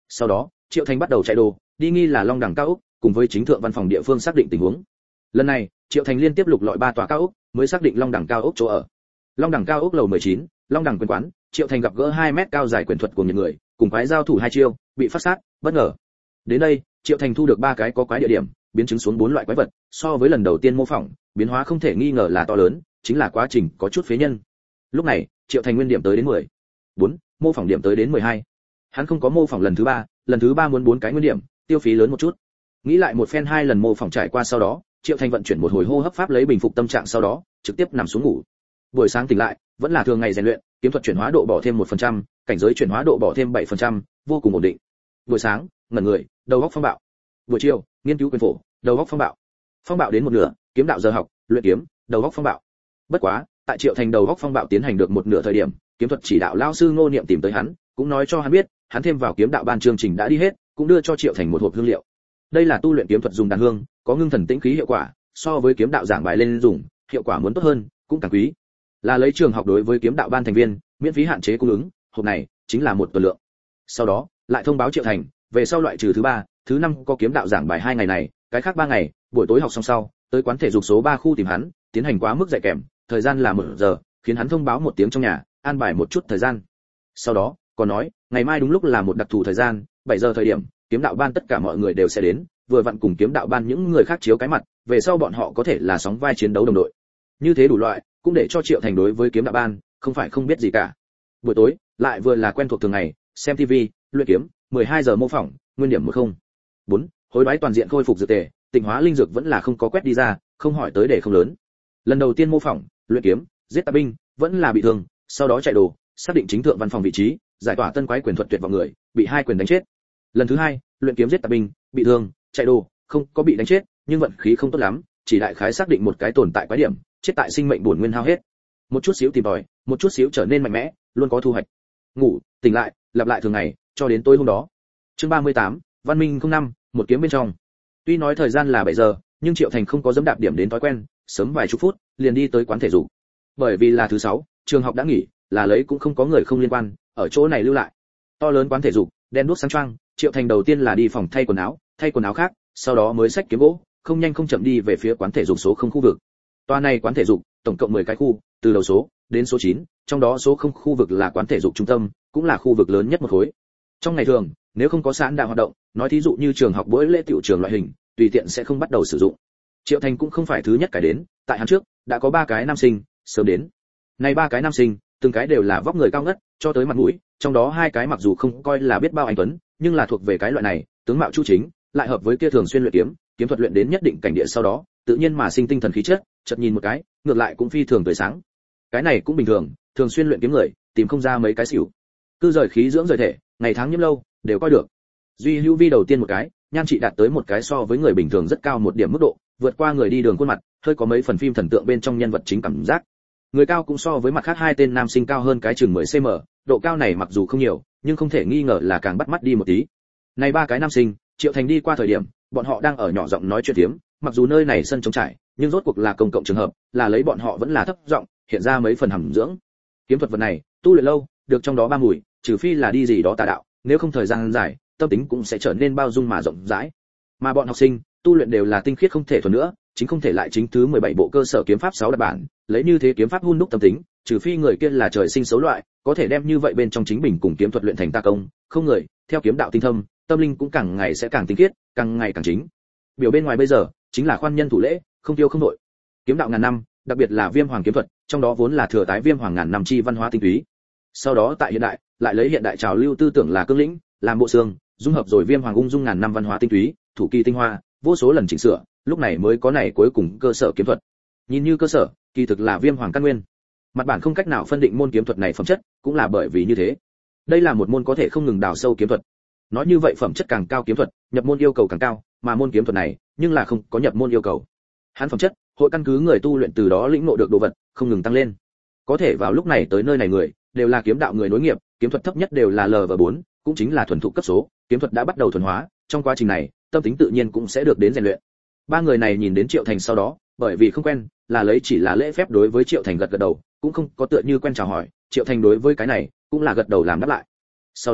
Sau đó Triệu Thành bắt đầu chạy đồ đi nghi là Long Đẳng cao ốc, cùng với chính thượng văn phòng địa phương xác định tình huống. Lần này Triệu Thành liên tiếp lục lọi 3 tòa cao ốc mới xác định Long Đẳng cao ốc chỗ ở. Long Đẳng cao ốc lầu 19, Long Đẳng quyền quán. Triệu Thành gặp gỡ 2 mét cao dài quyền thuật của những người, cùng quái giao thủ 2 chiêu, bị phát sát, bất ngờ. Đến đây, Triệu Thành thu được 3 cái có quái địa điểm, biến chứng xuống 4 loại quái vật, so với lần đầu tiên mô phỏng, biến hóa không thể nghi ngờ là to lớn, chính là quá trình có chút phế nhân. Lúc này, Triệu Thành nguyên điểm tới đến 10. 4, mô phỏng điểm tới đến 12. Hắn không có mô phỏng lần thứ 3 muốn 4 cái nguyên điểm, tiêu phí lớn một chút. Nghĩ lại một phen 2 lần mô phỏng trải qua sau đó, Triệu Thành vận chuyển một hồi hô hấp pháp lấy bình phục tâm trạng sau đó, trực tiếp nằm xuống ngủ. Buổi sáng tỉnh lại, vẫn là thường ngày rèn luyện, kiếm thuật chuyển hóa độ bỏ thêm 1%, cảnh giới chuyển hóa độ bỏ thêm 7%, vô cùng ổn định. Buổi sáng, ngẩn người, đầu óc phong bạo. Buổi chiều, nghiên cứu quyền phổ, đầu óc phong bạo. Phong bạo đến một nửa, kiếm đạo giờ học, luyện kiếm, đầu óc phong bạo. Bất quá, tại Triệu Thành đầu óc phong bạo tiến hành được một nửa thời điểm, kiếm thuật chỉ đạo lão sư Ngô Niệm tìm tới hắn, cũng nói cho hắn biết, hắn thêm vào kiếm đạo ban chương trình đã đi hết, cũng đưa cho Triệu Thành một hộp hương liệu. Đây là tu luyện kiếm thuật dùng đàn hương, có ngưng thần tĩnh khí hiệu quả, so với kiếm đạo giảng bài lên dùng, hiệu quả muốn tốt hơn, cũng càng quý. Là lấy trường học đối với kiếm đạo ban thành viên, miễn phí hạn chế cung ứng, hộp này chính là một tuần lượng. Sau đó, lại thông báo Triệu Thành, về sau loại trừ thứ 3, thứ 5 có kiếm đạo giảng bài 2 ngày này, cái khác 3 ngày, buổi tối học xong sau, tới quán thể dục số 3 khu tìm hắn, tiến hành quá mức dạy kèm, thời gian là 1 giờ, khiến hắn thông báo 1 tiếng trong nhà, an bài một chút thời gian. Sau đó, còn nói, ngày mai đúng lúc là một đặc thù thời gian, 7 giờ thời điểm, kiếm đạo ban tất cả mọi người đều sẽ đến, vừa vặn cùng kiếm đạo ban những người khác chiếu cái mặt, về sau bọn họ có thể là sóng vai chiến đấu đồng đội. Như thế đủ loại, cũng để cho Triệu Thành đối với kiếm đạo ban không phải không biết gì cả. Buổi tối, lại vừa là quen thuộc thường ngày, xem TV, luyện kiếm, 12 giờ mô phỏng, nguyên điểm 10. 4, hối đoái toàn diện khôi phục dược tề, tịnh hóa linh dược vẫn là không có quét đi ra, không hỏi tới để không lớn. Lần đầu tiên mô phỏng, luyện kiếm, giết tà binh, vẫn là bị thương, sau đó chạy đồ, xác định chính thượng văn phòng vị trí, giải tỏa tân quái quyền thuật tuyệt vọng người, bị 2 quyền đánh chết. Lần thứ 2, luyện kiếm giết tà binh, bị thương, chạy đồ, không có bị đánh chết, nhưng vận khí không tốt lắm, chỉ đại khái xác định một cái tồn tại quái điểm, chết tại sinh mệnh bổn nguyên hao hết. Một chút xíu tìm tòi, một chút xíu trở nên mạnh mẽ, luôn có thu hoạch. Ngủ, tỉnh lại, lặp lại thường ngày, cho đến tối hôm đó. Chương 38, Văn Minh 05, một kiếm bên trong. Tuy nói thời gian là 7 giờ, nhưng Triệu Thành không có dẫm đạp điểm đến thói quen, sớm vài chục phút, liền đi tới quán thể dục. Bởi vì là thứ 6, trường học đã nghỉ, là lấy cũng không có người không liên quan, ở chỗ này lưu lại. To lớn quán thể dục, đen đuốc sáng choang, Triệu Thành đầu tiên là đi phòng thay quần áo khác, sau đó mới xách kiếm gỗ, không nhanh không chậm đi về phía quán thể dục số 0 khu vực. Tòa này quán thể dục, tổng cộng 10 cái khu, từ đầu số đến số 9, trong đó số 0 khu vực là quán thể dục trung tâm, cũng là khu vực lớn nhất một khối. Trong ngày thường, nếu không có sẵn đã hoạt động, nói thí dụ như trường học buổi lễ tiểu trường loại hình, tùy tiện sẽ không bắt đầu sử dụng. Triệu Thành cũng không phải thứ nhất cái đến, tại hắn trước đã có 3 cái nam sinh sớm đến. Này 3 cái nam sinh, từng cái đều là vóc người cao ngất, cho tới mặt mũi, trong đó 2 cái mặc dù không coi là biết bao anh tuấn, nhưng là thuộc về cái loại này, tướng mạo chu chính, lại hợp với kia thường xuyên luyện kiếm, kiếm thuật luyện đến nhất định cảnh địa sau đó, tự nhiên mà sinh tinh thần khí chất, chợt nhìn một cái, ngược lại cũng phi thường tươi sáng. Cái này cũng bình thường, thường xuyên luyện kiếm người, tìm không ra mấy cái xỉu. Cứ rời khí dưỡng rời thể, ngày tháng nhiễm lâu, đều coi được. Duy Hữu Vi đầu tiên một cái, nhan trị đạt tới một cái so với người bình thường rất cao một điểm mức độ, vượt qua người đi đường khuôn mặt, hơi có mấy phần phim thần tượng bên trong nhân vật chính cảm giác. Người cao cũng so với mặt khác 2 tên nam sinh cao hơn cái chừng 10 cm, độ cao này mặc dù không nhiều, nhưng không thể nghi ngờ là càng bắt mắt đi một tí. Này 3 cái nam sinh, Triệu Thành đi qua thời điểm, bọn họ đang ở nhỏ giọng nói chuyện phiếm, mặc dù nơi này sân trống trải, nhưng rốt cuộc là công cộng trường hợp, là lấy bọn họ vẫn là thấp giọng, hiện ra mấy phần hàm dưỡng. Kiếm thuật vật này, tu luyện lâu, được trong đó 3 mùi, trừ phi là đi gì đó tà đạo, nếu không thời gian dài, tâm tính cũng sẽ trở nên bao dung mà rộng rãi. Mà bọn học sinh, tu luyện đều là tinh khiết không thể thuần nữa, chính không thể lại chính thứ 17 bộ cơ sở kiếm pháp 6 đặc bản, lấy như thế kiếm pháp hun đúc tâm tính, trừ phi người kia là trời sinh xấu loại, có thể đem như vậy bên trong chính mình cùng kiếm thuật luyện thành ta công, không người, theo kiếm đạo tinh thâm, tâm linh cũng càng ngày sẽ càng tinh khiết, càng ngày càng chính. Biểu bên ngoài bây giờ, chính là khoan nhân thủ lễ, không tiêu không đội. Kiếm đạo ngàn năm, đặc biệt là Viêm Hoàng kiếm thuật, trong đó vốn là thừa tái Viêm Hoàng ngàn năm chi văn hóa tinh túy. Sau đó tại hiện đại, lại lấy hiện đại trào lưu tư tưởng là cương lĩnh, làm bộ xương, dung hợp rồi Viêm Hoàng ung dung ngàn năm văn hóa tinh túy, thủ kỳ tinh hoa, vô số lần chỉnh sửa, lúc này mới có này cuối cùng cơ sở kiếm thuật. Nhìn như cơ sở, kỳ thực là Viêm Hoàng căn nguyên. Mặt bản không cách nào phân định môn kiếm thuật này phẩm chất, cũng là bởi vì như thế. Đây là một môn có thể không ngừng đào sâu kiếm thuật. Nói như vậy phẩm chất càng cao kiếm thuật, nhập môn yêu cầu càng cao, mà môn kiếm thuật này, nhưng là không có nhập môn yêu cầu. Hắn phẩm chất, hội căn cứ người tu luyện từ đó lĩnh ngộ được đồ vật, không ngừng tăng lên. Có thể vào lúc này tới nơi này người, đều là kiếm đạo người nối nghiệp, kiếm thuật thấp nhất đều là LV4, cũng chính là thuần thục cấp số, kiếm thuật đã bắt đầu thuần hóa, trong quá trình này, tâm tính tự nhiên cũng sẽ được đến rèn luyện. 3 người này nhìn đến Triệu Thành sau đó, bởi vì không quen, là lấy chỉ là lễ phép đối với Triệu Thành gật gật đầu, cũng không có tựa như quen chào hỏi, Triệu Thành đối với cái này, cũng là gật đầu làm đáp lại. Sau đó,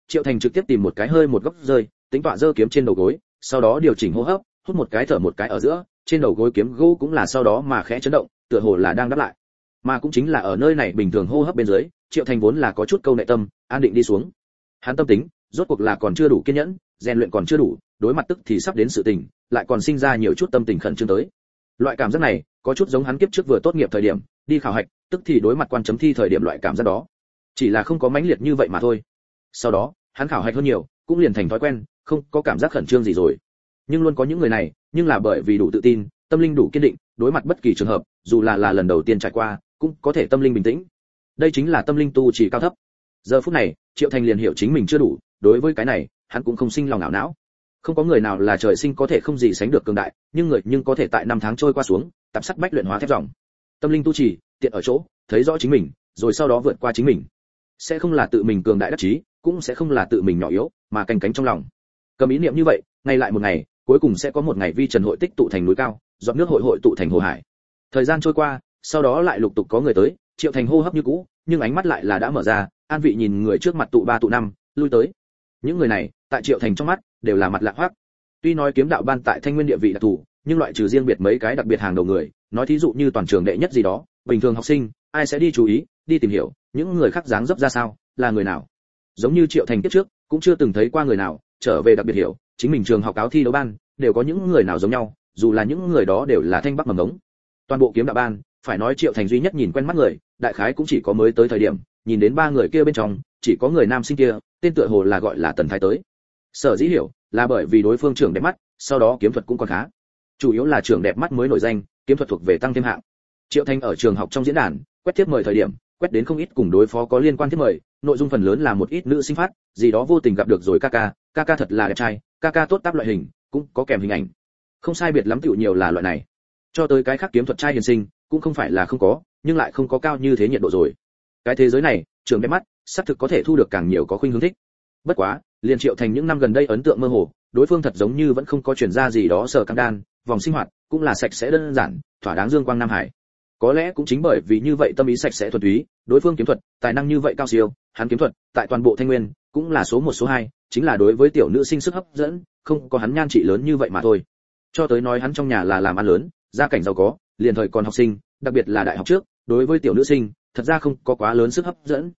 Triệu Thành trực tiếp tìm một cái hơi một góc rơi, tính tọa giơ kiếm trên đầu gối, sau đó điều chỉnh hô hấp, hút một cái thở một cái ở giữa, trên đầu gối kiếm gỗ cũng là sau đó mà khẽ chấn động, tựa hồ là đang đáp lại. Mà cũng chính là ở nơi này bình thường hô hấp bên dưới, Triệu Thành vốn là có chút câu nệ tâm, an định đi xuống. Hắn tâm tính, rốt cuộc là còn chưa đủ kiên nhẫn, rèn luyện còn chưa đủ, đối mặt tức thì sắp đến sự tình, lại còn sinh ra nhiều chút tâm tình khẩn trương tới. Loại cảm giác này, có chút giống hắn kiếp trước vừa tốt nghiệp thời điểm, đi khảo hạch, tức thì đối mặt quan chấm thi thời điểm loại cảm giác đó. Chỉ là không có mãnh liệt như vậy mà thôi. Sau đó, hắn khảo hạch hơn nhiều, cũng liền thành thói quen, không có cảm giác khẩn trương gì rồi. Nhưng luôn có những người này, nhưng là bởi vì đủ tự tin, tâm linh đủ kiên định, đối mặt bất kỳ trường hợp, dù là lần đầu tiên trải qua, cũng có thể tâm linh bình tĩnh. Đây chính là tâm linh tu trì cao thấp. Giờ phút này, Triệu Thành liền hiểu chính mình chưa đủ, đối với cái này, hắn cũng không sinh lòng ảo não. Không có người nào là trời sinh có thể không gì sánh được cường đại, nhưng có thể tại năm tháng trôi qua xuống, tạp sắt bách luyện hóa thép ròng. Tâm linh tu trì, tiện ở chỗ, thấy rõ chính mình, rồi sau đó vượt qua chính mình. Sẽ không là tự mình cường đại đắc chí, cũng sẽ không là tự mình nhỏ yếu, mà canh cánh trong lòng. Cầm ý niệm như vậy, ngày lại một ngày, cuối cùng sẽ có một ngày vi trần hội tích tụ thành núi cao, giọt nước hội tụ thành hồ hải. Thời gian trôi qua, sau đó lại lục tục có người tới, Triệu Thành hô hấp như cũ, nhưng ánh mắt lại là đã mở ra, an vị nhìn người trước mặt tụ ba tụ năm, lui tới. Những người này, tại Triệu Thành trong mắt, đều là mặt lạ hoắc. Tuy nói kiếm đạo ban tại Thanh Nguyên địa vị đặc thù, nhưng loại trừ riêng biệt mấy cái đặc biệt hàng đầu người, nói thí dụ như toàn trường đệ nhất gì đó, bình thường học sinh, ai sẽ đi chú ý, đi tìm hiểu, những người khác dáng dấp ra sao, là người nào. Giống như Triệu Thành kiếp trước, cũng chưa từng thấy qua người nào, trở về đặc biệt hiểu, chính mình trường học áo thi đấu ban, đều có những người nào giống nhau, dù là những người đó đều là thanh bắc mầm ngống. Toàn bộ kiếm đạo ban, phải nói Triệu Thành duy nhất nhìn quen mắt người, đại khái cũng chỉ có mới tới thời điểm, nhìn đến ba người kia bên trong, chỉ có người nam sinh kia, tên tựa hồ là gọi là Tần Thái tới. Sở dĩ hiểu, là bởi vì đối phương trưởng đẹp mắt, sau đó kiếm thuật cũng còn khá. Chủ yếu là trưởng đẹp mắt mới nổi danh, kiếm thuật thuộc về tăng thêm hạng. Triệu Thành ở trường học trong diễn đàn, quét tiếp mời thời điểm, quét đến không ít cùng đối phó có liên quan tiếp mời, nội dung phần lớn là một ít nữ sinh phát, gì đó vô tình gặp được rồi ca thật là đẹp trai, ca tốt táp loại hình, cũng có kèm hình ảnh. Không sai biệt lắm tiểu nhiều là loại này. Cho tới cái khác kiếm thuật trai hiền sinh, cũng không phải là không có, nhưng lại không có cao như thế nhiệt độ rồi. Cái thế giới này, trường đẹp mắt, xác thực có thể thu được càng nhiều có khuynh hướng thích. Bất quá, liền Triệu Thành những năm gần đây ấn tượng mơ hồ, đối phương thật giống như vẫn không có chuyển ra gì đó sở cam đan, vòng sinh hoạt cũng là sạch sẽ đơn giản, thỏa đáng dương quang nam hải. Có lẽ cũng chính bởi vì như vậy tâm ý sạch sẽ thuần túy, đối phương kiếm thuật, tài năng như vậy cao siêu, hắn kiếm thuật, tại toàn bộ Thanh Nguyên, cũng là số 1 số 2, chính là đối với tiểu nữ sinh sức hấp dẫn, không có hắn nhan trị lớn như vậy mà thôi. Cho tới nói hắn trong nhà là làm ăn lớn, gia cảnh giàu có, liền thời còn học sinh, đặc biệt là đại học trước, đối với tiểu nữ sinh, thật ra không có quá lớn sức hấp dẫn.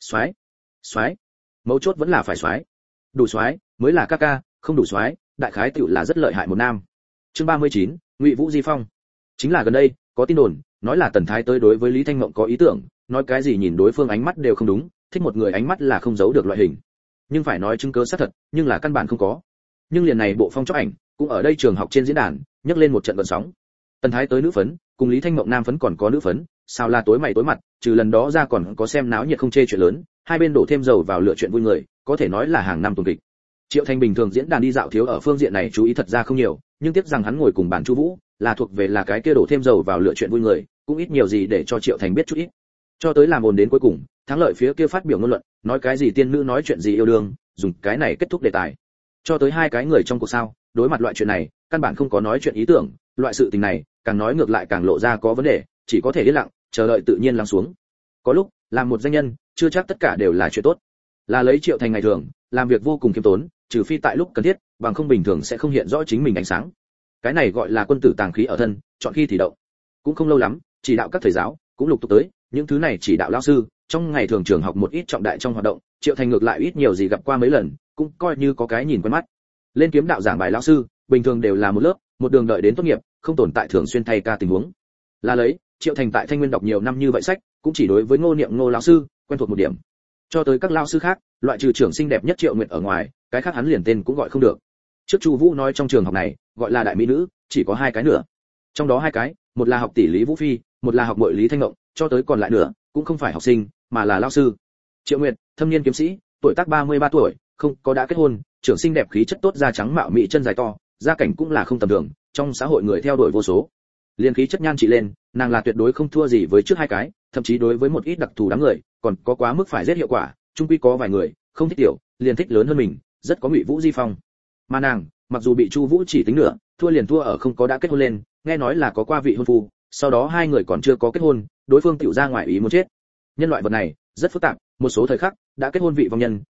Soái, mấu chốt vẫn là phải soái. Đủ soái mới là ca, không đủ soái, đại khái tiểu là rất lợi hại một nam. Chương 39, Ngụy Vũ Di Phong. Chính là gần đây, có tin đồn, nói là Tần Thái tới đối với Lý Thanh Mộng có ý tưởng, nói cái gì nhìn đối phương ánh mắt đều không đúng, thích một người ánh mắt là không giấu được loại hình. Nhưng phải nói chứng cứ xác thật, nhưng là căn bản không có. Nhưng liền này bộ phong chốc ảnh, cũng ở đây trường học trên diễn đàn, nhấc lên một trận gợn sóng. Tần Thái tới nữ phấn, cùng Lý Thanh Mộng nam phấn còn có nữ phấn, sao là tối mày tối mặt, trừ lần đó ra còn có xem náo nhiệt không chê chuyện lớn, hai bên đổ thêm dầu vào lửa chuyện vui người, có thể nói là hàng năm tuần kịch. Triệu Thành bình thường diễn đàn đi dạo thiếu ở phương diện này chú ý thật ra không nhiều, nhưng tiếc rằng hắn ngồi cùng bàn Chu Vũ, là thuộc về là cái kia đổ thêm dầu vào lửa chuyện vui người, cũng ít nhiều gì để cho Triệu Thành biết chút ít. Cho tới làm ồn đến cuối cùng, thắng lợi phía kia phát biểu ngôn luận, nói cái gì tiên nữ nói chuyện gì yêu đương, dùng cái này kết thúc đề tài. Cho tới hai cái người trong cuộc sao, đối mặt loại chuyện này, căn bản không có nói chuyện ý tưởng, loại sự tình này, càng nói ngược lại càng lộ ra có vấn đề, chỉ có thể yên lặng, chờ đợi tự nhiên lắng xuống. Có lúc, làm một danh nhân, chưa chắc tất cả đều là chuyện tốt. Là lấy Triệu Thành ngày thường, làm việc vô cùng kiêm tốn, trừ phi tại lúc cần thiết, bằng không bình thường sẽ không hiện rõ chính mình ánh sáng. Cái này gọi là quân tử tàng khí ở thân, chọn khi thì động. Cũng không lâu lắm, chỉ đạo các thầy giáo cũng lục tục tới, những thứ này chỉ đạo lão sư, trong ngày thường trường học một ít trọng đại trong hoạt động, Triệu Thành ngược lại ít nhiều gì gặp qua mấy lần, cũng coi như có cái nhìn quen mắt. Lên kiếm đạo giảng bài lão sư, bình thường đều là một lớp, một đường đợi đến tốt nghiệp, không tồn tại thường xuyên thay ca tình huống. Là lấy, Triệu Thành tại Thanh Nguyên đọc nhiều năm như vậy sách, cũng chỉ đối với Ngô Niệm Ngô lão sư quen thuộc một điểm. Cho tới các lão sư khác, loại trừ trưởng xinh đẹp nhất Triệu Nguyệt ở ngoài, cái khác hắn liền tên cũng gọi không được. Trước Chu Vũ nói trong trường học này, gọi là đại mỹ nữ, chỉ có 2 cái nữa. Trong đó 2 cái, một là học tỷ Lý Vũ Phi, một là học muội Lý Thanh Ngộng, cho tới còn lại nữa, cũng không phải học sinh, mà là lão sư. Triệu Nguyệt, thâm niên kiếm sĩ, tuổi tác 33 tuổi, không có đã kết hôn, trưởng xinh đẹp khí chất tốt, da trắng mạo mỹ chân dài to, gia cảnh cũng là không tầm thường, trong xã hội người theo đuổi vô số. Liên khí chất nhan trị lên, nàng là tuyệt đối không thua gì với trước 2 cái, thậm chí đối với một ít đặc thù đám người, còn có quá mức phải giết hiệu quả, chung quy có vài người, không thích tiểu, liền thích lớn hơn mình, rất có Ngụy Vũ Di Phong. Mà nàng, mặc dù bị Chu Vũ chỉ tính nửa, thua liền thua ở không có đã kết hôn lên, nghe nói là có qua vị hôn phu, sau đó 2 người còn chưa có kết hôn, đối phương tiểu ra ngoài ý muốn chết. Nhân loại vật này rất phức tạp, một số thời khắc, đã kết hôn vị vong nhân,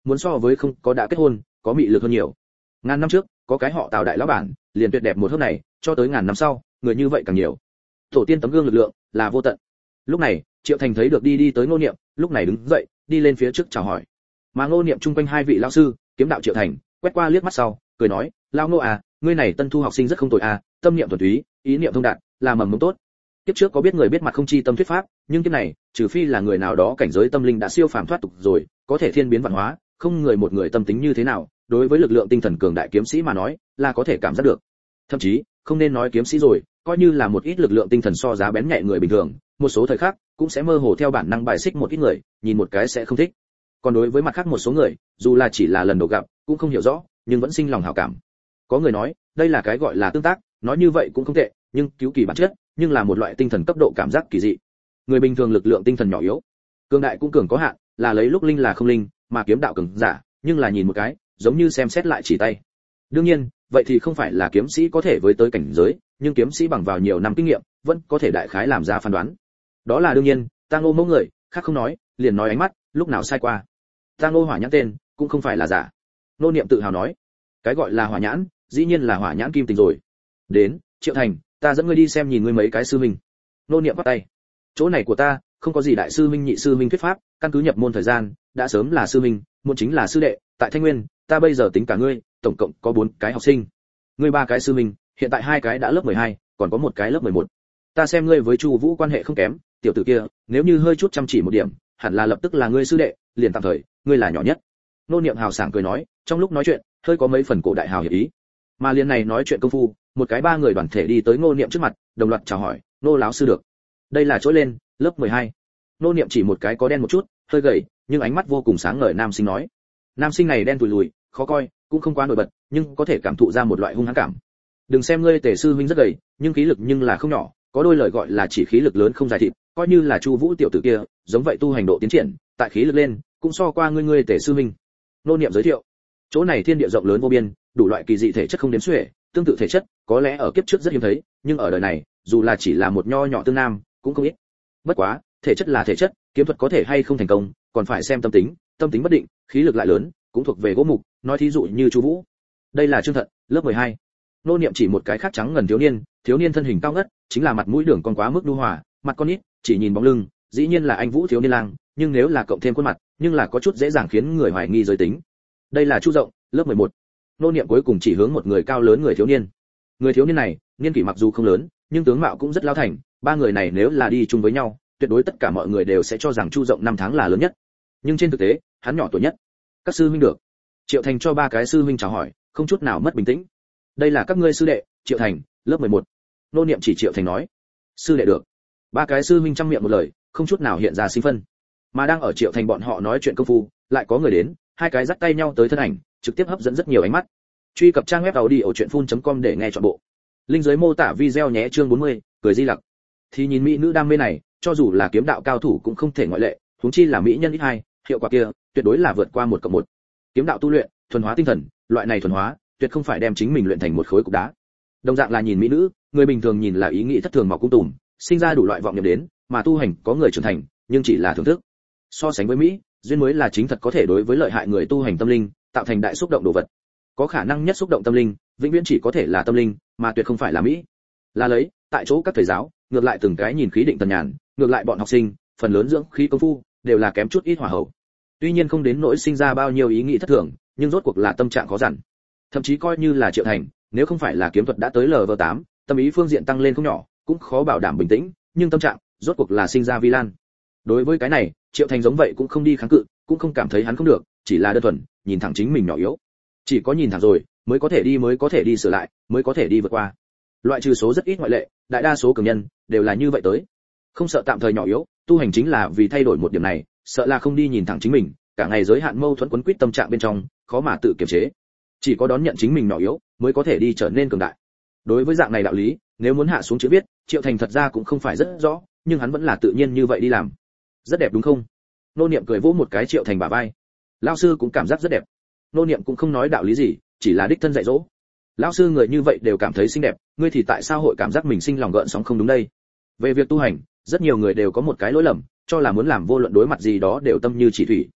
muốn so với không có đã kết hôn có mị lực hơn nhiều. Ngàn năm trước có cái họ Tào đại lão bản liền tuyệt đẹp một hớp này, cho tới ngàn năm sau người như vậy càng nhiều. Tổ tiên tấm gương lực lượng là vô tận. Lúc này Triệu Thành thấy được đi tới Ngô Niệm, lúc này đứng dậy đi lên phía trước chào hỏi. Mà Ngô Niệm chung quanh hai vị lão sư kiếm đạo Triệu Thành quét qua liếc mắt sau cười nói, lão Ngô à, ngươi này tân thu học sinh rất không tồi à, tâm niệm thuần túy, ý niệm thông đạt, là mầm mống tốt. Kiếp trước có biết người biết mặt không chi tâm thuyết pháp, nhưng kiếp này trừ phi là người nào đó cảnh giới tâm linh đã siêu phàm thoát tục rồi, có thể thiên biến vạn hóa, không người một người tâm tính như thế nào, đối với lực lượng tinh thần cường đại kiếm sĩ mà nói là có thể cảm giác được. Thậm chí không nên nói kiếm sĩ rồi, coi như là một ít lực lượng tinh thần so giá bén nhạy người bình thường, một số thời khắc cũng sẽ mơ hồ theo bản năng bài xích một ít người, nhìn một cái sẽ không thích. Còn đối với mặt khác một số người, dù là chỉ là lần đầu gặp, cũng không hiểu rõ, nhưng vẫn sinh lòng hảo cảm. Có người nói, đây là cái gọi là tương tác, nói như vậy cũng không tệ, nhưng cứu kỳ bản chất, nhưng là một loại tinh thần cấp độ cảm giác kỳ dị. Người bình thường lực lượng tinh thần nhỏ yếu, cường đại cũng cường có hạn, là lấy lúc linh là không linh, mà kiếm đạo cường giả, nhưng là nhìn một cái, giống như xem xét lại chỉ tay. Đương nhiên, vậy thì không phải là kiếm sĩ có thể với tới cảnh giới, nhưng kiếm sĩ bằng vào nhiều năm kinh nghiệm, vẫn có thể đại khái làm ra phán đoán. Đó là đương nhiên, ta Ngô mẫu người, khác không nói, liền nói ánh mắt, lúc nào sai qua. Ta Ngô hỏa nhãn tên, cũng không phải là giả. Nô Niệm tự hào nói, cái gọi là hỏa nhãn, dĩ nhiên là hỏa nhãn kim tình rồi. Đến, Triệu Thành, ta dẫn ngươi đi xem nhìn ngươi mấy cái sư huynh. Nô Niệm bắt tay, chỗ này của ta, không có gì đại sư huynh nhị sư huynh thuyết pháp, căn cứ nhập môn thời gian, đã sớm là sư huynh, muôn chính là sư đệ, tại Thanh Nguyên, ta bây giờ tính cả ngươi, tổng cộng có 4 cái học sinh. Ngươi 3 cái sư huynh, hiện tại 2 cái đã lớp 12, còn có một cái lớp 11. Ta xem ngươi với Chu Vũ quan hệ không kém, tiểu tử kia, nếu như hơi chút chăm chỉ một điểm, hẳn là lập tức là ngươi sư đệ, liền tạm thời, ngươi là nhỏ nhất. Nô Niệm hào sảng cười nói, trong lúc nói chuyện, hơi có mấy phần cổ đại hào hiệp ý. Mà liền này nói chuyện công phu, một cái 3 người đoàn thể đi tới Ngô Niệm trước mặt, đồng loạt chào hỏi, nô lão sư được. Đây là trỗi lên, lớp 12. Nô Niệm chỉ một cái có đen một chút, hơi gầy, nhưng ánh mắt vô cùng sáng ngời nam sinh nói. Nam sinh này đen tủi lùi, khó coi, cũng không quá nổi bật, nhưng có thể cảm thụ ra một loại hung hãn cảm. Đừng xem ngươi Tề sư huynh rất gầy, nhưng khí lực nhưng là không nhỏ, có đôi lời gọi là chỉ khí lực lớn không dài thịt, coi như là Chu Vũ tiểu tử kia, giống vậy tu hành độ tiến triển, tại khí lực lên, cũng so qua ngươi Tề sư huynh. Nô Niệm giới thiệu. Chỗ này thiên địa rộng lớn vô biên, đủ loại kỳ dị thể chất không đếm xuể, tương tự thể chất, có lẽ ở kiếp trước rất hiếm thấy, nhưng ở đời này, dù là chỉ là một nho nhỏ tương nam, cũng không ít. Bất quá, thể chất là thể chất, kiếm thuật có thể hay không thành công, còn phải xem tâm tính bất định, khí lực lại lớn, cũng thuộc về gỗ mục, nói thí dụ như Chu Vũ. Đây là Trương Thận, lớp 12. Nô Niệm chỉ một cái khác trắng ngần thiếu niên thân hình cao ngất, chính là mặt mũi đường con quá mức nhu hòa, mặt con nít, chỉ nhìn bóng lưng, dĩ nhiên là anh Vũ thiếu niên lang, nhưng nếu là cộng thêm khuôn mặt, nhưng là có chút dễ dàng khiến người hoài nghi giới tính. Đây là Chu Rộng, lớp 11. Nô Niệm cuối cùng chỉ hướng một người cao lớn người thiếu niên. Người thiếu niên này, niên kỷ mặc dù không lớn, nhưng tướng mạo cũng rất lao thành, 3 người này nếu là đi chung với nhau, tuyệt đối tất cả mọi người đều sẽ cho rằng Chu Rộng 5 tháng là lớn nhất. Nhưng trên thực tế, hắn nhỏ tuổi nhất. Các sư huynh được. Triệu Thành cho 3 cái sư huynh chào hỏi, không chút nào mất bình tĩnh. Đây là các ngươi sư đệ, Triệu Thành, lớp 11. Nô Niệm chỉ Triệu Thành nói. Sư đệ được. 3 cái sư huynh trăm miệng một lời, không chút nào hiện ra sinh phân. Mà đang ở Triệu Thành bọn họ nói chuyện công phu, lại có người đến, 2 cái dắt tay nhau tới thân ảnh, trực tiếp hấp dẫn rất nhiều ánh mắt. Truy cập trang web audiochuyenphun.com để nghe trọn bộ. Link dưới mô tả video nhé. Chương 40, cười di lặc. Thì nhìn mỹ nữ đam mê này, cho dù là kiếm đạo cao thủ cũng không thể ngoại lệ, huống chi là mỹ nhân ít hai, hiệu quả kia tuyệt đối là vượt qua 1+1. Kiếm đạo tu luyện, thuần hóa tinh thần, loại này thuần hóa, tuyệt không phải đem chính mình luyện thành một khối cục đá. Đồng dạng là nhìn mỹ nữ, người bình thường nhìn là ý nghĩ thất thường mọc cung tùm, sinh ra đủ loại vọng niệm đến, mà tu hành có người trưởng thành, nhưng chỉ là thưởng thức. So sánh với mỹ, duyên mới là chính thật có thể đối với lợi hại người tu hành tâm linh, tạo thành đại xúc động đồ vật. Có khả năng nhất xúc động tâm linh, vĩnh viễn chỉ có thể là tâm linh, mà tuyệt không phải là mỹ. Là lấy, tại chỗ các thầy giáo, ngược lại từng cái nhìn khí định tần nhàn, ngược lại bọn học sinh, phần lớn dưỡng khí công phu đều là kém chút ít hỏa hậu. Tuy nhiên không đến nỗi sinh ra bao nhiêu ý nghĩ thất thường, nhưng rốt cuộc là tâm trạng khó dằn. Thậm chí coi như là Triệu Thành, nếu không phải là kiếm thuật đã tới Lv8, tâm ý phương diện tăng lên không nhỏ, cũng khó bảo đảm bình tĩnh, nhưng tâm trạng, rốt cuộc là sinh ra vi lan. Đối với cái này, Triệu Thành giống vậy cũng không đi kháng cự, cũng không cảm thấy hắn không được, chỉ là đơn thuần nhìn thẳng chính mình nhỏ yếu. Chỉ có nhìn thẳng rồi, mới có thể đi sửa lại, mới có thể đi vượt qua. Loại trừ số rất ít ngoại lệ, đại đa số cường nhân đều là như vậy tới. Không sợ tạm thời nhỏ yếu, tu hành chính là vì thay đổi một điểm này, sợ là không đi nhìn thẳng chính mình, cả ngày giới hạn mâu thuẫn quấn quýt tâm trạng bên trong, khó mà tự kiềm chế. Chỉ có đón nhận chính mình nhỏ yếu, mới có thể đi trở nên cường đại. Đối với dạng này đạo lý, nếu muốn hạ xuống chữ viết, Triệu Thành thật ra cũng không phải rất rõ, nhưng hắn vẫn là tự nhiên như vậy đi làm. Rất đẹp đúng không? Nô Niệm cười vỗ một cái Triệu Thành bả vai. Lão sư cũng cảm giác rất đẹp. Nô Niệm cũng không nói đạo lý gì, chỉ là đích thân dạy dỗ. Lão sư người như vậy đều cảm thấy xinh đẹp, ngươi thì tại sao hội cảm giác mình sinh lòng gợn sóng không đúng đây? Về việc tu hành, rất nhiều người đều có một cái lỗi lầm, cho là muốn làm vô luận đối mặt gì đó đều tâm như chỉ thủy.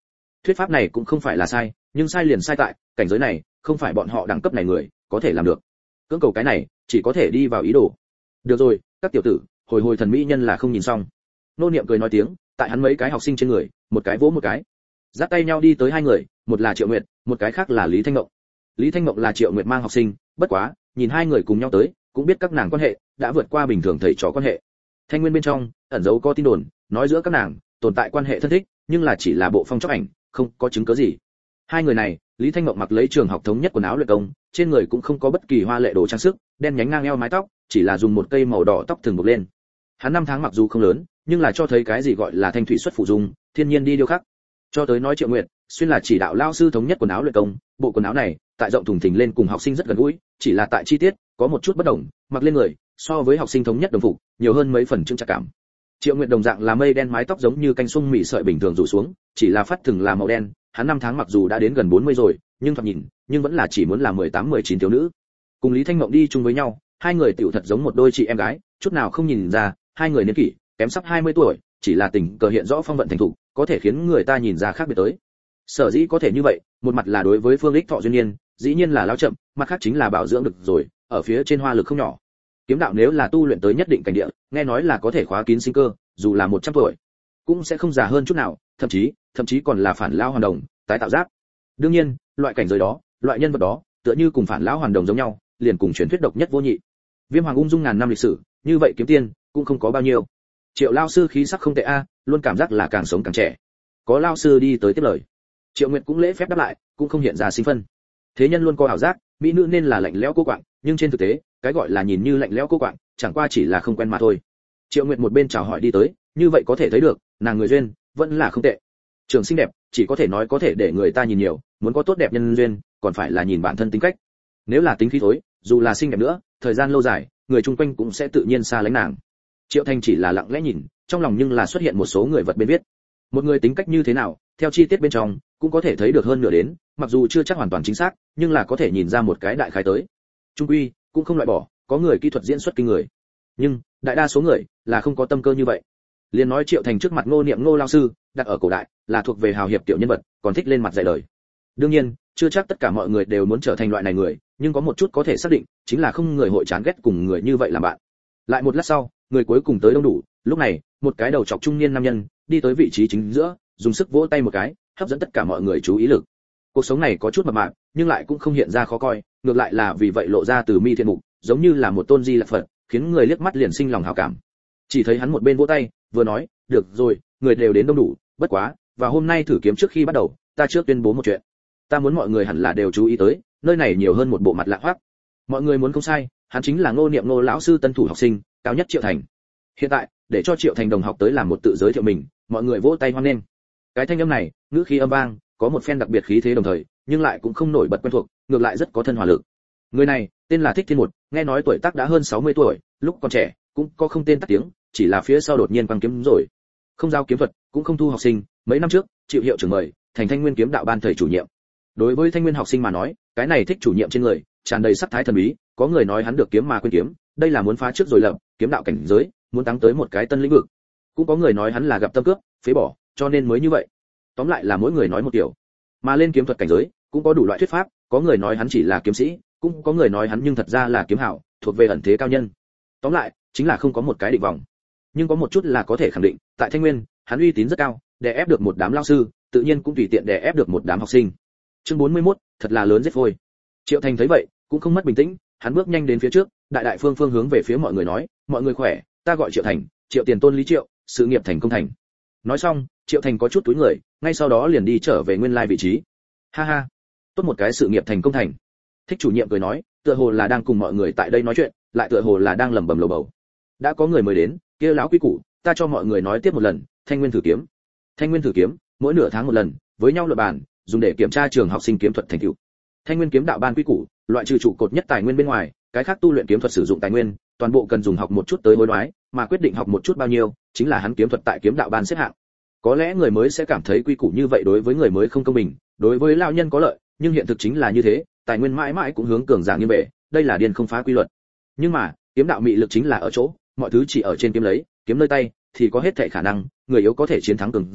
Thuyết pháp này cũng không phải là sai, nhưng sai liền sai tại cảnh giới này không phải bọn họ đẳng cấp này người có thể làm được. Cưỡng cầu cái này chỉ có thể đi vào ý đồ. Được rồi, các tiểu tử, hồi thần mỹ nhân là không nhìn xong. Nô Niệm cười nói tiếng, tại hắn mấy cái học sinh trên người, một cái vỗ một cái. Dắt tay nhau đi tới hai người, một là Triệu Nguyệt, một cái khác là Lý Thanh Mộng. Lý Thanh Mộng là Triệu Nguyệt mang học sinh, bất quá, nhìn hai người cùng nhau tới, cũng biết các nàng quan hệ đã vượt qua bình thường thầy trò quan hệ. Thanh Nguyên bên trong ẩn dấu có tin đồn, nói giữa các nàng tồn tại quan hệ thân thích, nhưng là chỉ là bộ phong chóc ảnh, không có chứng cứ gì. Hai người này, Lý Thanh Mộng mặc lấy trường học thống nhất quần áo luyện công, trên người cũng không có bất kỳ hoa lệ đồ trang sức, đen nhánh ngang eo mái tóc, chỉ là dùng một cây màu đỏ tóc thường buộc lên. Hắn năm tháng mặc dù không lớn, nhưng là cho thấy cái gì gọi là thanh thủy xuất phụ dung, thiên nhiên đi điêu khắc. Cho tới nói Triệu Nguyệt, xuyên là chỉ đạo lao sư thống nhất quần áo luyện công, bộ quần áo này, tại rộng thùng thình lên cùng học sinh rất gần gũi, chỉ là tại chi tiết có một chút bất đồng, mặc lên người so với học sinh thống nhất đồng phục, nhiều hơn mấy phần chững chạc cảm. Triệu Nguyệt đồng dạng là mây đen mái tóc giống như canh xuông mị sợi bình thường rủ xuống, chỉ là phát thừng là màu đen, hắn năm tháng mặc dù đã đến gần 40 rồi, nhưng thoạt nhìn, nhưng vẫn là chỉ muốn là 18-19 thiếu nữ. Cùng Lý Thanh Mộng đi chung với nhau, hai người tiểu thật giống một đôi chị em gái, chút nào không nhìn ra, hai người niên kỷ kém sắp 20 tuổi, chỉ là tình cờ hiện rõ phong vận thành thục, có thể khiến người ta nhìn ra khác biệt tới. Sở dĩ có thể như vậy, một mặt là đối với Phương Lịch Thọ duyên niên, dĩ nhiên là lão chậm, mặt khác chính là bảo dưỡng được rồi, ở phía trên hoa lực không nhỏ. Kiếm đạo nếu là tu luyện tới nhất định cảnh địa, nghe nói là có thể khóa kín sinh cơ, dù là 100 tuổi, cũng sẽ không già hơn chút nào, thậm chí còn là phản lão hoàn đồng, tái tạo giáp. Đương nhiên, loại cảnh giới đó, loại nhân vật đó, tựa như cùng phản lão hoàn đồng giống nhau, liền cùng truyền thuyết độc nhất vô nhị. Viêm Hoàng ung dung ngàn năm lịch sử, như vậy kiếm tiên cũng không có bao nhiêu. Triệu lao sư khí sắc không tệ a, luôn cảm giác là càng sống càng trẻ. Có lao sư đi tới tiếp lời. Triệu Nguyệt cũng lễ phép đáp lại, cũng không hiện ra sinh phân. Thế nhân luôn có ảo giác, mỹ nữ nên là lạnh lẽo cô quạng, nhưng trên thực tế, cái gọi là nhìn như lạnh lẽo cô quạng, chẳng qua chỉ là không quen mà thôi. Triệu Nguyệt một bên chào hỏi đi tới, như vậy có thể thấy được, nàng người duyên vẫn là không tệ. Trường xinh đẹp, chỉ có thể nói có thể để người ta nhìn nhiều, muốn có tốt đẹp nhân duyên, còn phải là nhìn bản thân tính cách. Nếu là tính khí thối, dù là xinh đẹp nữa, thời gian lâu dài, người chung quanh cũng sẽ tự nhiên xa lánh nàng. Triệu Thanh chỉ là lặng lẽ nhìn, trong lòng nhưng là xuất hiện một số người vật bên viết. Một người tính cách như thế nào, theo chi tiết bên trong, cũng có thể thấy được hơn nửa đến, mặc dù chưa chắc hoàn toàn chính xác, nhưng là có thể nhìn ra một cái đại khái tới. Trung quy, cũng không loại bỏ, có người kỹ thuật diễn xuất kinh người. Nhưng, đại đa số người là không có tâm cơ như vậy. Liên nói Triệu Thành trước mặt Ngô Niệm Ngô lao sư, đặt ở cổ đại, là thuộc về hào hiệp tiểu nhân vật, còn thích lên mặt dạy đời. Đương nhiên, chưa chắc tất cả mọi người đều muốn trở thành loại này người, nhưng có một chút có thể xác định, chính là không người hội chán ghét cùng người như vậy làm bạn. Lại một lát sau, người cuối cùng tới đông đủ, lúc này, một cái đầu trọc trung niên nam nhân đi tới vị trí chính giữa, dùng sức vỗ tay một cái, hấp dẫn tất cả mọi người chú ý lực. Cuộc sống này có chút mập mạp, nhưng lại cũng không hiện ra khó coi, ngược lại là vì vậy lộ ra từ mi thiện mục, giống như là một tôn di lạc Phật, khiến người liếc mắt liền sinh lòng hảo cảm. Chỉ thấy hắn một bên vỗ tay, vừa nói, được rồi, người đều đến đông đủ, bất quá, và hôm nay thử kiếm trước khi bắt đầu, ta trước tuyên bố một chuyện. Ta muốn mọi người hẳn là đều chú ý tới, nơi này nhiều hơn một bộ mặt lạ hoắc. Mọi người muốn không sai, hắn chính là Ngô Niệm Ngô lão sư tân thủ học sinh, cao nhất Triệu Thành. Hiện tại, để cho Triệu Thành đồng học tới làm một tự giới thiệu mình, mọi người vỗ tay hoan nghênh. Cái thanh âm này, ngữ khí âm vang, có một phen đặc biệt khí thế đồng thời, nhưng lại cũng không nổi bật quen thuộc, ngược lại rất có thân hòa lực. Người này, tên là Thích Thiên Một, nghe nói tuổi tác đã hơn 60 tuổi, lúc còn trẻ, cũng có không tên tắt tiếng, chỉ là phía sau đột nhiên quăng kiếm rồi. Không giao kiếm thuật, cũng không thu học sinh, mấy năm trước, chịu hiệu trưởng mời, thành Thanh Nguyên kiếm đạo ban thầy chủ nhiệm. Đối với Thanh Nguyên học sinh mà nói, cái này Thích chủ nhiệm trên người, tràn đầy sắc thái thần bí, có người nói hắn được kiếm mà quên kiếm, đây là muốn phá trước rồi lập, kiếm đạo cảnh giới, muốn tăng tới một cái tân lĩnh vực. Cũng có người nói hắn là gặp tâm cướp, phế bỏ, cho nên mới như vậy. Tóm lại là mỗi người nói một kiểu. Mà lên kiếm thuật cảnh giới, cũng có đủ loại thuyết pháp, có người nói hắn chỉ là kiếm sĩ, cũng có người nói hắn nhưng thật ra là kiếm hảo, thuộc về ẩn thế cao nhân. Tóm lại, chính là không có một cái định vòng. Nhưng có một chút là có thể khẳng định, tại Thanh Nguyên, hắn uy tín rất cao, đè ép được một đám lao sư, tự nhiên cũng tùy tiện đè ép được một đám học sinh. Chương 41, thật là lớn giết phôi. Triệu Thành thấy vậy, cũng không mất bình tĩnh, hắn bước nhanh đến phía trước, đại phương hướng về phía mọi người nói, mọi người khỏe, ta gọi Triệu Thành, Triệu Tiền Tôn Lý Triệu, sự nghiệp thành công thành. Nói xong, Triệu Thành có chút túi người, ngay sau đó liền đi trở về nguyên lai vị trí. Ha ha, tốt một cái sự nghiệp thành công thành. Thích chủ nhiệm cười nói, tựa hồ là đang cùng mọi người tại đây nói chuyện, lại tựa hồ là đang lẩm bẩm lầu bầu. Đã có người mới đến, kia lão quý củ, ta cho mọi người nói tiếp một lần, Thanh Nguyên thử kiếm. Thanh Nguyên thử kiếm, mỗi nửa tháng một lần, với nhau luận bàn, dùng để kiểm tra trường học sinh kiếm thuật thành tựu. Thanh Nguyên kiếm đạo ban quý củ, loại trừ trụ cột nhất tài nguyên bên ngoài, cái khác tu luyện kiếm thuật sử dụng tài nguyên, toàn bộ cần dùng học một chút tới hối đoái, mà quyết định học một chút bao nhiêu, chính là hắn kiếm thuật tại kiếm đạo ban xếp hạng. Có lẽ người mới sẽ cảm thấy quy củ như vậy đối với người mới không công bình, đối với lão nhân có lợi, nhưng hiện thực chính là như thế, tài nguyên mãi mãi cũng hướng cường giả như vậy, đây là điên không phá quy luật. Nhưng mà, kiếm đạo mị lực chính là ở chỗ, mọi thứ chỉ ở trên kiếm lấy, kiếm nơi tay thì có hết thảy khả năng, người yếu có thể chiến thắng cường giả,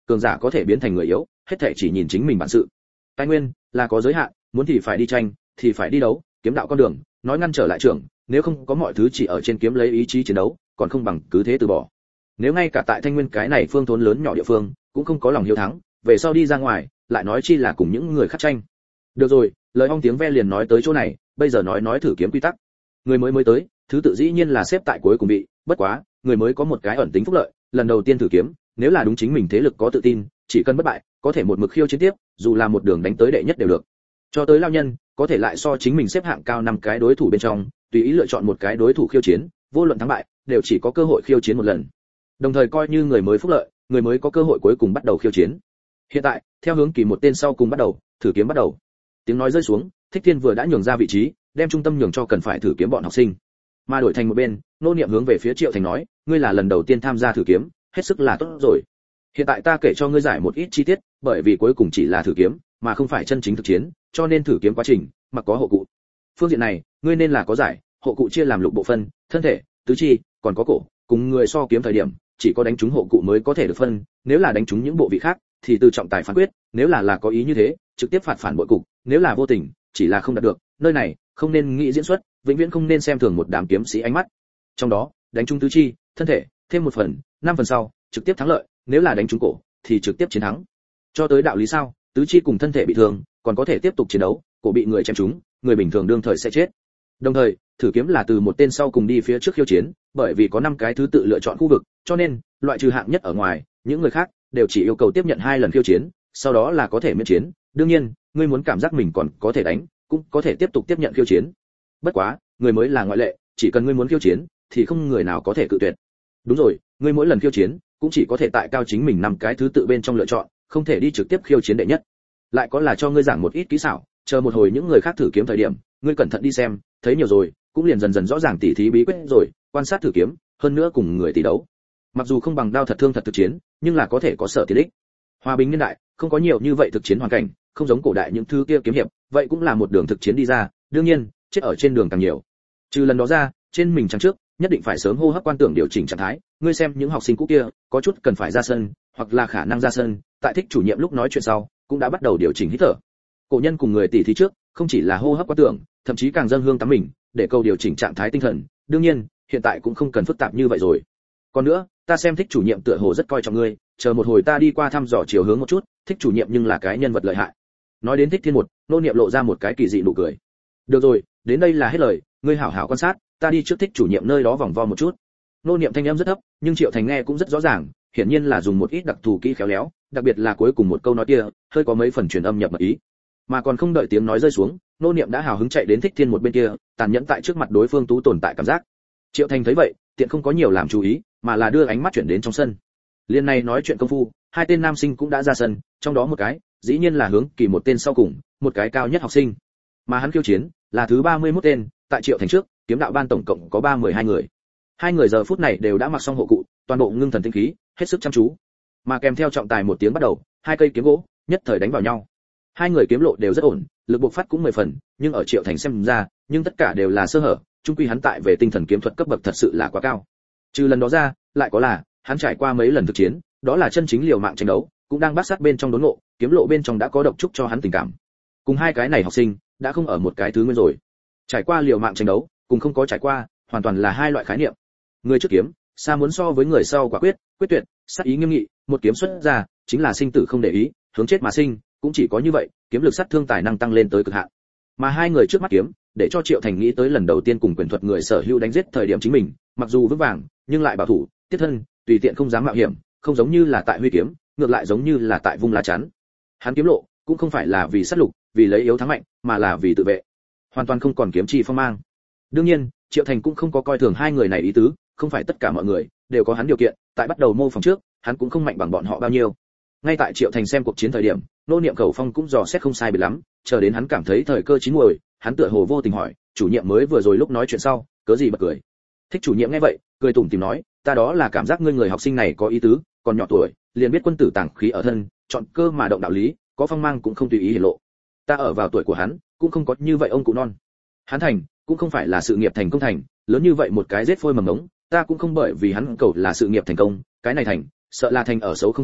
cường giả có thể biến thành người yếu, hết thảy chỉ nhìn chính mình bản sự. Tài nguyên là có giới hạn, muốn thì phải đi tranh, thì phải đi đấu, kiếm đạo con đường, nói ngăn trở lại trưởng, nếu không có mọi thứ chỉ ở trên kiếm lấy ý chí chiến đấu, còn không bằng cứ thế từ bỏ. Nếu ngay cả tại Thanh Nguyên cái này phương thốn lớn nhỏ địa phương, cũng không có lòng hiếu thắng, về sau đi ra ngoài, lại nói chi là cùng những người khác tranh. Được rồi, lời ong tiếng ve liền nói tới chỗ này, bây giờ nói thử kiếm quy tắc. Người mới tới, thứ tự dĩ nhiên là xếp tại cuối cùng vị, bất quá, người mới có một cái ẩn tính phúc lợi, lần đầu tiên thử kiếm, nếu là đúng chính mình thế lực có tự tin, chỉ cần bất bại, có thể một mực khiêu chiến tiếp, dù là một đường đánh tới đệ nhất đều được. Cho tới lao nhân, có thể lại so chính mình xếp hạng cao 5 cái đối thủ bên trong, tùy ý lựa chọn một cái đối thủ khiêu chiến, vô luận thắng bại, đều chỉ có cơ hội khiêu chiến một lần. Đồng thời coi như người mới phúc lợi, người mới có cơ hội cuối cùng bắt đầu khiêu chiến. Hiện tại, theo hướng kỳ một tên sau cùng bắt đầu, thử kiếm bắt đầu. Tiếng nói rơi xuống, Thích Thiên vừa đã nhường ra vị trí, đem trung tâm nhường cho cần phải thử kiếm bọn học sinh. Mà đổi thành một bên, Nô Niệm hướng về phía Triệu Thành nói, ngươi là lần đầu tiên tham gia thử kiếm, hết sức là tốt rồi. Hiện tại ta kể cho ngươi giải một ít chi tiết, bởi vì cuối cùng chỉ là thử kiếm, mà không phải chân chính thực chiến, cho nên thử kiếm quá trình, mặc có hộ cụ. Phương diện này, ngươi nên là có giải, hộ cụ chia làm lục bộ phân, thân thể, tứ chi, còn có cổ, cùng người so kiếm thời điểm, chỉ có đánh trúng hộ cụ mới có thể được phân, nếu là đánh trúng những bộ vị khác, thì từ trọng tài phán quyết, nếu là có ý như thế, trực tiếp phạt phản bội cục, nếu là vô tình, chỉ là không đạt được, nơi này, không nên nghĩ diễn xuất, vĩnh viễn không nên xem thường một đám kiếm sĩ ánh mắt. Trong đó, đánh trúng tứ chi, thân thể, thêm 1 phần, 5 phần sau, trực tiếp thắng lợi, nếu là đánh trúng cổ, thì trực tiếp chiến thắng. Cho tới đạo lý sao, tứ chi cùng thân thể bị thương, còn có thể tiếp tục chiến đấu, cổ bị người chém trúng, người bình thường đương thời sẽ chết. Đồng thời, thử kiếm là từ một tên sau cùng đi phía trước khiêu chiến, bởi vì có 5 cái thứ tự lựa chọn khu vực, cho nên, loại trừ hạng nhất ở ngoài, những người khác đều chỉ yêu cầu tiếp nhận 2 lần khiêu chiến, sau đó là có thể miễn chiến. Đương nhiên, ngươi muốn cảm giác mình còn có thể đánh, cũng có thể tiếp tục tiếp nhận khiêu chiến. Bất quá, người mới là ngoại lệ, chỉ cần ngươi muốn khiêu chiến, thì không người nào có thể cự tuyệt. Đúng rồi, ngươi mỗi lần khiêu chiến, cũng chỉ có thể tại cao chính mình 5 cái thứ tự bên trong lựa chọn, không thể đi trực tiếp khiêu chiến đệ nhất. Lại có là cho ngươi giảng một ít kỹ xảo, chờ một hồi những người khác thử kiếm thời điểm, ngươi cẩn thận đi xem, thấy nhiều rồi, cũng liền dần dần rõ ràng tỉ thí bí quyết rồi, quan sát thử kiếm, hơn nữa cùng người tỷ đấu. Mặc dù không bằng đao thật thương thật thực chiến, nhưng là có thể có sở tiến ích. Hòa bình niên đại, không có nhiều như vậy thực chiến hoàn cảnh, không giống cổ đại những thứ kia kiếm hiệp, vậy cũng là một đường thực chiến đi ra, đương nhiên, chết ở trên đường càng nhiều. Trừ lần đó ra, trên mình chẳng trước, nhất định phải sớm hô hấp quan tưởng điều chỉnh trạng thái, ngươi xem những học sinh cũ kia, có chút cần phải ra sân, hoặc là khả năng ra sân, tại Thích chủ nhiệm lúc nói chuyện sau, cũng đã bắt đầu điều chỉnh hít thở. Cổ nhân cùng người tỷ thí trước, không chỉ là hô hấp quan tưởng, thậm chí càng dâng hương tắm mình, để câu điều chỉnh trạng thái tinh thần, đương nhiên, hiện tại cũng không cần phức tạp như vậy rồi. Còn nữa, ta xem Thích chủ nhiệm tựa hồ rất coi trọng ngươi, chờ một hồi ta đi qua thăm dò chiều hướng một chút, Thích chủ nhiệm nhưng là cái nhân vật lợi hại. Nói đến Thích Thiên một, Nô Niệm lộ ra một cái kỳ dị nụ cười. Được rồi, đến đây là hết lời, ngươi hảo hảo quan sát, ta đi trước Thích chủ nhiệm nơi đó vòng vo một chút. Nô Niệm thanh âm rất thấp, nhưng Triệu Thành nghe cũng rất rõ ràng, hiển nhiên là dùng một ít đặc thù kỹ khéo léo, đặc biệt là cuối cùng một câu nói kia, hơi có mấy phần truyền âm nhập mật ý. Mà còn không đợi tiếng nói rơi xuống, Nô Niệm đã hào hứng chạy đến Thích Thiên một bên kia, tàn nhẫn tại trước mặt đối phương tú tồn tại cảm giác. Triệu Thành thấy vậy, tiện không có nhiều làm chú ý, mà là đưa ánh mắt chuyển đến trong sân. Liên này nói chuyện công phu, 2 tên nam sinh cũng đã ra sân, trong đó một cái, dĩ nhiên là hướng kỳ một tên sau cùng, một cái cao nhất học sinh. Mà hắn khiêu chiến, là thứ 31 tên, tại Triệu Thành trước, kiếm đạo ban tổng cộng có 32 người. 2 người giờ phút này đều đã mặc xong hộ cụ, toàn bộ ngưng thần tinh khí, hết sức chăm chú. Mà kèm theo trọng tài một tiếng bắt đầu, 2 cây kiếm gỗ nhất thời đánh vào nhau. 2 người kiếm lộ đều rất ổn, lực bộc phát cũng 10 phần, nhưng ở Triệu Thành xem ra, nhưng tất cả đều là sơ hở, chung quy hắn tại về tinh thần kiếm thuật cấp bậc thật sự là quá cao. Trừ lần đó ra, lại có là, hắn trải qua mấy lần thực chiến, đó là chân chính liều mạng tranh đấu, cũng đang bát sát bên trong đốn ngộ, kiếm lộ bên trong đã có độc trúc cho hắn tình cảm. Cùng 2 cái này học sinh, đã không ở một cái thứ nguyên rồi. Trải qua liều mạng tranh đấu, cùng không có trải qua, hoàn toàn là 2 loại khái niệm. Người trước kiếm, xa muốn so với người sau quả quyết, quyết tuyệt, sát ý nghiêm nghị, một kiếm xuất ra, chính là sinh tử không để ý, hướng chết mà sinh, cũng chỉ có như vậy, kiếm lực sát thương tài năng tăng lên tới cực hạn. Mà 2 người trước mắt kiếm, để cho Triệu Thành nghĩ tới lần đầu tiên cùng quyền thuật người sở hữu đánh giết thời điểm chính mình, mặc dù vững vàng, nhưng lại bảo thủ, tiết thân, tùy tiện không dám mạo hiểm, không giống như là tại huy kiếm, ngược lại giống như là tại vung lá chắn. Hắn kiếm lộ, cũng không phải là vì sát lục, vì lấy yếu thắng mạnh, mà là vì tự vệ. Hoàn toàn không còn kiếm chi phong mang. Đương nhiên, Triệu Thành cũng không có coi thường 2 người này ý tứ, không phải tất cả mọi người đều có hắn điều kiện, tại bắt đầu mô phỏng trước, hắn cũng không mạnh bằng bọn họ bao nhiêu. Ngay tại Triệu Thành xem cuộc chiến thời điểm, Nô Niệm khẩu phong cũng dò xét không sai biệt lắm, chờ đến hắn cảm thấy thời cơ chín muồi, hắn tựa hồ vô tình hỏi, chủ nhiệm mới vừa rồi lúc nói chuyện sau, cớ gì bật cười. Thích chủ nhiệm nghe vậy, cười tủm tỉm nói, ta đó là cảm giác ngươi người học sinh này có ý tứ, còn nhỏ tuổi, liền biết quân tử tàng khí ở thân, chọn cơ mà động đạo lý, có phong mang cũng không tùy ý hiển lộ. Ta ở vào tuổi của hắn, cũng không có như vậy ông cụ non. Hắn thành, cũng không phải là sự nghiệp thành công thành, lớn như vậy một cái giết phôi mầm ngống, ta cũng không bởi vì hắn cầu là sự nghiệp thành công, cái này thành, sợ là thành ở xấu không thành,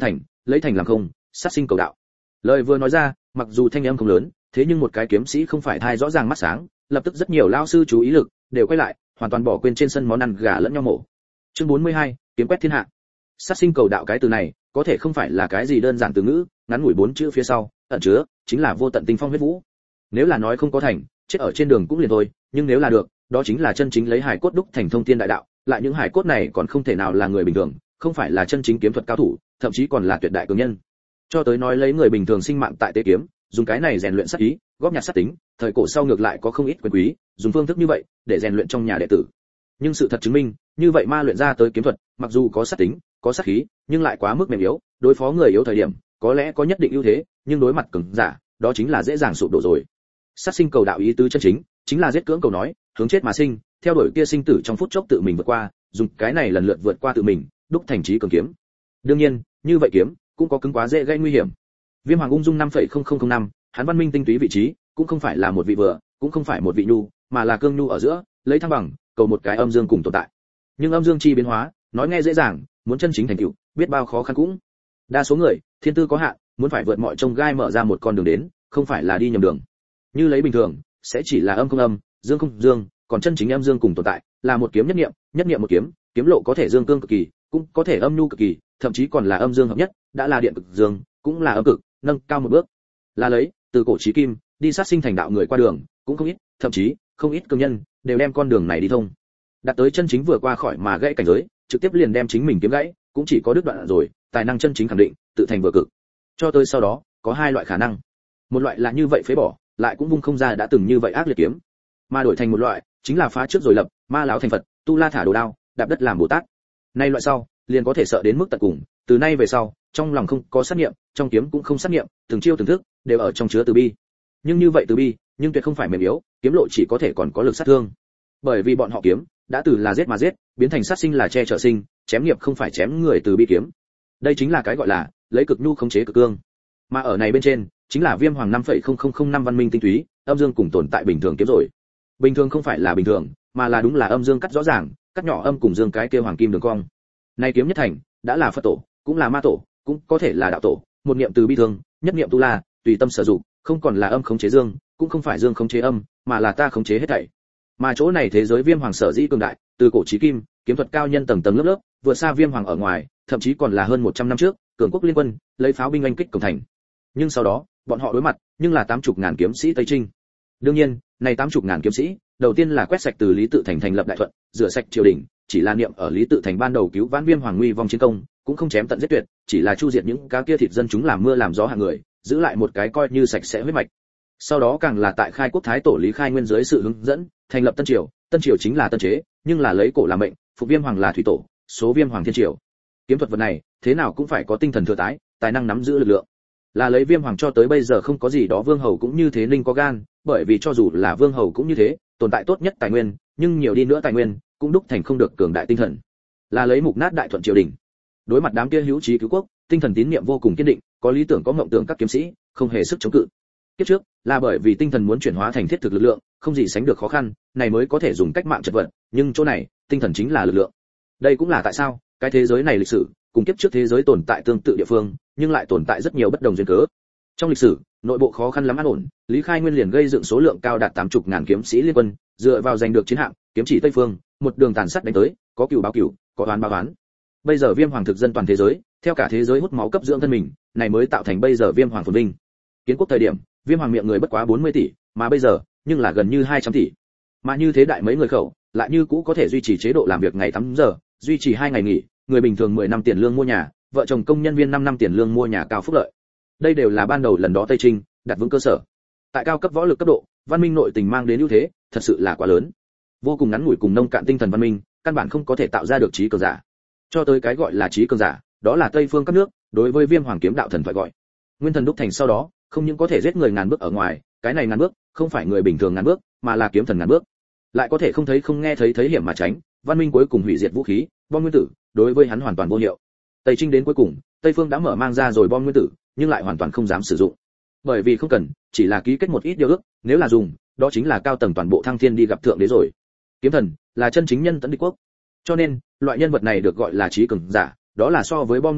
lấy thành làm không, sát sinh cầu đạo. Lời vừa nói ra, mặc dù thanh âm không lớn, thế nhưng một cái kiếm sĩ không phải thai rõ ràng mắt sáng, lập tức rất nhiều lao sư chú ý lực đều quay lại, hoàn toàn bỏ quên trên sân món ăn gà lẫn nhau mổ. Chương 42, kiếm quét thiên hạ. Sát sinh cầu đạo cái từ này, có thể không phải là cái gì đơn giản từ ngữ, ngắn ngủi 4 chữ phía sau, ẩn chứa chính là vô tận tinh phong huyết vũ. Nếu là nói không có thành, chết ở trên đường cũng liền thôi, nhưng nếu là được, đó chính là chân chính lấy hải cốt đúc thành thông thiên đại đạo, lại những hải cốt này còn không thể nào là người bình thường, không phải là chân chính kiếm thuật cao thủ, thậm chí còn là tuyệt đại cường nhân. Cho tới nói lấy người bình thường sinh mạng tại tế kiếm, dùng cái này rèn luyện sát ý, góp nhặt sát tính, thời cổ sau ngược lại có không ít quyền quý, dùng phương thức như vậy để rèn luyện trong nhà đệ tử. Nhưng sự thật chứng minh, như vậy ma luyện ra tới kiếm thuật, mặc dù có sát tính, có sát khí, nhưng lại quá mức mềm yếu, đối phó người yếu thời điểm, có lẽ có nhất định ưu thế, nhưng đối mặt cường giả, đó chính là dễ dàng sụp đổ rồi. Sát sinh cầu đạo ý tứ chân chính là giết cưỡng cầu nói, hướng chết mà sinh, theo đuổi kia sinh tử trong phút chốc tự mình vượt qua, dùng cái này lần lượt vượt qua tự mình, đúc thành chí cường kiếm. Đương nhiên, như vậy kiếm cũng có cứng quá dễ gây nguy hiểm. Viêm Hoàng ung dung 5.0005, hắn văn minh tinh túy vị trí, cũng không phải là một vị vừa, cũng không phải một vị nhu, mà là cương nhu ở giữa, lấy thăng bằng, cầu một cái âm dương cùng tồn tại. Nhưng âm dương chi biến hóa, nói nghe dễ dàng, muốn chân chính thành tựu, biết bao khó khăn cũng. Đa số người, thiên tư có hạn, muốn phải vượt mọi chông gai mở ra một con đường đến, không phải là đi nhầm đường. Như lấy bình thường, sẽ chỉ là âm không âm, dương không dương, còn chân chính âm dương cùng tồn tại, là một kiếm nhất niệm một kiếm, kiếm lộ có thể dương cương cực kỳ, cũng có thể âm nhu cực kỳ, thậm chí còn là âm dương hợp nhất, đã là điện cực dương, cũng là âm cực, nâng cao một bước. Là lấy, từ cổ chí kim, đi sát sinh thành đạo người qua đường, cũng không ít, thậm chí không ít cường nhân đều đem con đường này đi thông. Đạt tới chân chính vừa qua khỏi mà gãy cảnh giới, trực tiếp liền đem chính mình kiếm gãy, cũng chỉ có đứt đoạn rồi, tài năng chân chính khẳng định, tự thành vừa cực. Cho tới sau đó, có hai loại khả năng. Một loại là như vậy phế bỏ, lại cũng vung không ra đã từng như vậy ác liệt kiếm, mà đổi thành một loại, chính là phá trước rồi lập, ma lão thành Phật, tu la thả đồ đao, đạp đất làm Bồ Tát. Nay loại sau, liền có thể sợ đến mức tận cùng, từ nay về sau, trong lòng không có sát niệm, trong kiếm cũng không sát niệm, từng chiêu từng thức đều ở trong chứa từ bi. Nhưng như vậy từ bi, nhưng tuyệt không phải mềm yếu, kiếm lộ chỉ có thể còn có lực sát thương. Bởi vì bọn họ kiếm đã từ là giết mà giết, biến thành sát sinh là che chở sinh, chém nghiệp không phải chém người từ bi kiếm. Đây chính là cái gọi là lấy cực nhu khống chế cực cương. Mà ở này bên trên, chính là Viêm Hoàng 5.0005 văn minh tinh túy, âm dương cùng tồn tại bình thường kiếm rồi. Bình thường không phải là bình thường, mà là đúng là âm dương cắt rõ ràng, cắt nhỏ âm cùng dương cái kia hoàng kim đường cong. Này kiếm nhất thành, đã là Phật tổ, cũng là ma tổ, cũng có thể là đạo tổ, một niệm từ bi thương, nhất niệm tu la, tùy tâm sử dụng, không còn là âm khống chế dương, cũng không phải dương khống chế âm, mà là ta khống chế hết thảy. Mà chỗ này thế giới Viêm Hoàng sở dĩ cường đại, từ cổ chí kim, kiếm thuật cao nhân tầng tầng lớp lớp, vượt xa Viêm Hoàng ở ngoài, thậm chí còn là hơn 100 năm trước, cường quốc liên quân, lấy pháo binh oanh kích cổng thành. Nhưng sau đó, bọn họ đối mặt, nhưng là 80.000 kiếm sĩ Tây Trinh. Đương nhiên, này 80.000 kiếm sĩ, đầu tiên là quét sạch từ Lý Tự Thành thành lập đại thuận, rửa sạch triều đình, chỉ là niệm ở Lý Tự Thành ban đầu cứu vãn Viêm Hoàng nguy vong chiến công, cũng không chém tận giết tuyệt, chỉ là chu diệt những cá kia thịt dân chúng làm mưa làm gió hạng người, giữ lại một cái coi như sạch sẽ huyết mạch. Sau đó càng là tại khai quốc thái tổ Lý Khai Nguyên dưới sự hướng dẫn, thành lập Tân Triều, Tân Triều chính là Tân chế, nhưng là lấy cổ làm mệnh, phục Viêm Hoàng là thủy tổ, số Viêm Hoàng thiên triều. Kiếm thuật vật này, thế nào cũng phải có tinh thần thừa tái, tài năng nắm giữ lực lượng. Là lấy Viêm Hoàng cho tới bây giờ không có gì đó vương hầu cũng như thế ninh có gan, bởi vì cho dù là vương hầu cũng như thế, tồn tại tốt nhất tài nguyên, nhưng nhiều đi nữa tài nguyên cũng đúc thành không được cường đại tinh thần. Là lấy mục nát đại thuận triều đình. Đối mặt đám kia hữu chí cứu quốc, tinh thần tín niệm vô cùng kiên định, có lý tưởng có mộng tưởng các kiếm sĩ, không hề sức chống cự. Kiếp trước, là bởi vì tinh thần muốn chuyển hóa thành thiết thực lực lượng, không gì sánh được khó khăn, này mới có thể dùng cách mạng chật vật, nhưng chỗ này, tinh thần chính là lực lượng. Đây cũng là tại sao, cái thế giới này lịch sử, cùng kiếp trước thế giới tồn tại tương tự địa phương, nhưng lại tồn tại rất nhiều bất đồng duyên cớ. Trong lịch sử, nội bộ khó khăn lắm an ổn, Lý Khai Nguyên liền gây dựng số lượng cao đạt 80.000 kiếm sĩ liên quân, dựa vào giành được chiến hạm, kiếm chỉ Tây phương, một đường tàn sát đánh tới, có cừu báo cừu, có oán báo oán. Bây giờ Viêm Hoàng thực dân toàn thế giới, theo cả thế giới hút máu cấp dưỡng thân mình, này mới tạo thành bây giờ Viêm Hoàng phồn vinh. Kiến quốc thời điểm, Viêm Hoàng miệng người bất quá 40 tỷ, mà bây giờ, nhưng là gần như 200 tỷ. Mà như thế đại mấy người khẩu, lại như cũ có thể duy trì chế độ làm việc ngày 8 giờ, duy trì 2 ngày nghỉ, người bình thường 10 năm tiền lương mua nhà, vợ chồng công nhân viên 5 năm tiền lương mua nhà cao phúc lợi. Đây đều là ban đầu lần đó Tây Trinh đặt vững cơ sở. Tại cao cấp võ lực cấp độ, văn minh nội tình mang đến ưu thế, thật sự là quá lớn. Vô cùng ngắn ngủi cùng nông cạn tinh thần văn minh, căn bản không có thể tạo ra được trí cường giả. Cho tới cái gọi là trí cường giả, đó là Tây phương các nước, đối với Viêm Hoàng kiếm đạo thần thoại gọi. Nguyên thần đúc thành sau đó, không những có thể giết người ngàn bước ở ngoài, cái này ngàn bước, không phải người bình thường ngàn bước, mà là kiếm thần ngàn bước. Lại có thể không thấy không nghe thấy hiểm mà tránh, văn minh cuối cùng hủy diệt vũ khí, bom nguyên tử, đối với hắn hoàn toàn vô hiệu. Tây Trinh đến cuối cùng, Tây phương đã mở mang ra rồi bom nguyên tử, nhưng lại hoàn toàn không dám sử dụng. Bởi vì không cần, chỉ là ký kết một ít điều ước, nếu là dùng, đó chính là cao tầng toàn bộ thăng thiên đi gặp thượng đế rồi. Kiếm thần là chân chính nhân tấn đế quốc. Cho nên, loại nhân vật này được gọi là trí cường giả, đó là so với bom nguyên tử,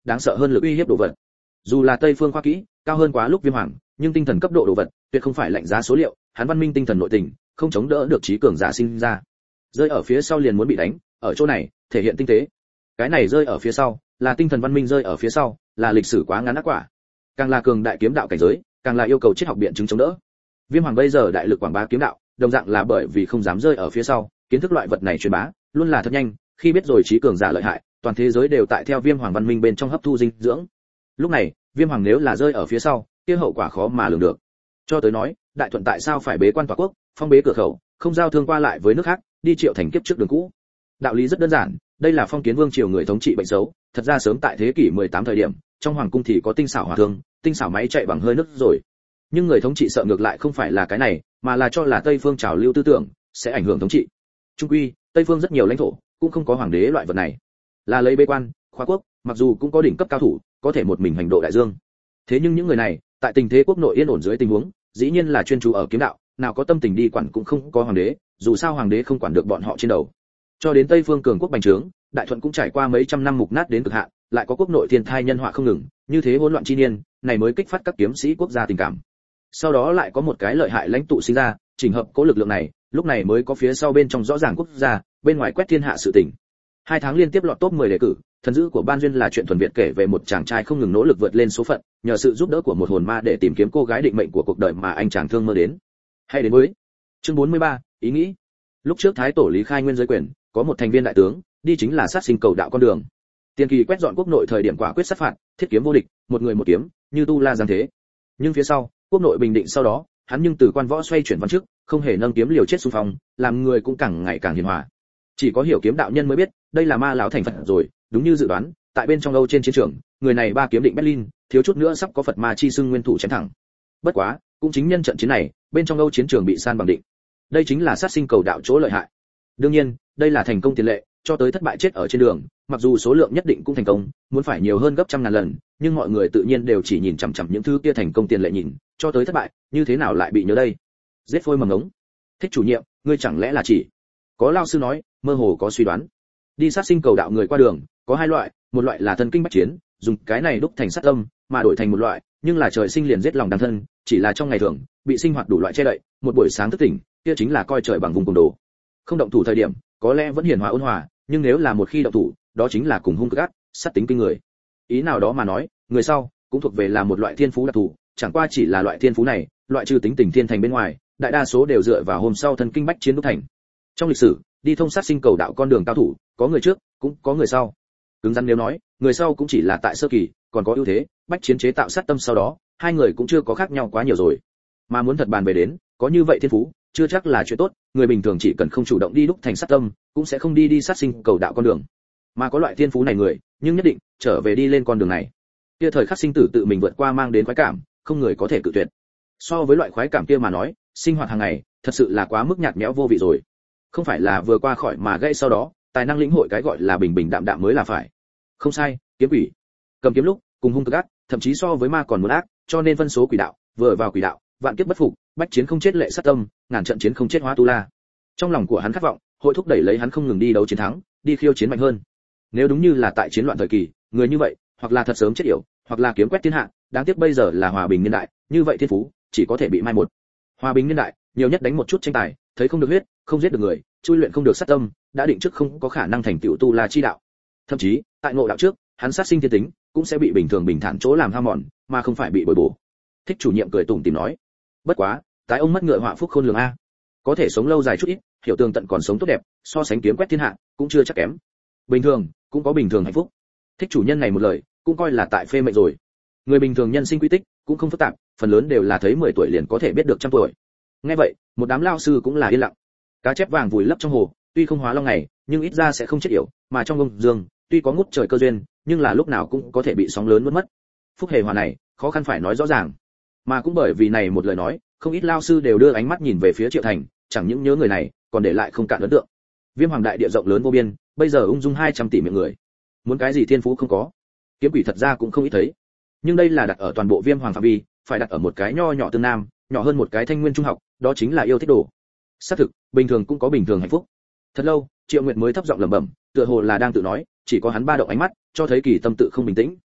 đáng sợ hơn lực uy hiếp đồ vật. Dù là Tây phương khoa kỹ cao hơn quá lúc Viêm Hoàng, nhưng tinh thần cấp độ đồ vật tuyệt không phải lạnh giá số liệu, hắn văn minh tinh thần nội tình không chống đỡ được trí cường giả sinh ra. Rơi ở phía sau liền muốn bị đánh, ở chỗ này thể hiện tinh tế. Cái này rơi ở phía sau là tinh thần văn minh, rơi ở phía sau là lịch sử quá ngắn ác quả. Càng là cường đại kiếm đạo cảnh giới, càng là yêu cầu triết học biện chứng chống đỡ. Viêm Hoàng bây giờ đại lực quảng bá kiếm đạo, đồng dạng là bởi vì không dám rơi ở phía sau, kiến thức loại vật này truyền bá luôn là thật nhanh, khi biết rồi trí cường giả lợi hại, toàn thế giới đều tại theo Viêm Hoàng văn minh bên trong hấp thu dinh dưỡng. Lúc này, Viêm Hoàng nếu là rơi ở phía sau, kia hậu quả khó mà lường được. Cho tới nói, Đại Thuận tại sao phải bế quan tỏa quốc, phong bế cửa khẩu, không giao thương qua lại với nước khác, đi Triệu Thành kiếp trước đường cũ. Đạo lý rất đơn giản, đây là phong kiến vương triều người thống trị bệnh xấu, thật ra sớm tại thế kỷ 18 thời điểm, trong hoàng cung thì có tinh xảo hỏa thương, tinh xảo máy chạy bằng hơi nước rồi. Nhưng người thống trị sợ ngược lại không phải là cái này, mà là cho là Tây phương trào lưu tư tưởng sẽ ảnh hưởng thống trị. Trung quy, Tây phương rất nhiều lãnh thổ cũng không có hoàng đế loại vật này. Là lấy bế quan, khóa quốc, mặc dù cũng có đỉnh cấp cao thủ, có thể một mình hành độ đại dương. Thế nhưng những người này, tại tình thế quốc nội yên ổn dưới tình huống, dĩ nhiên là chuyên chú ở kiếm đạo, nào có tâm tình đi quản cũng không có hoàng đế, dù sao hoàng đế không quản được bọn họ trên đầu. Cho đến Tây phương cường quốc bành trướng, Đại Thuận cũng trải qua mấy trăm năm mục nát đến cực hạn, lại có quốc nội thiên thai nhân họa không ngừng, như thế hỗn loạn chi niên, này mới kích phát các kiếm sĩ quốc gia tình cảm. Sau đó lại có một cái lợi hại lãnh tụ sinh ra, chỉnh hợp cố lực lượng này, lúc này mới có phía sau bên trong rõ ràng quốc gia, bên ngoài quét thiên hạ sự tình. 2 tháng liên tiếp lọt top 10 đề cử, thần dữ của Ban Duyên là chuyện thuần Việt kể về một chàng trai không ngừng nỗ lực vượt lên số phận, nhờ sự giúp đỡ của một hồn ma để tìm kiếm cô gái định mệnh của cuộc đời mà anh chàng thương mơ đến. Hay đến với chương 43, ý nghĩ. Lúc trước Thái tổ Lý Khai Nguyên giới quyền, có một thành viên đại tướng, đi chính là sát sinh cầu đạo con đường. Tiên kỳ quét dọn quốc nội thời điểm quả quyết sát phạt, thiết kiếm vô địch, một người một kiếm, như tu la giang thế. Nhưng phía sau, quốc nội bình định sau đó, hắn nhưng từ quan võ xoay chuyển văn chức, không hề nâng kiếm liều chết xung phong, làm người cũng càng ngày càng hiền hòa. Chỉ có hiểu kiếm đạo nhân mới biết, đây là ma lão thành Phật rồi, đúng như dự đoán, tại bên trong Âu trên chiến trường, người này ba kiếm định Berlin, thiếu chút nữa sắp có Phật ma chi xưng nguyên thủ chém thẳng. Bất quá, cũng chính nhân trận chiến này, bên trong Âu chiến trường bị san bằng định. Đây chính là sát sinh cầu đạo chỗ lợi hại. Đương nhiên, đây là thành công tiền lệ, cho tới thất bại chết ở trên đường, mặc dù số lượng nhất định cũng thành công, muốn phải nhiều hơn gấp trăm ngàn lần, nhưng mọi người tự nhiên đều chỉ nhìn chằm chằm những thứ kia thành công tiền lệ nhìn, cho tới thất bại, như thế nào lại bị nhớ đây? Giết phôi mầm ngống. Thích chủ nhiệm, ngươi chẳng lẽ là chỉ? Có lao sư nói, mơ hồ có suy đoán. Đi sát sinh cầu đạo người qua đường, có 2 loại, một loại là thân kinh bách chiến, dùng cái này đúc thành sát tâm, mà đổi thành một loại, nhưng là trời sinh liền giết lòng đàn thân, chỉ là trong ngày thường, bị sinh hoạt đủ loại che đậy, một buổi sáng thức tỉnh, kia chính là coi trời bằng vùng cùng đồ. Không động thủ thời điểm, có lẽ vẫn hiền hòa ôn hòa, nhưng nếu là một khi động thủ, đó chính là cùng hung cực ác, sát tính kinh người. Ý nào đó mà nói, người sau cũng thuộc về là một loại thiên phú đặc thù, chẳng qua chỉ là loại thiên phú này, loại trừ tính tình thiên thành bên ngoài, đại đa số đều dựa vào hôm sau thân kinh bách chiến đúc thành. Trong lịch sử, đi thông sát sinh cầu đạo con đường cao thủ, có người trước, cũng có người sau. Cứng rắn nếu nói, người sau cũng chỉ là tại sơ kỳ, còn có ưu thế, bách chiến chế tạo sát tâm sau đó, hai người cũng chưa có khác nhau quá nhiều rồi. Mà muốn thật bàn về đến, có như vậy thiên phú, chưa chắc là chuyện tốt, người bình thường chỉ cần không chủ động đi đúc thành sát tâm, cũng sẽ không đi sát sinh cầu đạo con đường. Mà có loại thiên phú này người, nhưng nhất định trở về đi lên con đường này. Kia thời khắc sinh tử tự mình vượt qua mang đến khoái cảm, không người có thể cự tuyệt. So với loại khoái cảm kia mà nói, sinh hoạt hàng ngày, thật sự là quá mức nhạt nhẽo vô vị rồi. Không phải là vừa qua khỏi mà gãy sau đó, tài năng lĩnh hội cái gọi là bình bình đạm đạm mới là phải. Không sai, kiếm quỷ. Cầm kiếm lúc, cùng hung cực ác, thậm chí so với ma còn muốn ác, cho nên phân số quỷ đạo, vừa vào quỷ đạo, vạn kiếp bất phục, bách chiến không chết lệ sát tâm, ngàn trận chiến không chết hóa tu la. Trong lòng của hắn khát vọng, hội thúc đẩy lấy hắn không ngừng đi đấu chiến thắng, đi khiêu chiến mạnh hơn. Nếu đúng như là tại chiến loạn thời kỳ, người như vậy, hoặc là thật sớm chết yểu, hoặc là kiếm quét thiên hạ, đáng tiếc bây giờ là hòa bình niên đại, như vậy thiên phú chỉ có thể bị mai một. Hòa bình niên đại, nhiều nhất đánh một chút tranh tài, thấy không được huyết, không giết được người, chui luyện không được sát tâm, đã định trước không có khả năng thành tựu tu la chi đạo. Thậm chí, tại ngộ đạo trước, hắn sát sinh thiên tính, cũng sẽ bị bình thường bình thản chỗ làm hao mòn, mà không phải bị bồi bổ. Thích chủ nhiệm cười tủm tỉm nói, bất quá, tái ông mất ngựa họa phúc khôn lường a, có thể sống lâu dài chút ít, hiểu tường tận còn sống tốt đẹp, so sánh kiếm quét thiên hạ, cũng chưa chắc kém. Bình thường, cũng có bình thường hạnh phúc. Thích chủ nhân này một lời, cũng coi là tại phê mệnh rồi. Người bình thường nhân sinh quy tích cũng không phức tạp, phần lớn đều là thấy 10 tuổi liền có thể biết được trăm tuổi. Nghe vậy, một đám lao sư cũng là yên lặng. Cá chép vàng vùi lấp trong hồ, tuy không hóa long ngày, nhưng ít ra sẽ không chết yểu, mà trong ông dương, tuy có ngút trời cơ duyên, nhưng là lúc nào cũng có thể bị sóng lớn nuốt mất. Phúc hề hòa này, khó khăn phải nói rõ ràng. Mà cũng bởi vì này một lời nói, không ít lao sư đều đưa ánh mắt nhìn về phía Triệu Thành, chẳng những nhớ người này, còn để lại không cạn ấn tượng. Viêm Hoàng đại địa rộng lớn vô biên, bây giờ ung dung 200 tỷ miệng người. Muốn cái gì thiên phú không có. Kiếm quỷ thật ra cũng không ít thấy. Nhưng đây là đặt ở toàn bộ Viêm Hoàng phạm vi, phải đặt ở một cái nho nhỏ tương nam, nhỏ hơn một cái thanh nguyên trung học, đó chính là yêu thích đồ. Xác thực, bình thường cũng có bình thường hạnh phúc. Thật lâu, Triệu Nguyệt mới thấp giọng lẩm bẩm, tựa hồ là đang tự nói, chỉ có hắn ba động ánh mắt, cho thấy kỳ tâm tự không bình tĩnh,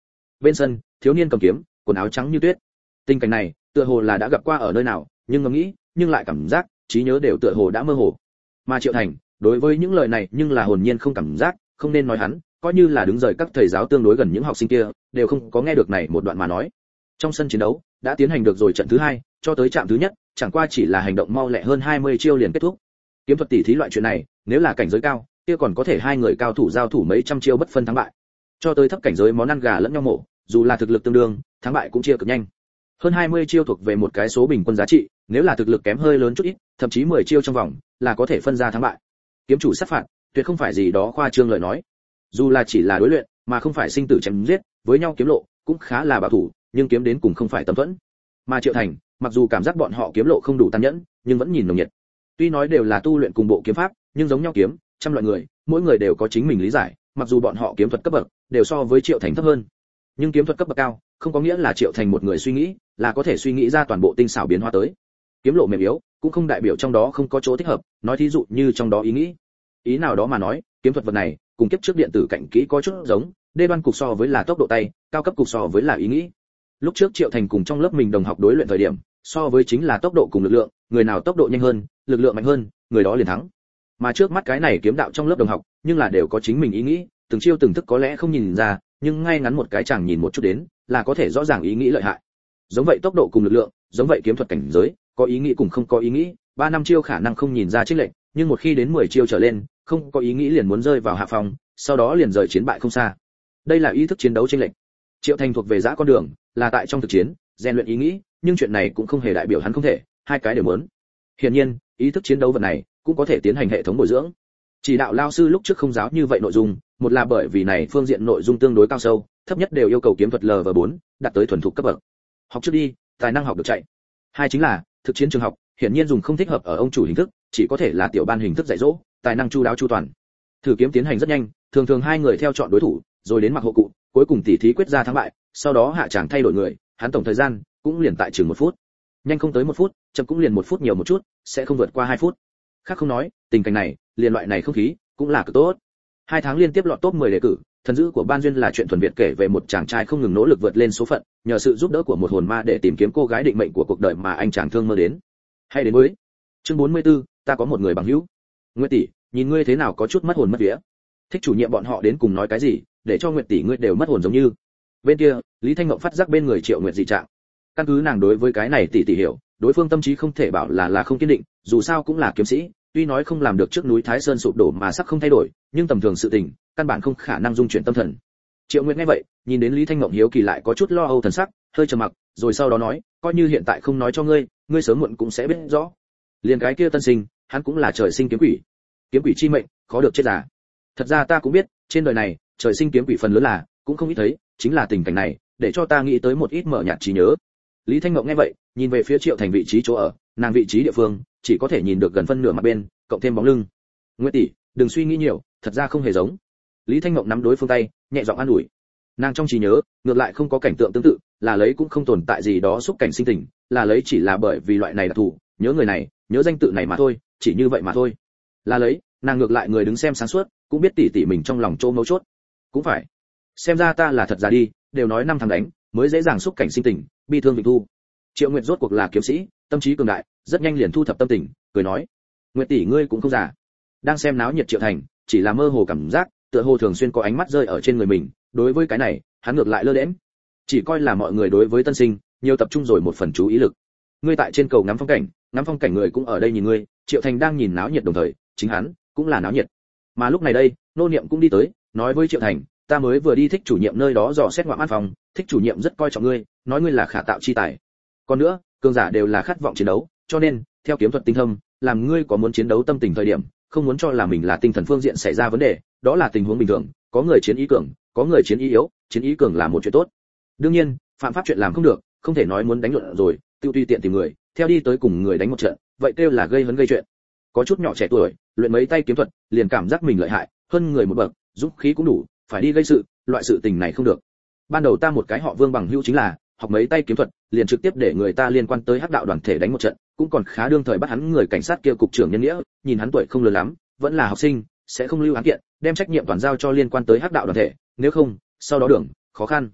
Bên sân, thiếu niên cầm kiếm, quần áo trắng như tuyết. Tình cảnh này, tựa hồ là đã gặp qua ở nơi nào, nhưng ngẫm nghĩ, nhưng lại cảm giác, trí nhớ đều tựa hồ đã mơ hồ. Mà Triệu Thành, đối với những lời này nhưng là hồn nhiên không cảm giác, không nên nói hắn, coi như là đứng rời các thầy giáo tương đối gần những học sinh kia, đều không có nghe được này một đoạn mà nói. Trong sân chiến đấu, đã tiến hành được rồi trận thứ 2, cho tới trạm thứ nhất, chẳng qua chỉ là hành động mau lẹ hơn 20 chiêu liền kết thúc. Kiếm thuật tỷ thí loại chuyện này, nếu là cảnh giới cao, kia còn có thể hai người cao thủ giao thủ mấy trăm chiêu bất phân thắng bại. Cho tới thấp cảnh giới món ăn gà lẫn nhau mổ, dù là thực lực tương đương, thắng bại cũng chia cực nhanh. Hơn 20 chiêu thuộc về một cái số bình quân giá trị, nếu là thực lực kém hơi lớn chút ít, thậm chí 10 chiêu trong vòng là có thể phân ra thắng bại. Kiếm chủ sát phạt, tuyệt không phải gì đó khoa trương lời nói. Dù là chỉ là đối luyện, mà không phải sinh tử chém giết, với nhau kiếm lộ cũng khá là bảo thủ, nhưng kiếm đến cùng không phải tầm thuẫn. Mà Triệu Thành, mặc dù cảm giác bọn họ kiếm lộ không đủ tàn nhẫn, nhưng vẫn nhìn nồng nhiệt. Tuy nói đều là tu luyện cùng bộ kiếm pháp, nhưng giống nhau kiếm, trăm loại người, mỗi người đều có chính mình lý giải, mặc dù bọn họ kiếm thuật cấp bậc đều so với Triệu Thành thấp hơn, nhưng kiếm thuật cấp bậc cao, không có nghĩa là Triệu Thành một người suy nghĩ, là có thể suy nghĩ ra toàn bộ tinh xảo biến hóa tới. Kiếm lộ mềm yếu, cũng không đại biểu trong đó không có chỗ thích hợp, nói thí dụ như trong đó ý nghĩ. Ý nào đó mà nói, kiếm thuật vật này, cùng kiếp trước điện tử cạnh kỹ có chút giống, đê đoan cục so với là tốc độ tay, cao cấp cục so với là ý nghĩ. Lúc trước Triệu Thành cùng trong lớp mình đồng học đối luyện thời điểm, so với chính là tốc độ cùng lực lượng, người nào tốc độ nhanh hơn, lực lượng mạnh hơn, người đó liền thắng. Mà trước mắt cái này kiếm đạo trong lớp đồng học, nhưng là đều có chính mình ý nghĩ, từng chiêu từng thức có lẽ không nhìn ra, nhưng ngay ngắn một cái chàng nhìn một chút đến, là có thể rõ ràng ý nghĩ lợi hại. Giống vậy tốc độ cùng lực lượng, giống vậy kiếm thuật cảnh giới, có ý nghĩ cùng không có ý nghĩ, 3 năm chiêu khả năng không nhìn ra chênh lệch, nhưng một khi đến 10 chiêu trở lên, không có ý nghĩ liền muốn rơi vào hạ phòng, sau đó liền rời chiến bại không xa. Đây là ý thức chiến đấu chênh lệch. Triệu Thành thuộc về dã con đường, là tại trong thực chiến, rèn luyện ý nghĩ, nhưng chuyện này cũng không hề đại biểu hắn không thể, hai cái đều muốn. Hiển nhiên, ý thức chiến đấu vật này cũng có thể tiến hành hệ thống bồi dưỡng. Chỉ đạo lao sư lúc trước không giáo như vậy nội dung, một là bởi vì này phương diện nội dung tương đối cao sâu, thấp nhất đều yêu cầu kiếm thuật Lv4, đạt tới thuần thục cấp bậc. Học trước đi, tài năng học được chạy. Hai chính là, thực chiến trường học, hiển nhiên dùng không thích hợp ở ông chủ hình thức, chỉ có thể là tiểu ban hình thức dạy dỗ, tài năng chu đáo chu toàn. Thử kiếm tiến hành rất nhanh, thường thường hai người theo chọn đối thủ, rồi đến mặc hộ cụ, cuối cùng tỉ thí quyết ra thắng bại, sau đó hạ tràng thay đổi người, hắn tổng thời gian cũng liền tại chừng 1 phút. Nhanh không tới 1 phút, chậm cũng liền 1 phút nhiều một chút, sẽ không vượt qua 2 phút. Khác không nói, tình cảnh này, liền loại này không khí, cũng là cực tốt. 2 tháng liên tiếp lọt top 10 đề cử, thần dữ của Ban Duyên là chuyện thuần Việt kể về một chàng trai không ngừng nỗ lực vượt lên số phận, nhờ sự giúp đỡ của một hồn ma để tìm kiếm cô gái định mệnh của cuộc đời mà anh chàng thương mơ đến. Hay đến với chương 44, ta có một người bằng hữu. Nguyệt tỷ, nhìn ngươi thế nào có chút mất hồn mất vía. Thích chủ nhiệm bọn họ đến cùng nói cái gì, để cho Nguyệt tỷ ngươi đều mất hồn giống như. Bên kia, Lý Thanh Ngộng phát giác bên người Triệu Nguyệt dị trạng. Căn cứ nàng đối với cái này tỷ hiểu, đối phương tâm trí không thể bảo là không kiên định, dù sao cũng là kiếm sĩ, tuy nói không làm được trước núi Thái Sơn sụp đổ mà sắc không thay đổi, nhưng tầm thường sự tình, căn bản không khả năng dung chuyển tâm thần. Triệu Nguyệt nghe vậy, nhìn đến Lý Thanh Ngộng hiếu kỳ lại có chút lo âu thần sắc, hơi trầm mặc, rồi sau đó nói, coi như hiện tại không nói cho ngươi, ngươi sớm muộn cũng sẽ biết rõ. Liền cái kia tân sinh, hắn cũng là trời sinh kiếm quỷ. Kiếm quỷ chi mệnh, khó được chết già. Thật ra ta cũng biết, trên đời này, trời sinh kiếm quỷ phần lớn là, cũng không ít thấy, chính là tình cảnh này, để cho ta nghĩ tới một ít mở nhạt trí nhớ. Lý Thanh Ngộng nghe vậy, nhìn về phía Triệu Thành vị trí chỗ ở, nàng vị trí địa phương, chỉ có thể nhìn được gần phân nửa mặt bên, cộng thêm bóng lưng. Nguyệt tỷ, đừng suy nghĩ nhiều, thật ra không hề giống. Lý Thanh Ngộng nắm đối phương tay, nhẹ giọng an ủi. Nàng trong trí nhớ, ngược lại không có cảnh tượng tương tự, là lấy cũng không tồn tại gì đó xúc cảnh sinh tình, là lấy chỉ là bởi vì loại này là thủ, nhớ người này, nhớ danh tự này mà thôi, chỉ như vậy mà thôi. Là lấy, nàng ngược lại người đứng xem sáng suốt, cũng biết tỷ mình trong lòng chỗ mấu chốt. Cũng phải. Xem ra ta là thật già đi, đều nói 5 tháng đánh, mới dễ dàng xúc cảnh sinh tình, bi thương vịnh thu. Triệu Nguyệt rốt cuộc là kiếm sĩ, tâm trí cường đại, rất nhanh liền thu thập tâm tình, cười nói: "Nguyệt tỷ ngươi cũng không già." Đang xem náo nhiệt Triệu Thành, chỉ là mơ hồ cảm giác, tựa hồ thường xuyên có ánh mắt rơi ở trên người mình, đối với cái này, hắn ngược lại lơ đễnh. Chỉ coi là mọi người đối với tân sinh, nhiều tập trung rồi một phần chú ý lực. Ngươi tại trên cầu ngắm phong cảnh người cũng ở đây nhìn ngươi, Triệu Thành đang nhìn náo nhiệt đồng thời, chính hắn cũng là náo nhiệt. Mà lúc này đây, nô niệm cũng đi tới, nói với Triệu Thành: "Ta mới vừa đi thích chủ nhiệm nơi đó dò xét ngoại an phòng, thích chủ nhiệm rất coi trọng ngươi, nói ngươi là khả tạo chi tài. Còn nữa, cường giả đều là khát vọng chiến đấu, cho nên, theo kiếm thuật tinh thâm, làm ngươi có muốn chiến đấu tâm tình thời điểm, không muốn cho là mình là tinh thần phương diện xảy ra vấn đề, đó là tình huống bình thường, có người chiến ý cường, có người chiến ý yếu, chiến ý cường là một chuyện tốt. Đương nhiên, phạm pháp chuyện làm không được, không thể nói muốn đánh luận rồi, tiêu tùy tiện tìm người, theo đi tới cùng người đánh một trận, vậy kêu là gây hấn gây chuyện. Có chút nhỏ trẻ tuổi, luyện mấy tay kiếm thuật, liền cảm giác mình lợi hại, hơn người một bậc, dũng khí cũng đủ, phải đi gây sự, loại sự tình này không được. Ban đầu ta một cái họ Vương bằng hữu chính là học mấy tay kiếm thuật, liền trực tiếp để người ta liên quan tới hắc đạo đoàn thể đánh một trận, cũng còn khá đương thời bắt hắn người cảnh sát kia cục trưởng nhân nghĩa, nhìn hắn tuổi không lớn lắm, vẫn là học sinh, sẽ không lưu án kiện, đem trách nhiệm toàn giao cho liên quan tới hắc đạo đoàn thể, nếu không, sau đó đường khó khăn.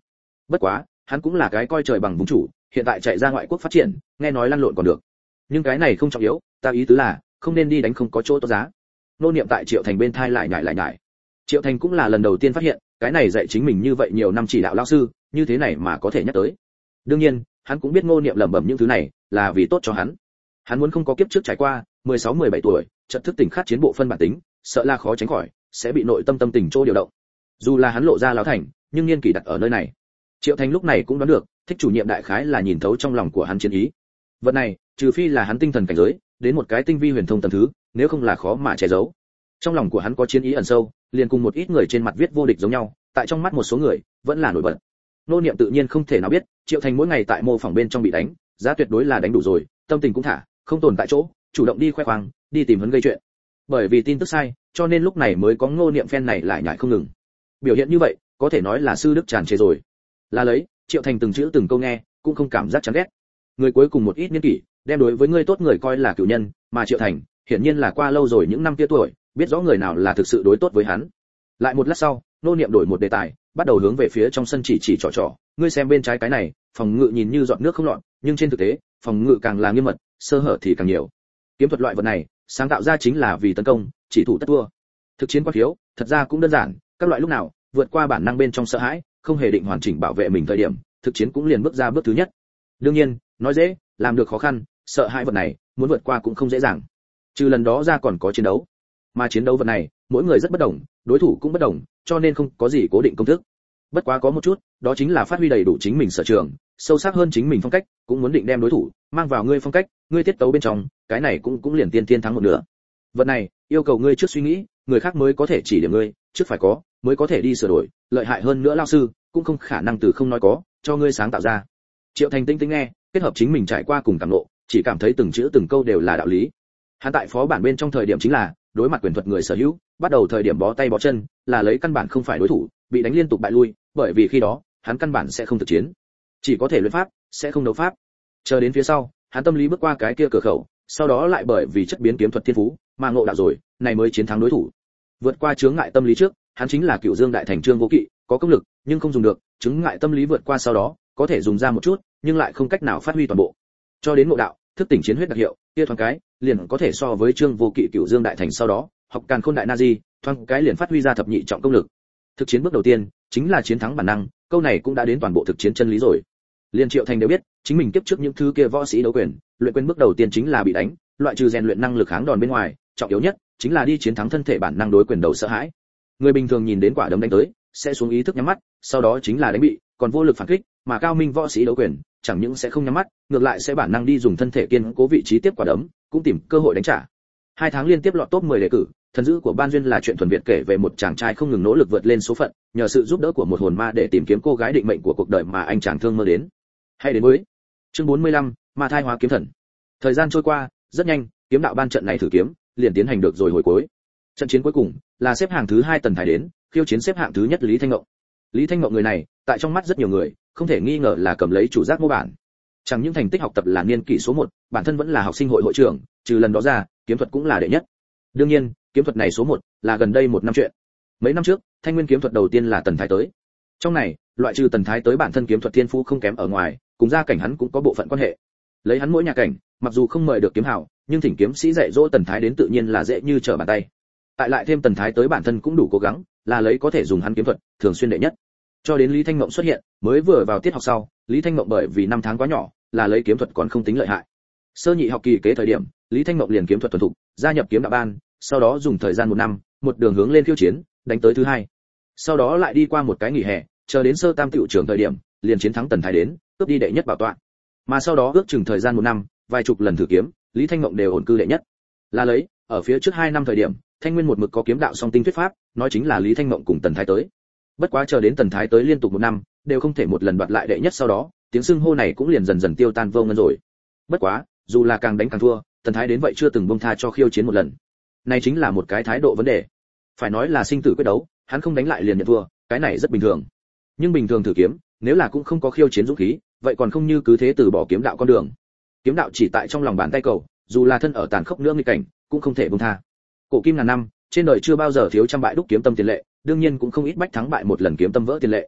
Bất quá, hắn cũng là cái coi trời bằng vùng chủ, hiện tại chạy ra ngoại quốc phát triển, nghe nói lăn lộn còn được. Nhưng cái này không trọng yếu, ta ý tứ là, không nên đi đánh không có chỗ tốt giá. Nô Niệm tại Triệu Thành bên thai lại nhải. Triệu Thành cũng là lần đầu tiên phát hiện, cái này dạy chính mình như vậy nhiều năm chỉ đạo lão sư, như thế này mà có thể nhắc tới. Đương nhiên, hắn cũng biết Ngô Niệm lẩm bẩm những thứ này, là vì tốt cho hắn. Hắn muốn không có kiếp trước trải qua, 16-17 tuổi, chợt thức tỉnh khát chiến bộ phân bản tính, sợ là khó tránh khỏi, sẽ bị nội tâm tình chỗ điều động. Dù là hắn lộ ra lão thành, nhưng niên kỷ đặt ở nơi này. Triệu Thành lúc này cũng đoán được, thích chủ nhiệm đại khái là nhìn thấu trong lòng của hắn chiến ý. Vật này, trừ phi là hắn tinh thần cảnh giới, đến một cái tinh vi huyền thông tầng thứ, nếu không là khó mà che giấu. Trong lòng của hắn có chiến ý ẩn sâu, liền cùng một ít người trên mặt viết vô địch giống nhau, tại trong mắt một số người, vẫn là nổi bật. Nô Niệm tự nhiên không thể nào biết, Triệu Thành mỗi ngày tại mô phỏng bên trong bị đánh, giá tuyệt đối là đánh đủ rồi, tâm tình cũng thả, không tồn tại chỗ, chủ động đi khoe khoang, đi tìm hấn gây chuyện. Bởi vì tin tức sai, cho nên lúc này mới có Ngô Niệm fan này lại nhại không ngừng. Biểu hiện như vậy, có thể nói là sư đức tràn trề rồi. Là lấy, Triệu Thành từng chữ từng câu nghe, cũng không cảm giác chán ghét. Người cuối cùng một ít niên kỷ, đem đối với người tốt người coi là cửu nhân, mà Triệu Thành, hiển nhiên là qua lâu rồi những năm kia tuổi, biết rõ người nào là thực sự đối tốt với hắn. Lại một lát sau, Nô Niệm đổi một đề tài, bắt đầu hướng về phía trong sân chỉ trò, ngươi xem bên trái cái này, phòng ngự nhìn như giọt nước không lọt, nhưng trên thực tế, phòng ngự càng là nghiêm mật, sơ hở thì càng nhiều. Kiếm thuật loại vật này, sáng tạo ra chính là vì tấn công, chỉ thủ tất thua. Thực chiến quá thiếu, thật ra cũng đơn giản, các loại lúc nào vượt qua bản năng bên trong sợ hãi, không hề định hoàn chỉnh bảo vệ mình thời điểm, thực chiến cũng liền bước ra bước thứ nhất. Đương nhiên, nói dễ, làm được khó khăn, sợ hãi vật này, muốn vượt qua cũng không dễ dàng. Trừ lần đó ra còn có chiến đấu. Mà chiến đấu vật này, mỗi người rất bất đồng, đối thủ cũng bất đồng, cho nên không có gì cố định công thức. Bất quá có một chút, đó chính là phát huy đầy đủ chính mình sở trường, sâu sắc hơn chính mình phong cách, cũng muốn định đem đối thủ mang vào ngươi phong cách, ngươi tiết tấu bên trong, cái này cũng liền tiên thắng một nửa. Vật này, yêu cầu ngươi trước suy nghĩ, người khác mới có thể chỉ điểm ngươi, trước phải có, mới có thể đi sửa đổi, lợi hại hơn nữa lao sư, cũng không khả năng từ không nói có, cho ngươi sáng tạo ra. Triệu Thành tinh nghe, kết hợp chính mình trải qua cùng cảm ngộ, chỉ cảm thấy từng chữ từng câu đều là đạo lý. Hắn tại phó bản bên trong thời điểm chính là đối mặt quyền thuật người sở hữu, bắt đầu thời điểm bó tay bó chân, là lấy căn bản không phải đối thủ, bị đánh liên tục bại lui, bởi vì khi đó, hắn căn bản sẽ không thực chiến, chỉ có thể luyện pháp, sẽ không đấu pháp. Chờ đến phía sau, hắn tâm lý bước qua cái kia cửa khẩu, sau đó lại bởi vì chất biến kiếm thuật thiên phú, mà ngộ đạo rồi, này mới chiến thắng đối thủ. Vượt qua chướng ngại tâm lý trước, hắn chính là Cửu Dương đại thành Trương Vô Kỵ, có công lực, nhưng không dùng được, chướng ngại tâm lý vượt qua sau đó, có thể dùng ra một chút, nhưng lại không cách nào phát huy toàn bộ. Cho đến ngộ đạo, thức tỉnh chiến huyết đặc hiệu, kia thoáng cái, liền có thể so với Trương Vô Kỵ Cửu Dương đại thành sau đó, học Càn Khôn đại na di, thoáng cái liền phát huy ra thập nhị trọng công lực. Thực chiến bước đầu tiên, chính là chiến thắng bản năng, câu này cũng đã đến toàn bộ thực chiến chân lý rồi. Liên Triệu Thành đều biết, chính mình tiếp trước những thứ kia võ sĩ đấu quyền, luyện quyền bước đầu tiên chính là bị đánh, loại trừ rèn luyện năng lực kháng đòn bên ngoài, trọng yếu nhất chính là đi chiến thắng thân thể bản năng đối quyền đầu sợ hãi. Người bình thường nhìn đến quả đấm đánh tới, sẽ xuống ý thức nhắm mắt, sau đó chính là đánh bị, còn vô lực phản kích, mà cao minh võ sĩ đấu quyền, chẳng những sẽ không nhắm mắt, ngược lại sẽ bản năng đi dùng thân thể kiên cố vị trí tiếp quả đấm, cũng tìm cơ hội đánh trả. 2 tháng liên tiếp lọt top 10 đề cử, thần dữ của Ban Duyên là chuyện thuần Việt kể về một chàng trai không ngừng nỗ lực vượt lên số phận, nhờ sự giúp đỡ của một hồn ma để tìm kiếm cô gái định mệnh của cuộc đời mà anh chàng thương mơ đến. Hay đến mới. Chương 45, Ma thai hóa kiếm thần. Thời gian trôi qua, rất nhanh, kiếm đạo ban trận này thử kiếm, liền tiến hành được rồi hồi cuối. Trận chiến cuối cùng là xếp hạng thứ 2 Tần Thái đến, khiêu chiến xếp hạng thứ nhất Lý Thanh Ngộng. Lý Thanh Ngộng người này, tại trong mắt rất nhiều người, không thể nghi ngờ là cầm lấy chủ giác mô bản. Chẳng những thành tích học tập là niên kỷ số 1, bản thân vẫn là học sinh hội hội trưởng, trừ lần đó ra, kiếm thuật cũng là đệ nhất. Đương nhiên, kiếm thuật này số 1 là gần đây 1 năm chuyện. Mấy năm trước, Thanh Nguyên kiếm thuật đầu tiên là Tần Thái tới. Trong này, loại trừ Tần Thái tới bản thân kiếm thuật thiên phú không kém ở ngoài, cùng gia cảnh hắn cũng có bộ phận quan hệ. Lấy hắn mỗi nhà cảnh, mặc dù không mời được kiếm hảo, nhưng thỉnh kiếm sĩ dạy dỗ Tần Thái đến tự nhiên là dễ như trở bàn tay. Tại lại thêm Tần Thái tới bản thân cũng đủ cố gắng, là lấy có thể dùng hắn kiếm thuật, thường xuyên đệ nhất. Cho đến Lý Thanh Ngộng xuất hiện, mới vừa vào tiết học sau, Lý Thanh Ngộng bởi vì 5 tháng quá nhỏ, là lấy kiếm thuật còn không tính lợi hại. Sơ nhị học kỳ kế thời điểm, Lý Thanh Ngộng liền kiếm thuật thuần thục, gia nhập kiếm đạo ban, sau đó dùng thời gian 1 năm, một đường hướng lên khiêu chiến, đánh tới thứ 2. Sau đó lại đi qua một cái nghỉ hè, chờ đến sơ tam tiểu trưởng thời điểm, liền chiến thắng Tần Thái đến, cướp đi đệ nhất bảo tọa. Mà sau đó ước chừng thời gian 1 năm, vài chục lần thử kiếm, Lý Thanh Ngộng đều ổn cư đệ nhất. Là lấy, ở phía trước 2 năm thời điểm, Thanh Nguyên một mực có kiếm đạo song tinh thuyết pháp, nói chính là Lý Thanh Ngộng cùng Tần Thái tới. Bất quá chờ đến Tần Thái tới liên tục 1 năm, đều không thể một lần đoạt lại đệ nhất, sau đó, tiếng xưng hô này cũng liền dần dần tiêu tan vô ngân rồi. Bất quá, dù là càng đánh càng thua, Tần Thái đến vậy chưa từng buông tha cho khiêu chiến một lần. Này chính là một cái thái độ vấn đề. Phải nói là sinh tử quyết đấu, hắn không đánh lại liền nhận thua, cái này rất bình thường. Nhưng bình thường thử kiếm, nếu là cũng không có khiêu chiến dũng khí, vậy còn không như cứ thế từ bỏ kiếm đạo con đường. Kiếm đạo chỉ tại trong lòng bàn tay cầu, dù là thân ở tàn khốc nữa nghịch cảnh, cũng không thể buông tha. Cổ kim ngàn năm, trên đời chưa bao giờ thiếu trăm bại đúc kiếm tâm tiền lệ, đương nhiên cũng không ít bách thắng bại một lần kiếm tâm vỡ tiền lệ.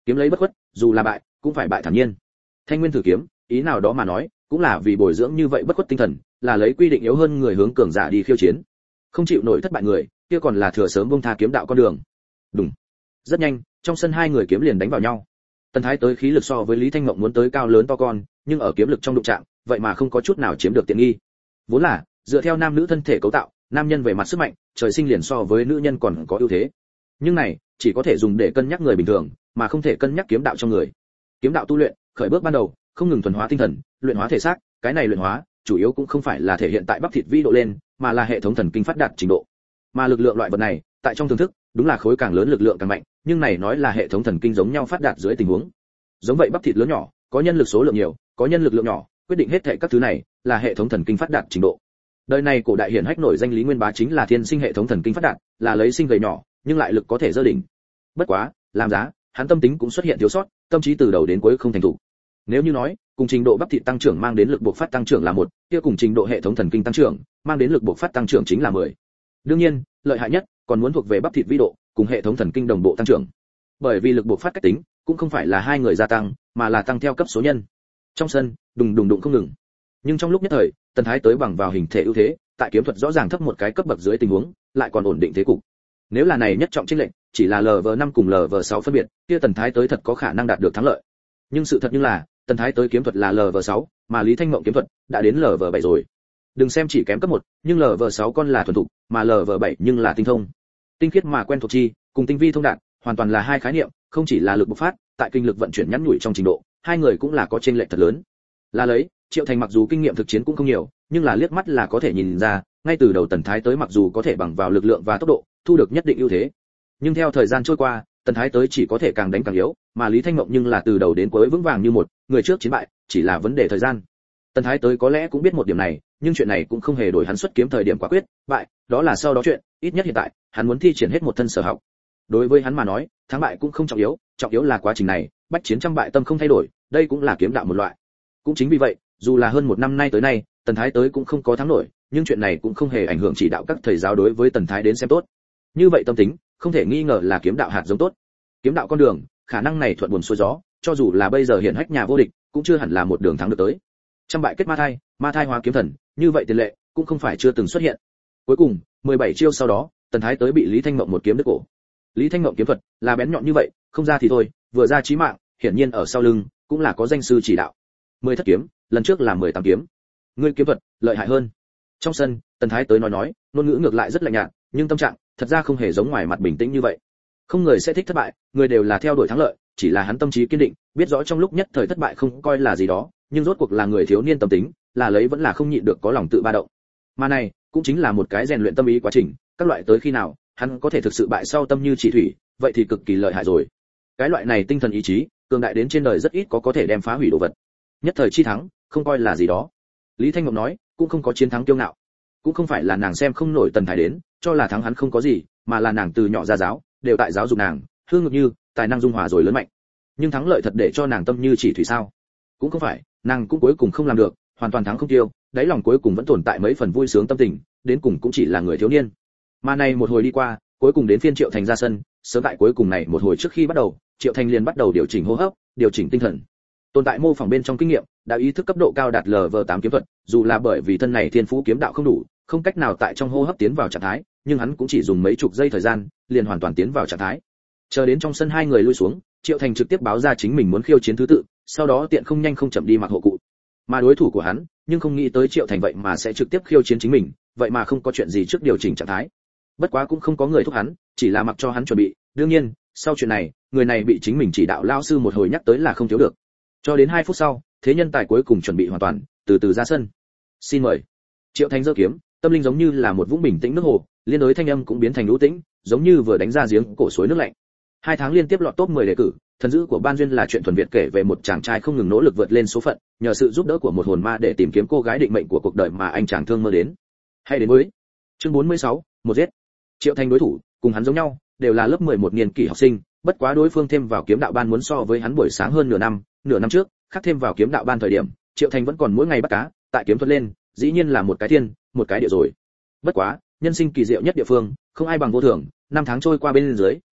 kiếm lấy bất khuất, dù là bại cũng phải bại thản nhiên. Thanh Nguyên thử kiếm, ý nào đó mà nói, cũng là vì bồi dưỡng như vậy bất khuất tinh thần, là lấy quy định yếu hơn người hướng cường giả đi khiêu chiến. Không chịu nổi thất bại người, kia còn là thừa sớm buông tha kiếm đạo con đường. Đúng. Rất nhanh, trong sân hai người kiếm liền đánh vào nhau. Tần Thái tới khí lực so với Lý Thanh Mộng muốn tới cao lớn to con, nhưng ở kiếm lực trong đụng chạm, vậy mà không có chút nào chiếm được tiện nghi. Vốn là, dựa theo nam nữ thân thể cấu tạo, nam nhân về mặt sức mạnh, trời sinh liền so với nữ nhân còn có ưu thế. Nhưng này, chỉ có thể dùng để cân nhắc người bình thường, mà không thể cân nhắc kiếm đạo trong người. Kiếm đạo tu luyện, khởi bước ban đầu, không ngừng thuần hóa tinh thần, luyện hóa thể xác, cái này luyện hóa, chủ yếu cũng không phải là thể hiện tại bắp thịt vi độ lên, mà là hệ thống thần kinh phát đạt trình độ. Mà lực lượng loại vật này, tại trong thưởng thức, đúng là khối càng lớn lực lượng càng mạnh, nhưng này nói là hệ thống thần kinh giống nhau phát đạt dưới tình huống. Giống vậy bắp thịt lớn nhỏ, có nhân lực số lượng nhiều, có nhân lực lượng nhỏ, quyết định hết thảy các thứ này là hệ thống thần kinh phát đạt trình độ. Đời này cổ đại hiển hách nổi danh Lý Nguyên Bá chính là thiên sinh hệ thống thần kinh phát đạt, là lấy sinh gầy nhỏ, nhưng lại lực có thể dơ đỉnh. Bất quá, làm giá, hắn tâm tính cũng xuất hiện thiếu sót, tâm trí từ đầu đến cuối không thành thủ. Nếu như nói, cùng trình độ bắp thịt tăng trưởng mang đến lực buộc phát tăng trưởng là một, kia cùng trình độ hệ thống thần kinh tăng trưởng, mang đến lực buộc phát tăng trưởng chính là 10. Đương nhiên, lợi hại nhất còn muốn thuộc về bắp thịt vi độ, cùng hệ thống thần kinh đồng bộ tăng trưởng. Bởi vì lực buộc phát cách tính, cũng không phải là hai người gia tăng, mà là tăng theo cấp số nhân. Trong sân, đùng đùng đụng không ngừng. Nhưng trong lúc nhất thời, Tần Thái tới bằng vào hình thể ưu thế, tại kiếm thuật rõ ràng thấp một cái cấp bậc dưới tình huống, lại còn ổn định thế cục. Nếu là này nhất trọng chênh lệnh, chỉ là LV5 cùng LV6 phân biệt, kia Tần Thái tới thật có khả năng đạt được thắng lợi. Nhưng sự thật như là, Tần Thái tới kiếm thuật là LV6, mà Lý Thanh Mộng kiếm thuật đã đến LV7 rồi. Đừng xem chỉ kém cấp 1, nhưng LV6 con là thuần thục, mà LV7 nhưng là tinh thông. Tinh khiết mà quen thuộc chi, cùng tinh vi thông đạt, hoàn toàn là hai khái niệm, không chỉ là lực bộc phát, tại kinh lực vận chuyển nhắn nhủi trong trình độ, hai người cũng là có chênh lệch thật lớn. Là lấy, Triệu Thành mặc dù kinh nghiệm thực chiến cũng không nhiều, nhưng là liếc mắt là có thể nhìn ra, ngay từ đầu Tần Thái tới mặc dù có thể bằng vào lực lượng và tốc độ, thu được nhất định ưu thế. Nhưng theo thời gian trôi qua, Tần Thái tới chỉ có thể càng đánh càng yếu, mà Lý Thanh Mộng nhưng là từ đầu đến cuối vững vàng như một, người trước chiến bại, chỉ là vấn đề thời gian. Tần Thái tới có lẽ cũng biết một điểm này, nhưng chuyện này cũng không hề đổi hắn xuất kiếm thời điểm quả quyết, bại, đó là sau đó chuyện, ít nhất hiện tại, hắn muốn thi triển hết một thân sở học. Đối với hắn mà nói, thắng bại cũng không trọng yếu là quá trình này, bách chiến trăm bại tâm không thay đổi, đây cũng là kiếm đạo một loại. Cũng chính vì vậy, dù là hơn một năm nay tới nay, Tần Thái tới cũng không có thắng nổi, nhưng chuyện này cũng không hề ảnh hưởng chỉ đạo các thầy giáo đối với Tần Thái đến xem tốt. Như vậy tâm tính, không thể nghi ngờ là kiếm đạo hạt giống tốt. Kiếm đạo con đường, khả năng này thuận buồm xuôi gió, cho dù là bây giờ hiển hách nhà vô địch, cũng chưa hẳn là một đường thắng được tới. Trăm bại kết ma thai hóa kiếm thần, như vậy tiền lệ cũng không phải chưa từng xuất hiện. Cuối cùng, 17 chiêu sau đó, Tần Thái tới bị Lý Thanh Mộng một kiếm đứt cổ. Lý Thanh Mộng kiếm thuật là bén nhọn như vậy, không ra thì thôi, vừa ra chí mạng, hiển nhiên ở sau lưng cũng là có danh sư chỉ đạo. 10 thất kiếm, lần trước là 18 kiếm. Ngươi kiếm thuật lợi hại hơn. Trong sân, Tần Thái tới nói, ngôn ngữ ngược lại rất lạnh nhạt, nhưng tâm trạng thật ra không hề giống ngoài mặt bình tĩnh như vậy. Không người sẽ thích thất bại, người đều là theo đuổi thắng lợi, chỉ là hắn tâm trí kiên định, biết rõ trong lúc nhất thời thất bại không coi là gì đó, nhưng rốt cuộc là người thiếu niên tâm tính, là lấy vẫn là không nhịn được có lòng tự ba động. Mà này, cũng chính là một cái rèn luyện tâm ý quá trình, các loại tới khi nào, hắn có thể thực sự bại sau tâm như chỉ thủy, vậy thì cực kỳ lợi hại rồi. Cái loại này tinh thần ý chí, cường đại đến trên đời rất ít có thể đem phá hủy đồ vật. Nhất thời chi thắng, không coi là gì đó. Lý Thanh Ngọc nói, cũng không có chiến thắng kiêu ngạo, cũng không phải là nàng xem không nổi Tần Thái đến, cho là thắng hắn không có gì, mà là nàng từ nhỏ ra giáo, đều tại giáo dục nàng, hương ngược như, tài năng dung hòa rồi lớn mạnh. Nhưng thắng lợi thật để cho nàng tâm như chỉ thủy sao? Cũng không phải, nàng cũng cuối cùng không làm được, hoàn toàn thắng không tiêu, đáy lòng cuối cùng vẫn tồn tại mấy phần vui sướng tâm tình, đến cùng cũng chỉ là người thiếu niên. Mà này một hồi đi qua, cuối cùng đến phiên Triệu Thành ra sân, sớm tại cuối cùng này một hồi trước khi bắt đầu, Triệu Thành liền bắt đầu điều chỉnh hô hấp, điều chỉnh tinh thần. Tồn tại mô phỏng bên trong kinh nghiệm, đã ý thức cấp độ cao đạt LV8 kiếm thuật, dù là bởi vì thân này thiên phú kiếm đạo không đủ, không cách nào tại trong hô hấp tiến vào trạng thái, nhưng hắn cũng chỉ dùng mấy chục giây thời gian, liền hoàn toàn tiến vào trạng thái. Chờ đến trong sân hai người lui xuống, Triệu Thành trực tiếp báo ra chính mình muốn khiêu chiến thứ tự, sau đó tiện không nhanh không chậm đi mặc hộ cụ. Mà đối thủ của hắn, nhưng không nghĩ tới Triệu Thành vậy mà sẽ trực tiếp khiêu chiến chính mình, vậy mà không có chuyện gì trước điều chỉnh trạng thái. Bất quá cũng không có người thúc hắn, chỉ là mặc cho hắn chuẩn bị, đương nhiên, sau chuyện này, người này bị chính mình chỉ đạo lão sư một hồi nhắc tới là không thiếu được. Cho đến 2 phút sau, thế nhân tài cuối cùng chuẩn bị hoàn toàn, từ từ ra sân. Xin mời. Triệu Thành giơ kiếm, tâm linh giống như là một vũng bình tĩnh nước hồ, liên đối thanh âm cũng biến thành lũ tĩnh, giống như vừa đánh ra giếng cổ suối nước lạnh. 2 tháng liên tiếp lọt top 10 đề cử, thần dữ của Ban Duyên là chuyện thuần Việt kể về một chàng trai không ngừng nỗ lực vượt lên số phận, nhờ sự giúp đỡ của một hồn ma để tìm kiếm cô gái định mệnh của cuộc đời mà anh chàng thương mơ đến. Hay đến với chương 46, một giết. Triệu Thành đối thủ, cùng hắn giống nhau, đều là lớp 11 niên kỷ học sinh, bất quá đối phương thêm vào kiếm đạo ban muốn so với hắn buổi sáng hơn nửa năm trước, khác thêm vào kiếm đạo ban thời điểm, Triệu Thành vẫn còn mỗi ngày bắt cá, tại kiếm thuật lên, dĩ nhiên là một cái thiên, một cái địa rồi. Bất quá, nhân sinh kỳ diệu nhất địa phương, không ai bằng vô thường, 5 tháng trôi qua bên dưới,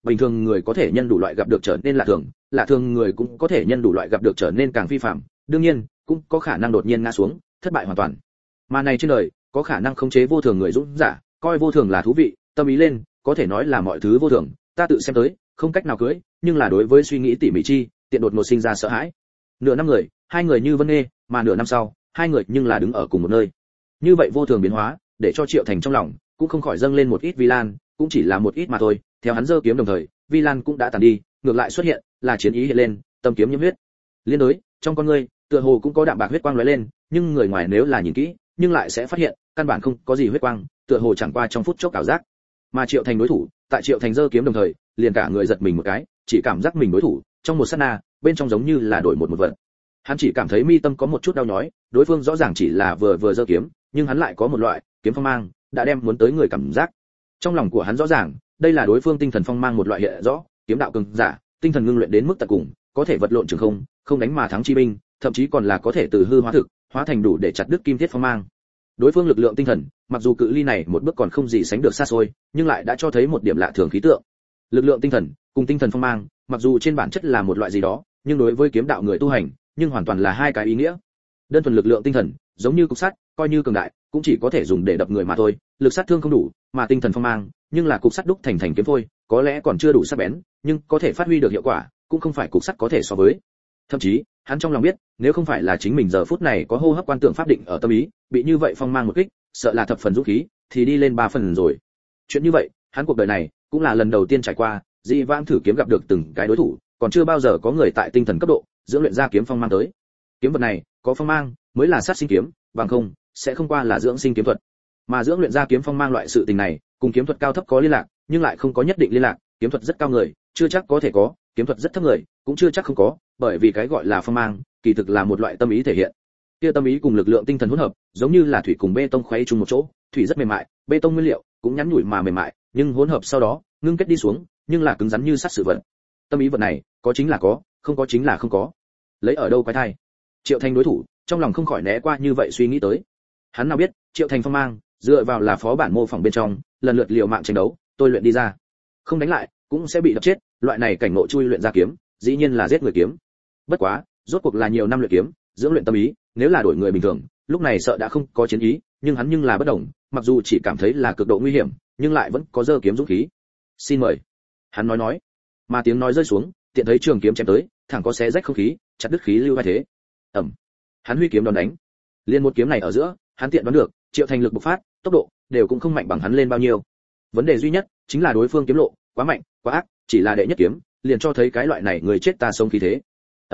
bình thường người có thể nhân đủ loại gặp được trở nên lạ thường người cũng có thể nhân đủ loại gặp được trở nên càng phi phạm, đương nhiên cũng có khả năng đột nhiên ngã xuống, thất bại hoàn toàn. Mà này trên đời có khả năng khống chế vô thường người dũng giả, coi vô thường là thú vị, tâm ý lên, có thể nói là mọi thứ vô thường, ta tự xem tới, không cách nào cưới, nhưng là đối với suy nghĩ tỉ mỉ chi, tiện đột ngột sinh ra sợ hãi. Nửa năm người, hai người như vân nghê, mà nửa năm sau, hai người nhưng là đứng ở cùng một nơi. Như vậy vô thường biến hóa, để cho Triệu Thành trong lòng cũng không khỏi dâng lên một ít vi lan, cũng chỉ là một ít mà thôi, theo hắn giơ kiếm đồng thời, vi lan cũng đã tàn đi, ngược lại xuất hiện là chiến ý hiện lên, tâm kiếm nhiễm huyết. Liên đối, trong con ngươi, tựa hồ cũng có đạm bạc huyết quang lóe lên, nhưng người ngoài nếu là nhìn kỹ, nhưng lại sẽ phát hiện, căn bản không có gì huyết quang, tựa hồ chẳng qua trong phút chốc ảo giác. Mà Triệu Thành đối thủ, tại Triệu Thành giơ kiếm đồng thời, liền cả người giật mình một cái, chỉ cảm giác mình đối thủ, trong một sát na, bên trong giống như là đổi một vật. Hắn chỉ cảm thấy mi tâm có một chút đau nhói, đối phương rõ ràng chỉ là vừa giơ kiếm, nhưng hắn lại có một loại kiếm phong mang, đã đem muốn tới người cảm giác. Trong lòng của hắn rõ ràng, đây là đối phương tinh thần phong mang một loại hiện rõ, kiếm đạo cường giả, tinh thần ngưng luyện đến mức tận cùng, có thể vật lộn trường không, không đánh mà thắng chi binh, thậm chí còn là có thể từ hư hóa thực, hóa thành đủ để chặt đứt kim thiết phong mang. Đối phương lực lượng tinh thần, mặc dù cự ly này một bước còn không gì sánh được xa xôi, nhưng lại đã cho thấy một điểm lạ thường khí tượng. Lực lượng tinh thần cùng tinh thần phong mang, mặc dù trên bản chất là một loại gì đó, nhưng đối với kiếm đạo người tu hành, nhưng hoàn toàn là hai cái ý nghĩa. Đơn thuần lực lượng tinh thần, giống như cục sắt, coi như cường đại, cũng chỉ có thể dùng để đập người mà thôi, lực sát thương không đủ, mà tinh thần phong mang, nhưng là cục sắt đúc thành kiếm phôi, có lẽ còn chưa đủ sắc bén, nhưng có thể phát huy được hiệu quả, cũng không phải cục sắt có thể so với. Thậm chí, hắn trong lòng biết, nếu không phải là chính mình giờ phút này có hô hấp quan tưởng pháp định ở tâm ý, bị như vậy phong mang một kích, sợ là thập phần dũng khí, thì đi lên 3 phần rồi. Chuyện như vậy, hắn cuộc đời này cũng là lần đầu tiên trải qua, dị vãng thử kiếm gặp được từng cái đối thủ, còn chưa bao giờ có người tại tinh thần cấp độ dưỡng luyện ra kiếm phong mang tới. Kiếm vật này, có phong mang mới là sát sinh kiếm, bằng không sẽ không qua là dưỡng sinh kiếm thuật. Mà dưỡng luyện ra kiếm phong mang loại sự tình này, cùng kiếm thuật cao thấp có liên lạc, nhưng lại không có nhất định liên lạc, kiếm thuật rất cao người, chưa chắc có thể có, kiếm thuật rất thấp người, cũng chưa chắc không có, bởi vì cái gọi là phong mang, kỳ thực là một loại tâm ý thể hiện. Kia tâm ý cùng lực lượng tinh thần hỗn hợp, giống như là thủy cùng bê tông khuấy chung một chỗ, thủy rất mềm mại, bê tông nguyên liệu cũng nhắn nhủi mà mềm mại, nhưng hỗn hợp sau đó, ngưng kết đi xuống, nhưng là cứng rắn như sắt sự vật. Tâm ý vật này, có chính là có, không có chính là không có. Lấy ở đâu quái thai? Triệu Thành đối thủ, trong lòng không khỏi né qua như vậy suy nghĩ tới. Hắn nào biết, Triệu Thành phong mang, dựa vào là phó bản mô phỏng bên trong, lần lượt liều mạng tranh đấu, tôi luyện đi ra. Không đánh lại, cũng sẽ bị đập chết, loại này cảnh ngộ chui luyện ra kiếm, dĩ nhiên là giết người kiếm. Bất quá, rốt cuộc là nhiều năm luyện kiếm, dưỡng luyện tâm ý, nếu là đổi người bình thường, lúc này sợ đã không có chiến ý, nhưng hắn nhưng là bất động, mặc dù chỉ cảm thấy là cực độ nguy hiểm, nhưng lại vẫn có giơ kiếm dũng khí. Xin mời. Hắn nói, mà tiếng nói rơi xuống, tiện thấy trường kiếm chém tới, thẳng có xé rách không khí, chặt đứt khí lưu vai thế. Ầm. Hắn huy kiếm đón đánh. Liên một kiếm này ở giữa, hắn tiện đoán được, Triệu Thành lực bộc phát, tốc độ đều cũng không mạnh bằng hắn lên bao nhiêu. Vấn đề duy nhất chính là đối phương kiếm lộ quá mạnh, quá ác, chỉ là đệ nhất kiếm, liền cho thấy cái loại này người chết ta sống khí thế.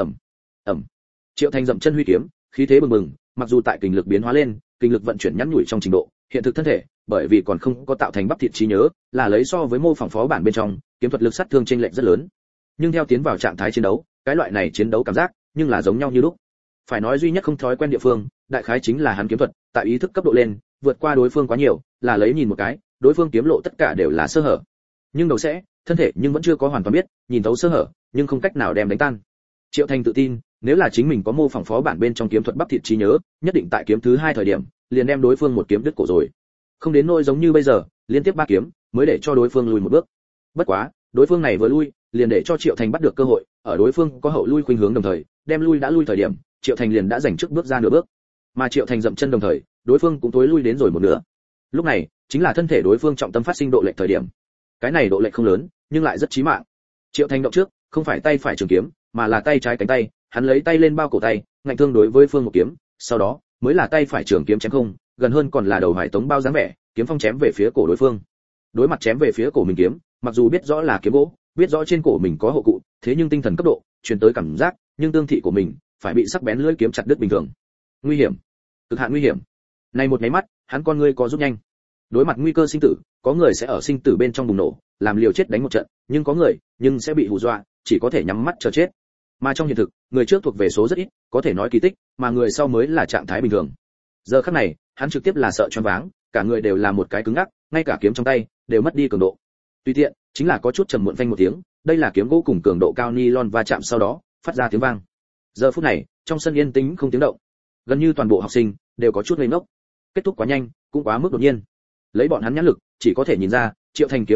Ầm. Triệu Thành dậm chân huy kiếm, khí thế bừng bừng, mặc dù tại kinh lực biến hóa lên, kinh lực vận chuyển nhắn nhủi trong trình độ, hiện thực thân thể, bởi vì còn không có tạo thành bắp thịt trí nhớ, là lấy so với mô phỏng phó bản bên trong, kiếm thuật lực sát thương chênh lệch rất lớn. Nhưng theo tiến vào trạng thái chiến đấu, cái loại này chiến đấu cảm giác, nhưng là giống nhau như lúc. Phải nói duy nhất không thói quen địa phương, đại khái chính là hắn kiếm thuật, tại ý thức cấp độ lên, vượt qua đối phương quá nhiều, là lấy nhìn một cái, đối phương kiếm lộ tất cả đều là sơ hở. Nhưng đầu sẽ, thân thể nhưng vẫn chưa có hoàn toàn biết, nhìn thấu sơ hở, nhưng không cách nào đem đánh tan. Triệu Thành tự tin, nếu là chính mình có mô phỏng phó bản bên trong kiếm thuật bắp thịt trí nhớ, nhất định tại kiếm thứ 2 thời điểm, liền đem đối phương một kiếm đứt cổ rồi. Không đến nỗi giống như bây giờ, liên tiếp 3 kiếm, mới để cho đối phương lùi một bước. Bất quá, đối phương này vừa lui, liền để cho Triệu Thành bắt được cơ hội, ở đối phương có hậu lui khuynh hướng đồng thời, đem lui đã lui thời điểm, Triệu Thành liền đã giành trước bước ra nửa bước. Mà Triệu Thành dậm chân đồng thời, đối phương cũng tối lui đến rồi một nửa. Lúc này, chính là thân thể đối phương trọng tâm phát sinh độ lệch thời điểm. Cái này độ lệch không lớn, nhưng lại rất chí mạng. Triệu Thành động trước, không phải tay phải trường kiếm, mà là tay trái cánh tay, hắn lấy tay lên bao cổ tay, ngạnh thương đối với phương một kiếm, sau đó mới là tay phải trường kiếm chém không, gần hơn còn là đầu hải tống bao dáng vẻ, kiếm phong chém về phía cổ đối phương. Đối mặt chém về phía cổ mình kiếm, mặc dù biết rõ là kiếm gỗ, biết rõ trên cổ mình có hộ cụ, thế nhưng tinh thần cấp độ truyền tới cảm giác, nhưng tương thị của mình phải bị sắc bén lưỡi kiếm chặt đứt bình thường. Nguy hiểm, cực hạn nguy hiểm. Này một cái mắt, hắn con ngươi có rút nhanh. Đối mặt nguy cơ sinh tử, có người sẽ ở sinh tử bên trong bùng nổ, làm liều chết đánh một trận, nhưng có người, nhưng sẽ bị hù dọa, chỉ có thể nhắm mắt chờ chết. Mà trong hiện thực, người trước thuộc về số rất ít, có thể nói kỳ tích, mà người sau mới là trạng thái bình thường. Giờ khắc này, hắn trực tiếp là sợ choáng váng, cả người đều là một cái cứng ngắc, ngay cả kiếm trong tay đều mất đi cường độ. Tùy tiện, chính là có chút trầm muộn phanh một tiếng, đây là kiếm gỗ cùng cường độ cao nylon va chạm sau đó, phát ra tiếng vang. Giờ phút này, trong sân yên tĩnh không tiếng động. Gần như toàn bộ học sinh đều có chút ngây ngốc. Kết thúc quá nhanh, cũng quá mức đột nhiên. Lấy bọn hắn nhãn lực, chỉ có thể nhìn ra, Triệu Thành kiếm rất ổn,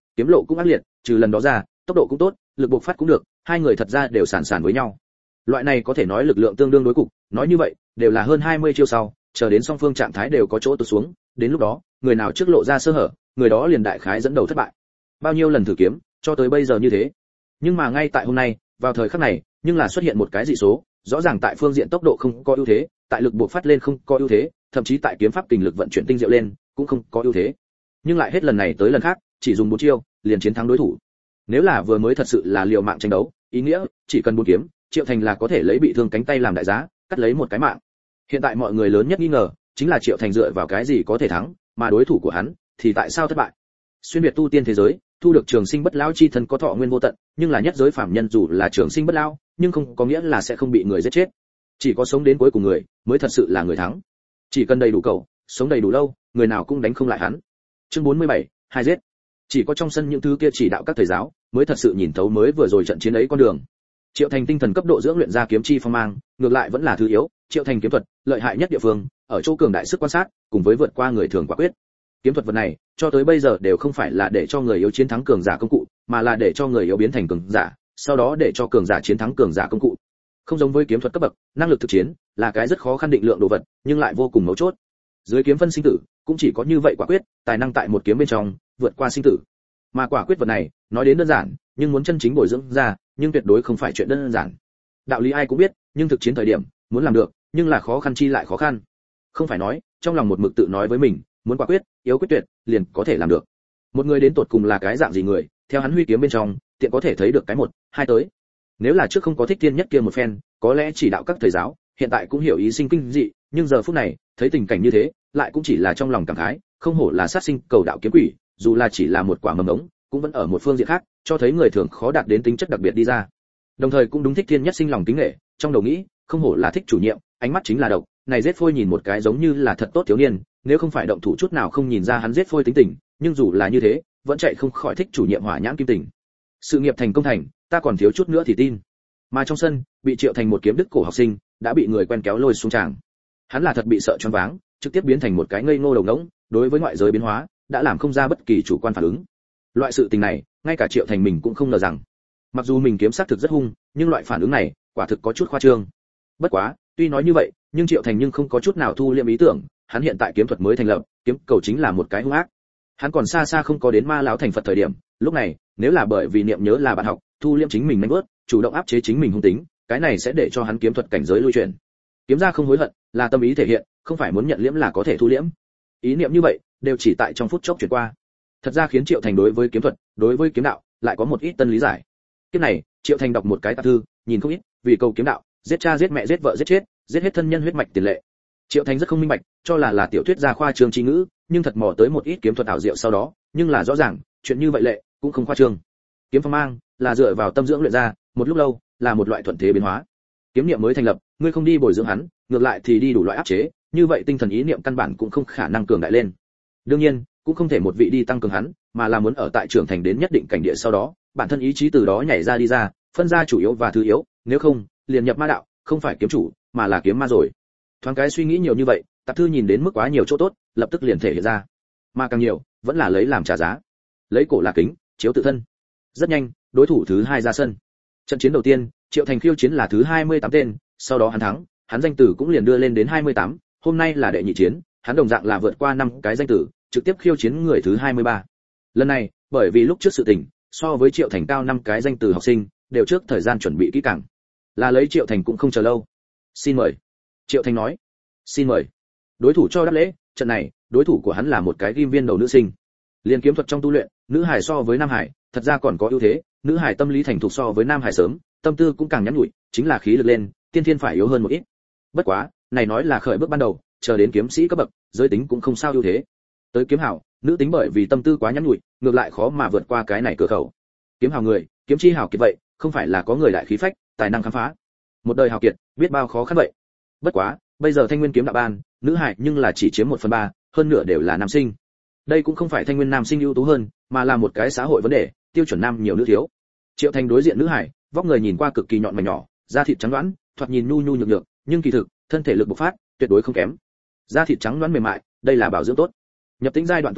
kiếm lộ cũng ác liệt, trừ lần đó ra, tốc độ cũng tốt, lực bộc phát cũng được, hai người thật ra đều sàn sàn với nhau. Loại này có thể nói lực lượng tương đương đối cục, nói như vậy, đều là hơn 20 chiêu sau, chờ đến song phương trạng thái đều có chỗ tụt xuống, đến lúc đó, người nào trước lộ ra sơ hở, người đó liền đại khái dẫn đầu thất bại. Bao nhiêu lần thử kiếm, cho tới bây giờ như thế. Nhưng mà ngay tại hôm nay, vào thời khắc này, nhưng là xuất hiện một cái dị số, rõ ràng tại phương diện tốc độ không có ưu thế, tại lực bộc phát lên không có ưu thế, thậm chí tại kiếm pháp kình lực vận chuyển tinh diệu lên, cũng không có ưu thế. Nhưng lại hết lần này tới lần khác, chỉ dùng 4 chiêu, liền chiến thắng đối thủ. Nếu là vừa mới thật sự là liều mạng tranh đấu, ý nghĩa, chỉ cần 4 kiếm, Triệu Thành là có thể lấy bị thương cánh tay làm đại giá, cắt lấy một cái mạng. Hiện tại mọi người lớn nhất nghi ngờ, chính là Triệu Thành dựa vào cái gì có thể thắng, mà đối thủ của hắn thì tại sao thất bại? Xuyên việt tu tiên thế giới, thu được trường sinh bất lão chi thân có thọ nguyên vô tận, nhưng là nhất giới phàm nhân dù là trường sinh bất lão, nhưng không có nghĩa là sẽ không bị người giết chết. Chỉ có sống đến cuối cùng người mới thật sự là người thắng. Chỉ cần đầy đủ cầu, sống đầy đủ lâu, người nào cũng đánh không lại hắn. Chương 47, hai giết. Chỉ có trong sân những thứ kia chỉ đạo các thầy giáo mới thật sự nhìn thấu mới vừa rồi trận chiến ấy con đường. Triệu Thành tinh thần cấp độ dưỡng luyện ra kiếm chi phong mang, ngược lại vẫn là thứ yếu, Triệu Thành kiếm thuật, lợi hại nhất địa phương, ở chỗ cường đại sức quan sát, cùng với vượt qua người thường quả quyết. Kiếm thuật vật này, cho tới bây giờ đều không phải là để cho người yếu chiến thắng cường giả công cụ, mà là để cho người yếu biến thành cường giả, sau đó để cho cường giả chiến thắng cường giả công cụ. Không giống với kiếm thuật cấp bậc, năng lực thực chiến là cái rất khó khăn định lượng đồ vật, nhưng lại vô cùng mấu chốt. Dưới kiếm phân sinh tử, cũng chỉ có như vậy quả quyết, tài năng tại một kiếm bên trong vượt qua sinh tử. Mà quả quyết vật này, nói đến đơn giản, nhưng muốn chân chính bồi dưỡng ra, nhưng tuyệt đối không phải chuyện đơn giản. Đạo lý ai cũng biết, nhưng thực chiến thời điểm, muốn làm được, nhưng là khó khăn chi lại khó khăn. Không phải nói, trong lòng một mực tự nói với mình, muốn quả quyết, yếu quyết tuyệt, liền có thể làm được. Một người đến tột cùng là cái dạng gì người, theo hắn huy kiếm bên trong, tiện có thể thấy được cái một, hai tới. Nếu là trước không có thích tiên nhất kia một phen, có lẽ chỉ đạo các thầy giáo, hiện tại cũng hiểu ý sinh kinh dị, nhưng giờ phút này, thấy tình cảnh như thế, lại cũng chỉ là trong lòng cảm khái, không hổ là sát sinh cầu đạo kiếm quỷ, dù là chỉ là một quả mầm ống, cũng vẫn ở một phương diện khác, cho thấy người thường khó đạt đến tính chất đặc biệt đi ra. Đồng thời cũng đúng thích thiên nhất sinh lòng kính nể, trong đầu nghĩ, không hổ là thích chủ nhiệm, ánh mắt chính là độc, này giết phôi nhìn một cái giống như là thật tốt thiếu niên, nếu không phải động thủ chút nào không nhìn ra hắn giết phôi tính tình, nhưng dù là như thế, vẫn chạy không khỏi thích chủ nhiệm hỏa nhãn kim tình. Sự nghiệp thành công thành, ta còn thiếu chút nữa thì tin. Mà trong sân, bị Triệu Thành một kiếm đứt cổ học sinh, đã bị người quen kéo lôi xuống tràng. Hắn là thật bị sợ choáng váng, trực tiếp biến thành một cái ngây ngô đầu ngỗng, đối với ngoại giới biến hóa, đã làm không ra bất kỳ chủ quan phản ứng. Loại sự tình này, ngay cả Triệu Thành mình cũng không ngờ rằng. Mặc dù mình kiếm sắc thực rất hung, nhưng loại phản ứng này, quả thực có chút khoa trương. Bất quá, tuy nói như vậy, nhưng Triệu Thành nhưng không có chút nào thu liệm ý tưởng, hắn hiện tại kiếm thuật mới thành lập, kiếm cầu chính là một cái hung ác. Hắn còn xa xa không có đến ma lão thành Phật thời điểm, lúc này, nếu là bởi vì niệm nhớ là bạn học, thu liệm chính mình mạnh bớt, chủ động áp chế chính mình hung tính, cái này sẽ để cho hắn kiếm thuật cảnh giới lui chuyển. Kiếm ra không hối hận, là tâm ý thể hiện, không phải muốn nhận liễm là có thể thu liễm. Ý niệm như vậy, đều chỉ tại trong phút chốc chuyển qua. Thật ra khiến Triệu Thành đối với kiếm thuật, đối với kiếm đạo, lại có một ít tân lý giải. Kiếp này, Triệu Thành đọc một cái tạp thư, nhìn không ít, vì cầu kiếm đạo, giết cha giết mẹ giết vợ giết chết, giết hết thân nhân huyết mạch tiền lệ. Triệu Thành rất không minh bạch, cho là tiểu thuyết gia khoa trương chi ngữ, nhưng thật mò tới một ít kiếm thuật ảo diệu sau đó, nhưng là rõ ràng, chuyện như vậy lệ, cũng không khoa trương. Kiếm phong mang, là dựa vào tâm dưỡng luyện ra, một lúc lâu, là một loại thuận thế biến hóa. Kiếm niệm mới thành lập, ngươi không đi bồi dưỡng hắn, ngược lại thì đi đủ loại áp chế, như vậy tinh thần ý niệm căn bản cũng không khả năng cường đại lên. Đương nhiên, cũng không thể một vị đi tăng cường hắn, mà là muốn ở tại trưởng thành đến nhất định cảnh địa sau đó, bản thân ý chí từ đó nhảy ra đi ra, phân ra chủ yếu và thứ yếu, nếu không, liền nhập ma đạo, không phải kiếm chủ, mà là kiếm ma rồi. Thoáng cái suy nghĩ nhiều như vậy, tạp thư nhìn đến mức quá nhiều chỗ tốt, lập tức liền thể hiện ra. Mà càng nhiều, vẫn là lấy làm trả giá. Lấy cổ là kính, chiếu tự thân. Rất nhanh, đối thủ thứ hai ra sân. Trận chiến đầu tiên, Triệu Thành khiêu chiến là thứ 28 tên, sau đó hắn thắng, hắn danh tử cũng liền đưa lên đến 28, hôm nay là đệ nhị chiến, hắn đồng dạng là vượt qua 5 cái danh tử, trực tiếp khiêu chiến người thứ 23. Lần này, bởi vì lúc trước sự tình, so với Triệu Thành cao 5 cái danh tử học sinh, đều trước thời gian chuẩn bị kỹ càng. Là lấy Triệu Thành cũng không chờ lâu. Xin mời. Triệu Thành nói. Xin mời. Đối thủ cho đáp lễ, trận này, đối thủ của hắn là một cái ghim viên đầu nữ sinh. Liên kiếm thuật trong tu luyện, nữ hải so với nam hải, thật ra còn có ưu thế, nữ hải tâm lý thành thục so với nam hải sớm, tâm tư cũng càng nhắn nhủi, chính là khí lực lên, tiên thiên phải yếu hơn một ít. Bất quá, này nói là khởi bước ban đầu, chờ đến kiếm sĩ cấp bậc, giới tính cũng không sao ưu thế. Tới kiếm hảo, nữ tính bởi vì tâm tư quá nhắn nhủi, ngược lại khó mà vượt qua cái này cửa khẩu. Kiếm hảo người, kiếm chi hảo kiệt vậy, không phải là có người đại khí phách, tài năng khám phá. Một đời hảo kiệt, biết bao khó khăn vậy. Bất quá, bây giờ Thanh Nguyên kiếm đạo ban, nữ hải nhưng là chỉ chiếm 1/3, hơn nửa đều là nam sinh. Đây cũng không phải Thanh Nguyên nam sinh ưu tú hơn, mà là một cái xã hội vấn đề, tiêu chuẩn nam nhiều nữ thiếu. Triệu Thành đối diện nữ hải, vóc người nhìn qua cực kỳ nhọn mảnh nhỏ, da thịt trắng đoán, thoạt nhìn nhu nhu nhược nhược, nhưng kỳ thực, thân thể lực bộc phát, tuyệt đối không kém. Da thịt trắng đoán mềm mại, đây là bảo dưỡng tốt. Nhập tĩnh giai đoạn tu luyện,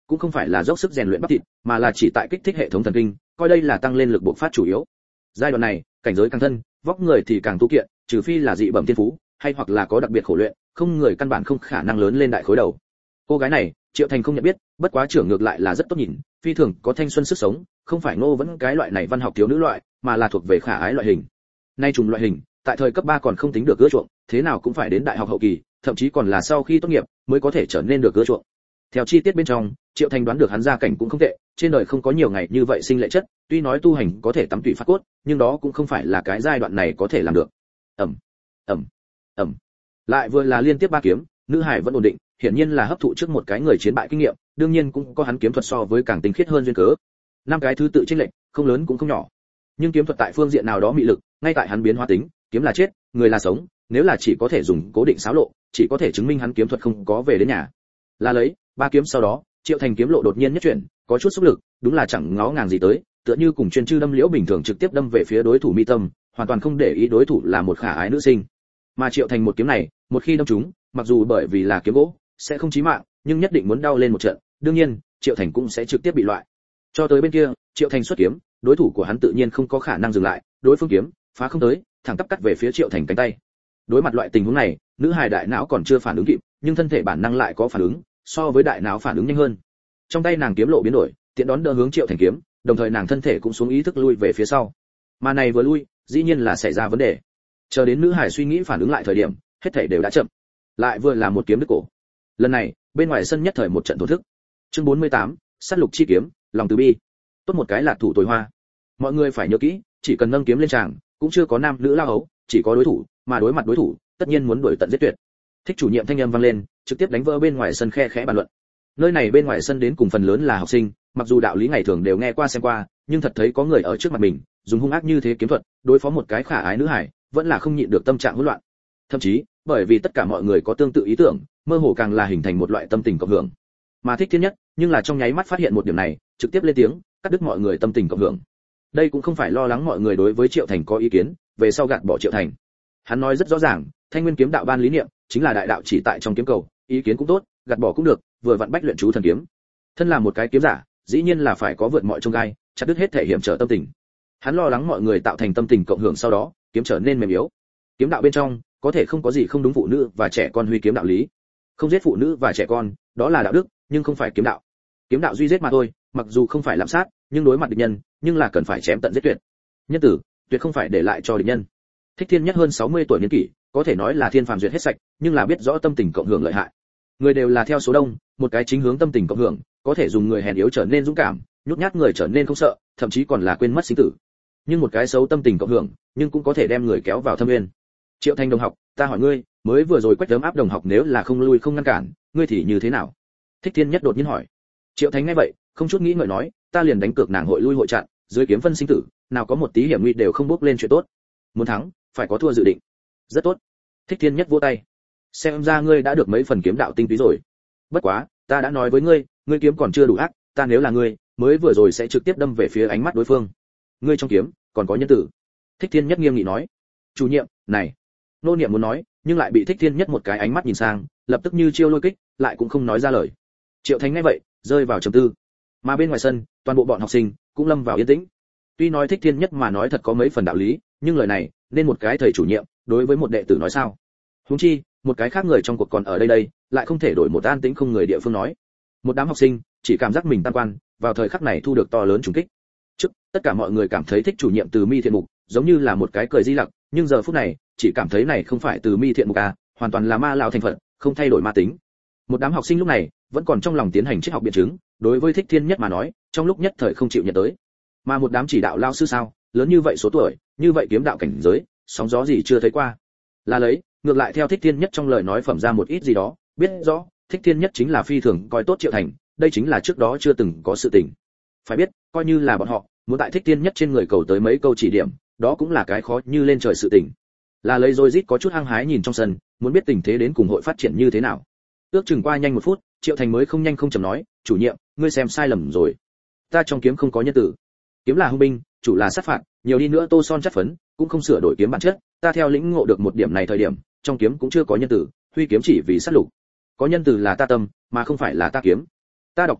cũng không phải là dốc sức rèn luyện bắp thịt, mà là chỉ tại kích thích hệ thống thần kinh, coi đây là tăng lên lực bộc phát chủ yếu. Giai đoạn này, cảnh giới càng thân, vóc người thì càng tu kiện, trừ phi là dị bẩm thiên phú, hay hoặc là có đặc biệt khổ luyện, không người căn bản không khả năng lớn lên đại khối đầu. Cô gái này, Triệu Thành không nhận biết, bất quá trưởng ngược lại là rất tốt nhìn, phi thường có thanh xuân sức sống, không phải Ngô vẫn cái loại này văn học thiếu nữ loại, mà là thuộc về khả ái loại hình. Nay trùng loại hình, tại thời cấp 3 còn không tính được ưa chuộng, thế nào cũng phải đến đại học hậu kỳ, thậm chí còn là sau khi tốt nghiệp mới có thể trở nên được ưa chuộng. Theo chi tiết bên trong, Triệu Thành đoán được hắn gia cảnh cũng không tệ, trên đời không có nhiều ngày như vậy sinh lệ chất, tuy nói tu hành có thể tắm tủy phát cốt, nhưng đó cũng không phải là cái giai đoạn này có thể làm được. Ầm, ầm, ầm. Lại vừa là liên tiếp 3 kiếm, nữ hải vẫn ổn định, hiển nhiên là hấp thụ trước một cái người chiến bại kinh nghiệm, đương nhiên cũng có hắn kiếm thuật so với càng tinh khiết hơn duyên cớ. 5 cái thứ tự chênh lệch, không lớn cũng không nhỏ. Nhưng kiếm thuật tại phương diện nào đó mị lực, ngay tại hắn biến hóa tính, kiếm là chết, người là sống, nếu là chỉ có thể dùng cố định xáo lộ, chỉ có thể chứng minh hắn kiếm thuật không có về đến nhà. Là lấy, 3 kiếm sau đó, Triệu Thành kiếm lộ đột nhiên nhất chuyển, có chút xúc lực, đúng là chẳng ngó ngàng gì tới, tựa như cùng chuyên chư đâm liễu bình thường trực tiếp đâm về phía đối thủ mi tâm, hoàn toàn không để ý đối thủ là một khả ái nữ sinh. Mà Triệu Thành một kiếm này, một khi đâm trúng, mặc dù bởi vì là kiếm gỗ, sẽ không chí mạng, nhưng nhất định muốn đau lên một trận, đương nhiên, Triệu Thành cũng sẽ trực tiếp bị loại. Cho tới bên kia, Triệu Thành xuất kiếm, đối thủ của hắn tự nhiên không có khả năng dừng lại, đối phương kiếm phá không tới, thẳng tắp cắt về phía Triệu Thành cánh tay. Đối mặt loại tình huống này, nữ hài đại não còn chưa phản ứng kịp, nhưng thân thể bản năng lại có phản ứng, so với đại não phản ứng nhanh hơn. Trong tay nàng kiếm lộ biến đổi, tiện đón đỡ hướng Triệu Thành kiếm, đồng thời nàng thân thể cũng xuống ý thức lui về phía sau. Mà này vừa lui, dĩ nhiên là xảy ra vấn đề. Chờ đến nữ hải suy nghĩ phản ứng lại thời điểm, hết thảy đều đã chậm. Lại vừa là một kiếm đứt cổ. Lần này, bên ngoài sân nhất thời một trận thổ thức. Chương 48, sát lục chi kiếm, lòng từ bi. Tốt một cái là thủ tối hoa. Mọi người phải nhớ kỹ, chỉ cần nâng kiếm lên tràng, cũng chưa có nam nữ lao hấu, chỉ có đối thủ, mà đối mặt đối thủ, tất nhiên muốn đuổi tận giết tuyệt. Thích chủ nhiệm thanh âm vang lên, trực tiếp đánh vỡ bên ngoài sân khe khẽ bàn luận. Nơi này bên ngoài sân đến cùng phần lớn là học sinh, mặc dù đạo lý ngày thường đều nghe qua xem qua, nhưng thật thấy có người ở trước mặt mình, dùng hung ác như thế kiếm thuật, đối phó một cái khả ái nữ hải, vẫn là không nhịn được tâm trạng hỗn loạn. Thậm chí, bởi vì tất cả mọi người có tương tự ý tưởng, mơ hồ càng là hình thành một loại tâm tình cộng hưởng. Mà Thích Thiên Nhất, nhưng là trong nháy mắt phát hiện một điểm này, trực tiếp lên tiếng, cắt đứt mọi người tâm tình cộng hưởng. Đây cũng không phải lo lắng mọi người đối với Triệu Thành có ý kiến, về sau gạt bỏ Triệu Thành. Hắn nói rất rõ ràng, Thanh Nguyên kiếm đạo ban lý niệm, chính là đại đạo chỉ tại trong kiếm cầu, ý kiến cũng tốt, gạt bỏ cũng được, vừa vặn bách luyện chú thần kiếm. Thân là một cái kiếm giả, dĩ nhiên là phải có vượt mọi chông gai, chặt đứt hết thể hiểm trở tâm tình. Hắn lo lắng mọi người tạo thành tâm tình cộng hưởng sau đó, kiếm trở nên mềm yếu. Kiếm đạo bên trong, có thể không có gì không đúng phụ nữ và trẻ con huy kiếm đạo lý. Không giết phụ nữ và trẻ con, đó là đạo đức, nhưng không phải kiếm đạo. Kiếm đạo duy giết mà thôi, mặc dù không phải lạm sát, nhưng đối mặt địch nhân, nhưng là cần phải chém tận giết tuyệt. Nhân tử, tuyệt không phải để lại cho địch nhân. Thích Thiên Nhất hơn 60 tuổi niên kỷ, có thể nói là thiên phàm duyệt hết sạch, nhưng là biết rõ tâm tình cộng hưởng lợi hại. Người đều là theo số đông, một cái chính hướng tâm tình cộng hưởng, có thể dùng người hèn yếu trở nên dũng cảm, nhút nhát người trở nên không sợ, thậm chí còn là quên mất sinh tử. Nhưng một cái xấu tâm tình cộng hưởng, nhưng cũng có thể đem người kéo vào thâm nguyên. Triệu Thành đồng học, ta hỏi ngươi, mới vừa rồi quách đấm áp đồng học nếu là không lui không ngăn cản, ngươi thì như thế nào? Thích Thiên Nhất đột nhiên hỏi. Triệu Thành nghe vậy, không chút nghĩ ngợi nói, ta liền đánh cược nàng hội lui hội chặn, dưới kiếm phân sinh tử, nào có một tí hiểm nguy đều không bước lên chuyện tốt. Muốn thắng, phải có thua dự định. Rất tốt. Thích Thiên Nhất vỗ tay. Xem ra ngươi đã được mấy phần kiếm đạo tinh túy rồi. Bất quá, ta đã nói với ngươi, ngươi kiếm còn chưa đủ ác, ta nếu là ngươi, mới vừa rồi sẽ trực tiếp đâm về phía ánh mắt đối phương. Ngươi trong kiếm còn có nhân tử. Thích Thiên Nhất nghiêm nghị nói. Chủ nhiệm, này. Nô Niệm muốn nói, nhưng lại bị Thích Thiên Nhất một cái ánh mắt nhìn sang, lập tức như chiêu lôi kích, lại cũng không nói ra lời. Triệu Thành nghe vậy, rơi vào trầm tư. Mà bên ngoài sân, toàn bộ bọn học sinh cũng lâm vào yên tĩnh. Tuy nói Thích Thiên Nhất mà nói thật có mấy phần đạo lý, nhưng lời này, nên một cái thầy chủ nhiệm đối với một đệ tử nói sao? Huống chi, một cái khác người trong cuộc còn ở đây, lại không thể đổi một an tĩnh không người địa phương nói. Một đám học sinh chỉ cảm giác mình tam quan, vào thời khắc này thu được to lớn trùng kích. Trước, tất cả mọi người cảm thấy Thích chủ nhiệm Từ Mi Thiện Mục, giống như là một cái cười di lặc, nhưng giờ phút này, chỉ cảm thấy này không phải Từ Mi Thiện Mục hoàn toàn là ma lão thành phận, không thay đổi ma tính. Một đám học sinh lúc này vẫn còn trong lòng tiến hành triết học biện chứng, đối với Thích Thiên Nhất mà nói, trong lúc nhất thời không chịu nhận tới. Mà một đám chỉ đạo lao sư sao, lớn như vậy số tuổi, như vậy kiếm đạo cảnh giới, sóng gió gì chưa thấy qua. Là lấy, ngược lại theo Thích Thiên Nhất trong lời nói phẩm ra một ít gì đó, biết rõ, Thích Thiên Nhất chính là phi thường coi tốt Triệu Thành, đây chính là trước đó chưa từng có sự tình. Phải biết, coi như là bọn họ, muốn tại Thích Thiên Nhất trên người cầu tới mấy câu chỉ điểm, đó cũng là cái khó như lên trời sự tình. Là lấy rồi rít có chút hăng hái nhìn trong sân, muốn biết tình thế đến cùng hội phát triển như thế nào. Ước chừng qua nhanh 1 phút, Triệu Thành mới không nhanh không chậm nói, chủ nhiệm, ngươi xem sai lầm rồi. Ta trong kiếm không có nhân tử. Kiếm là hung binh, chủ là sát phạt, nhiều đi nữa tô son chất phấn, cũng không sửa đổi kiếm bản chất, ta theo lĩnh ngộ được một điểm này thời điểm, trong kiếm cũng chưa có nhân tử, huy kiếm chỉ vì sát lục. Có nhân tử là ta tâm, mà không phải là ta kiếm. Ta đọc tạp thư,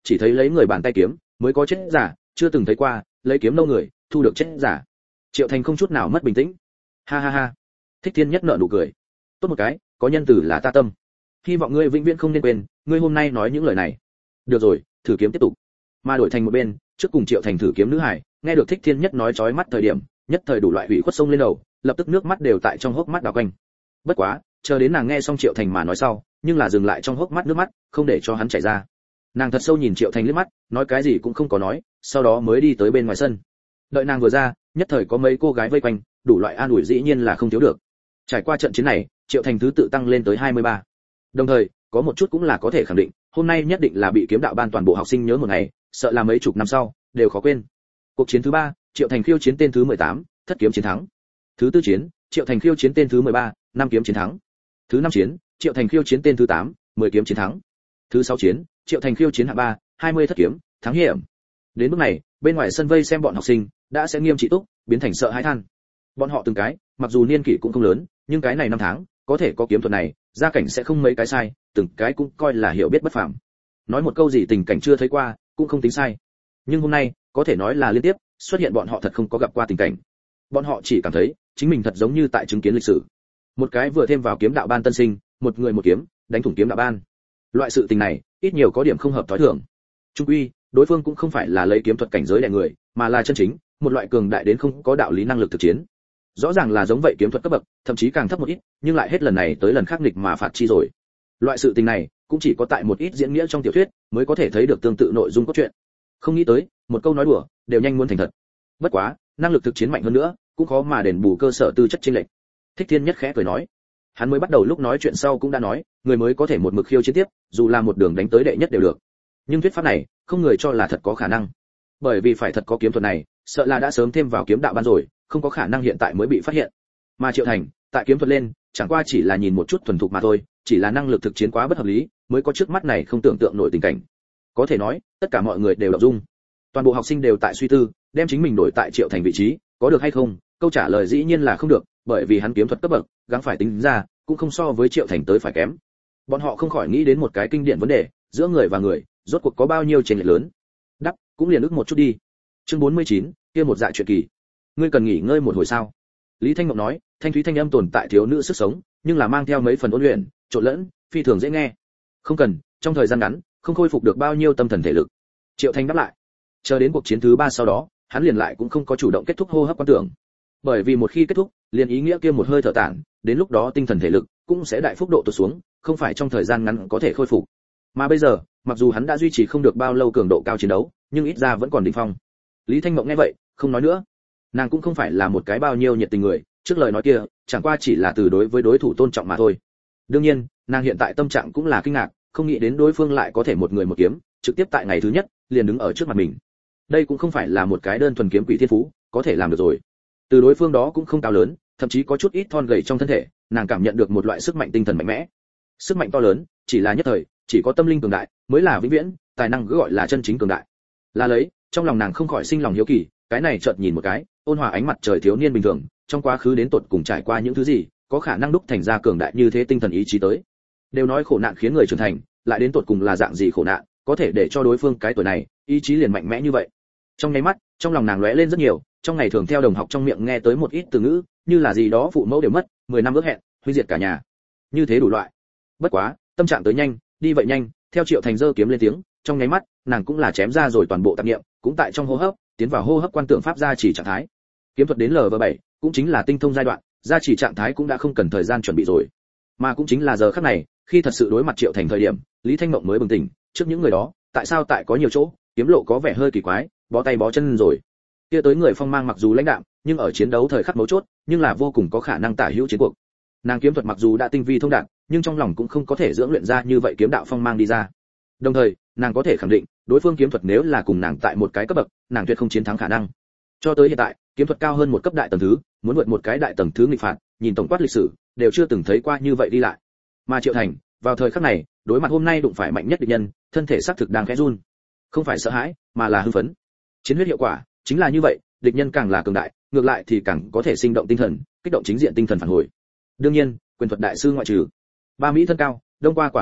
chỉ thấy lấy người bàn tay kiếm mới có chết giả, chưa từng thấy qua lấy kiếm nâu người thu được chết giả. Triệu Thành không chút nào mất bình tĩnh. Ha ha ha. Thích Thiên Nhất nở nụ cười. Tốt một cái, có nhân tử là ta tâm. Hy vọng ngươi vĩnh viễn không nên quên, ngươi hôm nay nói những lời này. Được rồi, thử kiếm tiếp tục. Mà đổi thành một bên, trước cùng Triệu Thành thử kiếm nữ hải, nghe được Thích Thiên Nhất nói chói mắt thời điểm, nhất thời đủ loại hủy khuất sông lên đầu, lập tức nước mắt đều tại trong hốc mắt đảo quanh. Bất quá, chờ đến nàng nghe xong Triệu Thành mà nói sau, nhưng là dừng lại trong hốc mắt nước mắt, không để cho hắn chảy ra. Nàng thật sâu nhìn Triệu Thành liếc mắt, nói cái gì cũng không có nói, sau đó mới đi tới bên ngoài sân. Đợi nàng vừa ra, nhất thời có mấy cô gái vây quanh, đủ loại an ủi dĩ nhiên là không thiếu được. Trải qua trận chiến này, Triệu Thành thứ tự tăng lên tới 23. Đồng thời, có một chút cũng là có thể khẳng định, hôm nay nhất định là bị kiếm đạo ban toàn bộ học sinh nhớ một ngày, sợ là mấy chục năm sau đều khó quên. Cuộc chiến thứ 3, Triệu Thành khiêu chiến tên thứ 18, thất kiếm chiến thắng. Thứ tư chiến, Triệu Thành khiêu chiến tên thứ 13, năm kiếm chiến thắng. Thứ 5 chiến, Triệu Thành khiêu chiến tên thứ 8, 10 kiếm chiến thắng. Thứ 6 chiến, Triệu Thành khiêu chiến hạng 3, 20 thất kiếm, thắng hiểm. Đến lúc này, bên ngoài sân vây xem bọn học sinh đã sẽ nghiêm trị túc, biến thành sợ hãi than. Bọn họ từng cái, mặc dù niên kỷ cũng không lớn, nhưng cái này năm tháng, có thể có kiếm thuật này, gia cảnh sẽ không mấy cái sai, từng cái cũng coi là hiểu biết bất phàm. Nói một câu gì tình cảnh chưa thấy qua, cũng không tính sai. Nhưng hôm nay, có thể nói là liên tiếp xuất hiện bọn họ thật không có gặp qua tình cảnh. Bọn họ chỉ cảm thấy chính mình thật giống như tại chứng kiến lịch sử. Một cái vừa thêm vào kiếm đạo ban tân sinh, một người một kiếm đánh thủng kiếm đạo ban. Loại sự tình này, ít nhiều có điểm không hợp thói thường. Trung quy, đối phương cũng không phải là lấy kiếm thuật cảnh giới đè người, mà là chân chính một loại cường đại đến không có đạo lý năng lực thực chiến. Rõ ràng là giống vậy kiếm thuật cấp bậc, thậm chí càng thấp một ít, nhưng lại hết lần này tới lần khác nghịch mà phạt chi rồi. Loại sự tình này, cũng chỉ có tại một ít diễn nghĩa trong tiểu thuyết mới có thể thấy được tương tự nội dung cốt truyện. Không nghĩ tới, một câu nói đùa, đều nhanh muốn thành thật. Bất quá, năng lực thực chiến mạnh hơn nữa, cũng khó mà đền bù cơ sở tư chất chênh lệch. Thích Thiên Nhất khẽ cười nói, hắn mới bắt đầu lúc nói chuyện sau cũng đã nói, người mới có thể một mực khiêu chiến tiếp, dù là một đường đánh tới đệ nhất đều được. Nhưng thuyết pháp này, không người cho là thật có khả năng. Bởi vì phải thật có kiếm thuật này, sợ là đã sớm thêm vào kiếm đạo ban rồi, không có khả năng hiện tại mới bị phát hiện. Mà Triệu Thành, tại kiếm thuật lên, chẳng qua chỉ là nhìn một chút thuần thục mà thôi, chỉ là năng lực thực chiến quá bất hợp lý, mới có trước mắt này không tưởng tượng nổi tình cảnh. Có thể nói, tất cả mọi người đều động dung. Toàn bộ học sinh đều tại suy tư, đem chính mình đổi tại Triệu Thành vị trí, có được hay không? Câu trả lời dĩ nhiên là không được, bởi vì hắn kiếm thuật cấp bậc, gắng phải tính ra, cũng không so với Triệu Thành tới phải kém. Bọn họ không khỏi nghĩ đến một cái kinh điển vấn đề, giữa người và người, rốt cuộc có bao nhiêu chênh lệch lớn. Đắp, cũng liền ước một chút đi. Chương 49, kia một dạ chuyện kỳ. Ngươi cần nghỉ ngơi một hồi sao? Lý Thanh Ngọc nói, thanh thúy thanh âm tồn tại thiếu nữ sức sống, nhưng là mang theo mấy phần ôn luyện, trộn lẫn, phi thường dễ nghe. Không cần, trong thời gian ngắn, không khôi phục được bao nhiêu tâm thần thể lực. Triệu Thanh đáp lại. Chờ đến cuộc chiến thứ 3 sau đó, hắn liền lại cũng không có chủ động kết thúc hô hấp quan tưởng. Bởi vì một khi kết thúc, liền ý nghĩa kia một hơi thở tản, đến lúc đó tinh thần thể lực cũng sẽ đại phúc độ tụt xuống, không phải trong thời gian ngắn có thể khôi phục. Mà bây giờ, mặc dù hắn đã duy trì không được bao lâu cường độ cao chiến đấu, nhưng ít ra vẫn còn đỉnh phong. Lý Thanh Mộng nghe vậy, không nói nữa. Nàng cũng không phải là một cái bao nhiêu nhiệt tình người, trước lời nói kia, chẳng qua chỉ là từ đối với đối thủ tôn trọng mà thôi. Đương nhiên, nàng hiện tại tâm trạng cũng là kinh ngạc, không nghĩ đến đối phương lại có thể một người một kiếm, trực tiếp tại ngày thứ nhất, liền đứng ở trước mặt mình. Đây cũng không phải là một cái đơn thuần kiếm quỷ thiên phú, có thể làm được rồi. Từ đối phương đó cũng không cao lớn, thậm chí có chút ít thon gầy trong thân thể, nàng cảm nhận được một loại sức mạnh tinh thần mạnh mẽ. Sức mạnh to lớn, chỉ là nhất thời, chỉ có tâm linh cường đại mới là vĩnh viễn, tài năng cứ gọi là chân chính cường đại. Là lấy, trong lòng nàng không khỏi sinh lòng hiếu kỳ, cái này chợt nhìn một cái, ôn hòa ánh mặt trời thiếu niên bình thường, trong quá khứ đến tột cùng trải qua những thứ gì, có khả năng đúc thành ra cường đại như thế tinh thần ý chí tới. Đều nói khổ nạn khiến người trưởng thành, lại đến tột cùng là dạng gì khổ nạn, có thể để cho đối phương cái tuổi này, ý chí liền mạnh mẽ như vậy. Trong nháy mắt, trong lòng nàng lóe lên rất nhiều, trong ngày thường theo đồng học trong miệng nghe tới một ít từ ngữ, như là gì đó phụ mẫu đều mất, 10 năm ước hẹn, huy diệt cả nhà. Như thế đủ loại. Bất quá, tâm trạng tới nhanh, đi vậy nhanh, theo Triệu Thành giơ kiếm lên tiếng, trong nháy mắt, nàng cũng là chém ra rồi toàn bộ tạp niệm, cũng tại trong hô hấp, tiến vào hô hấp quan tượng pháp gia chỉ trạng thái. Kiếm thuật đến Lv7, cũng chính là tinh thông giai đoạn, gia chỉ trạng thái cũng đã không cần thời gian chuẩn bị rồi. Mà cũng chính là giờ khắc này, khi thật sự đối mặt Triệu Thành thời điểm, Lý Thanh Mộng mới bừng tỉnh, trước những người đó, tại sao tại có nhiều chỗ, kiếm lộ có vẻ hơi kỳ quái, bó tay bó chân rồi. Kia tới người phong mang mặc dù lãnh đạm, nhưng ở chiến đấu thời khắc mấu chốt, nhưng là vô cùng có khả năng tả hữu chiến cuộc. Nàng kiếm thuật mặc dù đã tinh vi thông đạt, nhưng trong lòng cũng không có thể dưỡng luyện ra như vậy kiếm đạo phong mang đi ra. Đồng thời, nàng có thể khẳng định, đối phương kiếm thuật nếu là cùng nàng tại một cái cấp bậc, nàng tuyệt không chiến thắng khả năng. Cho tới hiện tại, kiếm thuật cao hơn một cấp đại tầng thứ, muốn vượt một cái đại tầng thứ nghịch phạt, nhìn tổng quát lịch sử, đều chưa từng thấy qua như vậy đi lại. Mà Triệu Thành, vào thời khắc này, đối mặt hôm nay đụng phải mạnh nhất địch nhân, thân thể xác thực đang khẽ run. Không phải sợ hãi, mà là hưng phấn. Chiến huyết hiệu quả, chính là như vậy, địch nhân càng là cường đại, ngược lại thì càng có thể sinh động tinh thần, kích động chính diện tinh thần phản hồi. Đương nhiên, quyền thuật đại sư ngoại trừ. Ba mỹ thân cao, đông qua quả đấm to,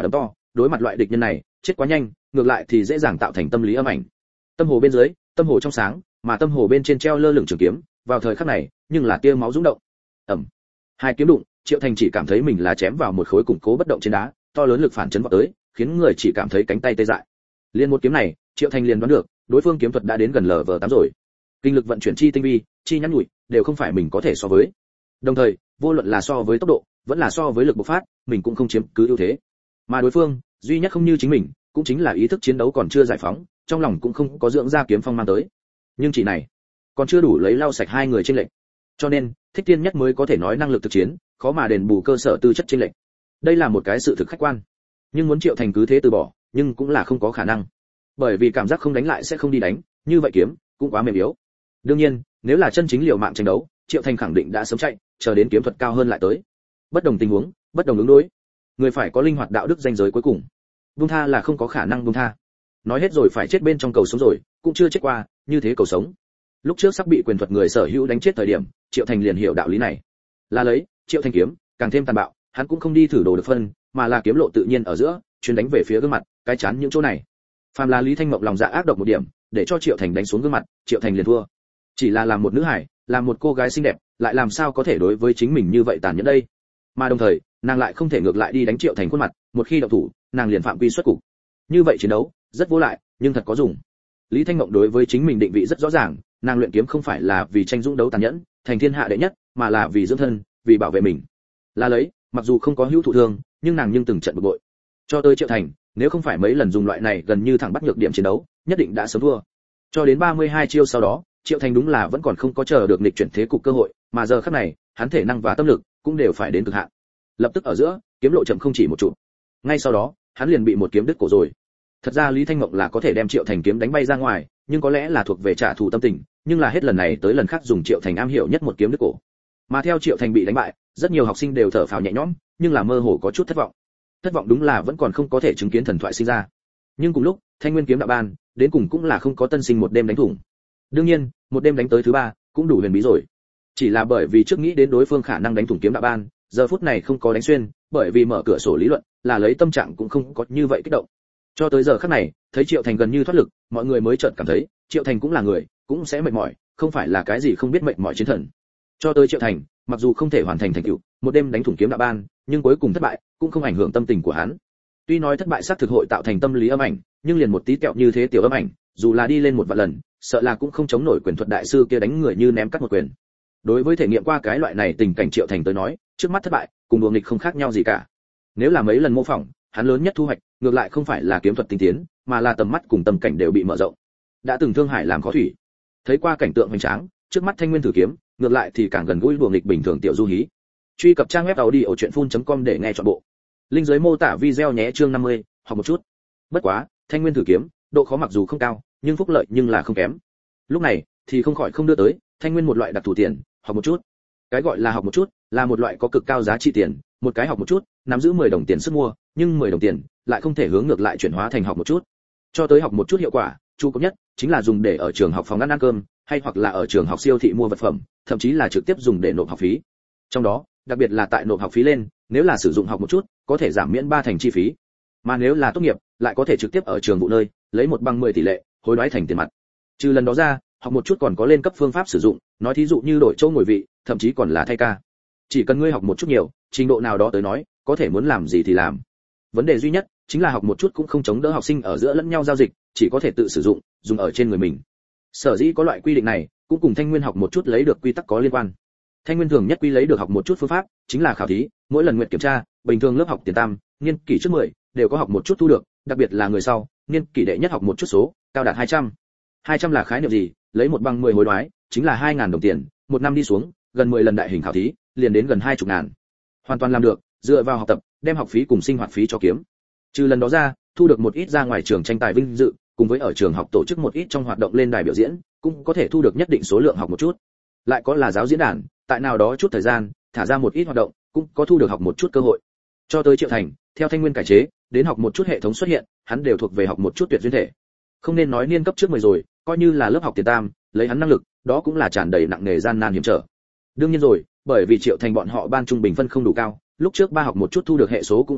đối mặt loại địch nhân này, chết quá nhanh, ngược lại thì dễ dàng tạo thành tâm lý âm ảnh. Tâm hồ bên dưới, tâm hồ trong sáng, mà tâm hồ bên trên treo lơ lửng trường kiếm, vào thời khắc này, nhưng là tia máu rung động. Ầm. Hai kiếm đụng, Triệu Thành chỉ cảm thấy mình là chém vào một khối củng cố bất động trên đá, to lớn lực phản chấn vọt tới, khiến người chỉ cảm thấy cánh tay tê dại. Liên một kiếm này, Triệu Thành liền đoán được, đối phương kiếm thuật đã đến gần LV8 rồi. Kinh lực vận chuyển chi tinh vi, chi nhắn nhủi, đều không phải mình có thể so với. Đồng thời, vô luận là so với tốc độ, vẫn là so với lực bộc phát, mình cũng không chiếm cứ ưu thế. Mà đối phương, duy nhất không như chính mình, cũng chính là ý thức chiến đấu còn chưa giải phóng, trong lòng cũng không có dưỡng ra kiếm phong mang tới. Nhưng chỉ này, còn chưa đủ lấy lau sạch hai người trên lệnh. Cho nên, Thích Tiên Nhất mới có thể nói năng lực thực chiến, khó mà đền bù cơ sở tư chất trên lệnh. Đây là một cái sự thực khách quan. Nhưng muốn Triệu Thành cứ thế từ bỏ, nhưng cũng là không có khả năng. Bởi vì cảm giác không đánh lại sẽ không đi đánh, như vậy kiếm cũng quá mềm yếu. Đương nhiên, nếu là chân chính liều mạng tranh đấu, Triệu Thành khẳng định đã sớm chạy, chờ đến kiếm thuật cao hơn lại tới. Bất đồng tình huống, bất đồng ứng đối. Người phải có linh hoạt đạo đức ranh giới cuối cùng. Buông tha là không có khả năng buông tha. Nói hết rồi phải chết bên trong cầu sống rồi, cũng chưa chết qua, như thế cầu sống. Lúc trước sắp bị quyền thuật người sở hữu đánh chết thời điểm, Triệu Thành liền hiểu đạo lý này. Là lấy, Triệu Thành kiếm, càng thêm tàn bạo, hắn cũng không đi thử đồ được phân, mà là kiếm lộ tự nhiên ở giữa, chuyên đánh về phía gương mặt, cái chán những chỗ này. Phàm là Lý Thanh Mộng lòng dạ ác độc một điểm, để cho Triệu Thành đánh xuống gương mặt, Triệu Thành liền thua. Chỉ là làm một nữ hải, làm một cô gái xinh đẹp, lại làm sao có thể đối với chính mình như vậy tàn nhẫn đây? Mà đồng thời, nàng lại không thể ngược lại đi đánh Triệu Thành khuôn mặt, một khi động thủ, nàng liền phạm quy xuất cục. Như vậy chiến đấu, rất vô lại, nhưng thật có dùng. Lý Thanh Mộng đối với chính mình định vị rất rõ ràng, nàng luyện kiếm không phải là vì tranh dũng đấu tàn nhẫn, thành thiên hạ đệ nhất, mà là vì dưỡng thân, vì bảo vệ mình. Là lấy, mặc dù không có hữu thụ thương, nhưng nàng nhưng từng trận bực bội. Cho tới Triệu Thành, nếu không phải mấy lần dùng loại này gần như thẳng bắt nhược điểm chiến đấu, nhất định đã sớm thua. Cho đến 32 chiêu sau đó, Triệu Thành đúng là vẫn còn không có chờ được nghịch chuyển thế cục cơ hội, mà giờ khắc này, hắn thể năng và tâm lực cũng đều phải đến cực hạn. Lập tức ở giữa, kiếm lộ chậm không chỉ một chút. Ngay sau đó, hắn liền bị một kiếm đứt cổ rồi. Thật ra Lý Thanh Mộng là có thể đem Triệu Thành kiếm đánh bay ra ngoài, nhưng có lẽ là thuộc về trả thù tâm tình, nhưng là hết lần này tới lần khác dùng Triệu Thành am hiểu nhất một kiếm đứt cổ. Mà theo Triệu Thành bị đánh bại, rất nhiều học sinh đều thở phào nhẹ nhõm, nhưng là mơ hồ có chút thất vọng. Thất vọng đúng là vẫn còn không có thể chứng kiến thần thoại sinh ra. Nhưng cùng lúc, Thanh Nguyên kiếm đạo ban, đến cùng cũng là không có tân sinh một đêm đánh thủng. Đương nhiên, một đêm đánh tới thứ ba, cũng đủ huyền bí rồi. Chỉ là bởi vì trước nghĩ đến đối phương khả năng đánh thủng kiếm đạo ban, giờ phút này không có đánh xuyên, bởi vì mở cửa sổ lý luận, là lấy tâm trạng cũng không có như vậy kích động. Cho tới giờ khắc này, thấy Triệu Thành gần như thoát lực, mọi người mới chợt cảm thấy, Triệu Thành cũng là người, cũng sẽ mệt mỏi, không phải là cái gì không biết mệt mỏi chiến thần. Cho tới Triệu Thành, mặc dù không thể hoàn thành thành tựu, một đêm đánh thủng kiếm đạo ban, nhưng cuối cùng thất bại, cũng không ảnh hưởng tâm tình của hắn. Tuy nói thất bại xác thực hội tạo thành tâm lý âm ảnh, nhưng liền một tí kẹo như thế tiểu âm ảnh, dù là đi lên một vạn lần, sợ là cũng không chống nổi quyền thuật đại sư kia đánh người như ném cắt một quyền. Đối với thể nghiệm qua cái loại này tình cảnh Triệu Thành tới nói, trước mắt thất bại, cùng đùa nghịch không khác nhau gì cả. Nếu là mấy lần mô phỏng, hắn lớn nhất thu hoạch, ngược lại không phải là kiếm thuật tinh tiến, mà là tầm mắt cùng tầm cảnh đều bị mở rộng. Đã từng thương hải làm khó thủy, thấy qua cảnh tượng hoành tráng, trước mắt Thanh Nguyên thử kiếm, ngược lại thì càng gần gũi đùa nghịch bình thường tiểu du hí. Truy cập trang web audiochuyenphun.com để nghe trọn bộ. Link dưới mô tả video nhé, chương 50, học một chút. Bất quá, Thanh Nguyên thử kiếm, độ khó mặc dù không cao, nhưng phúc lợi nhưng là không kém. Lúc này, thì không khỏi không đưa tới Thanh Nguyên một loại đặc thù tiền, học một chút. Cái gọi là học một chút, là một loại có cực cao giá trị tiền, một cái học một chút, nắm giữ 10 đồng tiền sức mua, nhưng 10 đồng tiền lại không thể hướng ngược lại chuyển hóa thành học một chút. Cho tới học một chút hiệu quả, chu cấp nhất chính là dùng để ở trường học phòng ăn cơm, hay hoặc là ở trường học siêu thị mua vật phẩm, thậm chí là trực tiếp dùng để nộp học phí. Trong đó, đặc biệt là tại nộp học phí lên, nếu là sử dụng học một chút, có thể giảm miễn 3 thành chi phí. Mà nếu là tốt nghiệp, lại có thể trực tiếp ở trường vụ nơi, lấy 1/10 tỷ lệ, hối đoái thành tiền mặt. Trừ lần đó ra, học một chút còn có lên cấp phương pháp sử dụng, nói thí dụ như đổi chỗ ngồi vị, thậm chí còn là thay ca. Chỉ cần ngươi học một chút nhiều, trình độ nào đó tới nói, có thể muốn làm gì thì làm. Vấn đề duy nhất chính là học một chút cũng không chống đỡ học sinh ở giữa lẫn nhau giao dịch, chỉ có thể tự sử dụng, dùng ở trên người mình. Sở dĩ có loại quy định này, cũng cùng Thanh Nguyên học một chút lấy được quy tắc có liên quan. Thanh Nguyên thường nhất quy lấy được học một chút phương pháp, chính là khảo thí, mỗi lần nguyện kiểm tra, bình thường lớp học tiền tam, niên kỷ trước 10, đều có học một chút thu được, đặc biệt là người sau, niên kỷ đệ nhất học một chút số, cao đạt 200. 200 là khái niệm gì? Lấy 1/10 hối đoái, chính là 2000 đồng tiền, một năm đi xuống, gần 10 lần đại hình khảo thí, liền đến gần 20 ngàn. Hoàn toàn làm được, dựa vào học tập, đem học phí cùng sinh hoạt phí cho kiếm. Trừ lần đó ra, thu được một ít ra ngoài trường tranh tài vinh dự, cùng với ở trường học tổ chức một ít trong hoạt động lên đài biểu diễn, cũng có thể thu được nhất định số lượng học một chút. Lại có là giáo diễn đàn, tại nào đó chút thời gian, thả ra một ít hoạt động, cũng có thu được học một chút cơ hội. Cho tới Triệu Thành, theo Thanh Nguyên cải chế, đến học một chút hệ thống xuất hiện, hắn đều thuộc về học một chút tuyệt duyên thể. Không nên nói niên cấp trước 10 rồi, coi như là lớp học tiền tam, lấy hắn năng lực, đó cũng là tràn đầy nặng nề gian nan hiểm trở. Đương nhiên rồi, bởi vì Triệu Thành bọn họ ban trung bình phân không đủ cao, lúc trước ba học một chút thu được hệ số cũng không cao,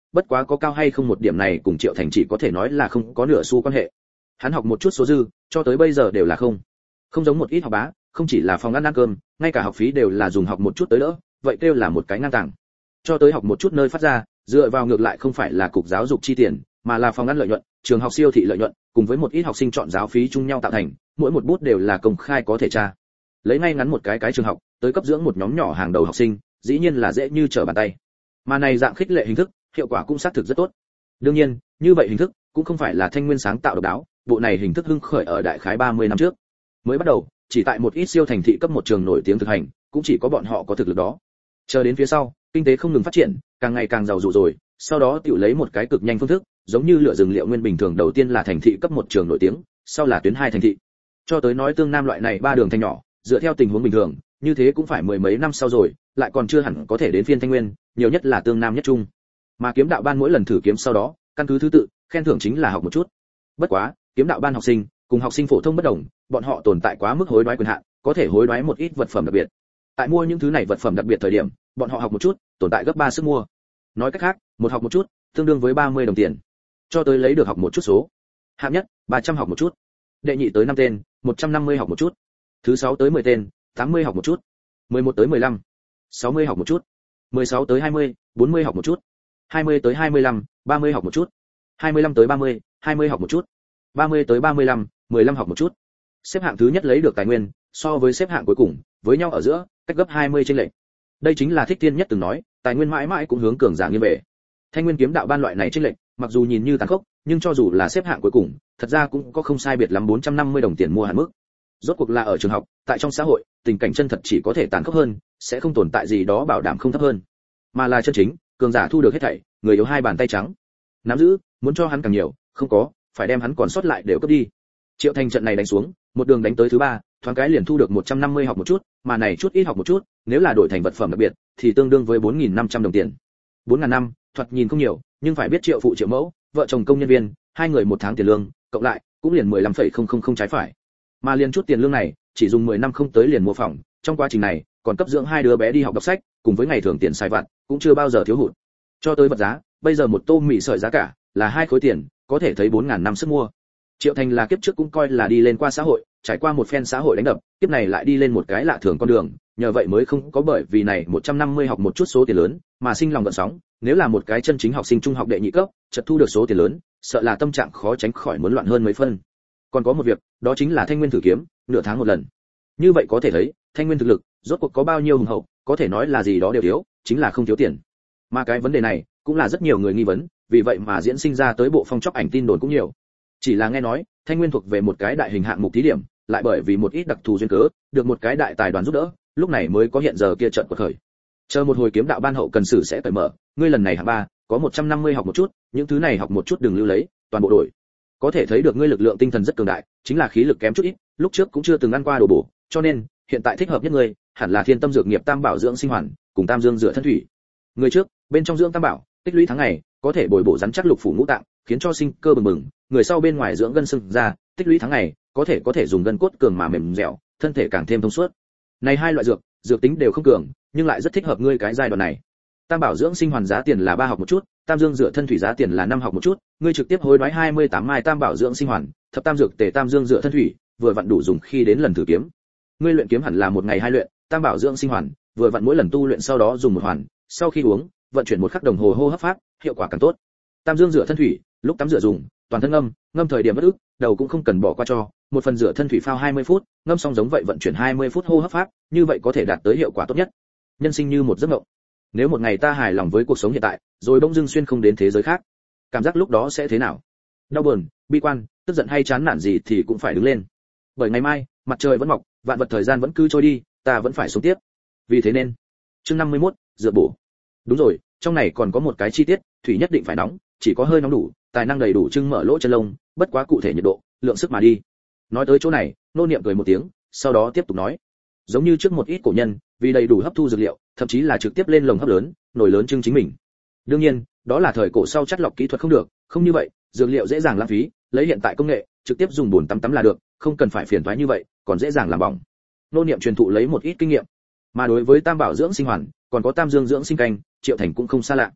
bất quá có cao hay không một điểm này cùng Triệu Thành chỉ có thể nói là không có nửa xu quan hệ. Hắn học một chút số dư, cho tới bây giờ đều là không. Không giống một ít học bá, không chỉ là phòng ăn cơm, ngay cả học phí đều là dùng học một chút tới đỡ, vậy kêu là một cái ngang tàng. Cho tới học một chút nơi phát ra, dựa vào ngược lại không phải là cục giáo dục chi tiền, mà là phòng ăn lợi nhuận, trường học siêu thị lợi nhuận, cùng với một ít học sinh chọn giáo phí chung nhau tạo thành, mỗi một bút đều là công khai có thể tra. Lấy ngay ngắn một cái trường học, tới cấp dưỡng một nhóm nhỏ hàng đầu học sinh, dĩ nhiên là dễ như trở bàn tay. Mà này dạng khích lệ hình thức, hiệu quả cũng xác thực rất tốt. Đương nhiên, như vậy hình thức cũng không phải là Thanh Nguyên sáng tạo độc đáo, bộ này hình thức hưng khởi ở đại khái 30 năm trước. Mới bắt đầu, chỉ tại một ít siêu thành thị cấp một trường nổi tiếng thực hành, cũng chỉ có bọn họ có thực lực đó. Chờ đến phía sau, kinh tế không ngừng phát triển, càng ngày càng giàu rồi, sau đó tiểu lấy một cái cực nhanh phương thức, giống như lựa rừng liệu nguyên bình thường, đầu tiên là thành thị cấp một trường nổi tiếng, sau là tuyến 2 thành thị. Cho tới nói tương nam loại này 3 đường thành nhỏ, dựa theo tình huống bình thường, như thế cũng phải mười mấy năm sau rồi, lại còn chưa hẳn có thể đến phiên Thanh Nguyên, nhiều nhất là tương nam nhất trung. Mà kiếm đạo ban mỗi lần thử kiếm sau đó, căn cứ thứ tự, khen thưởng chính là học một chút. Bất quá, kiếm đạo ban học sinh cùng học sinh phổ thông bất đồng, bọn họ tồn tại quá mức hối đoái quyền hạn, có thể hối đoái một ít vật phẩm đặc biệt. Tại mua những thứ này vật phẩm đặc biệt thời điểm, bọn họ học một chút, tồn tại gấp 3 sức mua. Nói cách khác, một học một chút, tương đương với 30 đồng tiền. Cho tới lấy được học một chút số. Hạng nhất, 300 học một chút. Đệ nhị tới 5 tên, 150 học một chút. Thứ 6 tới 10 tên, 80 học một chút. 11 tới 15, 60 học một chút. 16 tới 20, 40 học một chút. 20 tới 25, 30 học một chút. 25 tới 30, 20 học một chút. 30 tới 35, 15 học một chút. Xếp hạng thứ nhất lấy được tài nguyên, so với xếp hạng cuối cùng, với nhau ở giữa, cách gấp 20 chênh lệch. Đây chính là Thích Thiên Nhất từng nói, tài nguyên mãi mãi cũng hướng cường giả nghiêng về. Thanh Nguyên kiếm đạo ban loại này chênh lệch, mặc dù nhìn như tàn khốc, nhưng cho dù là xếp hạng cuối cùng, thật ra cũng có không sai biệt lắm 450 đồng tiền mua hạn mức. Rốt cuộc là ở trường học, tại trong xã hội, tình cảnh chân thật chỉ có thể tàn khốc hơn, sẽ không tồn tại gì đó bảo đảm không thấp hơn, mà là chân chính, cường giả thu được hết thảy, người yếu hai bàn tay trắng. Nắm giữ, muốn cho hắn càng nhiều, không có, phải đem hắn còn sót lại đều cướp đi. Triệu Thành trận này đánh xuống, một đường đánh tới thứ 3, thoáng cái liền thu được 150 học một chút, mà này chút ít học một chút, nếu là đổi thành vật phẩm đặc biệt, thì tương đương với 4.500 đồng tiền. 4.000 năm, thoạt nhìn không nhiều, nhưng phải biết Triệu phụ Triệu mẫu, vợ chồng công nhân viên, hai người một tháng tiền lương, cộng lại cũng liền 15,000 trái phải. Mà liền chút tiền lương này, chỉ dùng 10 năm không tới liền mua phòng, trong quá trình này, còn cấp dưỡng hai đứa bé đi học đọc sách, cùng với ngày thường tiền xài vặt, cũng chưa bao giờ thiếu hụt. Cho tới vật giá, bây giờ một tô mì sợi giá cả là 2 khối tiền, có thể thấy 4.000 năm sức mua. Triệu Thành là kiếp trước cũng coi là đi lên qua xã hội, trải qua một phen xã hội đánh đập, kiếp này lại đi lên một cái lạ thường con đường, nhờ vậy mới không có bởi vì này 150 học một chút số tiền lớn, mà sinh lòng gợn sóng, nếu là một cái chân chính học sinh trung học đệ nhị cấp, chợt thu được số tiền lớn, sợ là tâm trạng khó tránh khỏi muốn loạn hơn mấy phân. Còn có một việc, đó chính là Thanh Nguyên thử kiếm, nửa tháng một lần. Như vậy có thể thấy, Thanh Nguyên thực lực, rốt cuộc có bao nhiêu hùng hậu, có thể nói là gì đó đều thiếu, chính là không thiếu tiền. Mà cái vấn đề này, cũng là rất nhiều người nghi vấn, vì vậy mà diễn sinh ra tới bộ phong chóc ảnh tin đồn cũng nhiều. Chỉ là nghe nói, Thanh Nguyên thuộc về một cái đại hình hạng mục thí điểm, lại bởi vì một ít đặc thù duyên cớ, được một cái đại tài đoàn giúp đỡ, lúc này mới có hiện giờ kia trận quật khởi. Chờ một hồi kiếm đạo ban hậu cần sử sẽ cởi mở, ngươi lần này hạng 3, có 150 học một chút, những thứ này học một chút đừng lưu lấy, toàn bộ đổi. Có thể thấy được ngươi lực lượng tinh thần rất cường đại, chính là khí lực kém chút ít, lúc trước cũng chưa từng ăn qua đồ bổ, cho nên hiện tại thích hợp nhất ngươi, hẳn là Thiên Tâm dược nghiệp Tam Bảo dưỡng sinh hoàn, cùng Tam Dương rửa thân thủy. Người trước, bên trong dưỡng Tam Bảo, tích lũy tháng ngày, có thể bồi bổ rắn chắc lục phủ ngũ tạng, khiến cho sinh cơ bừng bừng, người sau bên ngoài dưỡng gân xương da, tích lũy tháng ngày, có thể dùng gân cốt cường mà mềm dẻo, thân thể càng thêm thông suốt. Này hai loại dược, dược tính đều không cường, nhưng lại rất thích hợp ngươi cái giai đoạn này. Tam Bảo dưỡng sinh hoàn giá tiền là 3 học một chút, Tam Dương rửa thân thủy giá tiền là 5 học một chút, ngươi trực tiếp hối đoái 28 mai Tam Bảo dưỡng sinh hoàn, thập tam dược tề Tam Dương rửa thân thủy, vừa vặn đủ dùng khi đến lần thử kiếm. Ngươi luyện kiếm hẳn là một ngày 2 luyện, Tam Bảo dưỡng sinh hoàn, vừa vặn mỗi lần tu luyện sau đó dùng một hoàn, sau khi uống, vận chuyển một khắc đồng hồ hô hấp pháp, hiệu quả càng tốt. Tam Dương rửa thân thủy, lúc tắm rửa dùng, toàn thân ngâm thời điểm bất ức, đầu cũng không cần bỏ qua cho, một phần rửa thân thủy phao 20 phút, ngâm xong giống vậy vận chuyển 20 phút hô hấp pháp, như vậy có thể đạt tới hiệu quả tốt nhất. Nhân sinh như một giấc mộng. Nếu một ngày ta hài lòng với cuộc sống hiện tại, rồi bỗng dưng xuyên không đến thế giới khác, cảm giác lúc đó sẽ thế nào? Đau buồn, bi quan, tức giận hay chán nản gì thì cũng phải đứng lên. Bởi ngày mai, mặt trời vẫn mọc, vạn vật thời gian vẫn cứ trôi đi, ta vẫn phải sống tiếp. Vì thế nên, chương 51, dựa bổ. Đúng rồi, trong này còn có một cái chi tiết, thủy nhất định phải nóng, chỉ có hơi nóng đủ, tài năng đầy đủ trưng mở lỗ chân lông, bất quá cụ thể nhiệt độ, lượng sức mà đi. Nói tới chỗ này, nô niệm cười một tiếng, sau đó tiếp tục nói, giống như trước một ít cổ nhân, vì đầy đủ hấp thu dược liệu, thậm chí là trực tiếp lên lồng hấp lớn, nồi lớn trưng chính mình. Đương nhiên, đó là thời cổ sau chắt lọc kỹ thuật không được, không như vậy, dược liệu dễ dàng lãng phí, lấy hiện tại công nghệ, trực tiếp dùng bồn tắm là được, không cần phải phiền toái như vậy, còn dễ dàng làm bỏng. Nô niệm truyền thụ lấy một ít kinh nghiệm, mà đối với Tam Bảo dưỡng sinh hoàn, còn có Tam Dương dưỡng sinh canh, Triệu Thành cũng không xa lạ.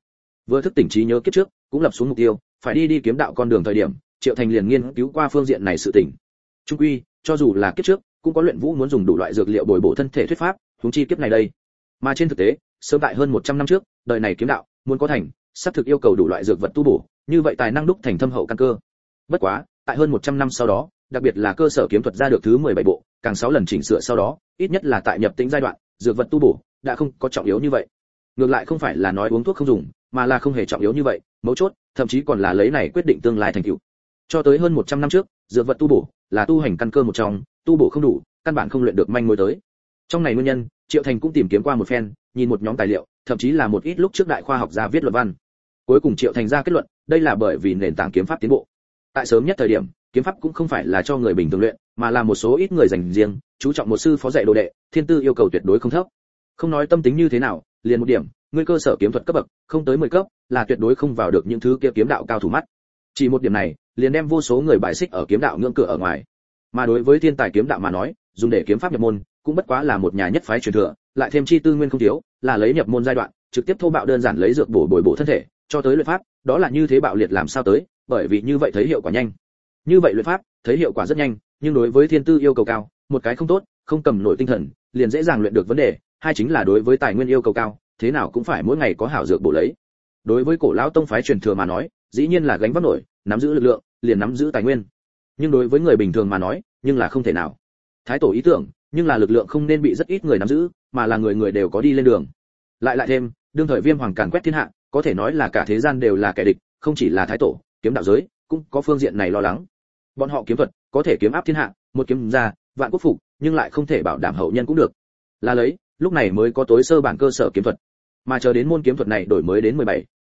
Vừa thức tỉnh trí nhớ kiếp trước, cũng lập xuống mục tiêu, phải đi kiếm đạo con đường thời điểm, Triệu Thành liền nghiên cứu qua phương diện này sự tình. Trung quy, cho dù là kiếp trước, cũng có luyện vũ muốn dùng đủ loại dược liệu bồi bổ thân thể thuyết pháp, huống chi kiếp này đây. Mà trên thực tế, sớm tại hơn 100 năm trước, đời này kiếm đạo muốn có thành, sắp thực yêu cầu đủ loại dược vật tu bổ, như vậy tài năng đúc thành thâm hậu căn cơ. Bất quá, tại hơn 100 năm sau đó, đặc biệt là cơ sở kiếm thuật ra được thứ 17 bộ, càng 6 lần chỉnh sửa sau đó, ít nhất là tại nhập tĩnh giai đoạn, dược vật tu bổ đã không có trọng yếu như vậy. Ngược lại không phải là nói uống thuốc không dùng, mà là không hề trọng yếu như vậy, mấu chốt, thậm chí còn là lấy này quyết định tương lai thành tựu. Cho tới hơn 100 năm trước, dược vật tu bổ là tu hành căn cơ một trong, tu bổ không đủ, căn bản không luyện được manh mối tới. Trong này nguyên nhân, Triệu Thành cũng tìm kiếm qua một phen, nhìn một nhóm tài liệu, thậm chí là một ít lúc trước đại khoa học gia viết luận văn. Cuối cùng Triệu Thành ra kết luận, đây là bởi vì nền tảng kiếm pháp tiến bộ. Tại sớm nhất thời điểm, kiếm pháp cũng không phải là cho người bình thường luyện, mà là một số ít người dành riêng, chú trọng một sư phó dạy đồ đệ, thiên tư yêu cầu tuyệt đối không thấp. Không nói tâm tính như thế nào, liền một điểm, người cơ sở kiếm thuật cấp bậc, không tới 10 cấp, là tuyệt đối không vào được những thứ kia kiếm đạo cao thủ mắt. Chỉ một điểm này, liền đem vô số người bài xích ở kiếm đạo ngưỡng cửa ở ngoài. Mà đối với thiên tài kiếm đạo mà nói, dùng để kiếm pháp nhập môn, cũng bất quá là một nhà nhất phái truyền thừa, lại thêm chi tư nguyên không thiếu, là lấy nhập môn giai đoạn, trực tiếp thô bạo đơn giản lấy dược bồi bổ thân thể, cho tới luyện pháp, đó là như thế bạo liệt làm sao tới, bởi vì như vậy thấy hiệu quả nhanh. Như vậy luyện pháp, thấy hiệu quả rất nhanh, nhưng đối với thiên tư yêu cầu cao, một cái không tốt, không cầm nổi tinh thần, liền dễ dàng luyện được vấn đề, hai chính là đối với tài nguyên yêu cầu cao, thế nào cũng phải mỗi ngày có hảo dược bổ lấy. Đối với cổ lão tông phái truyền thừa mà nói, dĩ nhiên là gánh vác nổi, nắm giữ lực lượng, liền nắm giữ tài nguyên. Nhưng đối với người bình thường mà nói, nhưng là không thể nào. Thái tổ ý tưởng, nhưng là lực lượng không nên bị rất ít người nắm giữ, mà là người người đều có đi lên đường. Lại thêm, đương thời Viêm Hoàng càn quét thiên hạ, có thể nói là cả thế gian đều là kẻ địch, không chỉ là thái tổ, kiếm đạo giới cũng có phương diện này lo lắng. Bọn họ kiếm thuật có thể kiếm áp thiên hạ, một kiếm ra, vạn quốc phục, nhưng lại không thể bảo đảm hậu nhân cũng được. Là lấy, lúc này mới có tối sơ bản cơ sở kiếm thuật. Mà chờ đến môn kiếm thuật này đổi mới đến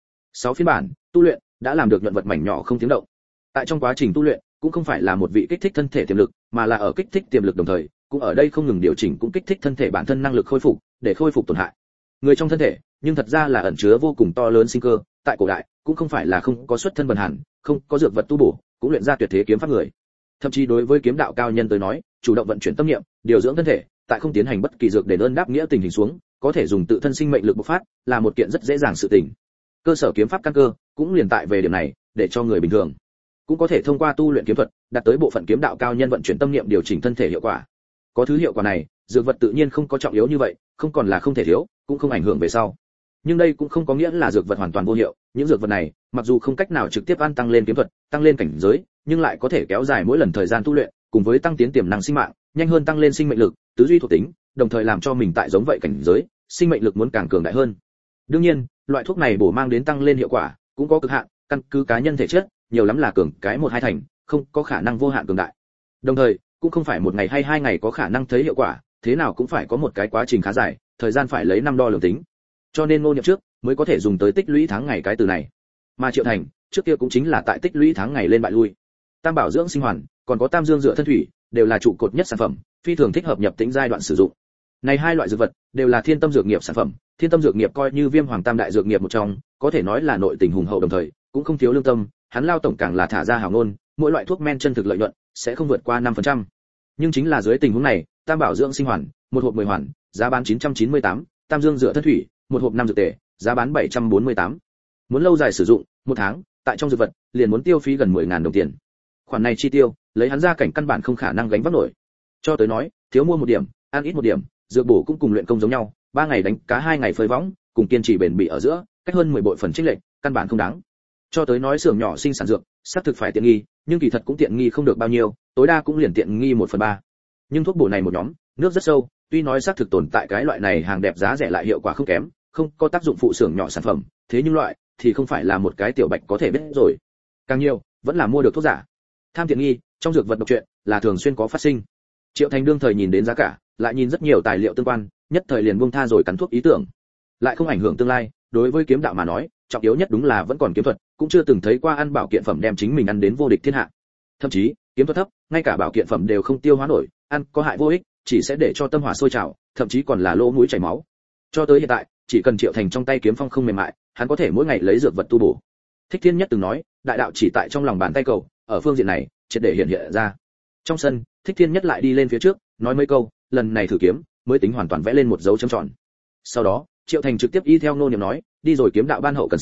6 phiên bản, tu luyện đã làm được nhuận vật mảnh nhỏ không tiếng động. Tại trong quá trình tu luyện, cũng không phải là một vị kích thích thân thể tiềm lực, mà là ở kích thích tiềm lực đồng thời, cũng ở đây không ngừng điều chỉnh cũng kích thích thân thể bản thân năng lực khôi phục, để khôi phục tổn hại. Người trong thân thể, nhưng thật ra là ẩn chứa vô cùng to lớn sinh cơ, tại cổ đại, cũng không phải là không có xuất thân bần hàn, không có dược vật tu bổ, cũng luyện ra tuyệt thế kiếm pháp người. Thậm chí đối với kiếm đạo cao nhân tới nói, chủ động vận chuyển tâm niệm, điều dưỡng thân thể, tại không tiến hành bất kỳ dược để ơn đáp nghĩa tình hình xuống, có thể dùng tự thân sinh mệnh lực bộc phát, là một kiện rất dễ dàng sự tình. Cơ sở kiếm pháp căn cơ, cũng liền tại về điểm này, để cho người bình thường cũng có thể thông qua tu luyện kiếm thuật, đạt tới bộ phận kiếm đạo cao nhân vận chuyển tâm niệm điều chỉnh thân thể hiệu quả. Có thứ hiệu quả này, dược vật tự nhiên không có trọng yếu như vậy, không còn là không thể thiếu, cũng không ảnh hưởng về sau. Nhưng đây cũng không có nghĩa là dược vật hoàn toàn vô hiệu, những dược vật này, mặc dù không cách nào trực tiếp tăng lên kiếm thuật, tăng lên cảnh giới, nhưng lại có thể kéo dài mỗi lần thời gian tu luyện, cùng với tăng tiến tiềm năng sinh mạng, nhanh hơn tăng lên sinh mệnh lực, tứ duy thuộc tính, đồng thời làm cho mình tại giống vậy cảnh giới, sinh mệnh lực muốn càng cường đại hơn. Đương nhiên, loại thuốc này bổ mang đến tăng lên hiệu quả, cũng có cực hạn, căn cứ cá nhân thể chất, nhiều lắm là cường cái 1-2 thành, không có khả năng vô hạn cường đại. Đồng thời, cũng không phải một ngày hay 2 ngày có khả năng thấy hiệu quả, thế nào cũng phải có một cái quá trình khá dài, thời gian phải lấy năm đo lường tính. Cho nên Ngô Niệm trước mới có thể dùng tới tích lũy tháng ngày cái từ này. Mà Triệu Thành, trước kia cũng chính là tại tích lũy tháng ngày lên bại lui. Tam bảo dưỡng sinh hoàn, còn có tam dương dựa thân thủy, đều là trụ cột nhất sản phẩm, phi thường thích hợp nhập tĩnh giai đoạn sử dụng. Này hai loại dược vật đều là thiên tâm dược nghiệp sản phẩm, thiên tâm dược nghiệp coi như Viêm Hoàng tam đại dược nghiệp một trong, có thể nói là nội tình hùng hậu đồng thời, cũng không thiếu lương tâm, hắn lao tổng càng là thả ra hào ngôn, mỗi loại thuốc men chân thực lợi nhuận sẽ không vượt qua 5%. Nhưng chính là dưới tình huống này, tam bảo dưỡng sinh hoàn, một hộp 10 hoàn, giá bán 998, tam dương dựa thân thủy, một hộp 5 dược tể, giá bán 748. Muốn lâu dài sử dụng, một tháng, tại trong dược vật, liền muốn tiêu phí gần 10.000 đồng tiền. Khoản này chi tiêu, lấy hắn ra cảnh căn bản không khả năng gánh vác nổi. Cho tới nói, thiếu mua một điểm, ăn ít một điểm, dược bổ cũng cùng luyện công giống nhau, 3 ngày đánh cá 2 ngày phơi võng, cùng kiên trì bền bỉ ở giữa, cách hơn 10 bội phần chênh lệch, căn bản không đáng. Cho tới nói xưởng nhỏ sinh sản dược, xác thực phải tiện nghi, nhưng kỳ thật cũng tiện nghi không được bao nhiêu, tối đa cũng liền tiện nghi 1/3. Nhưng thuốc bổ này một nhóm, nước rất sâu, tuy nói xác thực tồn tại cái loại này hàng đẹp giá rẻ lại hiệu quả không kém, không có tác dụng phụ xưởng nhỏ sản phẩm, thế nhưng loại thì không phải là một cái tiểu bạch có thể biết rồi. Càng nhiều, vẫn là mua được thuốc giả. Tham tiện nghi, trong dược vật độc chuyện là thường xuyên có phát sinh. Triệu Thành đương thời nhìn đến giá cả, lại nhìn rất nhiều tài liệu tương quan, nhất thời liền buông tha rồi cắn thuốc ý tưởng. Lại không ảnh hưởng tương lai, đối với kiếm đạo mà nói, trọng yếu nhất đúng là vẫn còn kiếm thuật, cũng chưa từng thấy qua ăn bảo kiện phẩm đem chính mình ăn đến vô địch thiên hạ. Thậm chí, kiếm thuật thấp, ngay cả bảo kiện phẩm đều không tiêu hóa nổi, ăn có hại vô ích, chỉ sẽ để cho tâm hỏa sôi trào, thậm chí còn là lỗ mũi chảy máu. Cho tới hiện tại, chỉ cần Triệu Thành trong tay kiếm phong không mềm mại, hắn có thể mỗi ngày lấy dược vật tu bổ. Thích Thiên Nhất từng nói, đại đạo chỉ tại trong lòng bàn tay cầu, ở phương diện này, triệt để hiện hiện ra. Trong sân, Thích Thiên Nhất lại đi lên phía trước, nói mấy câu, lần này thử kiếm, mới tính hoàn toàn vẽ lên một dấu chấm tròn. Sau đó, Triệu Thành trực tiếp y theo Ngô Niệm nói, đi rồi kiếm đạo ban hậu cần sự,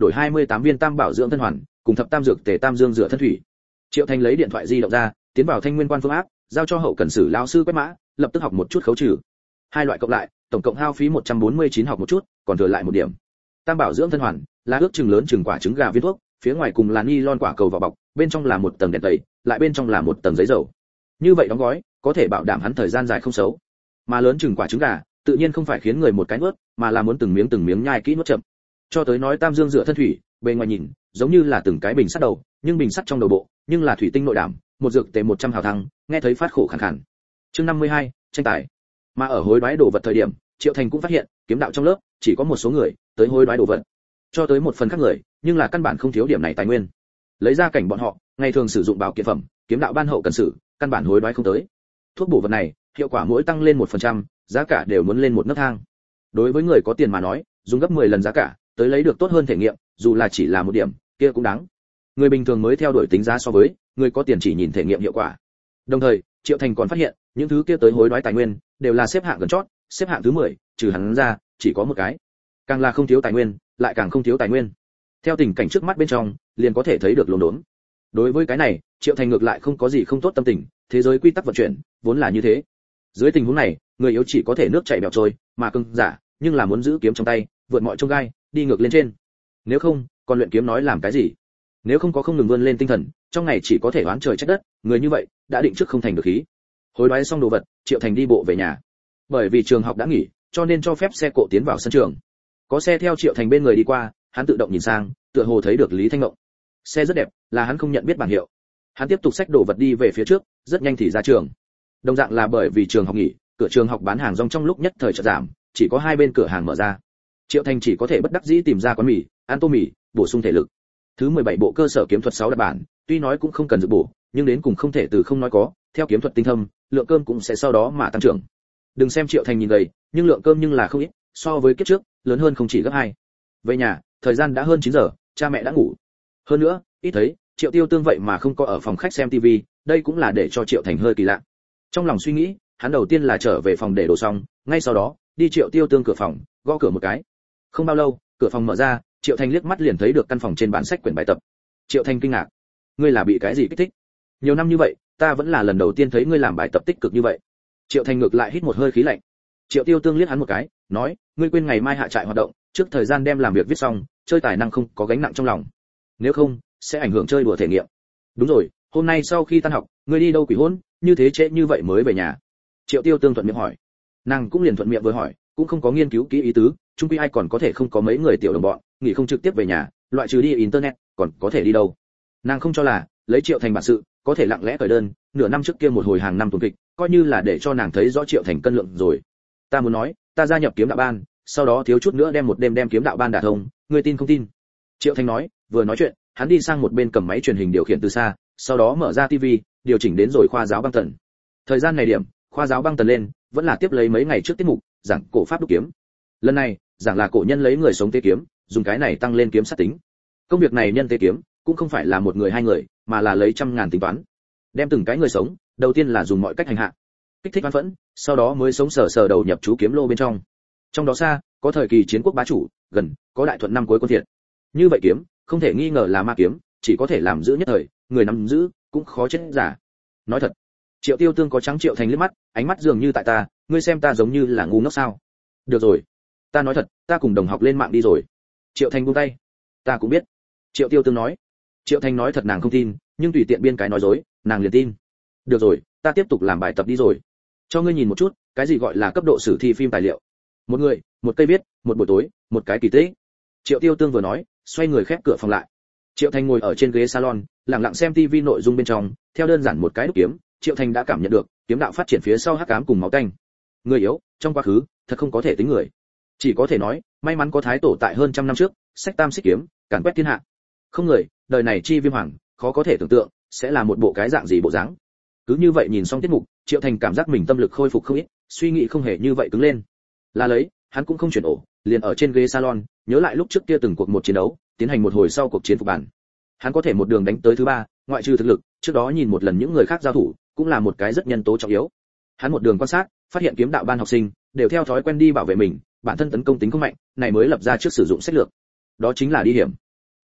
đổi 28 viên tam bảo dưỡng thân hoàn, cùng thập tam dược tề tam dương rửa thân thủy. Triệu Thành lấy điện thoại di động ra, tiến vào Thanh Nguyên Quan phương áp, giao cho hậu cần sử lão sư quét mã, lập tức học một chút khấu trừ. Hai loại cộng lại, tổng cộng hao phí 149 học một chút, còn thừa lại một điểm. Tam bảo dưỡng thân hoàn là ước chừng lớn chừng quả trứng gà viên thuốc, phía ngoài cùng là nylon quả cầu vỏ bọc, bên trong là một tầng đèn tẩy, lại bên trong là một tầng giấy dầu. Như vậy đóng gói, có thể bảo đảm hắn thời gian dài không xấu. Mà lớn chừng quả trứng gà, tự nhiên không phải khiến người một cái nuốt, mà là muốn từng miếng nhai kỹ nuốt chậm. Cho tới nói tam dương rửa thân thủy, bề ngoài nhìn, giống như là từng cái bình sắt đầu, nhưng bình sắt trong đầu bộ, nhưng là thủy tinh nội đảm, một dược tề 100 hào thăng, nghe thấy phát khổ khàn khàn. Chương 52, tranh tài. Mà ở hối đoái đồ vật thời điểm, Triệu Thành cũng phát hiện, kiếm đạo trong lớp chỉ có một số người tới hối đoái đồ vật, cho tới một phần khác người, nhưng là căn bản không thiếu điểm này tài nguyên. Lấy ra cảnh bọn họ, ngày thường sử dụng bảo kiện phẩm, kiếm đạo ban hậu cần sử, căn bản hối đoái không tới. Thuốc bổ vật này, hiệu quả mỗi tăng lên 1%, giá cả đều muốn lên một nấc thang. Đối với người có tiền mà nói, dùng gấp 10 lần giá cả, tới lấy được tốt hơn thể nghiệm, dù là chỉ là một điểm, kia cũng đáng. Người bình thường mới theo đuổi tính giá so với người có tiền chỉ nhìn thể nghiệm hiệu quả. Đồng thời, Triệu Thành còn phát hiện, những thứ kia tới hối đoái tài nguyên đều là xếp hạng gần chót, xếp hạng thứ 10, trừ hắn ra, chỉ có một cái. Càng là không thiếu tài nguyên, lại càng không thiếu tài nguyên. Theo tình cảnh trước mắt bên trong, liền có thể thấy được lồn đốn. Đối với cái này, Triệu Thành ngược lại không có gì không tốt tâm tình, thế giới quy tắc vận chuyển vốn là như thế. Dưới tình huống này, người yếu chỉ có thể nước chảy bèo trôi, mà cứng giả, nhưng là muốn giữ kiếm trong tay, vượt mọi chông gai, đi ngược lên trên. Nếu không, còn luyện kiếm nói làm cái gì? Nếu không có không ngừng vươn lên tinh thần, trong ngày chỉ có thể oán trời trách đất, người như vậy đã định trước không thành được khí. Hối đoái xong đồ vật, Triệu Thành đi bộ về nhà. Bởi vì trường học đã nghỉ, cho nên cho phép xe cộ tiến vào sân trường. Có xe theo Triệu Thành bên người đi qua, hắn tự động nhìn sang, tựa hồ thấy được Lý Thanh Ngộng. Xe rất đẹp, là hắn không nhận biết bảng hiệu. Hắn tiếp tục xách đồ vật đi về phía trước, rất nhanh thì ra trường. Đồng dạng là bởi vì trường học nghỉ, cửa trường học bán hàng rong trong lúc nhất thời chợt giảm, chỉ có hai bên cửa hàng mở ra. Triệu Thành chỉ có thể bất đắc dĩ tìm ra quán mì, ăn tô mì, bổ sung thể lực. Thứ 17 bộ cơ sở kiếm thuật 6 đặc bản, tuy nói cũng không cần dự bổ, nhưng đến cùng không thể từ không nói có, theo kiếm thuật tinh thâm, lượng cơm cũng sẽ sau đó mà tăng trưởng. Đừng xem Triệu Thành nhìn gầy, nhưng lượng cơm nhưng là không ít, so với kiếp trước, lớn hơn không chỉ gấp 2. Về nhà, thời gian đã hơn 9 giờ, cha mẹ đã ngủ. Hơn nữa, ít thấy, Triệu Tiêu Tương vậy mà không có ở phòng khách xem tivi, đây cũng là để cho Triệu Thành hơi kỳ lạ. Trong lòng suy nghĩ, hắn đầu tiên là trở về phòng để đồ xong, ngay sau đó, đi Triệu Tiêu Tương cửa phòng, gõ cửa một cái. Không bao lâu, cửa phòng mở ra, Triệu Thành liếc mắt liền thấy được căn phòng trên bản sách quyển bài tập. Triệu Thành kinh ngạc, ngươi là bị cái gì kích thích? Nhiều năm như vậy, ta vẫn là lần đầu tiên thấy ngươi làm bài tập tích cực như vậy. Triệu Thành ngược lại hít một hơi khí lạnh. Triệu Tiêu Tương liếc hắn một cái, nói, ngươi quên ngày mai hạ trại hoạt động, trước thời gian đem làm việc viết xong, chơi tài năng không có gánh nặng trong lòng. Nếu không, sẽ ảnh hưởng chơi đùa thể nghiệm. Đúng rồi, hôm nay sau khi tan học, ngươi đi đâu quỷ hôn, như thế trễ như vậy mới về nhà? Triệu Tiêu Tương thuận miệng hỏi. Nàng cũng liền thuận miệng vừa hỏi, cũng không có nghiên cứu kỹ ý tứ, chung quy ai còn có thể không có mấy người tiểu đồng bọn, nghỉ không trực tiếp về nhà, loại trừ đi internet, còn có thể đi đâu? Nàng không cho là lấy Triệu Thành bản sự, có thể lặng lẽ cởi đơn, nửa năm trước kia một hồi hàng năm tuần kịch, coi như là để cho nàng thấy rõ Triệu Thành cân lượng rồi. Ta muốn nói, ta gia nhập kiếm đạo ban, sau đó thiếu chút nữa đem một đêm đem kiếm đạo ban đả thông, ngươi tin không tin? Triệu Thành nói, vừa nói chuyện, hắn đi sang một bên cầm máy truyền hình điều khiển từ xa, sau đó mở ra tivi, điều chỉnh đến rồi khoa giáo băng tần. Thời gian này điểm, khoa giáo băng tần lên, vẫn là tiếp lấy mấy ngày trước tiết mục, giảng cổ pháp đúc kiếm. Lần này, giảng là cổ nhân lấy người sống tế kiếm, dùng cái này tăng lên kiếm sát tính. Công việc này nhân tế kiếm, cũng không phải là một người hai người, mà là lấy trăm ngàn tính toán. Đem từng cái người sống, đầu tiên là dùng mọi cách hành hạ, kích thích oán phẫn, sau đó mới sống sờ sờ đầu nhập chú kiếm lô bên trong. Trong đó xa, có thời kỳ chiến quốc bá chủ, gần, có đại thuận năm cuối quân thiệt. Như vậy kiếm, không thể nghi ngờ là ma kiếm, chỉ có thể làm giữ nhất thời, người nắm giữ, cũng khó chết giả. Nói thật, Triệu Tiêu Tương có trắng Triệu Thành liếc mắt, ánh mắt dường như tại ta, ngươi xem ta giống như là ngu ngốc sao? Được rồi, ta nói thật, ta cùng đồng học lên mạng đi rồi. Triệu Thành buông tay. Ta cũng biết. Triệu Tiêu Tương nói. Triệu Thành nói thật nàng không tin, nhưng tùy tiện biên cái nói dối, nàng liền tin. Được rồi, ta tiếp tục làm bài tập đi rồi. Cho ngươi nhìn một chút, cái gì gọi là cấp độ sử thi phim tài liệu. Một người, một cây viết, một buổi tối, một cái kỳ tích. Triệu Tiêu Tương vừa nói, xoay người khép cửa phòng lại. Triệu Thành ngồi ở trên ghế salon, lặng lặng xem tivi nội dung bên trong, theo đơn giản một cái đúc kiếm, Triệu Thành đã cảm nhận được kiếm đạo phát triển phía sau hắc ám cùng máu tanh. Người yếu, trong quá khứ, thật không có thể tính người. Chỉ có thể nói, may mắn có thái tổ tại hơn trăm năm trước, sách tam xích kiếm, càn quét thiên hạ. Không người, đời này chi viêm hoàng, khó có thể tưởng tượng, sẽ là một bộ cái dạng gì bộ dáng. Cứ như vậy nhìn xong tiết mục, Triệu Thành cảm giác mình tâm lực khôi phục không ít, suy nghĩ không hề như vậy cứng lên. Là lấy, hắn cũng không chuyển ổ, liền ở trên ghế salon, nhớ lại lúc trước kia từng cuộc một chiến đấu, tiến hành một hồi sau cuộc chiến phục bản. Hắn có thể một đường đánh tới thứ 3, ngoại trừ thực lực, trước đó nhìn một lần những người khác giao thủ, cũng là một cái rất nhân tố trọng yếu. Hắn một đường quan sát, phát hiện kiếm đạo ban học sinh đều theo thói quen đi bảo vệ mình, bản thân tấn công tính không mạnh, này mới lập ra trước sử dụng sách lược. Đó chính là đi hiểm.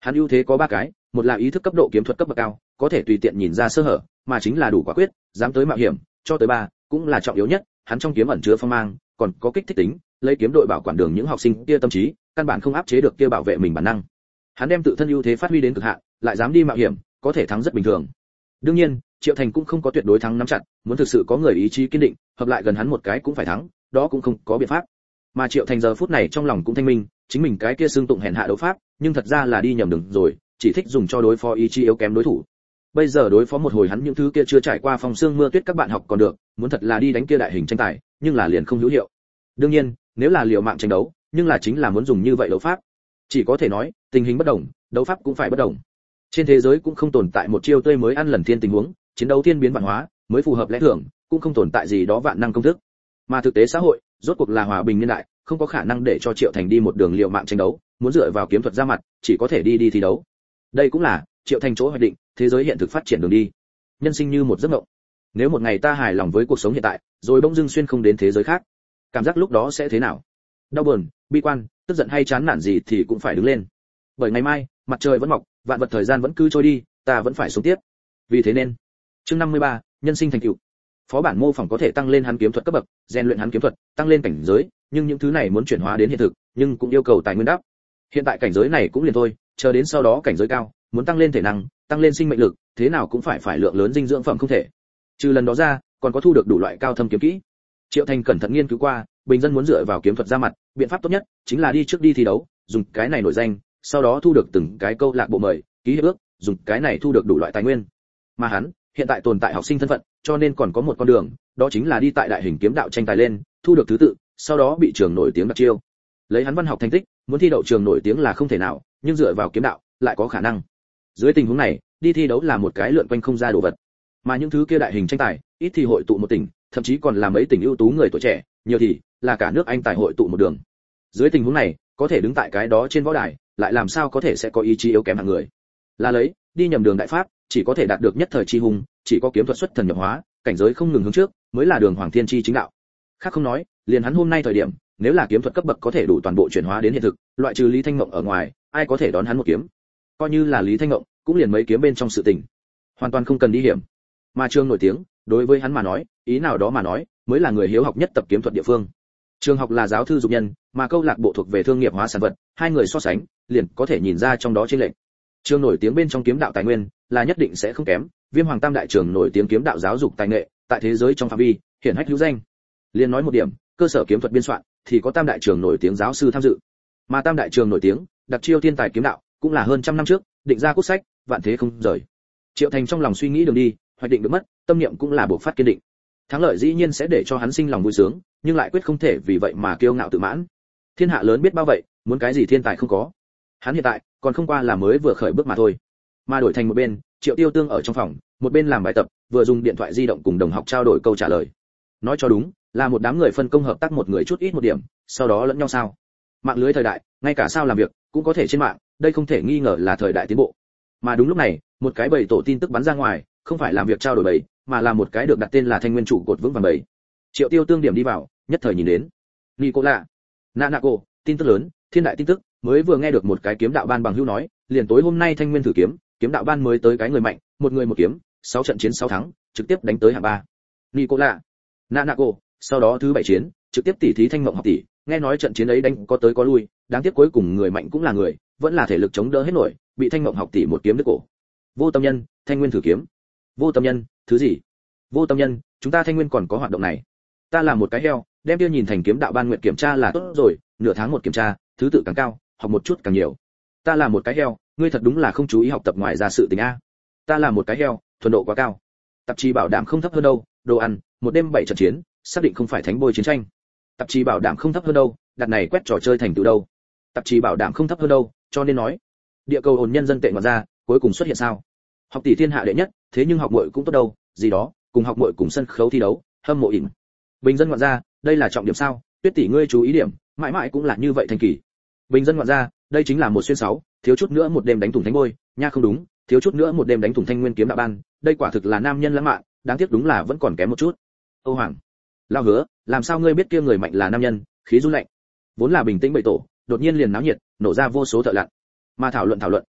Hắn ưu thế có ba cái, một là ý thức cấp độ kiếm thuật cấp bậc cao, có thể tùy tiện nhìn ra sơ hở, mà chính là đủ quả quyết, dám tới mạo hiểm, cho tới ba, cũng là trọng yếu nhất, hắn trong kiếm ẩn chứa phong mang, còn có kích thích tính, lấy kiếm đội bảo quản đường những học sinh kia tâm trí, căn bản không áp chế được kia bảo vệ mình bản năng. Hắn đem tự thân ưu thế phát huy đến cực hạn, lại dám đi mạo hiểm, có thể thắng rất bình thường. Đương nhiên, Triệu Thành cũng không có tuyệt đối thắng nắm chặt, muốn thực sự có người ý chí kiên định, hợp lại gần hắn một cái cũng phải thắng, đó cũng không có biện pháp. Mà Triệu Thành giờ phút này trong lòng cũng thanh minh, chính mình cái kia xương tụng hèn hạ đấu pháp, nhưng thật ra là đi nhầm đường rồi, chỉ thích dùng cho đối phó ý chí yếu kém đối thủ. Bây giờ đối phó một hồi hắn những thứ kia chưa trải qua phong sương mưa tuyết các bạn học còn được, muốn thật là đi đánh kia đại hình tranh tài, nhưng là liền không hữu hiệu. Đương nhiên, nếu là liều mạng tranh đấu, nhưng là chính là muốn dùng như vậy đấu pháp. Chỉ có thể nói, tình hình bất đồng, đấu pháp cũng phải bất đồng. Trên thế giới cũng không tồn tại một chiêu tươi mới ăn lần thiên tình huống, chiến đấu thiên biến vạn hóa, mới phù hợp lẽ thường, cũng không tồn tại gì đó vạn năng công thức. Mà thực tế xã hội, rốt cuộc là hòa bình niên đại, không có khả năng để cho Triệu Thành đi một đường liều mạng tranh đấu, muốn dựa vào kiếm thuật ra mặt, chỉ có thể đi thi đấu. Đây cũng là Triệu Thành chỗ hoạch định, thế giới hiện thực phát triển đường đi. Nhân sinh như một giấc mộng. Nếu một ngày ta hài lòng với cuộc sống hiện tại, rồi bỗng dưng xuyên không đến thế giới khác, cảm giác lúc đó sẽ thế nào? Đau buồn, bi quan, tức giận hay chán nản gì thì cũng phải đứng lên. Bởi ngày mai, mặt trời vẫn mọc, vạn vật thời gian vẫn cứ trôi đi, ta vẫn phải sống tiếp. Vì thế nên, chương 53, nhân sinh thành tựu. Phó bản mô phỏng có thể tăng lên hắn kiếm thuật cấp bậc, rèn luyện hắn kiếm thuật, tăng lên cảnh giới, nhưng những thứ này muốn chuyển hóa đến hiện thực, nhưng cũng yêu cầu tài nguyên đắp. Hiện tại cảnh giới này cũng liền thôi, chờ đến sau đó cảnh giới cao, muốn tăng lên thể năng, tăng lên sinh mệnh lực, thế nào cũng phải lượng lớn dinh dưỡng phẩm không thể. Trừ lần đó ra, còn có thu được đủ loại cao thâm kiếm kỹ. Triệu Thành cẩn thận nghiên cứu qua, bình dân muốn dựa vào kiếm thuật ra mặt, biện pháp tốt nhất chính là đi trước đi thi đấu, dùng cái này nổi danh, sau đó thu được từng cái câu lạc bộ mời, ký hiệp ước, dùng cái này thu được đủ loại tài nguyên. Mà hắn, hiện tại tồn tại học sinh thân phận, cho nên còn có một con đường, đó chính là đi tại đại hình kiếm đạo tranh tài lên, thu được thứ tự, sau đó bị trường nổi tiếng đặc chiêu. Lấy hắn văn học thành tích, muốn thi đậu trường nổi tiếng là không thể nào, nhưng dựa vào kiếm đạo, lại có khả năng. Dưới tình huống này, đi thi đấu là một cái lượn quanh không ra đồ vật. Mà những thứ kia đại hình tranh tài, ít thì hội tụ một tỉnh, thậm chí còn là mấy tỉnh ưu tú người tuổi trẻ, nhiều thì là cả nước Anh tài hội tụ một đường. Dưới tình huống này, có thể đứng tại cái đó trên võ đài, lại làm sao có thể sẽ có ý chí yếu kém hạng người? Là lấy, đi nhầm đường đại pháp, chỉ có thể đạt được nhất thời chi hùng, chỉ có kiếm thuật xuất thần nhập hóa, cảnh giới không ngừng hướng trước, mới là đường hoàng thiên chi chính đạo. Khác không nói, liền hắn hôm nay thời điểm, nếu là kiếm thuật cấp bậc có thể đủ toàn bộ chuyển hóa đến hiện thực, loại trừ Lý Thanh Ngộng ở ngoài, ai có thể đón hắn một kiếm? Coi như là Lý Thanh Ngộng, cũng liền mấy kiếm bên trong sự tình, hoàn toàn không cần đi hiểm. Mà trường nổi tiếng, đối với hắn mà nói, ý nào đó mà nói, mới là người hiếu học nhất tập kiếm thuật địa phương. Trường học là giáo thư dục nhân, mà câu lạc bộ thuộc về thương nghiệp hóa sản vật, hai người so sánh, liền có thể nhìn ra trong đó chênh lệch. Trường nổi tiếng bên trong kiếm đạo tài nguyên, là nhất định sẽ không kém, Viêm Hoàng Tam đại trường nổi tiếng kiếm đạo giáo dục tài nghệ, tại thế giới trong phạm vi, hiển hách hữu danh. Liên nói một điểm, cơ sở kiếm thuật biên soạn, thì có Tam đại trường nổi tiếng giáo sư tham dự. Mà Tam đại trường nổi tiếng, đặc chiêu thiên tài kiếm đạo, cũng là hơn trăm năm trước, định ra quốc sách, vạn thế không rời. Triệu Thành trong lòng suy nghĩ đường đi, hoạch định được mất, tâm niệm cũng là buộc phát kiên định. Thắng lợi dĩ nhiên sẽ để cho hắn sinh lòng vui sướng, nhưng lại quyết không thể vì vậy mà kiêu ngạo tự mãn. Thiên hạ lớn biết bao vậy, muốn cái gì thiên tài không có. Hắn hiện tại còn không qua là mới vừa khởi bước mà thôi. Mà đổi thành một bên, Triệu Tiêu Tương ở trong phòng, một bên làm bài tập, vừa dùng điện thoại di động cùng đồng học trao đổi câu trả lời. Nói cho đúng, là một đám người phân công hợp tác, một người chút ít một điểm, sau đó lẫn nhau sao. Mạng lưới thời đại, ngay cả sao làm việc cũng có thể trên mạng, đây không thể nghi ngờ là thời đại tiến bộ. Mà đúng lúc này, một cái bầy tổ tin tức bắn ra ngoài, không phải làm việc trao đổi bầy, mà là một cái được đặt tên là Thanh Nguyên trụ cột vững vàng bầy. Triệu Tiêu Tương điểm đi vào, nhất thời nhìn đến. Nicola, Nanako, tin tức lớn, thiên đại tin tức, mới vừa nghe được một cái kiếm đạo ban bằng hữu nói, liền tối hôm nay Thanh Nguyên thử kiếm, kiếm đạo ban mới tới cái người mạnh, một người một kiếm, 6 trận chiến 6 thắng, trực tiếp đánh tới hạng 3. Nicola, Nanako, sau đó thứ 7 chiến, trực tiếp tỉ thí Thanh Mộng học tỷ, nghe nói trận chiến ấy đánh có tới có lui, đáng tiếc cuối cùng người mạnh cũng là người, vẫn là thể lực chống đỡ hết nổi, bị Thanh Mộng học tỷ một kiếm đứt cổ. Vô Tâm Nhân, Thanh Nguyên thử kiếm. Vô Tâm Nhân, thứ gì? Vô Tâm Nhân, chúng ta Thanh Nguyên còn có hoạt động này. Ta là một cái heo, đem tiêu nhìn thành kiếm đạo ban nguyện kiểm tra là tốt rồi, nửa tháng một kiểm tra, thứ tự càng cao, học một chút càng nhiều. Ta là một cái heo, ngươi thật đúng là không chú ý học tập ngoài ra sự tình a. Ta là một cái heo, thuần độ quá cao. Tạp chí bảo đảm không thấp hơn đâu, đồ ăn, một đêm 7 trận chiến, xác định không phải thánh bôi chiến tranh. Tạp chí bảo đảm không thấp hơn đâu, đặt này quét trò chơi thành tựu đâu. Tạp chí bảo đảm không thấp hơn đâu, cho nên nói, địa cầu ổn nhân dân tệ ngoại ra, cuối cùng xuất hiện sao? Học tỷ thiên hạ đệ nhất, thế nhưng học muội cũng tốt đâu, gì đó, cùng học muội cùng sân khấu thi đấu, hâm mộ ỉn. Bình dân ngoại ra, đây là trọng điểm sao? Tuyết tỷ ngươi chú ý điểm, mãi mãi cũng là như vậy thành kỳ. Bình dân ngoại ra, đây chính là một xuyên 6, thiếu chút nữa một đêm đánh thủng thánh bôi, nha không đúng, thiếu chút nữa một đêm đánh thủng Thanh Nguyên kiếm đạo ban, đây quả thực là nam nhân lãng mạn, đáng tiếc đúng là vẫn còn kém một chút. Âu Hoàng, lao hứa, làm sao ngươi biết kia người mạnh là nam nhân? Khí run lạnh. Vốn là bình tĩnh bầy tổ, đột nhiên liền náo nhiệt, nổ ra vô số thợ lặn. Mà thảo luận,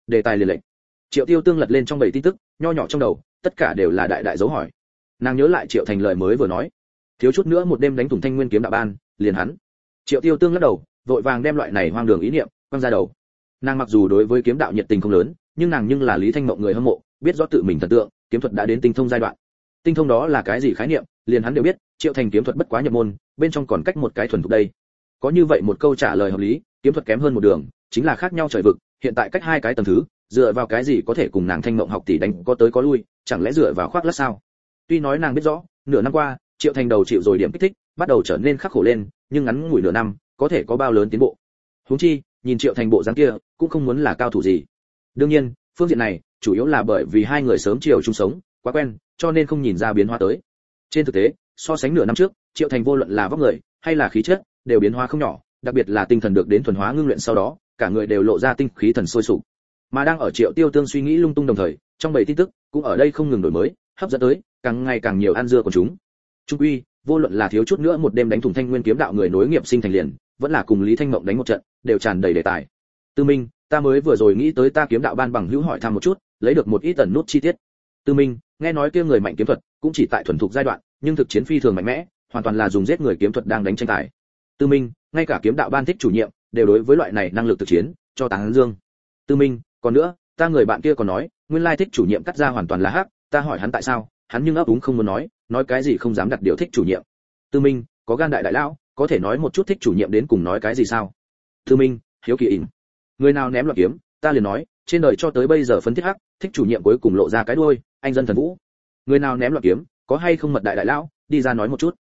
đề tài liền lệnh. Triệu Tiêu Tương lật lên trong bầy tin tức, nho nhỏ trong đầu, tất cả đều là đại đại dấu hỏi. Nàng nhớ lại Triệu Thành lời mới vừa nói, thiếu chút nữa một đêm đánh thủng Thanh Nguyên kiếm đạo ban, liền hắn. Triệu Tiêu Tương lắc đầu, vội vàng đem loại này hoang đường ý niệm quăng ra đầu. Nàng mặc dù đối với kiếm đạo nhiệt tình không lớn, nhưng nàng nhưng là Lý Thanh Mộng người hâm mộ, biết rõ tự mình thần tượng, kiếm thuật đã đến tinh thông giai đoạn. Tinh thông đó là cái gì khái niệm, liền hắn đều biết, Triệu Thành kiếm thuật bất quá nhập môn, bên trong còn cách một cái thuần thục đây. Có như vậy một câu trả lời hợp lý, kiếm thuật kém hơn một đường, chính là khác nhau trời vực, hiện tại cách hai cái tầng thứ, dựa vào cái gì có thể cùng nàng Thanh Mộng học tỷ đánh có tới có lui, chẳng lẽ dựa vào khoác lác sao? Tuy nói nàng biết rõ, nửa năm qua, Triệu Thành đầu chịu rồi điểm kích thích, bắt đầu trở nên khắc khổ lên, nhưng ngắn ngủi nửa năm, có thể có bao lớn tiến bộ. Huống chi, nhìn Triệu Thành bộ dáng kia, cũng không muốn là cao thủ gì. Đương nhiên, phương diện này, chủ yếu là bởi vì hai người sớm chiều chung sống, quá quen, cho nên không nhìn ra biến hóa tới. Trên thực tế, so sánh nửa năm trước, Triệu Thành vô luận là vóc người hay là khí chất, đều biến hóa không nhỏ, đặc biệt là tinh thần được đến thuần hóa ngưng luyện sau đó, cả người đều lộ ra tinh khí thần sôi sục. Mà đang ở Triệu Tiêu Tương suy nghĩ lung tung đồng thời, trong bầy tin tức cũng ở đây không ngừng đổi mới, hấp dẫn tới càng ngày càng nhiều ăn dưa của chúng. Trung quy, vô luận là thiếu chút nữa một đêm đánh thủng Thanh Nguyên kiếm đạo người nối nghiệp sinh thành liền, vẫn là cùng Lý Thanh Mộng đánh một trận, đều tràn đầy đề tài. Tư Minh, ta mới vừa rồi nghĩ tới ta kiếm đạo ban bằng hữu hỏi thăm một chút, lấy được một ít tần nút chi tiết. Tư Minh, nghe nói kia người mạnh kiếm thuật, cũng chỉ tại thuần thục giai đoạn, nhưng thực chiến phi thường mạnh mẽ, hoàn toàn là dùng giết người kiếm thuật đang đánh tranh tài. Tư Minh, ngay cả kiếm đạo ban thích chủ nhiệm đều đối với loại này năng lực thực chiến cho tán dương. Tư Minh, còn nữa, ta người bạn kia còn nói, nguyên lai thích chủ nhiệm cắt ra hoàn toàn là hắc, ta hỏi hắn tại sao, hắn nhưng ấp úng không muốn nói cái gì không dám đặt điều thích chủ nhiệm. Tư Minh, có gan đại lão, có thể nói một chút thích chủ nhiệm đến cùng nói cái gì sao? Tư Minh, hiếu kỳ ỉn. Người nào ném loạn kiếm, ta liền nói, trên đời cho tới bây giờ phân thiết hắc, thích chủ nhiệm cuối cùng lộ ra cái đuôi, anh dân thần vũ. Người nào ném loạn kiếm, có hay không mật đại lão, đi ra nói một chút.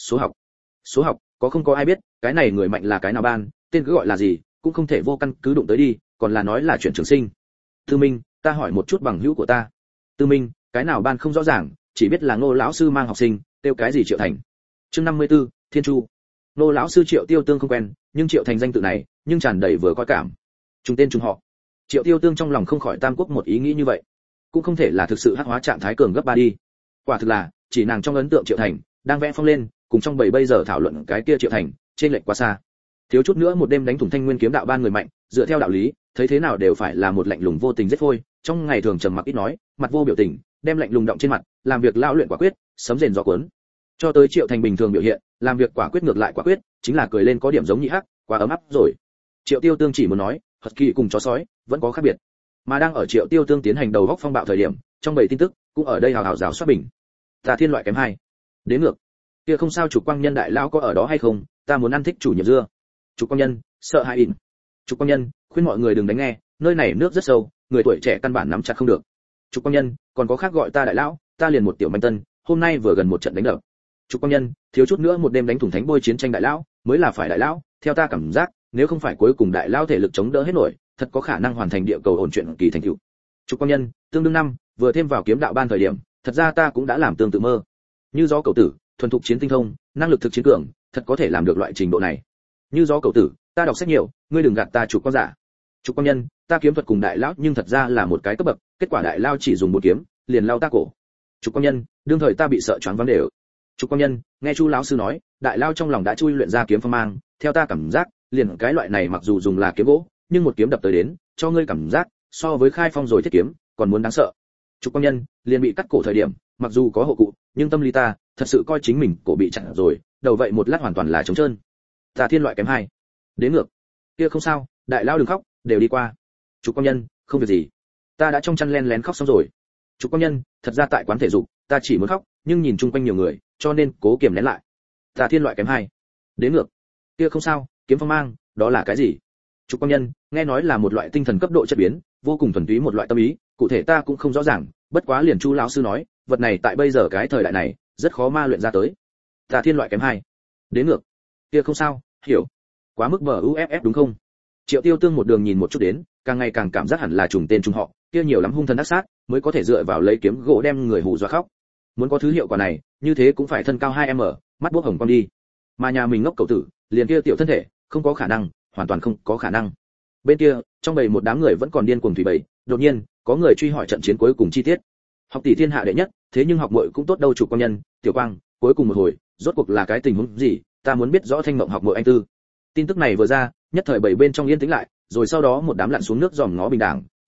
Số học, có không có ai biết, cái này người mạnh là cái nào ban, tên cứ gọi là gì, cũng không thể vô căn cứ đụng tới đi, còn là nói là chuyện trường sinh. Tư Minh, ta hỏi một chút bằng hữu của ta. Tư Minh, cái nào ban không rõ ràng, chỉ biết là Ngô lão sư mang học sinh, tiêu cái gì Triệu Thành. Chương 54, Thiên Chu. Ngô lão sư Triệu Tiêu Tương không quen, nhưng Triệu Thành danh tự này, nhưng tràn đầy vừa coi cảm. Trùng tên trùng họ. Triệu Tiêu Tương trong lòng không khỏi tam quốc một ý nghĩ như vậy. Cũng không thể là thực sự hắc hóa trạng thái cường gấp 3 đi. Quả thực là, chỉ nàng trong ấn tượng Triệu Thành, đang vẽ phong lên, cùng trong bầy bây giờ thảo luận cái kia Triệu Thành, trên lệch quá xa. Thiếu chút nữa một đêm đánh thủng Thanh Nguyên kiếm đạo ban người mạnh, dựa theo đạo lý, thấy thế nào đều phải là một lạnh lùng vô tình giết phôi, trong ngày thường trầm mặc ít nói, mặt vô biểu tình, đem lạnh lùng động trên mặt, làm việc lao luyện quả quyết, sấm rền gió cuốn. Cho tới Triệu Thành bình thường biểu hiện, làm việc quả quyết ngược lại quả quyết, chính là cười lên có điểm giống nhị hắc, quá ấm áp rồi. Triệu Tiêu Tương chỉ muốn nói, Hật Kỳ cùng chó sói vẫn có khác biệt. Mà đang ở Triệu Tiêu Tương tiến hành đầu góc phong bạo thời điểm, trong bầy tin tức cũng ở đây hào hào rào soát bình. Ta thiên loại kém 2. Đến ngược. Kia không sao, Trục Quang Nhân đại lão có ở đó hay không, ta muốn ăn thích chủ nhiệm dưa. Trục Quang Nhân, sợ hãi ỉn. Trục Quang Nhân, khuyên mọi người đừng đánh nghe, nơi này nước rất sâu, người tuổi trẻ căn bản nắm chặt không được. Trục Quang Nhân, còn có khác gọi ta đại lão, ta liền một tiểu manh tân, hôm nay vừa gần một trận đánh đập. Trục Quang Nhân, thiếu chút nữa một đêm đánh thủng thánh bôi chiến tranh đại lão, mới là phải đại lão, theo ta cảm giác, nếu không phải cuối cùng đại lão thể lực chống đỡ hết nổi, thật có khả năng hoàn thành địa cầu ổn chuyện kỳ thành tựu. Trục Quang Nhân, tương đương năm, vừa thêm vào kiếm đạo ban thời điểm, thật ra ta cũng đã làm tương tự mơ. Như gió cầu tử, thuần thục chiến tinh thông, năng lực thực chiến cường, thật có thể làm được loại trình độ này. Như gió cầu tử, ta đọc sách nhiều, ngươi đừng gạt ta Trục Quang giả. Trục Quang Nhân, ta kiếm thuật cùng đại lão nhưng thật ra là một cái cấp bậc, kết quả đại lão chỉ dùng một kiếm, liền lao ta cổ. Trục Quang Nhân, đương thời ta bị sợ choáng váng đều. Trục Quang Nhân, nghe Chu lão sư nói, đại lão trong lòng đã chui luyện ra kiếm phong mang, theo ta cảm giác, liền cái loại này mặc dù dùng là kiếm gỗ, nhưng một kiếm đập tới đến, cho ngươi cảm giác so với khai phong rồi thiết kiếm, còn muốn đáng sợ. Trục Quang Nhân, liền bị cắt cổ thời điểm, mặc dù có hộ cụ, nhưng tâm lý ta thật sự coi chính mình cổ bị chặn rồi, đầu vậy một lát hoàn toàn là trống trơn. Ta thiên loại kém 2. Đến ngược. Kia không sao, đại lão đừng khóc, đều đi qua. Trục Quang Nhân, không việc gì. Ta đã trong chăn len lén khóc xong rồi. Trục Quang Nhân, thật ra tại quán thể dục, ta chỉ muốn khóc, nhưng nhìn chung quanh nhiều người, cho nên cố kiềm nén lại. Ta thiên loại kém 2. Đến ngược. Kia không sao, kiếm phong mang, đó là cái gì? Trục Quang Nhân, nghe nói là một loại tinh thần cấp độ chất biến, vô cùng thuần túy một loại tâm ý, cụ thể ta cũng không rõ ràng, bất quá liền Chu lão sư nói, vật này tại bây giờ cái thời đại này, rất khó ma luyện ra tới. Ta thiên loại kém 2. Đến ngược. Kia không sao, hiểu. Quá mức BUFF đúng không? Triệu Tiêu Tương một đường nhìn một chút đến, càng ngày càng cảm giác hẳn là trùng tên trùng họ, kia nhiều lắm hung thần ác sát, mới có thể dựa vào lấy kiếm gỗ đem người hù dọa khóc. Muốn có thứ hiệu quả này, như thế cũng phải thân cao 2m, mắt buốc hồng quang đi. Mà nhà mình ngốc cậu tử, liền kia tiểu thân thể, không có khả năng, hoàn toàn không có khả năng. Bên kia, trong bầy một đám người vẫn còn điên cuồng thủy bầy, đột nhiên, có người truy hỏi trận chiến cuối cùng chi tiết. Học tỷ thiên hạ đệ nhất, thế nhưng học muội cũng tốt đâu. Chủ Quang Nhân, Tiểu Quang, cuối cùng một hồi, rốt cuộc là cái tình huống gì, ta muốn biết rõ Thanh Mộng học muội anh tư. Tin tức này vừa ra, nhất thời bầy bên trong yên tĩnh lại, rồi sau đó một đám lặn xuống nước dòm ngó bình đẳng,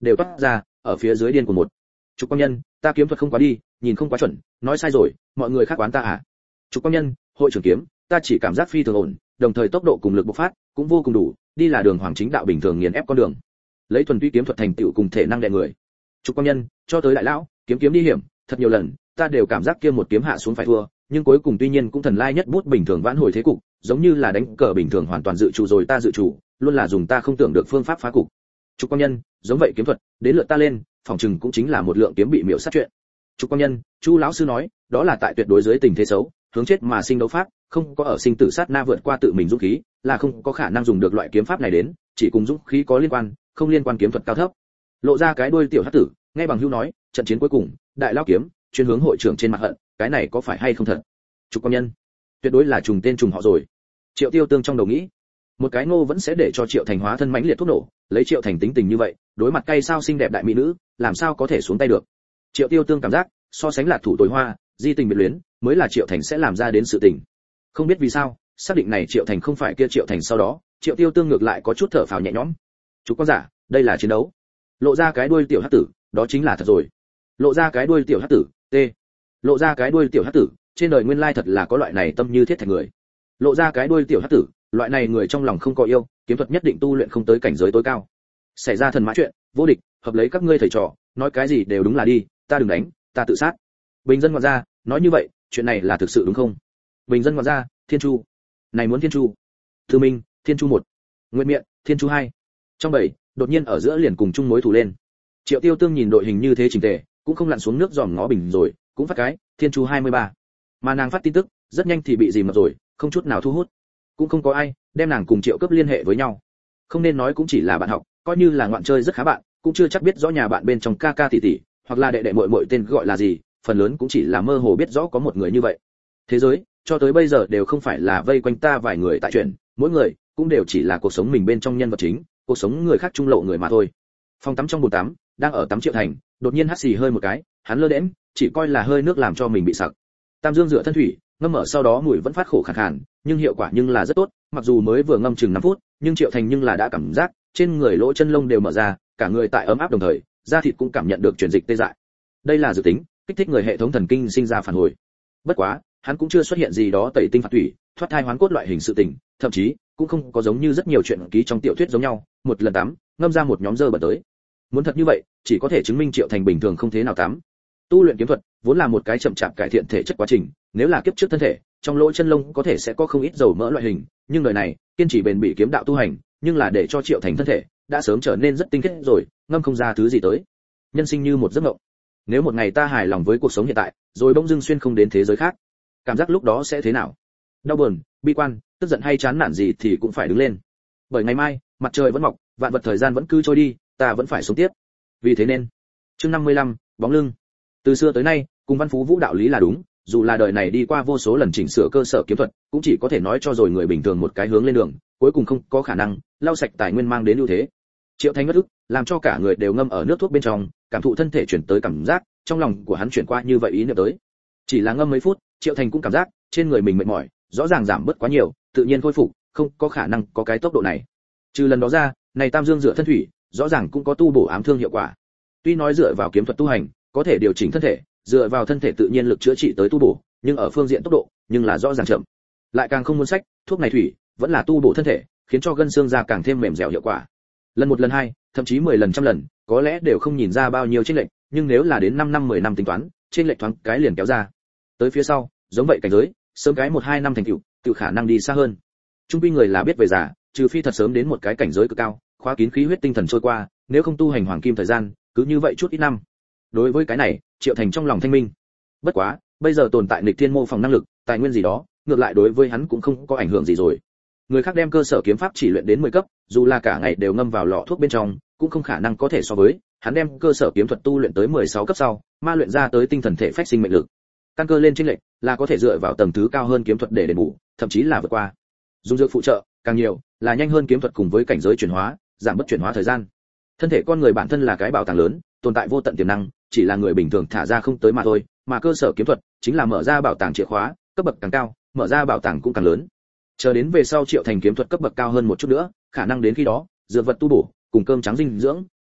đều toát ra, ở phía dưới điên của một. Trục Quang Nhân, ta kiếm thuật không quá đi, nhìn không quá chuẩn, nói sai rồi, mọi người khác oán ta à? Trục Quang Nhân, hội trưởng kiếm, ta chỉ cảm giác phi thường ổn, đồng thời tốc độ cùng lực bộc phát cũng vô cùng đủ, đi là đường hoàng chính đạo bình thường nghiền ép con đường. Lấy thuần túy kiếm thuật thành tựu cùng thể năng đè người. Trục Quang Nhân, cho tới đại lão, kiếm đi hiểm, thật nhiều lần, ta đều cảm giác kia một kiếm hạ xuống phải thua, nhưng cuối cùng tuy nhiên cũng thần lai nhất bút bình thường vãn hồi thế cục, giống như là đánh cờ bình thường hoàn toàn dự chủ rồi ta dự chủ, luôn là dùng ta không tưởng được phương pháp phá cục. Trục Quang Nhân, giống vậy kiếm thuật, đến lượt ta lên, phòng trừng cũng chính là một lượng kiếm bị miểu sát chuyện. Trục Quang Nhân, Chu lão sư nói, đó là tại tuyệt đối dưới tình thế xấu, hướng chết mà sinh đấu pháp, không có ở sinh tử sát na vượt qua tự mình dũng khí, là không có khả năng dùng được loại kiếm pháp này đến, chỉ cùng dũng khí có liên quan, không liên quan kiếm thuật cao thấp. Lộ ra cái đuôi tiểu hắc tử, nghe bằng hữu nói, trận chiến cuối cùng, đại lao kiếm, chuyên hướng hội trưởng trên mặt hận, cái này có phải hay không thật? Trục Quang Nhân, tuyệt đối là trùng tên trùng họ rồi. Triệu Tiêu Tương trong đầu nghĩ, một cái ngô vẫn sẽ để cho Triệu Thành hóa thân mãnh liệt thuốc nổ, lấy Triệu Thành tính tình như vậy, đối mặt cay sao xinh đẹp đại mỹ nữ, làm sao có thể xuống tay được? Triệu Tiêu Tương cảm giác, so sánh Lạc Thủ tối hoa, di tình biệt luyến, mới là Triệu Thành sẽ làm ra đến sự tình. Không biết vì sao, xác định này Triệu Thành không phải kia Triệu Thành sau đó, Triệu Tiêu Tương ngược lại có chút thở phào nhẹ nhõm. Chú con giả, đây là chiến đấu. Lộ ra cái đuôi tiểu hắc tử, đó chính là thật rồi. Lộ ra cái đuôi tiểu hắc tử, t. Lộ ra cái đuôi tiểu hắc tử, trên đời nguyên lai thật là có loại này tâm như thiết thạch người. Lộ ra cái đuôi tiểu hắc tử, loại này người trong lòng không có yêu, kiếm thuật nhất định tu luyện không tới cảnh giới tối cao. Xảy ra thần mã chuyện, vô địch, hợp lấy các ngươi thầy trò, nói cái gì đều đúng là đi, ta đừng đánh, ta tự sát. Bình dân ngoại gia, nói như vậy, chuyện này là thực sự đúng không? Bình dân ngoại gia, Thiên Chu. Này muốn Thiên Chu. Thư Minh, Thiên Chu 1. Nguyệt Miện, Thiên Chu 2. Trong bảy, đột nhiên ở giữa liền cùng chung mối thù lên. Triệu Tiêu Tương nhìn đội hình như thế chỉnh tề, cũng không lặn xuống nước dòm ngó bình rồi, cũng phát cái, Thiên Chu 23. Mà nàng phát tin tức, rất nhanh thì bị dìm mập rồi, không chút nào thu hút. Cũng không có ai đem nàng cùng Triệu Cấp liên hệ với nhau. Không nên nói cũng chỉ là bạn học, coi như là ngoạn chơi rất khá bạn, cũng chưa chắc biết rõ nhà bạn bên trong ca ca tỷ tỷ, hoặc là đệ đệ muội muội tên gọi là gì, phần lớn cũng chỉ là mơ hồ biết rõ có một người như vậy. Thế giới, cho tới bây giờ đều không phải là vây quanh ta vài người tại chuyện, mỗi người cũng đều chỉ là cuộc sống mình bên trong nhân vật chính, cuộc sống người khác trung lộ người mà thôi. Phòng tắm trong bồn tắm, đang ở tắm Triệu Thành, đột nhiên hắt xì hơi một cái, hắn lơ đễnh, chỉ coi là hơi nước làm cho mình bị sặc. Tam dương rửa thân thủy, ngâm ở sau đó mùi vẫn phát khổ khàn khàn, nhưng hiệu quả nhưng là rất tốt, mặc dù mới vừa ngâm chừng 5 phút, nhưng Triệu Thành nhưng là đã cảm giác trên người lỗ chân lông đều mở ra, cả người tại ấm áp đồng thời, da thịt cũng cảm nhận được chuyển dịch tê dại. Đây là dự tính, kích thích người hệ thống thần kinh sinh ra phản hồi. Bất quá, hắn cũng chưa xuất hiện gì đó tẩy tinh phạt thủy, thoát thai hoán cốt loại hình sự tình, thậm chí cũng không có giống như rất nhiều chuyện ký trong tiểu thuyết giống nhau, một lần tắm, ngâm ra một nhóm dơ bẩn tới. Muốn thật như vậy, chỉ có thể chứng minh Triệu Thành bình thường không thế nào tắm. Tu luyện kiếm thuật vốn là một cái chậm chạp cải thiện thể chất quá trình, nếu là kiếp trước thân thể, trong lỗ chân lông có thể sẽ có không ít dầu mỡ loại hình, nhưng đời này, kiên trì bền bỉ kiếm đạo tu hành, nhưng là để cho Triệu Thành thân thể đã sớm trở nên rất tinh khiết rồi, ngâm không ra thứ gì tới. Nhân sinh như một giấc mộng. Nếu một ngày ta hài lòng với cuộc sống hiện tại, rồi bỗng dưng xuyên không đến thế giới khác, cảm giác lúc đó sẽ thế nào? Đau buồn, bi quan, tức giận hay chán nản gì thì cũng phải đứng lên. Bởi ngày mai, mặt trời vẫn mọc, vạn vật thời gian vẫn cứ trôi đi, ta vẫn phải sống tiếp. Vì thế nên, chương 55, bóng lưng. Từ xưa tới nay, cùng Văn Phú Vũ đạo lý là đúng, dù là đời này đi qua vô số lần chỉnh sửa cơ sở kiếm thuật, cũng chỉ có thể nói cho rồi người bình thường một cái hướng lên đường, cuối cùng không có khả năng lau sạch tài nguyên mang đến ưu thế. Triệu Thành ngất ức, làm cho cả người đều ngâm ở nước thuốc bên trong, cảm thụ thân thể chuyển tới cảm giác, trong lòng của hắn chuyển qua như vậy ý niệm tới. Chỉ là ngâm mấy phút, Triệu Thành cũng cảm giác trên người mình mệt mỏi, rõ ràng giảm bớt quá nhiều, tự nhiên khôi phục, không có khả năng có cái tốc độ này. Trừ lần đó ra, này Tam Dương rửa thân thủy, rõ ràng cũng có tu bổ ám thương hiệu quả. Tuy nói dựa vào kiếm thuật tu hành, có thể điều chỉnh thân thể, dựa vào thân thể tự nhiên lực chữa trị tới tu bổ, nhưng ở phương diện tốc độ, nhưng là rõ ràng chậm. Lại càng không muốn sách, thuốc này thủy, vẫn là tu bổ thân thể, khiến cho gân xương da càng thêm mềm dẻo hiệu quả. Lần 1 lần 2, thậm chí 10 lần trăm lần, có lẽ đều không nhìn ra bao nhiêu chênh lệch, nhưng nếu là đến 5 năm 10 năm tính toán, chênh lệch thoáng cái liền kéo ra. Tới phía sau, giống vậy cảnh giới, sớm cái 1-2 năm thành tựu, tự khả năng đi xa hơn. Trung quy người là biết về già, trừ phi thật sớm đến một cái cảnh giới cực cao, khóa kín khí huyết tinh thần trôi qua, nếu không tu hành hoàng kim thời gian, cứ như vậy chút ít năm. Đối với cái này, Triệu Thành trong lòng thanh minh. Bất quá, bây giờ tồn tại nghịch thiên mô phỏng năng lực, tài nguyên gì đó, ngược lại đối với hắn cũng không có ảnh hưởng gì rồi. Người khác đem cơ sở kiếm pháp chỉ luyện đến 10 cấp, dù là cả ngày đều ngâm vào lọ thuốc bên trong, cũng không khả năng có thể so với, hắn đem cơ sở kiếm thuật tu luyện tới 16 cấp sau, ma luyện ra tới tinh thần thể phách sinh mệnh lực. Căn cơ lên chênh lệch, là có thể dựa vào tầng thứ cao hơn kiếm thuật để đền bù, thậm chí là vượt qua. Dùng dược phụ trợ, càng nhiều, là nhanh hơn kiếm thuật cùng với cảnh giới chuyển hóa, giảm bớt chuyển hóa thời gian. Thân thể con người bản thân là cái bảo tàng lớn, tồn tại vô tận tiềm năng, chỉ là người bình thường thả ra không tới mà thôi, mà cơ sở kiếm thuật chính là mở ra bảo tàng chìa khóa, cấp bậc càng cao, mở ra bảo tàng cũng càng lớn. Chờ đến về sau Triệu Thành kiếm thuật cấp bậc cao hơn một chút nữa, khả năng đến khi đó, dược vật tu bổ, cùng cơm trắng dinh dưỡng,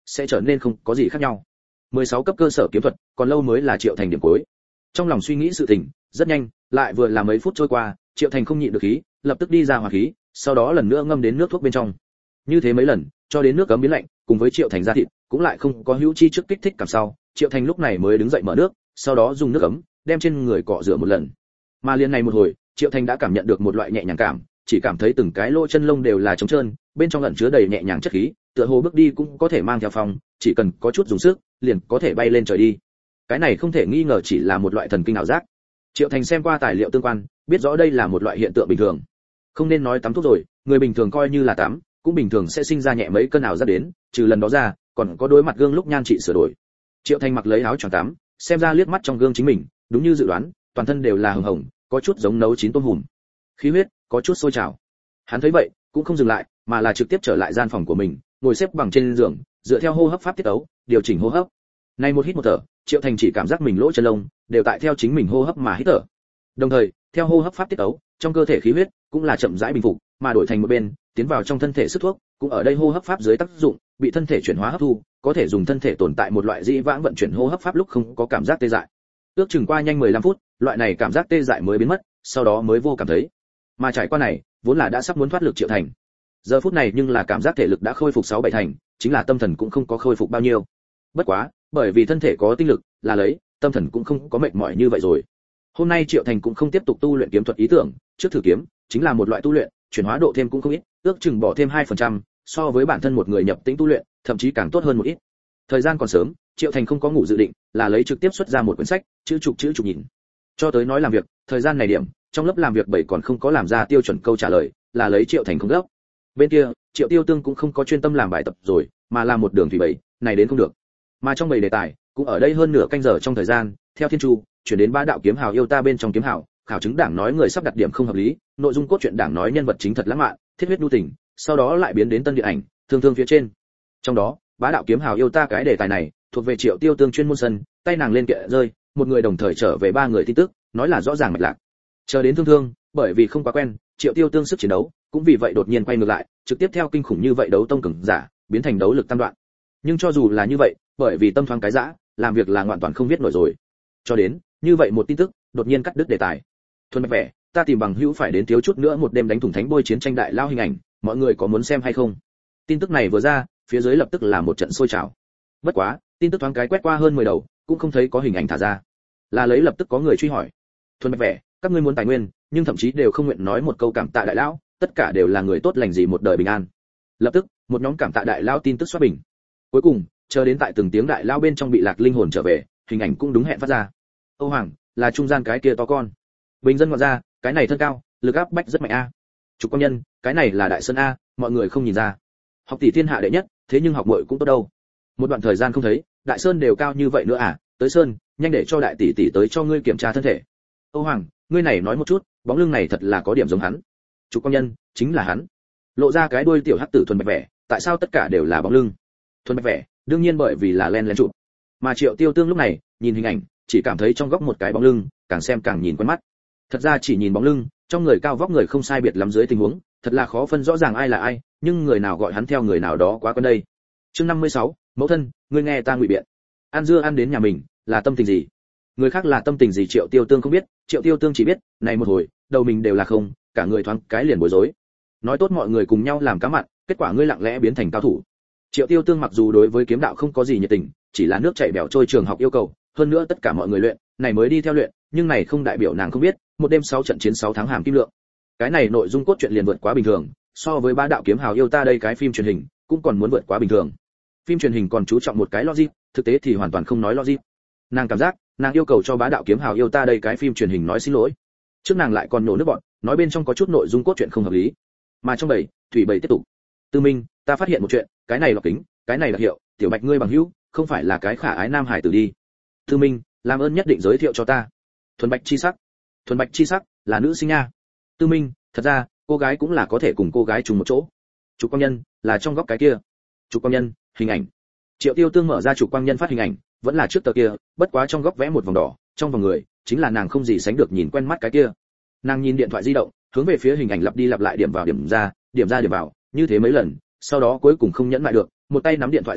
sẽ trở nên không có gì khác nhau. 16 cấp cơ sở kiếm thuật, còn lâu mới là Triệu Thành điểm cuối. Trong lòng suy nghĩ sự tình, rất nhanh, lại vừa là mấy phút trôi qua, Triệu Thành không nhịn được khí, lập tức đi ra hỏa khí, sau đó lần nữa ngâm đến nước thuốc bên trong. Như thế mấy lần, cho đến nước cấm biến lạnh, cùng với Triệu Thành ra thịt, cũng lại không có hữu chi trước kích thích cảm sau, Triệu Thành lúc này mới đứng dậy mở nước, sau đó dùng nước ấm đem trên người cọ rửa một lần. Mà liền này một hồi, Triệu Thành đã cảm nhận được một loại nhẹ nhàng cảm, chỉ cảm thấy từng cái lỗ chân lông đều là trống trơn, bên trong ẩn chứa đầy nhẹ nhàng chất khí, tựa hồ bước đi cũng có thể mang theo phong, chỉ cần có chút dùng sức, liền có thể bay lên trời đi. Cái này không thể nghi ngờ chỉ là một loại thần kinh ảo giác. Triệu Thành xem qua tài liệu tương quan, biết rõ đây là một loại hiện tượng bình thường. Không nên nói tắm thuốc rồi, người bình thường coi như là tắm, cũng bình thường sẽ sinh ra nhẹ mấy cơn ảo giác đến, trừ lần đó ra, còn có đối mặt gương lúc nhan trị sửa đổi. Triệu Thành mặc lấy áo choàng tắm, xem ra liếc mắt trong gương chính mình, đúng như dự đoán, toàn thân đều là hồng hồng, có chút giống nấu chín tôm hùm. Khí huyết có chút sôi trào. Hắn thấy vậy, cũng không dừng lại, mà là trực tiếp trở lại gian phòng của mình, ngồi xếp bằng trên giường, dựa theo hô hấp pháp tiết tấu, điều chỉnh hô hấp. Này một hít một thở, Triệu Thành chỉ cảm giác mình lỗ chân lông đều tại theo chính mình hô hấp mà hít thở. Đồng thời, theo hô hấp pháp tiết tấu, trong cơ thể khí huyết cũng là chậm rãi bình phục, mà đổi thành một bên, tiến vào trong thân thể sức thuốc, cũng ở đây hô hấp pháp dưới tác dụng, bị thân thể chuyển hóa hấp thu, có thể dùng thân thể tồn tại một loại dĩ vãng vận chuyển hô hấp pháp lúc không có cảm giác tê dại. Ước chừng qua nhanh 15 phút, loại này cảm giác tê dại mới biến mất, sau đó mới vô cảm thấy. Mà trải qua này, vốn là đã sắp muốn thoát lực Triệu Thành. Giờ phút này nhưng là cảm giác thể lực đã khôi phục 6-7 thành, chính là tâm thần cũng không có khôi phục bao nhiêu. Bất quá, bởi vì thân thể có tinh lực, là lấy, tâm thần cũng không có mệt mỏi như vậy rồi. Hôm nay Triệu Thành cũng không tiếp tục tu luyện kiếm thuật ý tưởng, trước thử kiếm, chính là một loại tu luyện, chuyển hóa độ thêm cũng không ít, ước chừng bỏ thêm 2%, so với bản thân một người nhập tĩnh tu luyện, thậm chí càng tốt hơn một ít. Thời gian còn sớm, Triệu Thành không có ngủ dự định, là lấy trực tiếp xuất ra một quyển sách, chữ chụp nhìn. Cho tới nói làm việc, thời gian này điểm, trong lớp làm việc 7 còn không có làm ra tiêu chuẩn câu trả lời, là lấy Triệu Thành không gấp. Bên kia, Triệu Tiêu Tương cũng không có chuyên tâm làm bài tập rồi, mà làm một đường thủy bảy, này đến không được. Mà trong 7 đề tài, cũng ở đây hơn nửa canh giờ trong thời gian, theo Thiên Chu, chuyển đến Bá đạo kiếm hào yêu ta bên trong kiếm hào, khảo chứng đảng nói người sắp đặt điểm không hợp lý, nội dung cốt truyện đảng nói nhân vật chính thật lãng mạn, thiết huyết nhu tình, sau đó lại biến đến tân điện ảnh, thương thương phía trên. Trong đó, Bá đạo kiếm hào yêu ta cái đề tài này, thuộc về Triệu Tiêu Tương chuyên môn sân, tay nàng lên kệ rơi, một người đồng thời trở về 3 người tin tức, nói là rõ ràng mạch lạc. Chờ đến thương thương, bởi vì không quá quen, Triệu Tiêu Tương sức chiến đấu, cũng vì vậy đột nhiên quay ngược lại, trực tiếp theo kinh khủng như vậy đấu tông cường giả, biến thành đấu lực tam đoạn. Nhưng cho dù là như vậy, bởi vì tâm thoáng cái dã, làm việc là hoàn toàn không viết nổi rồi. Cho đến, như vậy một tin tức, đột nhiên cắt đứt đề tài. Thuần Bạch vẻ, ta tìm bằng hữu phải đến thiếu chút nữa một đêm đánh thủng thánh bôi chiến tranh đại lao hình ảnh, mọi người có muốn xem hay không? Tin tức này vừa ra, phía dưới lập tức là một trận sôi trào. Bất quá, tin tức thoáng cái quét qua hơn 10 đầu, cũng không thấy có hình ảnh thả ra. Là lấy lập tức có người truy hỏi. Thuần Bạch vẻ, các ngươi muốn tài nguyên, nhưng thậm chí đều không nguyện nói một câu cảm tạ đại lão, tất cả đều là người tốt lành gì một đời bình an. Lập tức, một nhóm cảm tạ đại lão tin tức xoát bình. Cuối cùng, chờ đến tại từng tiếng đại lão bên trong bị lạc linh hồn trở về, hình ảnh cũng đúng hẹn phát ra. Âu Hoàng, là trung gian cái kia to con. Bình dân ngọt ra, cái này thân cao, lực áp bách rất mạnh a. Trục Quang Nhân, cái này là đại sơn a, mọi người không nhìn ra. Học tỷ thiên hạ đệ nhất, thế nhưng học muội cũng tốt đâu. Một đoạn thời gian không thấy, đại sơn đều cao như vậy nữa à, tới sơn, nhanh để cho đại tỷ tỷ tới cho ngươi kiểm tra thân thể. Âu Hoàng, ngươi này nói một chút, bóng lưng này thật là có điểm giống hắn. Trục Quang Nhân, chính là hắn. Lộ ra cái đuôi tiểu hắc tử Thuần Bạch vẻ, tại sao tất cả đều là bóng lưng? Thuần Bạch vẻ, đương nhiên bởi vì là len chụp. Mà Triệu Tiêu Tương lúc này, nhìn hình ảnh, chỉ cảm thấy trong góc một cái bóng lưng, càng xem càng nhìn quen mắt. Thật ra chỉ nhìn bóng lưng, trong người cao vóc người không sai biệt lắm dưới tình huống, thật là khó phân rõ ràng ai là ai, nhưng người nào gọi hắn theo người nào đó quá quen đây. Chương 56, mẫu thân, ngươi nghe ta ngụy biện. Ăn dưa ăn đến nhà mình, là tâm tình gì? Người khác là tâm tình gì Triệu Tiêu Tương không biết, Triệu Tiêu Tương chỉ biết, này một hồi, đầu mình đều là không, cả người thoáng cái liền bối rối. Nói tốt mọi người cùng nhau làm cá mặn, kết quả ngươi lặng lẽ biến thành cao thủ. Triệu Tiêu Tương mặc dù đối với kiếm đạo không có gì nhiệt tình, chỉ là nước chảy bèo trôi trường học yêu cầu, hơn nữa tất cả mọi người luyện, này mới đi theo luyện, nhưng này không đại biểu nàng không biết, một đêm 6 trận chiến 6 tháng hàm kim lượng. Cái này nội dung cốt truyện liền vượt quá bình thường, so với Bá đạo kiếm hào yêu ta đây cái phim truyền hình, cũng còn muốn vượt quá bình thường. Phim truyền hình còn chú trọng một cái logic, thực tế thì hoàn toàn không nói logic. Nàng cảm giác, nàng yêu cầu cho Bá đạo kiếm hào yêu ta đây cái phim truyền hình nói xin lỗi. Trước nàng lại còn nhổ nước bọn, nói bên trong có chút nội dung cốt truyện không hợp lý. Mà trong bảy, Thủy Bảy tiếp tục. Tư Minh, ta phát hiện một chuyện, cái này là kính, cái này là hiệu, tiểu Bạch ngươi bằng hữu, không phải là cái khả ái nam hải tử đi. Tư Minh, làm ơn nhất định giới thiệu cho ta. Thuần Bạch chi sắc. Thuần Bạch chi sắc, là nữ sinh nha. Tư Minh, thật ra, cô gái cũng là có thể cùng cô gái chung một chỗ. Trục Quang Nhân, là trong góc cái kia. Trục Quang Nhân, hình ảnh. Triệu Tiêu Tương mở ra Trục Quang Nhân phát hình ảnh, vẫn là trước tờ kia, bất quá trong góc vẽ một vòng đỏ, trong vòng người, chính là nàng không gì sánh được nhìn quen mắt cái kia. Nàng nhìn điện thoại di động, hướng về phía hình ảnh lặp đi lặp lại điểm vào điểm ra điểm vào, như thế mấy lần, sau đó cuối cùng không nhẫn lại được, một tay nắm điện thoại di động,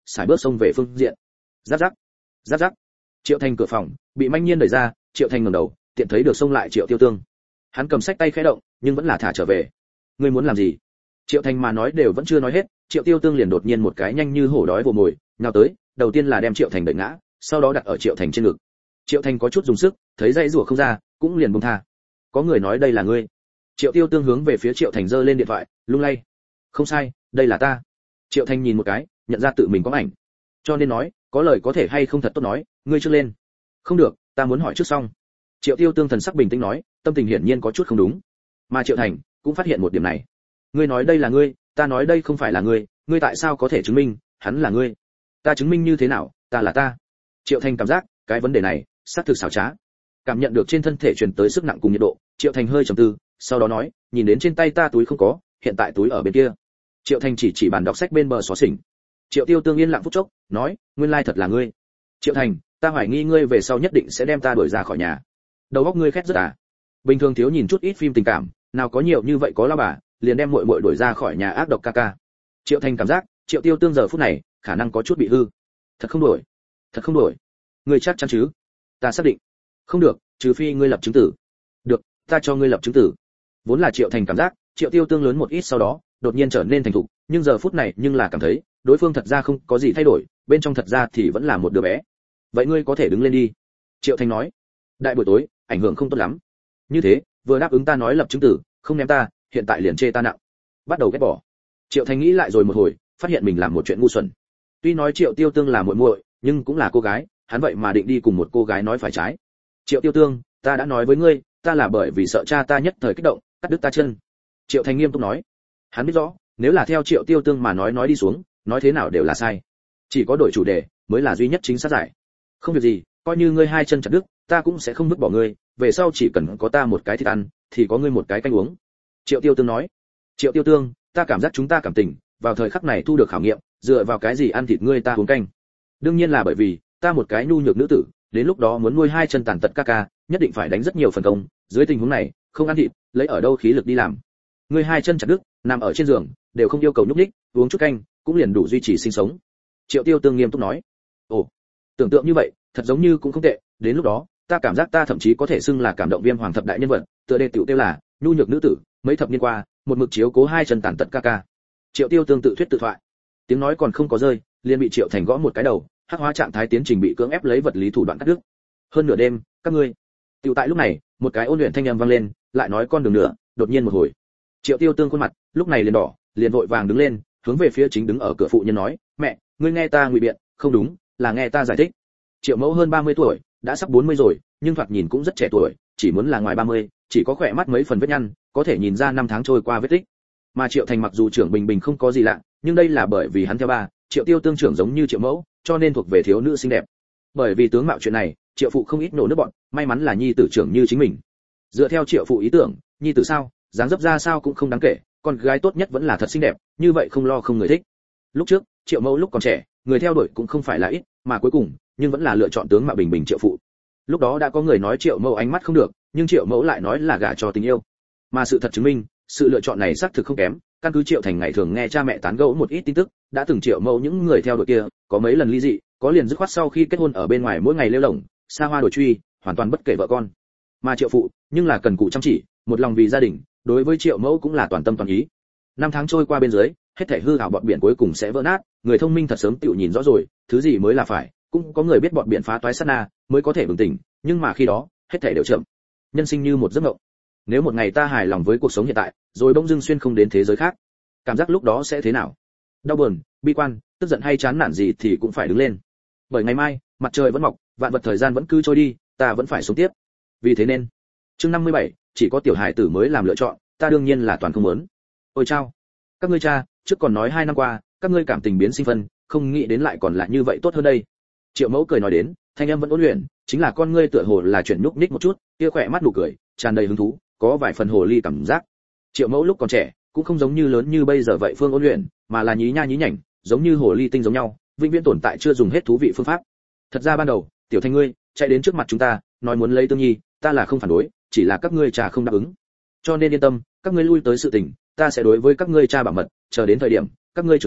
xài bước xông về phương diện. Giáp giáp, giáp giáp. Triệu Thành cửa phòng bị manh nhiên đẩy ra, Triệu Thành ngẩng đầu, tiện thấy được xông lại Triệu Tiêu Tương. Hắn cầm sách tay khẽ động, nhưng vẫn là thả trở về. Ngươi muốn làm gì? Triệu Thành mà nói đều vẫn chưa nói hết, Triệu Tiêu Tương liền đột nhiên một cái nhanh như hổ đói vồ mồi, nhào tới, đầu tiên là đem Triệu Thành đẩy ngã, sau đó đặt ở Triệu Thành trên ngực. Triệu Thành có chút dùng sức, thấy dãy rủa không ra, cũng liền buông tha. Có người nói đây là ngươi. Triệu Tiêu Tương hướng về phía Triệu Thành giơ lên điện thoại, lung lay. Không sai, đây là ta. Triệu Thành nhìn một cái, nhận ra tự mình có ảnh. Cho nên nói, có lời có thể hay không thật tốt nói, ngươi trước lên. Không được, ta muốn hỏi trước xong. Triệu Tiêu Tương thần sắc bình tĩnh nói, tâm tình hiển nhiên có chút không đúng. Mà Triệu Thành cũng phát hiện một điểm này. Ngươi nói đây là ngươi, ta nói đây không phải là ngươi, ngươi tại sao có thể chứng minh hắn là ngươi? Ta chứng minh như thế nào, ta là ta? Triệu Thành cảm giác, cái vấn đề này xác thực xảo trá. Cảm nhận được trên thân thể truyền tới sức nặng cùng nhiệt độ, Triệu Thành hơi trầm tư, sau đó nói, nhìn đến trên tay ta túi không có, hiện tại túi ở bên kia. Triệu Thành chỉ bàn đọc sách bên bờ xó xỉnh. Triệu Tiêu Tương yên lặng phút chốc, nói, nguyên lai thật là ngươi. Triệu Thành, ta hoài nghi ngươi về sau nhất định sẽ đem ta đuổi ra khỏi nhà. Đầu óc ngươi khét rất à? Bình thường thiếu nhìn chút ít phim tình cảm, nào có nhiều như vậy có lao bà, liền đem muội muội đuổi ra khỏi nhà ác độc ca ca. Triệu Thành cảm giác, Triệu Tiêu Tương giờ phút này, khả năng có chút bị hư. Thật không đuổi, thật không đuổi. Ngươi chắc chắn chứ? Ta xác định. Không được, trừ phi ngươi lập chứng tử. Được, ta cho ngươi lập chứng tử. Vốn là Triệu Thành cảm giác, Triệu Tiêu Tương lớn một ít sau đó, đột nhiên trở nên thành thục, nhưng giờ phút này nhưng là cảm thấy, đối phương thật ra không có gì thay đổi, bên trong thật ra thì vẫn là một đứa bé. Vậy ngươi có thể đứng lên đi. Triệu Thành nói. Đại buổi tối, ảnh hưởng không tốt lắm. Như thế, vừa đáp ứng ta nói lập chứng tử, không ném ta, hiện tại liền chê ta nặng. Bắt đầu ghét bỏ. Triệu Thành nghĩ lại rồi một hồi, phát hiện mình làm một chuyện ngu xuẩn. Tuy nói Triệu Tiêu Tương là muội muội, nhưng cũng là cô gái, hắn vậy mà định đi cùng một cô gái nói phải trái. Triệu Tiêu Tương, ta đã nói với ngươi, ta là bởi vì sợ cha ta nhất thời kích động, cắt đứt ta chân. Triệu Thành nghiêm túc nói. Hắn biết rõ, nếu là theo Triệu Tiêu Tương mà nói đi xuống, nói thế nào đều là sai. Chỉ có đổi chủ đề mới là duy nhất chính xác giải. Không việc gì, coi như ngươi hai chân chặt đứt, ta cũng sẽ không vứt bỏ ngươi, về sau chỉ cần có ta một cái thịt ăn, thì có ngươi một cái canh uống. Triệu Tiêu Tương nói. Triệu Tiêu Tương, ta cảm giác chúng ta cảm tình, vào thời khắc này thu được khảo nghiệm, dựa vào cái gì ăn thịt ngươi ta uống canh? Đương nhiên là bởi vì, ta một cái nhu nhược nữ tử, đến lúc đó muốn nuôi hai chân tàn tật ca ca, nhất định phải đánh rất nhiều phần công, dưới tình huống này, không ăn thịt, lấy ở đâu khí lực đi làm? Ngươi hai chân chặt đứt, nằm ở trên giường, đều không yêu cầu nhúc nhích, uống chút canh, cũng liền đủ duy trì sinh sống. Triệu Tiêu Tương nghiêm túc nói. Ồ, tưởng tượng như vậy, thật giống như cũng không tệ, đến lúc đó, ta cảm giác ta thậm chí có thể xưng là cảm động viêm hoàng thập đại nhân vật, tựa đề tiểu tiêu là nhu nhược nữ tử, mấy thập niên qua, một mực chiếu cố hai chân tàn tật ca ca. Triệu Tiêu Tương tự thuyết tự thoại. Tiếng nói còn không có rơi, liền bị Triệu Thành gõ một cái đầu, hắc hóa trạng thái tiến trình bị cưỡng ép lấy vật lý thủ đoạn cắt đứt. Hơn nửa đêm, các ngươi. Tiểu tại lúc này, một cái ôn luyện thanh âm vang lên, lại nói con đường nữa, đột nhiên một hồi. Triệu Tiêu Tương khuôn mặt, lúc này liền đỏ, liền vội vàng đứng lên, hướng về phía chính đứng ở cửa phụ nhân nói, mẹ, ngươi nghe ta ngụy biện, không đúng, là nghe ta giải thích. Triệu Mẫu hơn 30 tuổi, đã sắp 40 rồi, nhưng thoạt nhìn cũng rất trẻ tuổi, chỉ muốn là ngoài 30, chỉ có khỏe mắt mấy phần vết nhăn, có thể nhìn ra năm tháng trôi qua vết tích. Mà Triệu Thành mặc dù trưởng bình bình không có gì lạ, nhưng đây là bởi vì hắn theo ba, Triệu Tiêu Tương trưởng giống như Triệu Mẫu, cho nên thuộc về thiếu nữ xinh đẹp. Bởi vì tướng mạo chuyện này, Triệu phụ không ít nổ nước bọn, may mắn là nhi tử trưởng như chính mình. Dựa theo Triệu phụ ý tưởng, nhi tử sao, dáng dấp ra sao cũng không đáng kể, con gái tốt nhất vẫn là thật xinh đẹp, như vậy không lo không người thích. Lúc trước, Triệu Mẫu lúc còn trẻ, người theo đuổi cũng không phải là ít, mà cuối cùng, nhưng vẫn là lựa chọn tướng mạo bình bình Triệu phụ. Lúc đó đã có người nói Triệu Mẫu ánh mắt không được, nhưng Triệu Mẫu lại nói là gả cho tình yêu. Mà sự thật chứng minh, sự lựa chọn này xác thực không kém, căn cứ Triệu Thành ngày thường nghe cha mẹ tán gẫu một ít tin tức, đã từng Triệu Mẫu những người theo đuổi kia, có mấy lần ly dị, có liền dứt khoát sau khi kết hôn ở bên ngoài mỗi ngày lêu lổng, xa hoa đổi truy, hoàn toàn bất kể vợ con. Mà Triệu phụ, nhưng là cần cù chăm chỉ, một lòng vì gia đình, đối với Triệu Mẫu cũng là toàn tâm toàn ý. Năm tháng trôi qua bên dưới, hết thảy hư ảo bọt biển cuối cùng sẽ vỡ nát, người thông minh thật sớm tự nhìn rõ rồi, thứ gì mới là phải, cũng có người biết bọt biển phá toái sát na, mới có thể bừng tỉnh, nhưng mà khi đó, hết thảy đều chậm. Nhân sinh như một giấc mộng. Nếu một ngày ta hài lòng với cuộc sống hiện tại, rồi bỗng dưng xuyên không đến thế giới khác, cảm giác lúc đó sẽ thế nào? Đau buồn, bi quan, tức giận hay chán nản gì thì cũng phải đứng lên. Bởi ngày mai, mặt trời vẫn mọc, vạn vật thời gian vẫn cứ trôi đi, ta vẫn phải sống tiếp. Vì thế nên, chương 57, chỉ có tiểu hài tử mới làm lựa chọn, ta đương nhiên là toàn không muốn. Ôi chao, các ngươi cha, trước còn nói 2 năm qua, các ngươi cảm tình biến sinh phân, không nghĩ đến lại còn là như vậy tốt hơn đây. Triệu Mẫu cười nói đến, thanh âm vẫn ôn luyện, chính là con ngươi tựa hồ là chuyển nhúc nhích một chút, kia khỏe mắt nụ cười, tràn đầy hứng thú, có vài phần hồ ly cảm giác. Triệu Mẫu lúc còn trẻ, cũng không giống như lớn như bây giờ vậy phương ôn luyện, mà là nhí nha nhí nhảnh, giống như hồ ly tinh giống nhau, vĩnh viễn tồn tại chưa dùng hết thú vị phương pháp. Thật ra ban đầu, tiểu Thanh ngươi chạy đến trước mặt chúng ta, nói muốn lấy Tương Nhi, ta là không phản đối, chỉ là các ngươi cha không đáp ứng. Cho nên yên tâm, các ngươi lui tới sự tình, ta sẽ đối với các ngươi cha bảo mật, chờ đến thời điểm các ngươi trưởng thành,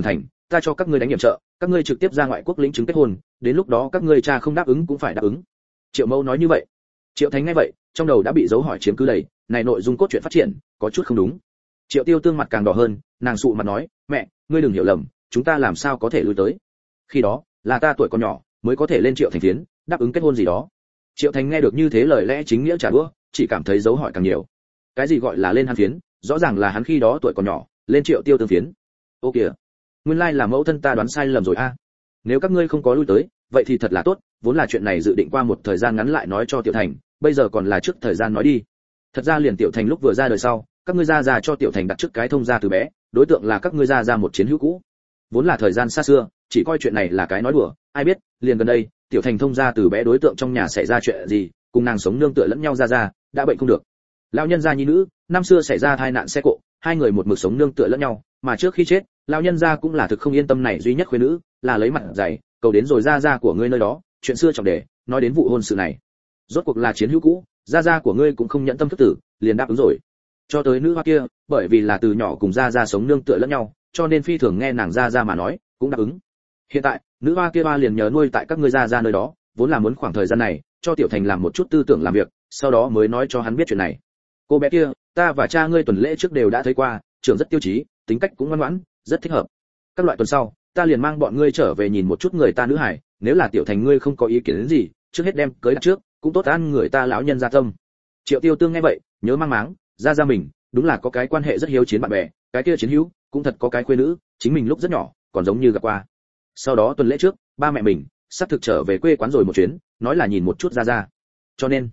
ta cho các ngươi đánh nhiệm trợ, các ngươi trực tiếp ra ngoại quốc lĩnh chứng kết hôn, đến lúc đó các ngươi cha không đáp ứng cũng phải đáp ứng. Triệu Mẫu nói như vậy. Triệu Thành nghe vậy, trong đầu đã bị dấu hỏi chiếm cứ đầy, này nội dung cốt truyện phát triển có chút không đúng. Triệu Tiêu Tương mặt càng đỏ hơn, nàng sụ mặt nói, mẹ, ngươi đừng hiểu lầm, chúng ta làm sao có thể lui tới. Khi đó, là ta tuổi còn nhỏ, mới có thể lên Triệu Thành phiến, đáp ứng kết hôn gì đó. Triệu Thành nghe được như thế lời lẽ chính nghĩa trả đũa, chỉ cảm thấy dấu hỏi càng nhiều. Cái gì gọi là lên hắn phiến, rõ ràng là hắn khi đó tuổi còn nhỏ, lên Triệu Tiêu Tương phiến. Ô kìa, nguyên lai là mẫu thân ta đoán sai lầm rồi a. Nếu các ngươi không có lui tới, vậy thì thật là tốt, vốn là chuyện này dự định qua một thời gian ngắn lại nói cho Tiểu Thành, bây giờ còn là trước thời gian nói đi. Thật ra liền Tiểu Thành lúc vừa ra đời sau, các ngươi ra cho Tiểu Thành đặt trước cái thông gia từ bé, đối tượng là các ngươi ra một chiến hữu cũ. Vốn là thời gian xa xưa, chỉ coi chuyện này là cái nói đùa, ai biết, liền gần đây, Tiểu Thành thông gia từ bé đối tượng trong nhà xảy ra chuyện gì, cùng nàng sống nương tựa lẫn nhau ra, đã bệnh không được. Lão nhân gia nhi nữ, năm xưa xảy ra tai nạn xe cộ, hai người một mực sống nương tựa lẫn nhau, mà trước khi chết, lão nhân gia cũng là thực không yên tâm này duy nhất khuê nữ, là lấy mặt dày, cầu đến rồi ra của ngươi nơi đó, chuyện xưa trọng đề, nói đến vụ hôn sự này. Rốt cuộc là chiến hữu cũ, ra của ngươi cũng không nhẫn tâm thức tử, liền đáp ứng rồi. Cho tới nữ hoa kia, bởi vì là từ nhỏ cùng ra sống nương tựa lẫn nhau, cho nên phi thường nghe nàng ra mà nói, cũng đáp ứng. Hiện tại, nữ hoa kia ba liền nhờ nuôi tại các ngươi ra nơi đó, vốn là muốn khoảng thời gian này, cho Tiểu Thành làm một chút tư tưởng làm việc, sau đó mới nói cho hắn biết chuyện này. Cô bé kia, ta và cha ngươi tuần lễ trước đều đã thấy qua, trưởng rất tiêu chí, tính cách cũng ngoan ngoãn, rất thích hợp. Các loại tuần sau, ta liền mang bọn ngươi trở về nhìn một chút người ta nữ hải, nếu là Tiểu Thành ngươi không có ý kiến đến gì, trước hết đem cưới đặt trước, cũng tốt ăn người ta lão nhân gia tâm. Triệu Tiêu Tương nghe vậy, nhớ mang máng, ra mình, đúng là có cái quan hệ rất hiếu chiến bạn bè, cái kia chiến hữu, cũng thật có cái khuê nữ, chính mình lúc rất nhỏ, còn giống như gặp qua. Sau đó tuần lễ trước, ba mẹ mình sắp thực trở về quê quán rồi một chuyến, nói là nhìn một chút ra. Cho nên,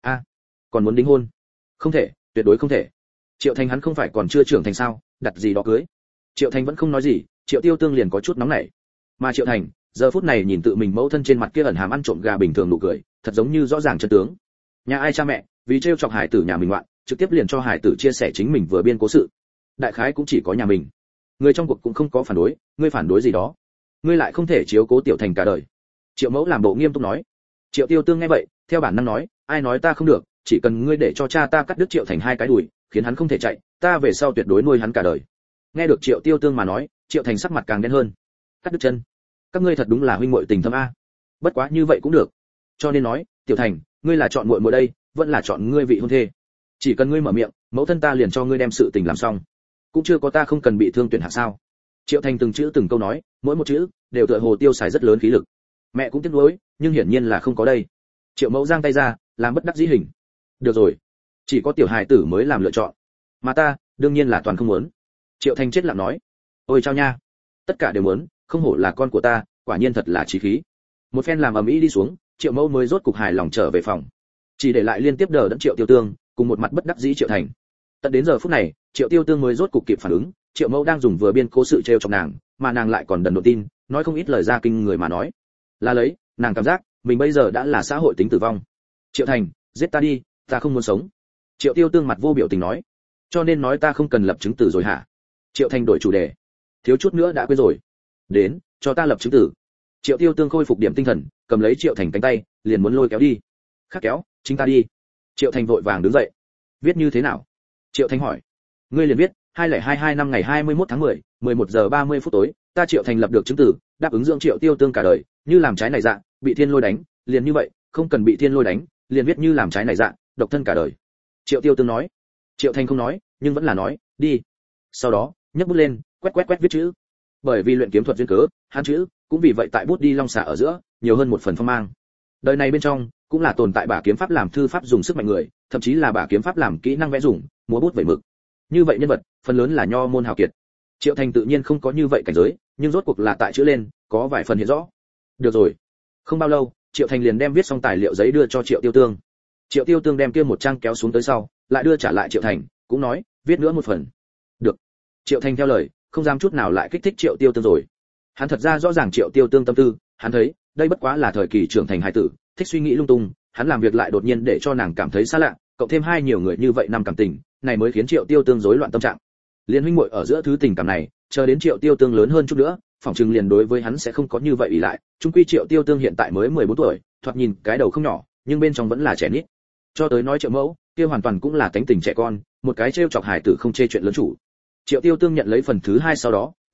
còn muốn đính hôn? Không thể, tuyệt đối không thể. Triệu Thành hắn không phải còn chưa trưởng thành sao, đặt gì đó cưới. Triệu Thành vẫn không nói gì, Triệu Tiêu Tương liền có chút nóng nảy. Mà Triệu Thành, giờ phút này nhìn tự mình mẫu thân trên mặt kia ẩn hàm ăn trộm gà bình thường nụ cười, thật giống như rõ ràng chân tướng. Nhà ai cha mẹ, vì trêu chọc hải tử nhà mình ngoạn, trực tiếp liền cho hải tử chia sẻ chính mình vừa biên cố sự. Đại khái cũng chỉ có nhà mình. Người trong cuộc cũng không có phản đối, ngươi phản đối gì đó? Ngươi lại không thể chiếu cố Tiểu Thành cả đời. Triệu Mẫu làm bộ nghiêm túc nói. Triệu Tiêu Tương nghe vậy, theo bản năng nói, ai nói ta không được, chỉ cần ngươi để cho cha ta cắt đứt Triệu Thành hai cái đùi, khiến hắn không thể chạy, ta về sau tuyệt đối nuôi hắn cả đời. Nghe được Triệu Tiêu Tương mà nói, Triệu Thành sắc mặt càng đen hơn. Cắt đứt chân? Các ngươi thật đúng là huynh muội tình thâm a. Bất quá như vậy cũng được. Cho nên nói, Tiểu Thành, ngươi là chọn muội muội đây, vẫn là chọn ngươi vị hôn thê. Chỉ cần ngươi mở miệng, mẫu thân ta liền cho ngươi đem sự tình làm xong. Cũng chưa có ta không cần bị thương tuyển hạ sao? Triệu Thành từng chữ từng câu nói, mỗi một chữ đều tựa hồ tiêu xài rất lớn khí lực. Mẹ cũng tiếc nuối, nhưng hiển nhiên là không có đây. Triệu Mẫu giang tay ra, làm bất đắc dĩ hình. Được rồi, chỉ có tiểu hài tử mới làm lựa chọn, mà ta đương nhiên là toàn không muốn. Triệu Thành chết lặng nói. Ôi chao nha, tất cả đều muốn, không hổ là con của ta, quả nhiên thật là chí khí. Một phen làm ầm ĩ đi xuống, Triệu Mẫu mới rốt cục hài lòng trở về phòng, chỉ để lại liên tiếp đờ đẫn Triệu Tiêu Tương cùng một mặt bất đắc dĩ Triệu Thành. Tận đến giờ phút này, Triệu Tiêu Tương mới rốt cục kịp phản ứng, Triệu Mẫu đang dùng vừa biên cố sự trêu chọc nàng, mà nàng lại còn đần độn tin, nói không ít lời ra kinh người mà nói. Là lấy, nàng cảm giác mình bây giờ đã là xã hội tính tử vong. Triệu Thành, giết ta đi, ta không muốn sống. Triệu Tiêu Tương mặt vô biểu tình nói. Cho nên nói ta không cần lập chứng tử rồi hả? Triệu Thành đổi chủ đề. Thiếu chút nữa đã quên rồi. Đến, cho ta lập chứng tử. Triệu Tiêu Tương khôi phục điểm tinh thần, cầm lấy Triệu Thành cánh tay, liền muốn lôi kéo đi. Khắc kéo, chính ta đi. Triệu Thành vội vàng đứng dậy. Viết như thế nào? Triệu Thành hỏi. Ngươi liền viết, 2022 năm ngày 21 tháng 10, 11 giờ 30 phút tối, ta Triệu Thành lập được chứng tử, đáp ứng dưỡng Triệu Tiêu Tương cả đời, như làm trái này dạ, bị thiên lôi đánh, liền như vậy, không cần bị thiên lôi đánh, liền viết như làm trái này dạ, độc thân cả đời. Triệu Tiêu Tương nói. Triệu Thành không nói, nhưng vẫn là nói, đi. Sau đó, nhấc bút lên, quét viết chữ. Bởi vì luyện kiếm thuật duyên cớ, hắn chữ cũng vì vậy tại bút đi long xạ ở giữa, nhiều hơn một phần phong mang. Đời này bên trong, cũng là tồn tại bả kiếm pháp làm thư pháp dùng sức mạnh người, thậm chí là bả kiếm pháp làm kỹ năng vẽ dùng, múa bút vẩy mực. Như vậy nhân vật, phần lớn là nho môn hào kiệt. Triệu Thành tự nhiên không có như vậy cảnh giới, nhưng rốt cuộc là tại chữ lên, có vài phần hiện rõ. Được rồi. Không bao lâu, Triệu Thành liền đem viết xong tài liệu giấy đưa cho Triệu Tiêu Tương. Triệu Tiêu Tương đem kia một trang kéo xuống tới sau, lại đưa trả lại Triệu Thành, cũng nói, viết nữa một phần. Được. Triệu Thành theo lời, không dám chút nào lại kích thích Triệu Tiêu Tương rồi. Hắn thật ra rõ ràng Triệu Tiêu Tương tâm tư, hắn thấy, đây bất quá là thời kỳ trưởng thành hài tử, thích suy nghĩ lung tung, hắn làm việc lại đột nhiên để cho nàng cảm thấy xa lạ, cộng thêm hai nhiều người như vậy năm cảm tình, này mới khiến Triệu Tiêu Tương rối loạn tâm trạng. Liên huynh muội ở giữa thứ tình cảm này, chờ đến Triệu Tiêu Tương lớn hơn chút nữa, phỏng chừng liền đối với hắn sẽ không có như vậy ỷ lại. Chung quy Triệu Tiêu Tương hiện tại mới 14 tuổi, thoạt nhìn cái đầu không nhỏ, nhưng bên trong vẫn là trẻ nít. Cho tới nói Triệu Mẫu, kia hoàn toàn cũng là tánh tình trẻ con, một cái trêu chọc hài tử không chê chuyện lớn chủ. Triệu Tiêu Tương nhận lấy phần thứ hai sau đó,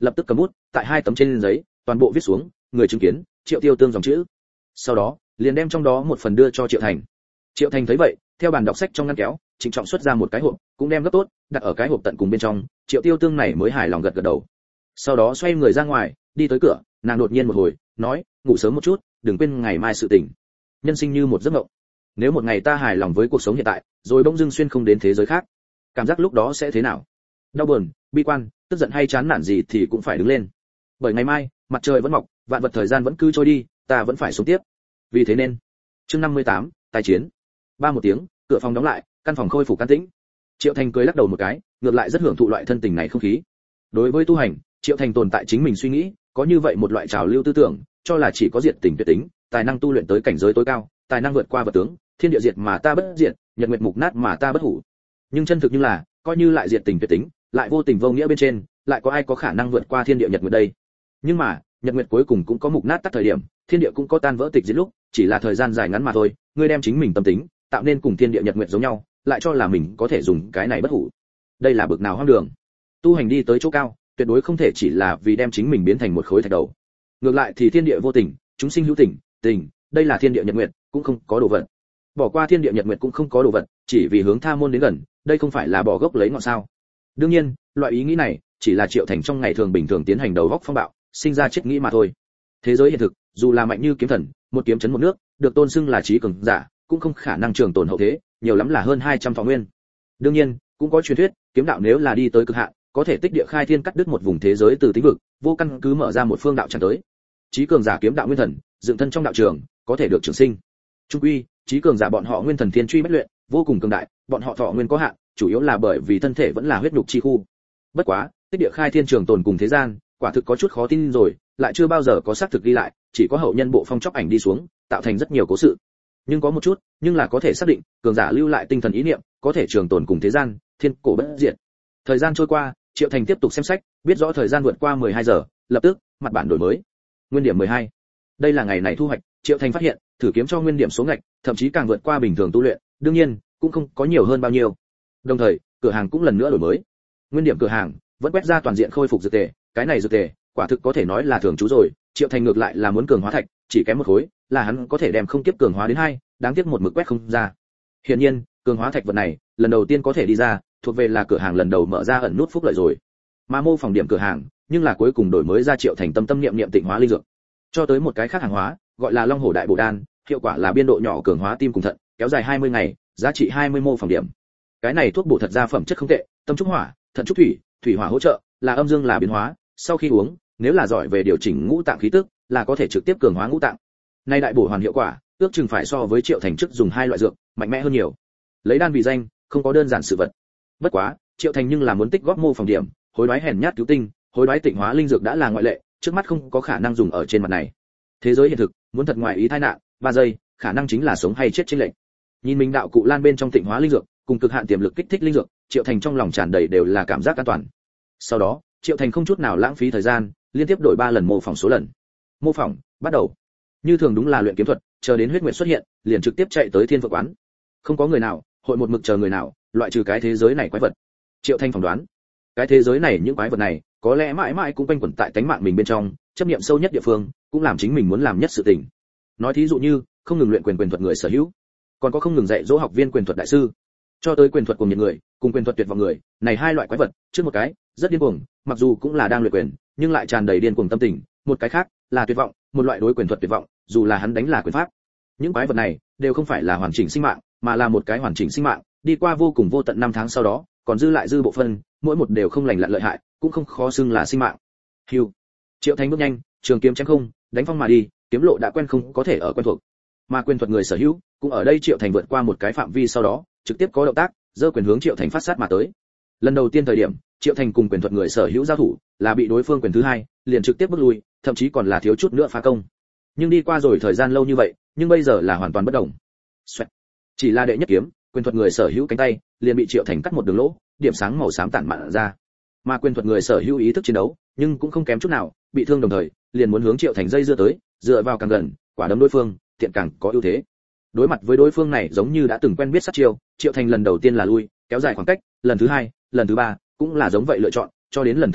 lập tức cầm bút tại 2 tấm trên giấy toàn bộ viết xuống người chứng kiến Triệu Tiêu Tương dòng chữ. Sau đó liền đem trong đó một phần đưa cho Triệu Thành. Triệu Thành thấy vậy, theo bàn đọc sách trong ngăn kéo trịnh trọng xuất ra một cái hộp, cũng đem gấp tốt đặt ở cái hộp tận cùng bên trong. Triệu Tiêu Tương này mới hài lòng gật gật đầu. Sau đó xoay người ra ngoài, đi tới cửa, nàng đột nhiên một hồi nói, ngủ sớm một chút, đừng quên ngày mai sự tình. Nhân sinh như một giấc mộng, nếu một ngày ta hài lòng với cuộc sống hiện tại, rồi bỗng dưng xuyên không đến thế giới khác, cảm giác lúc đó sẽ thế nào? Đau buồn, bi quan, tức giận hay chán nản gì thì cũng phải đứng lên. Bởi ngày mai, mặt trời vẫn mọc, vạn vật thời gian vẫn cứ trôi đi, ta vẫn phải sống tiếp. Vì thế nên, chương 58, tài chiến. Ba một tiếng, cửa phòng đóng lại, căn phòng khôi phục an tĩnh. Triệu Thành cười lắc đầu một cái, ngược lại rất hưởng thụ loại thân tình này không khí. Đối với tu hành, Triệu Thành tồn tại chính mình suy nghĩ, có như vậy một loại trào lưu tư tưởng, cho là chỉ có diệt tình tuyệt tính, tài năng tu luyện tới cảnh giới tối cao, tài năng vượt qua vật tướng, thiên địa diệt mà ta bất diệt, nhật nguyệt mục nát mà ta bất hủ. Nhưng chân thực như là, coi như lại diệt tình tuyệt tính, lại vô tình vô nghĩa bên trên, lại có ai có khả năng vượt qua thiên địa nhật nguyệt đây? Nhưng mà, nhật nguyệt cuối cùng cũng có mục nát tắt thời điểm, thiên địa cũng có tan vỡ tịch diệt lúc, chỉ là thời gian dài ngắn mà thôi. Ngươi đem chính mình tâm tính tạo nên cùng thiên địa nhật nguyệt giống nhau, lại cho là mình có thể dùng cái này bất hủ. Đây là bực nào hoang đường. Tu hành đi tới chỗ cao, tuyệt đối không thể chỉ là vì đem chính mình biến thành một khối thạch đầu. Ngược lại thì thiên địa vô tình, chúng sinh hữu tình, tình, đây là thiên địa nhật nguyệt, cũng không có đồ vật. Bỏ qua thiên địa nhật nguyệt cũng không có đồ vật, chỉ vì hướng tha môn đến gần, đây không phải là bỏ gốc lấy ngọn sao? Đương nhiên, loại ý nghĩ này chỉ là Triệu Thành trong ngày thường bình thường tiến hành đầu góc phong bạo, sinh ra chết nghĩ mà thôi. Thế giới hiện thực, dù là mạnh như kiếm thần, một kiếm chấn một nước, được tôn xưng là trí cường giả, cũng không khả năng trường tồn hậu thế, nhiều lắm là hơn 200 thọ nguyên. Đương nhiên, cũng có truyền thuyết, kiếm đạo nếu là đi tới cực hạn, có thể tích địa khai thiên cắt đứt một vùng thế giới từ tính vực, vô căn cứ mở ra một phương đạo tràn tới. Trí cường giả kiếm đạo nguyên thần, dựng thân trong đạo trường, có thể được trường sinh. Trung quy, trí cường giả bọn họ nguyên thần thiên truy bất luyện, vô cùng cường đại, bọn họ thọ nguyên có hạn, chủ yếu là bởi vì thân thể vẫn là huyết nhục chi khu. Bất quá, tích địa khai thiên trường tồn cùng thế gian, quả thực có chút khó tin rồi, lại chưa bao giờ có xác thực ghi lại, chỉ có hậu nhân bộ phong chóc ảnh đi xuống, tạo thành rất nhiều cố sự. Nhưng có một chút, nhưng là có thể xác định, cường giả lưu lại tinh thần ý niệm, có thể trường tồn cùng thế gian, thiên cổ bất diệt. Thời gian trôi qua, Triệu Thành tiếp tục xem sách, biết rõ thời gian vượt qua 12 giờ, lập tức, mặt bản đổi mới. Nguyên điểm 12. Đây là ngày này thu hoạch, Triệu Thành phát hiện, thử kiếm cho nguyên điểm số ngạch, thậm chí càng vượt qua bình thường tu luyện, đương nhiên, cũng không có nhiều hơn bao nhiêu. Đồng thời, cửa hàng cũng lần nữa đổi mới. Nguyên điểm cửa hàng vẫn quét ra toàn diện khôi phục dược tề, cái này dược tề, quả thực có thể nói là thường trú rồi. Triệu Thành ngược lại là muốn cường hóa thạch, chỉ kém một khối, là hắn có thể đem không tiếp cường hóa đến 2, đáng tiếc một mực quét không ra. Hiển nhiên, cường hóa thạch vật này, lần đầu tiên có thể đi ra, thuộc về là cửa hàng lần đầu mở ra ẩn nút phúc lợi rồi. Mà mô phỏng điểm cửa hàng, nhưng là cuối cùng đổi mới ra Triệu Thành tâm tâm niệm niệm tịnh hóa linh dược. Cho tới một cái khác hàng hóa, gọi là Long Hổ Đại Bổ Đan, hiệu quả là biên độ nhỏ cường hóa tim cùng thận, kéo dài 20 ngày, giá trị 20 mô phỏng điểm. Cái này thuốc bổ thật ra phẩm chất không tệ, tâm trúc hỏa, thận trúc thủy, thủy hỏa hỗ trợ, là âm dương là biến hóa, sau khi uống, nếu là giỏi về điều chỉnh ngũ tạng khí tức, là có thể trực tiếp cường hóa ngũ tạng. Nay đại bổ hoàn hiệu quả, ước chừng phải so với Triệu Thành trước dùng 2 loại dược, mạnh mẽ hơn nhiều. Lấy đan vì danh, không có đơn giản sự vật. Bất quá, Triệu Thành nhưng là muốn tích góp mô phỏng điểm, hối đoái hèn nhát cứu tinh, hối đoái tịnh hóa linh dược đã là ngoại lệ, trước mắt không có khả năng dùng ở trên mặt này. Thế giới hiện thực, muốn thật ngoài ý tai nạn, 3 giây, khả năng chính là sống hay chết trên lệnh. Nhìn mình đạo cụ lan bên trong tịnh hóa linh dược, cùng cực hạn tiềm lực kích thích linh dược, Triệu Thành trong lòng tràn đầy đều là cảm giác an toàn. Sau đó, Triệu Thành không chút nào lãng phí thời gian, liên tiếp đổi 3 lần mô phỏng số lần. Mô phỏng, bắt đầu. Như thường đúng là luyện kiếm thuật, chờ đến huyết nguyệt xuất hiện, liền trực tiếp chạy tới Thiên Phượng quán. Không có người nào, hội một mực chờ người nào, loại trừ cái thế giới này quái vật. Triệu Thành phỏng đoán, cái thế giới này những quái vật này, có lẽ mãi mãi cũng quanh quẩn tại tánh mạng mình bên trong, chấp niệm sâu nhất địa phương, cũng làm chính mình muốn làm nhất sự tình. Nói thí dụ như, không ngừng luyện quyền thuật người sở hữu, còn có không ngừng dạy dỗ học viên quyền thuật đại sư, cho tới quyền thuật cùng những người, cùng quyền thuật tuyệt vọng người, này 2 loại quái vật, trước một cái, rất điên cuồng, mặc dù cũng là đang luyện quyền, nhưng lại tràn đầy điên cuồng tâm tình, một cái khác, là tuyệt vọng, một loại đối quyền thuật tuyệt vọng, dù là hắn đánh là quyền pháp. Những quái vật này đều không phải là hoàn chỉnh sinh mạng, mà là một cái hoàn chỉnh sinh mạng, đi qua vô cùng vô tận 5 tháng sau đó, còn dư lại dư bộ phân, mỗi một đều không lành lặn lợi hại, cũng không khó xưng là sinh mạng. Hưu. Triệu Thành bước nhanh, trường kiếm chém không, đánh phong mà đi, kiếm lộ đã quen không có thể ở quen thuộc. Mà quyền thuật người sở hữu, cũng ở đây Triệu Thành vượt qua một cái phạm vi sau đó, trực tiếp có động tác, giơ quyền hướng Triệu Thành phát sát mà tới. Lần đầu tiên thời điểm, Triệu Thành cùng quyền thuật người sở hữu giao thủ, là bị đối phương quyền thứ 2, liền trực tiếp bước lui, thậm chí còn là thiếu chút nữa phá công. Nhưng đi qua rồi thời gian lâu như vậy, nhưng bây giờ là hoàn toàn bất động. Xoẹt. Chỉ là đệ nhất kiếm, quyền thuật người sở hữu cánh tay, liền bị Triệu Thành cắt một đường lỗ, điểm sáng màu xám tản mạn ra. Mà quyền thuật người sở hữu ý thức chiến đấu, nhưng cũng không kém chút nào, bị thương đồng thời, liền muốn hướng Triệu Thành dây dưa tới, dựa vào càng gần, quả đấm đối phương, tiện càng có ưu thế. Đối mặt với đối phương này giống như đã từng quen biết sát chiêu, Triệu Thành lần đầu tiên là lui, kéo dài khoảng cách, lần thứ 2, lần thứ 3, cũng là giống vậy lựa chọn, cho đến lần thứ 5,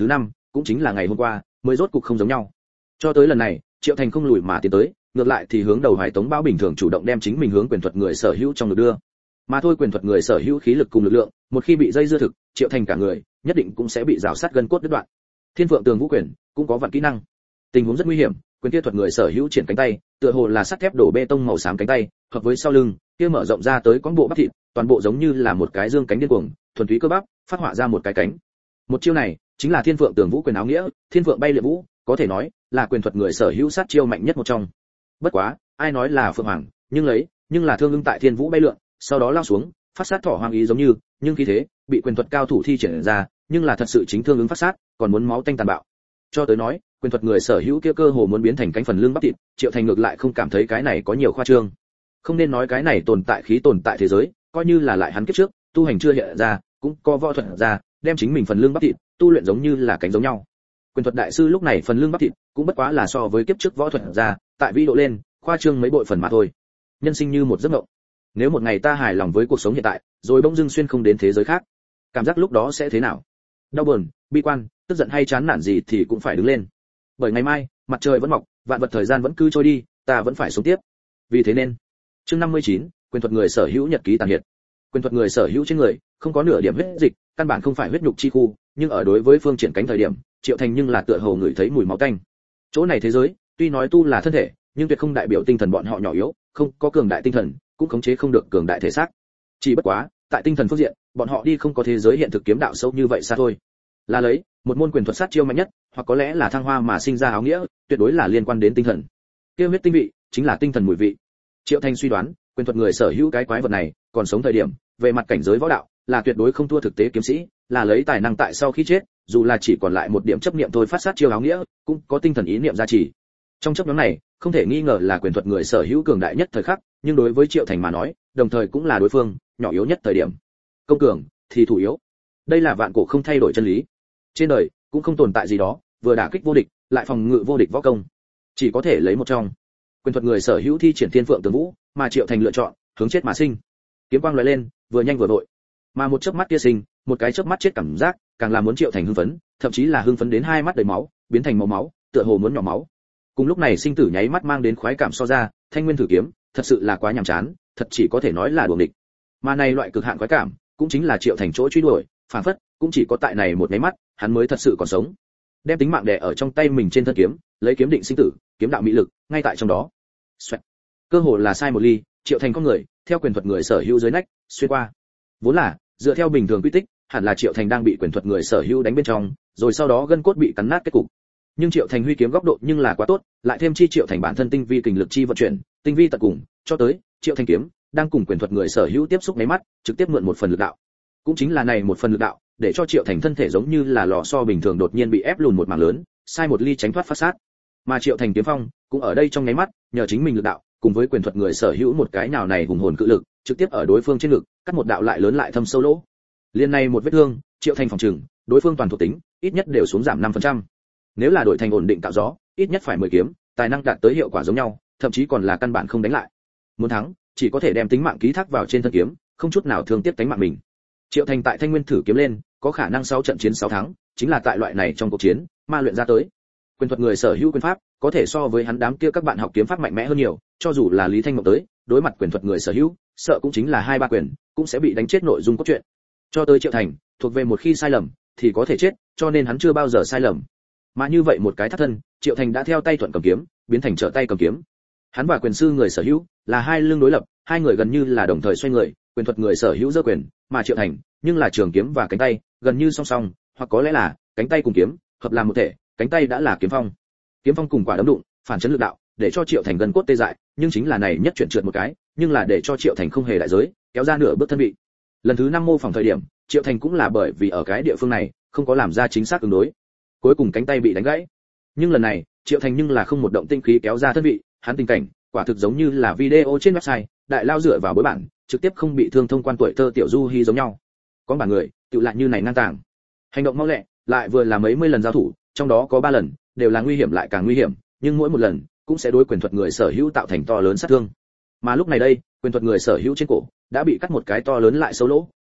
cũng chính là ngày hôm qua mới rốt cục không giống nhau. Cho tới lần này Triệu Thành không lùi mà tiến tới, ngược lại thì hướng đầu Hoài Tống Bão bình thường chủ động đem chính mình hướng quyền thuật người sở hữu trong lực đưa. Mà thôi, quyền thuật người sở hữu khí lực cùng lực lượng, một khi bị dây dưa thực, Triệu Thành cả người nhất định cũng sẽ bị rào sát gân cốt đứt đoạn. Thiên Phượng Tường Vũ quyền cũng có vạn kỹ năng. Tình huống rất nguy hiểm, quyền kia thuật người sở hữu triển cánh tay, tựa hồ là sắt thép đổ bê tông màu xám cánh tay, hợp với sau lưng, kia mở rộng ra tới con bộ bắp thịt, toàn bộ giống như là một cái dương cánh điên cuồng, thuần túy cơ bắp, phát họa ra một cái cánh. Một chiêu này chính là Thiên Phượng Tường Vũ quyền áo nghĩa, Thiên Phượng bay liệm vũ, có thể nói là quyền thuật người sở hữu sát chiêu mạnh nhất một trong. Bất quá, ai nói là Phượng Hoàng, nhưng là thương ưng tại Thiên Vũ bay lượn, sau đó lao xuống, phát sát thỏ hoang ý giống như, nhưng khi thế, bị quyền thuật cao thủ thi triển ra, nhưng là thật sự chính thương ứng phát sát, còn muốn máu tanh tàn bạo. Cho tới nói, quyền thuật người sở hữu kia cơ hồ muốn biến thành cánh phần lưng bắp thịt, Triệu Thành ngược lại không cảm thấy cái này có nhiều khoa trương. Không nên nói cái này tồn tại khí tồn tại thế giới, coi như là lại hắn kiếp trước, tu hành chưa hiện ra, cũng có võ thuật ra, đem chính mình phần lưng bắp thịt, tu luyện giống như là cánh giống nhau. Quyền thuật đại sư lúc này phần lưng bắp thịt, cũng bất quá là so với kiếp trước võ thuật ra, tại vĩ độ lên, khoa trương mấy bội phần mà thôi. Nhân sinh như một giấc mộng. Nếu một ngày ta hài lòng với cuộc sống hiện tại, rồi bỗng dưng xuyên không đến thế giới khác, cảm giác lúc đó sẽ thế nào? Đau buồn, bi quan, tức giận hay chán nản gì thì cũng phải đứng lên. Bởi ngày mai, mặt trời vẫn mọc, vạn vật thời gian vẫn cứ trôi đi, ta vẫn phải sống tiếp. Vì thế nên, chương 59, quyền thuật người sở hữu nhật ký tàn hiện. Quyền thuật người sở hữu trên người không có nửa điểm huyết dịch, căn bản không phải huyết nhục chi khu, nhưng ở đối với phương triển cánh thời điểm, Triệu Thành nhưng là tựa hồ ngửi thấy mùi máu tanh. Chỗ này thế giới, tuy nói tu là thân thể, nhưng tuyệt không đại biểu tinh thần bọn họ nhỏ yếu, không có cường đại tinh thần, cũng khống chế không được cường đại thể xác. Chỉ bất quá, tại tinh thần phương diện, bọn họ đi không có thế giới hiện thực kiếm đạo sâu như vậy xa thôi. Là lấy một môn quyền thuật sát chiêu mạnh nhất, hoặc có lẽ là thăng hoa mà sinh ra áo nghĩa, tuyệt đối là liên quan đến tinh thần. Tiêu huyết tinh vị, chính là tinh thần mùi vị. Triệu Thanh suy đoán, quyền thuật người sở hữu cái quái vật này, còn sống thời điểm, về mặt cảnh giới võ đạo, là tuyệt đối không thua thực tế kiếm sĩ, là lấy tài năng tại sau khi chết, dù là chỉ còn lại một điểm chấp niệm thôi phát sát chiêu áo nghĩa, cũng có tinh thần ý niệm gia trì. Trong chấp nhóm này, không thể nghi ngờ là quyền thuật người sở hữu cường đại nhất thời khắc, nhưng đối với Triệu Thành mà nói, đồng thời cũng là đối phương nhỏ yếu nhất thời điểm. Công cường thì thủ yếu. Đây là vạn cổ không thay đổi chân lý. Trên đời cũng không tồn tại gì đó, vừa đả kích vô địch, lại phòng ngự vô địch võ công. Chỉ có thể lấy một trong. Quyền thuật người sở hữu thi triển Thiên Phượng Tường Vũ, mà Triệu Thành lựa chọn hướng chết mà sinh. Kiếm quang lóe lên, vừa nhanh vừa vội. Mà một chớp mắt kia sinh, một cái chớp mắt chết cảm giác, càng làm muốn Triệu Thành hưng phấn, thậm chí là hưng phấn đến hai mắt đầy máu, biến thành màu máu, tựa hồ muốn nhỏ máu. Cùng lúc này sinh tử nháy mắt mang đến khoái cảm so ra, Thanh Nguyên thử kiếm, thật sự là quá nhàm chán, thật chỉ có thể nói là đuổi địch. Mà này loại cực hạn khoái cảm, cũng chính là Triệu Thành chỗ truy đuổi, phản phất cũng chỉ có tại này một nháy mắt, hắn mới thật sự còn sống. Đem tính mạng đè ở trong tay mình trên thân kiếm, lấy kiếm định sinh tử, kiếm đạo mỹ lực, ngay tại trong đó. Xoẹt. Cơ hồ là sai một ly, Triệu Thành con người, theo quyền thuật người sở hữu dưới nách, xuyên qua. Vốn là, dựa theo bình thường quy tích, hẳn là Triệu Thành đang bị quyền thuật người sở hữu đánh bên trong, rồi sau đó gân cốt bị cắn nát kết cục. Nhưng Triệu Thành huy kiếm góc độ nhưng là quá tốt, lại thêm chi Triệu Thành bản thân tinh vi kình lực chi vận chuyển, tinh vi tận cùng, cho tới Triệu Thành kiếm đang cùng quyền thuật người sở hữu tiếp xúc mấy mắt, trực tiếp mượn một phần lực đạo. Cũng chính là này một phần lực đạo, để cho Triệu Thành thân thể giống như là lò xo bình thường đột nhiên bị ép lùn một mảng lớn, sai một ly tránh thoát phát sát. Mà Triệu Thành kiếm phong cũng ở đây trong nháy mắt, nhờ chính mình lực đạo, cùng với quyền thuật người sở hữu một cái nào này hùng hồn cự lực, trực tiếp ở đối phương trên ngực, cắt một đạo lại lớn lại thâm sâu lỗ. Liên này một vết thương, Triệu Thành phòng trừng, đối phương toàn thuộc tính, ít nhất đều xuống giảm 5%. Nếu là đổi thành ổn định tạo gió, ít nhất phải 10 kiếm, tài năng đạt tới hiệu quả giống nhau, thậm chí còn là căn bản không đánh lại. Muốn thắng, chỉ có thể đem tính mạng ký thác vào trên thân kiếm, không chút nào thương tiếc tính mạng mình. Triệu Thành tại Thanh Nguyên thử kiếm lên, có khả năng 6 trận chiến 6 thắng, chính là tại loại này trong cuộc chiến, ma luyện ra tới. Quyền thuật người sở hữu quyền pháp, có thể so với hắn đám kia các bạn học kiếm pháp mạnh mẽ hơn nhiều, cho dù là Lý Thanh Ngọc tới, đối mặt quyền thuật người sở hữu, sợ cũng chính là 2-3 quyền, cũng sẽ bị đánh chết nội dung cốt truyện. Cho tới Triệu Thành, thuộc về một khi sai lầm thì có thể chết, cho nên hắn chưa bao giờ sai lầm. Mà như vậy một cái thắt thân, Triệu Thành đã theo tay thuận cầm kiếm, biến thành trở tay cầm kiếm. Hắn và quyền sư người sở hữu là hai lưng đối lập, hai người gần như là đồng thời xoay người, quyền thuật người sở hữu giơ quyền, mà Triệu Thành nhưng là trường kiếm và cánh tay, gần như song song, hoặc có lẽ là cánh tay cùng kiếm hợp làm một thể, cánh tay đã là kiếm phong. Kiếm phong cùng quả đấm đụng, phản chấn lực đạo, để cho Triệu Thành gần cốt tê dại, nhưng chính là này nhất chuyển trượt một cái, nhưng là để cho Triệu Thành không hề đại giới, kéo ra nửa bước thân vị. Lần thứ 5 mô phỏng thời điểm, Triệu Thành cũng là bởi vì ở cái địa phương này không có làm ra chính xác ứng đối, cuối cùng cánh tay bị đánh gãy. Nhưng lần này, Triệu Thành nhưng là không một động tinh khí kéo ra thân vị, hắn tình cảnh quả thực giống như là video trên website, đại lao dựa vào bối bản, trực tiếp không bị thương thông quan tuổi thơ tiểu du hy giống nhau. Có bản người, tự lại như này ngang tàng. Hành động mau lẹ, lại vừa là mấy mươi lần giao thủ, trong đó có 3 lần đều là nguy hiểm lại càng nguy hiểm, nhưng mỗi một lần cũng sẽ đối quyền thuật người sở hữu tạo thành to lớn sát thương. Mà lúc này đây, quyền thuật người sở hữu trên cổ đã bị cắt một cái to lớn lại sâu lỗ,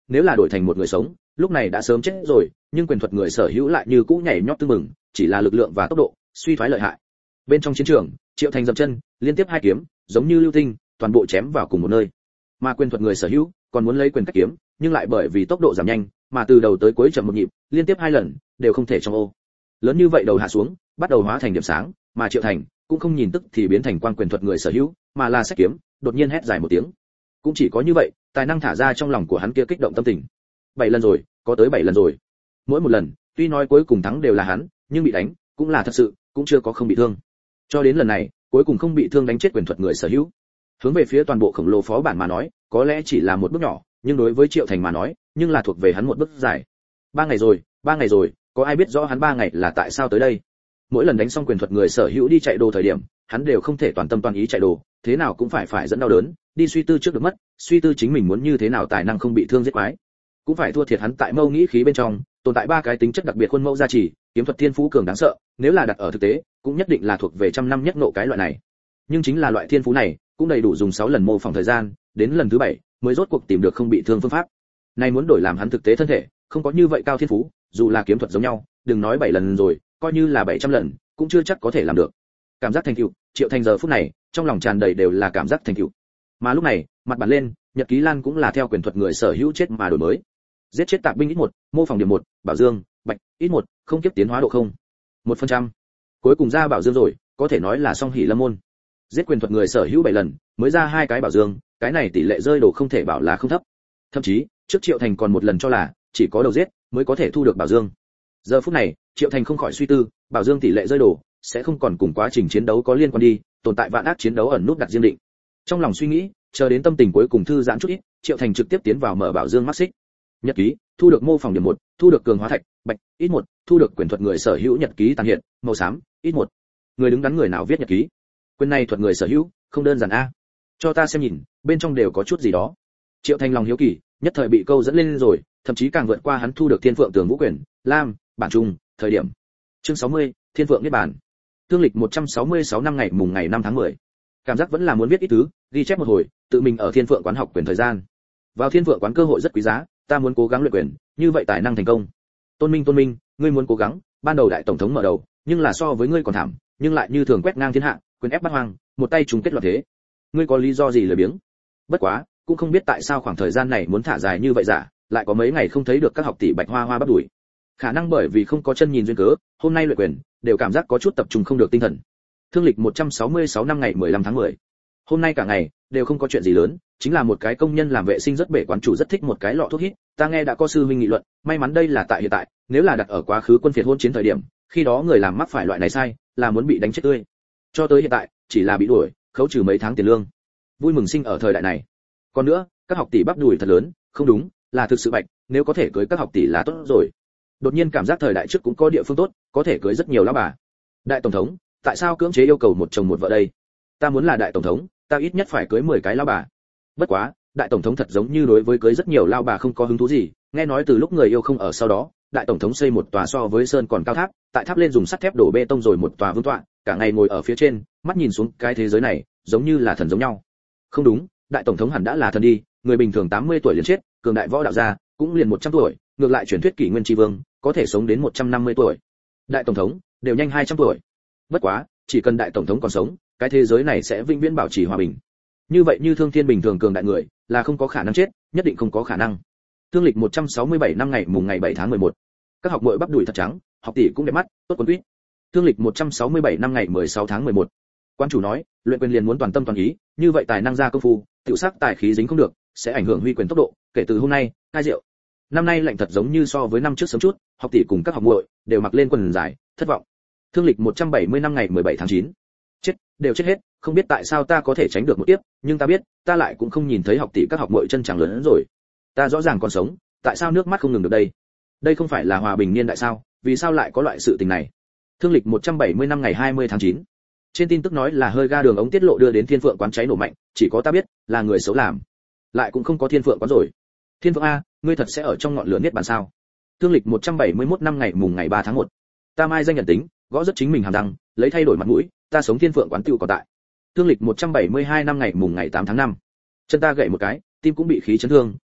nếu là đổi thành một người sống, lúc này đã sớm chết rồi, nhưng quyền thuật người sở hữu lại như cũ nhảy nhót tưng bừng, chỉ là lực lượng và tốc độ suy thoái lợi hại. Bên trong chiến trường, Triệu Thành dậm chân, liên tiếp hai kiếm, giống như lưu tinh, toàn bộ chém vào cùng một nơi. Mà quyền thuật người sở hữu còn muốn lấy quyền cách kiếm, nhưng lại bởi vì tốc độ giảm nhanh, mà từ đầu tới cuối chậm một nhịp, liên tiếp hai lần đều không thể trong ô. Lớn như vậy đầu hạ xuống, bắt đầu hóa thành điểm sáng, mà Triệu Thành cũng không nhìn tức thì biến thành quang quyền thuật người sở hữu, mà là sách kiếm, đột nhiên hét dài một tiếng. Cũng chỉ có như vậy, tài năng thả ra trong lòng của hắn kia kích động tâm tình. 7 lần rồi, có tới 7 lần rồi. Mỗi một lần, tuy nói cuối cùng thắng đều là hắn, nhưng bị đánh cũng là thật sự, cũng chưa có không bị thương. Cho đến lần này, cuối cùng không bị thương đánh chết quyền thuật người sở hữu. Hướng về phía toàn bộ khổng lồ phó bản mà nói, có lẽ chỉ là một bước nhỏ, nhưng đối với Triệu Thành mà nói, nhưng là thuộc về hắn một bước dài. 3 ngày rồi, có ai biết rõ hắn 3 ngày là tại sao tới đây? Mỗi lần đánh xong quyền thuật người sở hữu đi chạy đồ thời điểm, hắn đều không thể toàn tâm toàn ý chạy đồ, thế nào cũng phải dẫn đau đớn, đi suy tư trước được mất, suy tư chính mình muốn như thế nào tài năng không bị thương giết quái. Cũng phải thua thiệt hắn tại mâu nghĩ khí bên trong, tồn tại 3 cái tính chất đặc biệt khuôn mẫu gia trì, kiếm thuật thiên phú cường đáng sợ, nếu là đặt ở thực tế, cũng nhất định là thuộc về trăm năm nhất ngộ cái loại này. Nhưng chính là loại thiên phú này, cũng đầy đủ dùng 6 lần mô phỏng thời gian, đến lần thứ 7 mới rốt cuộc tìm được không bị thương phương pháp. Này muốn đổi làm hắn thực tế thân thể, không có như vậy cao thiên phú, dù là kiếm thuật giống nhau, đừng nói 7 lần rồi, coi như là 700 lần, cũng chưa chắc có thể làm được. Cảm giác thành tựu, Triệu Thành giờ phút này, trong lòng tràn đầy đều là cảm giác thành tựu. Mà lúc này, mặt bản lên, nhật ký lan cũng là theo quyền thuật người sở hữu chết mà đổi mới. Giết chết tạp binh x1, mô phỏng điểm 1, bảo dương, bạch, x1, không kiếp tiến hóa độ 0. 1%. Cuối cùng ra bảo dương rồi, có thể nói là song hỷ lâm môn. Giết quyền thuật người sở hữu 7 lần, mới ra 2 cái bảo dương, cái này tỷ lệ rơi đồ không thể bảo là không thấp. Thậm chí, trước Triệu Thành còn một lần cho là chỉ có đầu giết mới có thể thu được bảo dương. Giờ phút này, Triệu Thành không khỏi suy tư, bảo dương tỷ lệ rơi đồ sẽ không còn cùng quá trình chiến đấu có liên quan đi, tồn tại vạn ác chiến đấu ẩn nút đặt riêng định. Trong lòng suy nghĩ, chờ đến tâm tình cuối cùng thư giãn chút ít, Triệu Thành trực tiếp tiến vào mở bảo dương mắc xích. Nhật ký, thu được mô phỏng điểm 1, thu được cường hóa thạch, bạch, x1, thu được quyền thuật người sở hữu nhật ký tàn hiện, màu xám, x1. Người đứng đắn người nào viết nhật ký? Quyền này thuật người sở hữu, không đơn giản a. Cho ta xem nhìn, bên trong đều có chút gì đó. Triệu Thành lòng hiếu kỳ, nhất thời bị câu dẫn lên rồi, thậm chí càng vượt qua hắn thu được Thiên Phượng Tường Vũ Quyền, lam, bản trung, thời điểm. Chương 60, Thiên Phượng niết bàn. Tương lịch 166 năm ngày mùng ngày 5 tháng 10. Cảm giác vẫn là muốn viết ít thứ, ghi chép một hồi, tự mình ở Thiên Phượng quán học quyền thời gian. Vào Thiên Phượng quán cơ hội rất quý giá, ta muốn cố gắng luyện quyền, như vậy tài năng thành công. Tôn Minh, ngươi muốn cố gắng, ban đầu đại tổng thống mở đầu, nhưng là so với ngươi còn thảm, nhưng lại như thường quét ngang thiên hạ, quyền ép bát hoang, một tay trùng kết loạn thế. Ngươi có lý do gì lười biếng? Bất quá, cũng không biết tại sao khoảng thời gian này muốn thả dài như vậy giả, lại có mấy ngày không thấy được các học tỷ Bạch Hoa Hoa bắt đuổi. Khả năng bởi vì không có chân nhìn duyên cớ, hôm nay luyện quyền, đều cảm giác có chút tập trung không được tinh thần. Thương lịch 166 năm ngày 15 tháng 10. Hôm nay cả ngày đều không có chuyện gì lớn, chính là một cái công nhân làm vệ sinh rất bể quán chủ rất thích một cái lọ thuốc hít, ta nghe đã có sư huynh nghị luận, may mắn đây là tại hiện tại, nếu là đặt ở quá khứ quân phiệt hôn chiến thời điểm, khi đó người làm mắc phải loại này sai, là muốn bị đánh chết tươi. Cho tới hiện tại, chỉ là bị đuổi, khấu trừ mấy tháng tiền lương. Vui mừng sinh ở thời đại này. Còn nữa, các học tỷ bắp đùi thật lớn, không đúng, là thực sự bạch, nếu có thể cưới các học tỷ là tốt rồi. Đột nhiên cảm giác thời đại trước cũng có địa phương tốt, có thể cưới rất nhiều lão bà. Đại tổng thống, tại sao cưỡng chế yêu cầu một chồng một vợ đây? Ta muốn là đại tổng thống, ta ít nhất phải cưới 10 cái lão bà. Bất quá, đại tổng thống thật giống như đối với cưới rất nhiều lão bà không có hứng thú gì, nghe nói từ lúc người yêu không ở sau đó, đại tổng thống xây một tòa so với sơn còn cao tháp, tại tháp lên dùng sắt thép đổ bê tông rồi một tòa vương tọa, cả ngày ngồi ở phía trên, mắt nhìn xuống cái thế giới này, giống như là thần giống nhau. Không đúng, đại tổng thống hẳn đã là thần đi, người bình thường 80 tuổi liền chết, cường đại võ đạo gia cũng liền 100 tuổi, ngược lại truyền thuyết kỷ nguyên tri vương có thể sống đến 150 tuổi. Đại tổng thống đều nhanh 200 tuổi. Bất quá, chỉ cần đại tổng thống còn sống, cái thế giới này sẽ vĩnh viễn bảo trì hòa bình. Như vậy như Thương Thiên bình thường cường đại người, là không có khả năng chết, nhất định không có khả năng. Thương lịch 167 năm ngày mùng ngày 7 tháng 11. Các học muội bắp đùi thật trắng, học tỷ cũng đẹp mắt, tốt quấn quýt. Thương lịch 167 năm ngày 16 tháng 11. Quan chủ nói, luyện quyền liền muốn toàn tâm toàn ý, như vậy tài năng ra công phu, tiểu sắc tài khí dính không được, sẽ ảnh hưởng huy quyền tốc độ, kể từ hôm nay, cai rượu. Năm nay lạnh thật giống như so với năm trước sớm chút, học tỷ cùng các học muội đều mặc lên quần dài, thất vọng. Thương lịch 170 năm ngày 17 tháng 9. Chết, đều chết hết, không biết tại sao ta có thể tránh được một kiếp, nhưng ta biết, ta lại cũng không nhìn thấy học tỷ các học muội chân chẳng lớn hơn rồi. Ta rõ ràng còn sống, tại sao nước mắt không ngừng được đây? Đây không phải là hòa bình niên đại sao, vì sao lại có loại sự tình này? Thương lịch 170 năm ngày 20 tháng 9. Trên tin tức nói là hơi ga đường ống tiết lộ đưa đến Thiên Phượng quán cháy nổ mạnh, chỉ có ta biết, là người xấu làm. Lại cũng không có Thiên Phượng quán rồi. Thiên Phượng a, ngươi thật sẽ ở trong ngọn lửa niết bàn sao? Thương lịch 171 năm ngày mùng ngày 3 tháng 1. Ta mai danh nhận tính, gõ rất chính mình hàm răng, lấy thay đổi mặt mũi, ta sống Thiên Phượng quán tiêu còn tại. Thương lịch 172 năm ngày mùng ngày 8 tháng 5. Chân ta gãy một cái, tim cũng bị khí chấn thương,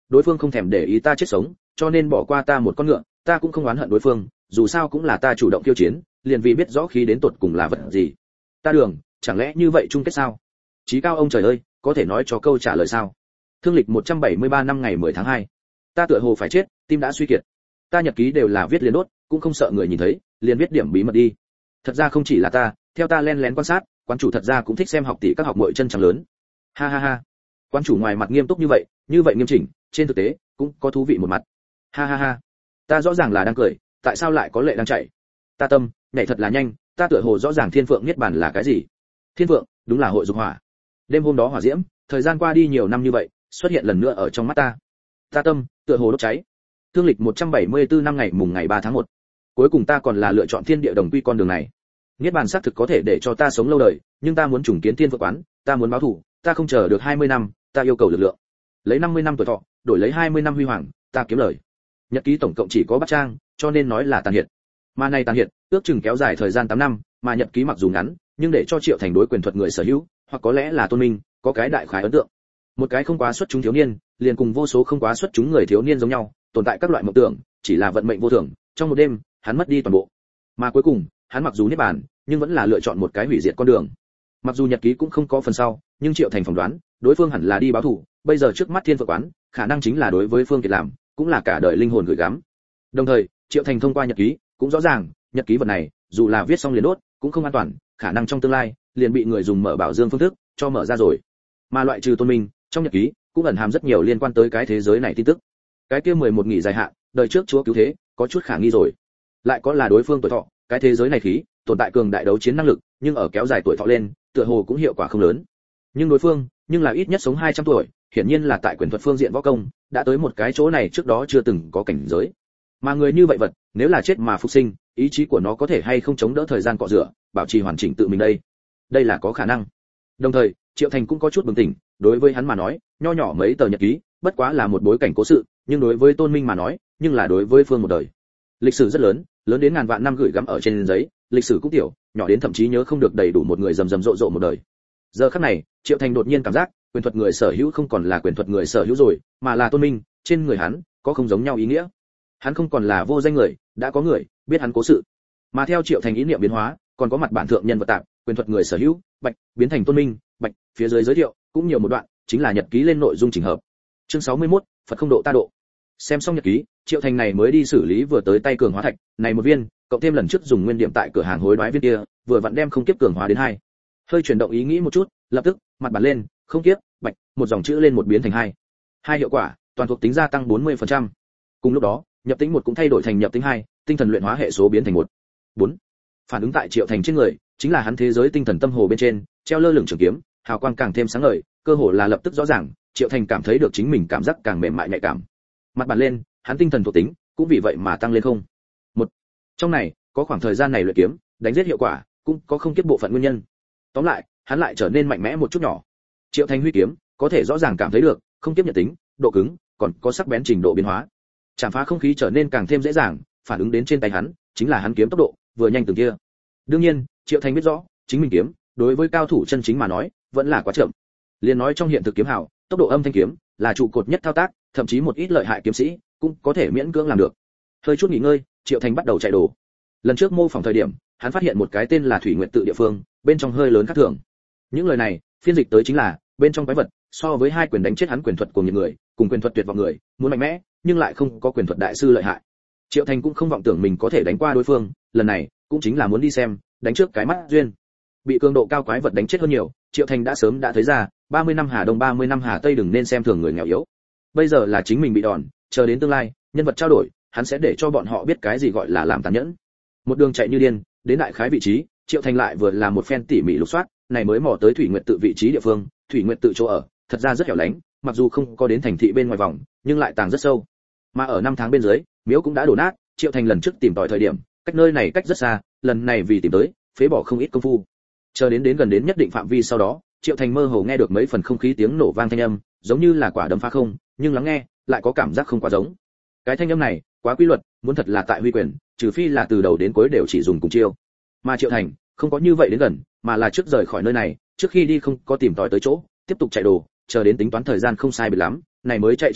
đối phương không thèm để ý ta chết sống, cho nên bỏ qua ta một con ngựa, ta cũng không oán hận đối phương, dù sao cũng là ta chủ động khiêu chiến, liền vì biết rõ khí đến tột cùng là vật gì. Ta Đường, chẳng lẽ như vậy chung kết sao? Chí cao ông trời ơi, có thể nói cho câu trả lời sao? Thương lịch 173 năm ngày 10 tháng 2. Ta tựa hồ phải chết, tim đã suy kiệt. Ta nhật ký đều là viết liền đốt, cũng không sợ người nhìn thấy, liền viết điểm bí mật đi. Thật ra không chỉ là ta, theo ta lén lén quan sát, quán chủ thật ra cũng thích xem học tỷ các học muội chân trắng lớn. Ha ha ha. Quán chủ ngoài mặt nghiêm túc như vậy nghiêm chỉnh, trên thực tế cũng có thú vị một mặt. Ha ha ha. Ta rõ ràng là đang cười, tại sao lại có lệ đang chạy? Ta tâm nhảy thật là nhanh, ta tựa hồ rõ ràng thiên phượng niết bàn là cái gì. Thiên phượng, đúng là hội dục hỏa. Đêm hôm đó hỏa diễm, thời gian qua đi nhiều năm như vậy, xuất hiện lần nữa ở trong mắt ta. Ta tâm tựa hồ đốt cháy. Thương lịch 174 năm ngày mùng ngày 3 tháng 1. Cuối cùng ta còn là lựa chọn thiên địa đồng quy con đường này. Niết bàn xác thực có thể để cho ta sống lâu đời, nhưng ta muốn trùng kiến thiên phượng quán, ta muốn báo thù, ta không chờ được 20 năm, ta yêu cầu lực lượng. Lấy 50 năm tuổi thọ, đổi lấy 20 năm huy hoàng, ta kiếm lời. Nhật ký tổng cộng chỉ có 3 trang, cho nên nói là tàn hiện. Mà này tàn hiện, ước chừng kéo dài thời gian 8 năm, mà nhật ký mặc dù ngắn, nhưng để cho Triệu Thành đối quyền thuật người sở hữu, hoặc có lẽ là Tôn Minh, có cái đại khái ấn tượng. Một cái không quá xuất chúng thiếu niên, liền cùng vô số không quá xuất chúng người thiếu niên giống nhau, tồn tại các loại mộng tưởng, chỉ là vận mệnh vô thường, trong một đêm, hắn mất đi toàn bộ. Mà cuối cùng, hắn mặc dù niết bàn, nhưng vẫn là lựa chọn một cái hủy diệt con đường. Mặc dù nhật ký cũng không có phần sau, nhưng Triệu Thành phỏng đoán, đối phương hẳn là đi báo thù, bây giờ trước mắt Thiên Phượng quán, khả năng chính là đối với Phương Kiệt làm, cũng là cả đời linh hồn gửi gắm. Đồng thời, Triệu Thành thông qua nhật ký, cũng rõ ràng, nhật ký vật này, dù là viết xong liền đốt, cũng không an toàn, khả năng trong tương lai, liền bị người dùng mở bảo dương phương thức cho mở ra rồi. Mà loại trừ Tôn Minh, trong nhật ký cũng ẩn hàm rất nhiều liên quan tới cái thế giới này tin tức. Cái kia 11 nghỉ dài hạn, đời trước chúa cứu thế, có chút khả nghi rồi. Lại có là đối phương tuổi thọ, cái thế giới này khí, tồn tại cường đại đấu chiến năng lực, nhưng ở kéo dài tuổi thọ lên, tựa hồ cũng hiệu quả không lớn. Nhưng đối phương, nhưng là ít nhất sống 200 tuổi, hiển nhiên là tại quyền thuật phương diện võ công, đã tới một cái chỗ này trước đó chưa từng có cảnh giới. Mà người như vậy vật, nếu là chết mà phục sinh, ý chí của nó có thể hay không chống đỡ thời gian cọ rửa, bảo trì hoàn chỉnh tự mình đây. Đây là có khả năng. Đồng thời, Triệu Thành cũng có chút bừng tỉnh, đối với hắn mà nói, nho nhỏ mấy tờ nhật ký, bất quá là một bối cảnh cố sự, nhưng đối với Tôn Minh mà nói, nhưng là đối với phương một đời. Lịch sử rất lớn, lớn đến ngàn vạn năm gửi gắm ở trên giấy, lịch sử cũng tiểu, nhỏ đến thậm chí nhớ không được đầy đủ một người rầm rầm rộ rộ một đời. Giờ khắc này, Triệu Thành đột nhiên cảm giác, quyền thuật người sở hữu không còn là quyền thuật người sở hữu rồi, mà là Tôn Minh, trên người hắn có không giống nhau ý nghĩa. Hắn không còn là vô danh người, đã có người biết hắn cố sự. Mà theo Triệu Thành ý niệm biến hóa, còn có mặt bản thượng nhân vật tạm, quyền thuật người sở hữu, Bạch, biến thành Tôn Minh, Bạch, phía dưới giới thiệu, cũng nhiều một đoạn, chính là nhật ký lên nội dung chỉnh hợp. Chương 61, Phật không độ ta độ. Xem xong nhật ký, Triệu Thành này mới đi xử lý vừa tới tay cường hóa thạch, này một viên, cộng thêm lần trước dùng nguyên điểm tại cửa hàng hối đoái viên kia, vừa vặn đem không kiếp cường hóa đến 2. Hơi chuyển động ý nghĩ một chút, lập tức, mặt bản lên, không kiếp, Bạch, một dòng chữ lên một biến thành 2. 2 hiệu quả, toàn thuộc tính gia tăng 40%. Cùng lúc đó, nhập tính 1 cũng thay đổi thành nhập tính 2, tinh thần luyện hóa hệ số biến thành 1. 4. Phản ứng tại Triệu Thành trên người, chính là hắn thế giới tinh thần tâm hồ bên trên, treo lơ lửng trường kiếm, hào quang càng thêm sáng ngời, cơ hồ là lập tức rõ ràng, Triệu Thành cảm thấy được chính mình cảm giác càng mềm mại nhạy cảm. Mặt bản lên, hắn tinh thần thuộc tính cũng vì vậy mà tăng lên không. 1. Trong này, có khoảng thời gian này luyện kiếm, đánh giết hiệu quả, cũng có không kiếp bộ phận nguyên nhân. Tóm lại, hắn lại trở nên mạnh mẽ một chút nhỏ. Triệu Thành huy kiếm, có thể rõ ràng cảm thấy được, không kiếp nhận tính, độ cứng, còn có sắc bén trình độ biến hóa. Chạm phá không khí trở nên càng thêm dễ dàng, phản ứng đến trên tay hắn, chính là hắn kiếm tốc độ vừa nhanh từng kia. Đương nhiên, Triệu Thành biết rõ, chính mình kiếm, đối với cao thủ chân chính mà nói, vẫn là quá chậm. Liên nói trong hiện thực kiếm hảo, tốc độ âm thanh kiếm là trụ cột nhất thao tác, thậm chí một ít lợi hại kiếm sĩ cũng có thể miễn cưỡng làm được. Hơi chút nghỉ ngơi, Triệu Thành bắt đầu chạy đồ. Lần trước mô phỏng thời điểm, hắn phát hiện một cái tên là Thủy Nguyệt tự địa phương, bên trong hơi lớn khác thường. Những lời này, phiên dịch tới chính là, bên trong quái vật, so với 2 quyền đánh chết hắn quyền thuật của những người, cùng quyền thuật tuyệt vọng người, muốn mạnh mẽ, nhưng lại không có quyền thuật đại sư lợi hại. Triệu Thành cũng không vọng tưởng mình có thể đánh qua đối phương, lần này, cũng chính là muốn đi xem, đánh trước cái mắt duyên. Bị cường độ cao quái vật đánh chết hơn nhiều, Triệu Thành đã sớm đã thấy ra, 30 năm Hà Đông 30 năm Hà Tây đừng nên xem thường người nghèo yếu. Bây giờ là chính mình bị đòn, chờ đến tương lai, nhân vật trao đổi, hắn sẽ để cho bọn họ biết cái gì gọi là làm tàn nhẫn. Một đường chạy như điên, đến đại khái vị trí, Triệu Thành lại vừa làm một phen tỉ mỉ lục soát, này mới mò tới Thủy Nguyệt tự vị trí địa phương, Thủy Nguyệt tự chỗ ở, thật ra rất hẻo lánh, mặc dù không có đến thành thị bên ngoài vòng, nhưng lại tàng rất sâu. Mà ở 5 tháng bên dưới, miếu cũng đã đổ nát, Triệu Thành lần trước tìm tòi thời điểm, cách nơi này cách rất xa, lần này vì tìm tới, phế bỏ không ít công phu. Chờ đến gần đến nhất định phạm vi sau đó, Triệu Thành mơ hồ nghe được mấy phần không khí tiếng nổ vang thanh âm, giống như là quả đấm phá không, nhưng lắng nghe, lại có cảm giác không quá giống. Cái thanh âm này, quá quy luật, muốn thật là tại huy quyền, trừ phi là từ đầu đến cuối đều chỉ dùng cùng chiêu. Mà Triệu Thành, không có như vậy đến gần, mà là trước rời khỏi nơi này, trước khi đi không có tìm tòi tới chỗ, tiếp tục chạy đồ, chờ đến tính toán thời gian không sai biệt lắm, này mới chạy trở lại,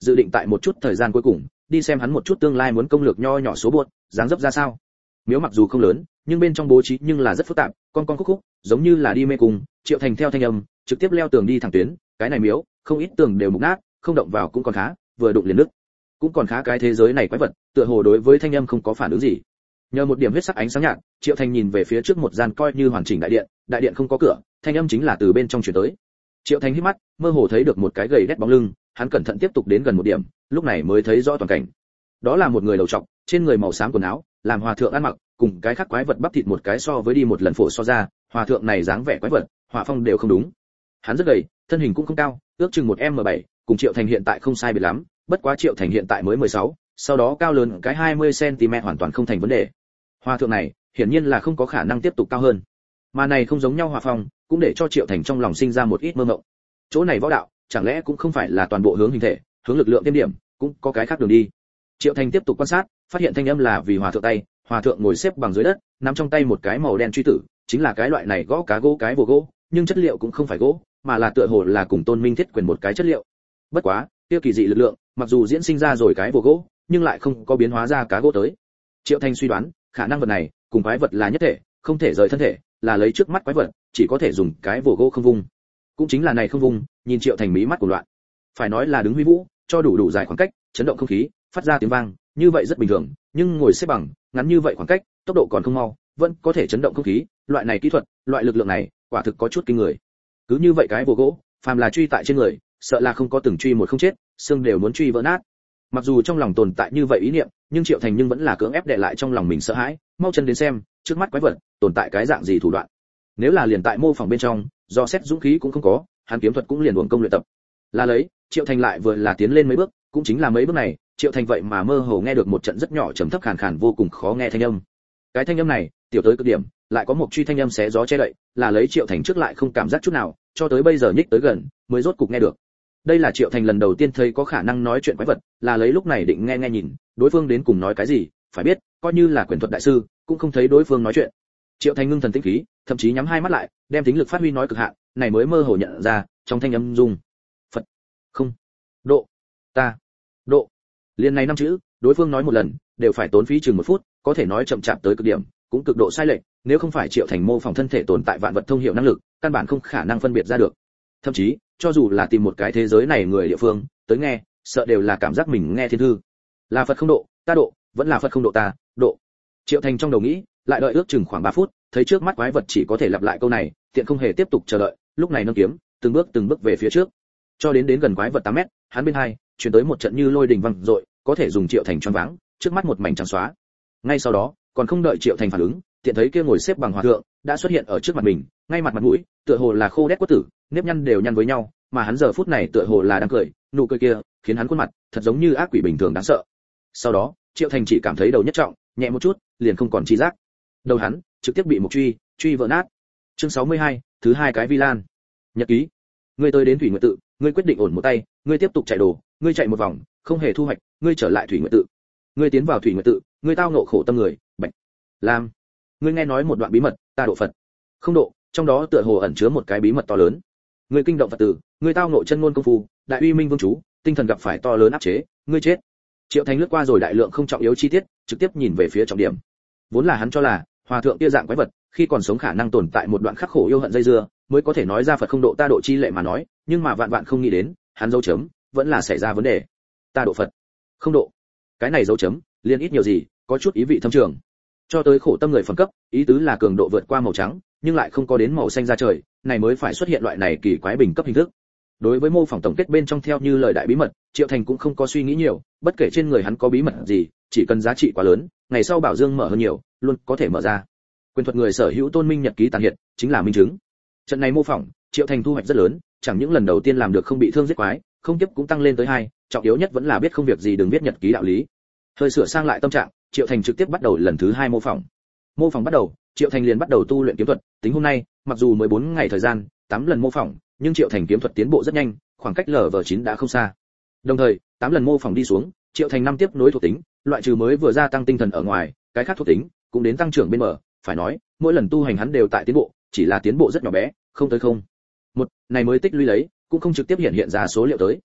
dự định tại một chút thời gian cuối cùng đi xem hắn một chút tương lai muốn công lược nho nhỏ số buột dáng dấp ra sao. Miếu mặc dù không lớn nhưng bên trong bố trí nhưng là rất phức tạp, con khúc khúc giống như là đi mê cung. Triệu Thành theo thanh âm trực tiếp leo tường đi thẳng tuyến. Cái này miếu không ít tường đều mục nát, không động vào cũng còn khá, vừa đụng liền nứt cũng còn khá. Cái thế giới này quái vật tựa hồ đối với thanh âm không có phản ứng gì. Nhờ một điểm huyết sắc ánh sáng nhạt, Triệu Thành nhìn về phía trước một gian coi như hoàn chỉnh đại điện không có cửa, thanh âm chính là từ bên trong truyền tới. Triệu Thành hít mắt, mơ hồ thấy được một cái gầy đét bóng lưng, hắn cẩn thận tiếp tục đến gần một điểm, lúc này mới thấy rõ toàn cảnh. Đó là một người đầu trọc, trên người màu xám quần áo, làm hòa thượng ăn mặc, cùng cái khác quái vật bắp thịt một cái so với đi một lần phổ so ra, hòa thượng này dáng vẻ quái vật, hỏa phong đều không đúng. Hắn rất gầy, thân hình cũng không cao, ước chừng 1m7, cùng Triệu Thành hiện tại không sai biệt lắm, bất quá Triệu Thành hiện tại mới 16, sau đó cao lớn cái 20 cm hoàn toàn không thành vấn đề. Hòa thượng này, hiển nhiên là không có khả năng tiếp tục cao hơn. Mà này không giống nhau hỏa phong, cũng để cho Triệu Thành trong lòng sinh ra một ít mơ mộng. Chỗ này võ đạo, chẳng lẽ cũng không phải là toàn bộ hướng hình thể, hướng lực lượng thêm điểm, cũng có cái khác đường đi. Triệu Thành tiếp tục quan sát, phát hiện thanh âm là vì hòa thượng tay, hòa thượng ngồi xếp bằng dưới đất, nắm trong tay một cái màu đen truy tử, chính là cái loại này gõ cá gỗ cái vồ gỗ, nhưng chất liệu cũng không phải gỗ, mà là tựa hồ là cùng Tôn Minh Thiết quyền một cái chất liệu. Bất quá, kia kỳ dị lực lượng, mặc dù diễn sinh ra rồi cái vồ gỗ, nhưng lại không có biến hóa ra cá gỗ tới. Triệu Thành suy đoán, khả năng vật này cùng quái vật là nhất thể, không thể rời thân thể, là lấy trước mắt quái vật, chỉ có thể dùng cái vồ gỗ không vung. Cũng chính là này không vung, nhìn Triệu Thành mí mắt của loạn. Phải nói là đứng huy vũ, cho đủ dài khoảng cách, chấn động không khí, phát ra tiếng vang, như vậy rất bình thường, nhưng ngồi xếp bằng, ngắn như vậy khoảng cách, tốc độ còn không mau, vẫn có thể chấn động không khí, loại này kỹ thuật, loại lực lượng này, quả thực có chút kinh người. Cứ như vậy cái vồ gỗ, phàm là truy tại trên người, sợ là không có từng truy một không chết, xương đều muốn truy vỡ nát. Mặc dù trong lòng tồn tại như vậy ý niệm, nhưng Triệu Thành nhưng vẫn là cưỡng ép đè lại trong lòng mình sợ hãi, mau chân đến xem, trước mắt quái vật, tồn tại cái dạng gì thủ đoạn. Nếu là liền tại mô phỏng bên trong, do xét dũng khí cũng không có, hắn kiếm thuật cũng liền uổng công luyện tập. Là lấy, Triệu Thành lại vừa là tiến lên mấy bước, cũng chính là mấy bước này, Triệu Thành vậy mà mơ hồ nghe được một trận rất nhỏ trầm thấp khàn khàn vô cùng khó nghe thanh âm. Cái thanh âm này, tiểu tới cực điểm, lại có một truy thanh âm xé gió che đậy, là lấy Triệu Thành trước lại không cảm giác chút nào, cho tới bây giờ nhích tới gần, mới rốt cục nghe được. Đây là Triệu Thành lần đầu tiên thấy có khả năng nói chuyện quái vật, là lấy lúc này định nghe nhìn, đối phương đến cùng nói cái gì, phải biết, coi như là quyền thuật đại sư, cũng không thấy đối phương nói chuyện. Triệu Thành ngưng thần tĩnh khí, thậm chí nhắm hai mắt lại, đem tính lực phát huy nói cực hạn, này mới mơ hồ nhận ra, trong thanh âm dung, Phật, không, độ, ta, độ. Liên này năm chữ, đối phương nói một lần, đều phải tốn phí chừng 1 phút, có thể nói chậm chạp tới cực điểm, cũng cực độ sai lệch, nếu không phải Triệu Thành mô phỏng thân thể tồn tại vạn vật thông hiểu năng lực, căn bản không khả năng phân biệt ra được. Thậm chí, cho dù là tìm một cái thế giới này người địa phương, tới nghe, sợ đều là cảm giác mình nghe thiên thư. Là Phật không độ, ta độ, vẫn là Phật không độ ta, độ. Triệu Thành trong đầu nghĩ, lại đợi ước chừng khoảng 3 phút, thấy trước mắt quái vật chỉ có thể lặp lại câu này, tiện không hề tiếp tục chờ đợi, lúc này nâng kiếm, từng bước về phía trước. Cho đến gần quái vật 8 mét, hắn bên hai truyền tới một trận như lôi đình vang dội, có thể dùng Triệu Thành choáng váng, trước mắt một mảnh trắng xóa. Ngay sau đó, còn không đợi Triệu Thành phản ứng, tiện thấy kia ngồi xếp bằng hòa thượng đã xuất hiện ở trước mặt mình, ngay mặt mũi, tựa hồ là khô đét quất tử, nếp nhăn đều nhăn với nhau, mà hắn giờ phút này tựa hồ là đang cười, nụ cười kia khiến hắn khuôn mặt thật giống như ác quỷ bình thường đáng sợ. Sau đó, Triệu Thành chỉ cảm thấy đầu nhất trọng, nhẹ một chút, liền không còn chi giác. Đầu hắn trực tiếp bị một truy vỡ nát. Chương 62, thứ hai cái vi lan. Nhật ký. Ngươi tới đến Thủy Nguyệt tự, ngươi quyết định ổn một tay, ngươi tiếp tục chạy đồ, ngươi chạy một vòng, không hề thu hoạch, ngươi trở lại Thủy Nguyệt tự. Ngươi tiến vào Thủy Nguyệt tự, ngươi tao ngộ khổ tâm người, Bạch Lam. Ngươi nghe nói một đoạn bí mật, ta độ Phật. Không độ, trong đó tựa hồ ẩn chứa một cái bí mật to lớn. Ngươi kinh động Phật tử, ngươi tao ngộ chân ngôn công phu, đại uy minh vương chú, tinh thần gặp phải to lớn áp chế, ngươi chết. Triệu Thành lướt qua rồi đại lượng không trọng yếu chi tiết, trực tiếp nhìn về phía trọng điểm. Vốn là hắn cho là hòa thượng kia dạng quái vật, khi còn sống khả năng tồn tại một đoạn khắc khổ yêu hận dây dưa, mới có thể nói ra Phật không độ ta độ chi lệ mà nói, nhưng mà vạn không nghĩ đến, hắn dấu chấm, vẫn là xảy ra vấn đề. Ta độ Phật, không độ. Cái này dấu chấm, liên ít nhiều gì, có chút ý vị thâm trường. Cho tới khổ tâm người phẩm cấp, ý tứ là cường độ vượt qua màu trắng, nhưng lại không có đến màu xanh ra trời, này mới phải xuất hiện loại này kỳ quái bình cấp hình thức. Đối với mô phỏng tổng kết bên trong theo như lời đại bí mật, Triệu Thành cũng không có suy nghĩ nhiều, bất kể trên người hắn có bí mật gì, chỉ cần giá trị quá lớn, ngày sau bảo dương mở hơn nhiều, luôn có thể mở ra. Quyền thuật người sở hữu Tôn Minh nhật ký tàn hiện, chính là minh chứng. Trận này mô phỏng, Triệu Thành thu hoạch rất lớn, chẳng những lần đầu tiên làm được không bị thương giết quái, không tiếp cũng tăng lên tới 2, trọng yếu nhất vẫn là biết không việc gì đừng viết nhật ký đạo lý. Hơi sửa sang lại tâm trạng, Triệu Thành trực tiếp bắt đầu lần thứ 2 mô phỏng. Mô phỏng bắt đầu, Triệu Thành liền bắt đầu tu luyện kiếm thuật, tính hôm nay, mặc dù 14 ngày thời gian, 8 lần mô phỏng, nhưng Triệu Thành kiếm thuật tiến bộ rất nhanh, khoảng cách LV9 đã không xa. Đồng thời, 8 lần mô phỏng đi xuống, Triệu Thành năm tiếp nối thuộc tính, loại trừ mới vừa gia tăng tinh thần ở ngoài, cái khác thuộc tính cũng đến tăng trưởng bên mở, phải nói, mỗi lần tu hành hắn đều tại tiến bộ, chỉ là tiến bộ rất nhỏ bé, không tới không. Một, này mới tích lũy lấy, cũng không trực tiếp hiện ra số liệu tới.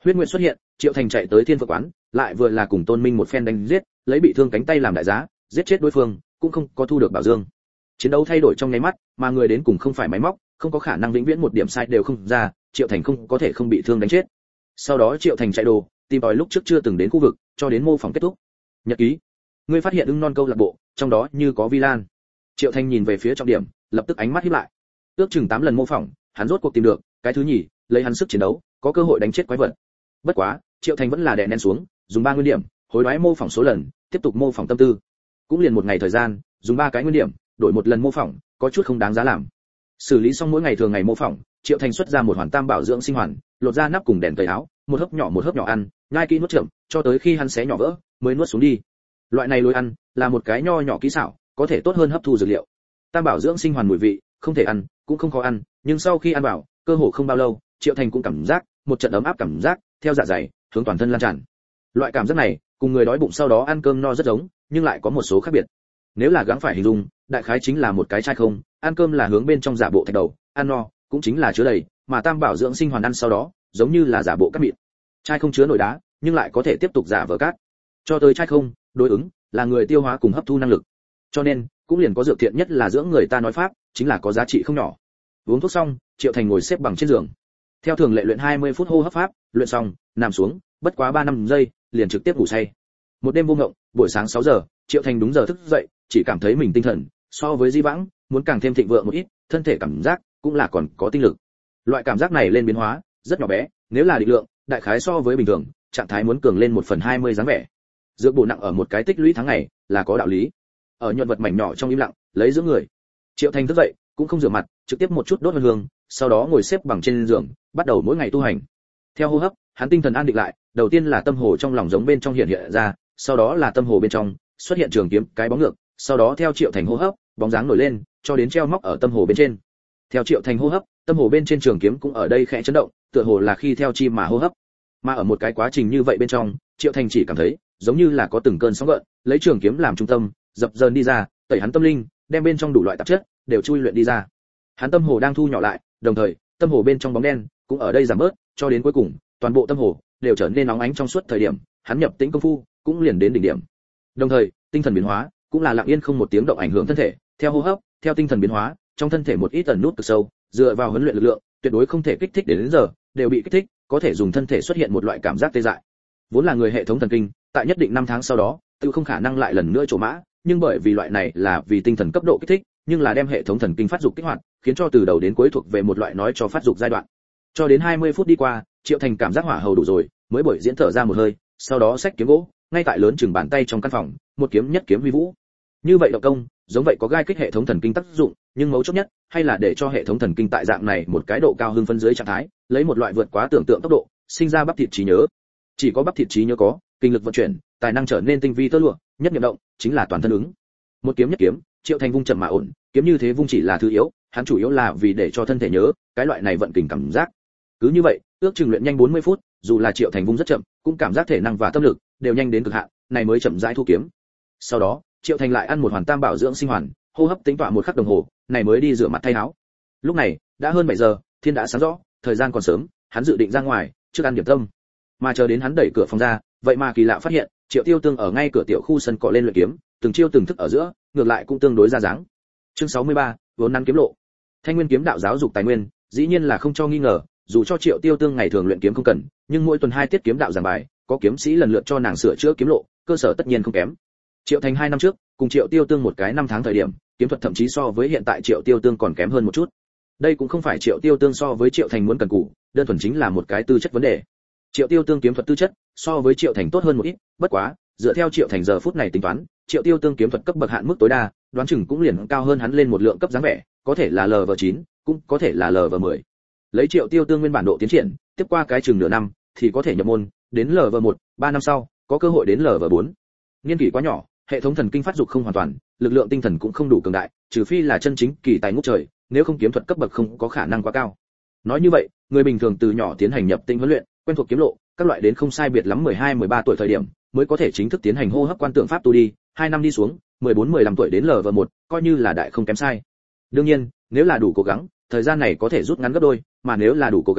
Huyết Nguyệt xuất hiện, Triệu Thành chạy tới Thiên Phượng quán, lại vừa là cùng Tôn Minh một phen đánh giết, lấy bị thương cánh tay làm đại giá, giết chết đối phương, cũng không có thu được bảo dương. Chiến đấu thay đổi trong nháy mắt, mà người đến cùng không phải máy móc, không có khả năng vĩnh viễn một điểm sai đều không ra, Triệu Thành không có thể không bị thương đánh chết. Sau đó Triệu Thành chạy đồ, tìm tòi lúc trước chưa từng đến khu vực, cho đến mô phỏng kết thúc. Nhật ký. Ngươi phát hiện ưng non câu lạc bộ, trong đó như có Vi Lan. Triệu Thành nhìn về phía trọng điểm, lập tức ánh mắt híp lại. Ước chừng 8 lần mô phỏng, hắn rốt cuộc tìm được, cái thứ nhì, lấy hắn sức chiến đấu, có cơ hội đánh chết quái vật. Bất quá, Triệu Thành vẫn là đè nén xuống, dùng 3 nguyên điểm, hối đoái mô phỏng số lần, tiếp tục mô phỏng tâm tư. Cũng liền một ngày thời gian, dùng 3 cái nguyên điểm, đổi một lần mô phỏng, có chút không đáng giá làm. Xử lý xong mỗi ngày thường ngày mô phỏng, Triệu Thành xuất ra một hoàn tam bảo dưỡng sinh hoàn, lột ra nắp cùng đèn tẩy áo, một hớp nhỏ ăn, nhai kỹ nuốt chậm, cho tới khi hắn xé nhỏ vỡ, mới nuốt xuống đi. Loại này lối ăn, là một cái nho nhỏ kỹ xảo, có thể tốt hơn hấp thu dược liệu. Tam bảo dưỡng sinh hoàn mùi vị, không thể ăn, cũng không khó ăn, nhưng sau khi ăn vào, cơ hồ không bao lâu, Triệu Thành cũng cảm giác một trận ấm áp cảm giác theo dạ dày hướng toàn thân lan tràn. Loại cảm giác này cùng người đói bụng sau đó ăn cơm no rất giống, nhưng lại có một số khác biệt. Nếu là gắng phải hình dung, đại khái chính là một cái chai không, ăn cơm là hướng bên trong giả bộ thạch đầu, ăn no cũng chính là chứa đầy, mà tam bảo dưỡng sinh hoàn ăn sau đó, giống như là giả bộ cát mịn. Chai không chứa nổi đá, nhưng lại có thể tiếp tục giả vờ cát. Cho tới chai không, đối ứng là người tiêu hóa cùng hấp thu năng lực. Cho nên, cũng liền có dược thiện nhất là dưỡng người ta nói pháp, chính là có giá trị không nhỏ. Uống thuốc xong, Triệu Thành ngồi xếp bằng trên giường. Theo thường lệ luyện 20 phút hô hấp pháp, luyện xong, nằm xuống, bất quá 3-5 giây, liền trực tiếp ngủ say. Một đêm vô ngộng, buổi sáng 6 giờ, Triệu Thành đúng giờ thức dậy, chỉ cảm thấy mình tinh thần so với di vãng, muốn càng thêm thịnh vượng một ít, thân thể cảm giác cũng là còn có tinh lực. Loại cảm giác này lên biến hóa rất nhỏ bé, nếu là định lượng, đại khái so với bình thường, trạng thái muốn cường lên 1/20 dáng vẻ. Dược bổ nặng ở một cái tích lũy tháng ngày, là có đạo lý. Ở nhuận vật mảnh nhỏ trong im lặng, lấy dưỡng người. Triệu Thành thức dậy, cũng không rửa mặt, trực tiếp một chút đốt hương, sau đó ngồi xếp bằng trên giường, bắt đầu mỗi ngày tu hành. Theo hô hấp, hắn tinh thần an định lại, đầu tiên là tâm hồ trong lòng giống bên trong hiện ra, sau đó là tâm hồ bên trong xuất hiện trường kiếm cái bóng ngược, sau đó theo Triệu Thành hô hấp, bóng dáng nổi lên, cho đến treo móc ở tâm hồ bên trên. Theo Triệu Thành hô hấp, tâm hồ bên trên trường kiếm cũng ở đây khẽ chấn động, tựa hồ là khi theo chim mà hô hấp. Mà ở một cái quá trình như vậy bên trong, Triệu Thành chỉ cảm thấy giống như là có từng cơn sóng gợn, lấy trường kiếm làm trung tâm, dập dờn đi ra, tẩy hắn tâm linh, đem bên trong đủ loại tạp chất đều chui luyện đi ra. Hắn tâm hồ đang thu nhỏ lại, đồng thời, tâm hồ bên trong bóng đen cũng ở đây giảm bớt, cho đến cuối cùng, toàn bộ tâm hồ đều trở nên nóng ánh trong suốt thời điểm, hắn nhập tĩnh công phu cũng liền đến đỉnh điểm. Đồng thời, tinh thần biến hóa cũng là lặng yên không một tiếng động ảnh hưởng thân thể, theo hô hấp, theo tinh thần biến hóa, trong thân thể một ít ẩn nút cực sâu, dựa vào huấn luyện lực lượng, tuyệt đối không thể kích thích đến giờ, đều bị kích thích, có thể dùng thân thể xuất hiện một loại cảm giác tê dại. Vốn là người hệ thống thần kinh, tại nhất định 5 tháng sau đó, tự không khả năng lại lần nữa trổ mã, nhưng bởi vì loại này là vì tinh thần cấp độ kích thích, nhưng là đem hệ thống thần kinh phát dục kích hoạt, khiến cho từ đầu đến cuối thuộc về một loại nói cho phát dục giai đoạn. Cho đến 20 phút đi qua, Triệu Thành cảm giác hỏa hầu đủ rồi, mới buổi diễn thở ra một hơi, sau đó xách kiếm gỗ, ngay tại lớn chừng bàn tay trong căn phòng, một kiếm nhất kiếm huy vũ. Như vậy động công, giống vậy có gai kích hệ thống thần kinh tác dụng, nhưng mấu chốt nhất hay là để cho hệ thống thần kinh tại dạng này một cái độ cao hưng phấn dưới trạng thái, lấy một loại vượt quá tưởng tượng tốc độ, sinh ra bắp thịt trí nhớ. Chỉ có bắp thịt trí nhớ có, kinh lực vận chuyển, tài năng trở nên tinh vi tơ lụa, nhất niệm động, chính là toàn thân ứng. Một kiếm nhất kiếm, Triệu Thành vung chậm mà ổn, kiếm như thế vung chỉ là thứ yếu, hắn chủ yếu là vì để cho thân thể nhớ, cái loại này vận kình cảm giác. Cứ như vậy, ước chừng luyện nhanh 40 phút, dù là Triệu Thành vung rất chậm, cũng cảm giác thể năng và tâm lực đều nhanh đến cực hạn, này mới chậm rãi thu kiếm. Sau đó, Triệu Thành lại ăn một hoàn tam bảo dưỡng sinh hoàn, hô hấp tính tọa một khắc đồng hồ, này mới đi rửa mặt thay áo. Lúc này, đã hơn 7 giờ, thiên đã sáng rõ, thời gian còn sớm, hắn dự định ra ngoài, trước ăn điểm tâm. Mà chờ đến hắn đẩy cửa phòng ra, vậy mà kỳ lạ phát hiện, Triệu Tiêu Tương ở ngay cửa tiểu khu sân cọ lên luyện kiếm, từng chiêu từng thức ở giữa, ngược lại cũng tương đối ra dáng. Chương 63, vốn nắn kiếm lộ. Thanh Nguyên kiếm đạo giáo dục tài nguyên, dĩ nhiên là không cho nghi ngờ, dù cho Triệu Tiêu Tương ngày thường luyện kiếm không cần, nhưng mỗi tuần 2 tiết kiếm đạo giảng bài, có kiếm sĩ lần lượt cho nàng sửa chữa kiếm lộ, cơ sở tất nhiên không kém. Triệu Thành 2 năm trước, cùng Triệu Tiêu Tương một cái 5 tháng thời điểm, kiếm thuật thậm chí so với hiện tại Triệu Tiêu Tương còn kém hơn một chút. Đây cũng không phải Triệu Tiêu Tương so với Triệu Thành muốn cần cù, đơn thuần chính là một cái tư chất vấn đề. Triệu Tiêu Tương kiếm thuật tư chất so với Triệu Thành tốt hơn một ít, bất quá, dựa theo Triệu Thành giờ phút này tính toán, Triệu Tiêu Tương kiếm thuật cấp bậc hạn mức tối đa, đoán chừng cũng liền cao hơn hắn lên một lượng cấp dáng vẻ, có thể là LV9, cũng có thể là LV10. Lấy Triệu Tiêu Tương nguyên bản độ tiến triển, tiếp qua cái chừng nửa năm thì có thể nhập môn, đến LV1, 3 năm sau, có cơ hội đến LV4. Niên kỷ quá nhỏ, hệ thống thần kinh phát dục không hoàn toàn, lực lượng tinh thần cũng không đủ cường đại, trừ phi là chân chính kỳ tài ngút trời, nếu không kiếm thuật cấp bậc không có khả năng quá cao. Nói như vậy, người bình thường từ nhỏ tiến hành nhập tinh huấn luyện, quen thuộc kiếm lộ, các loại đến không sai biệt lắm 12, 13 tuổi thời điểm, mới có thể chính thức tiến hành hô hấp quan tượng pháp tu đi, 2 năm đi xuống, 14, 15 tuổi đến LV1, coi như là đại không kém sai. Đương nhiên, nếu là đủ cố gắng, thời gian này có thể rút ngắn gấp đôi, mà nếu là đủ cố gắng,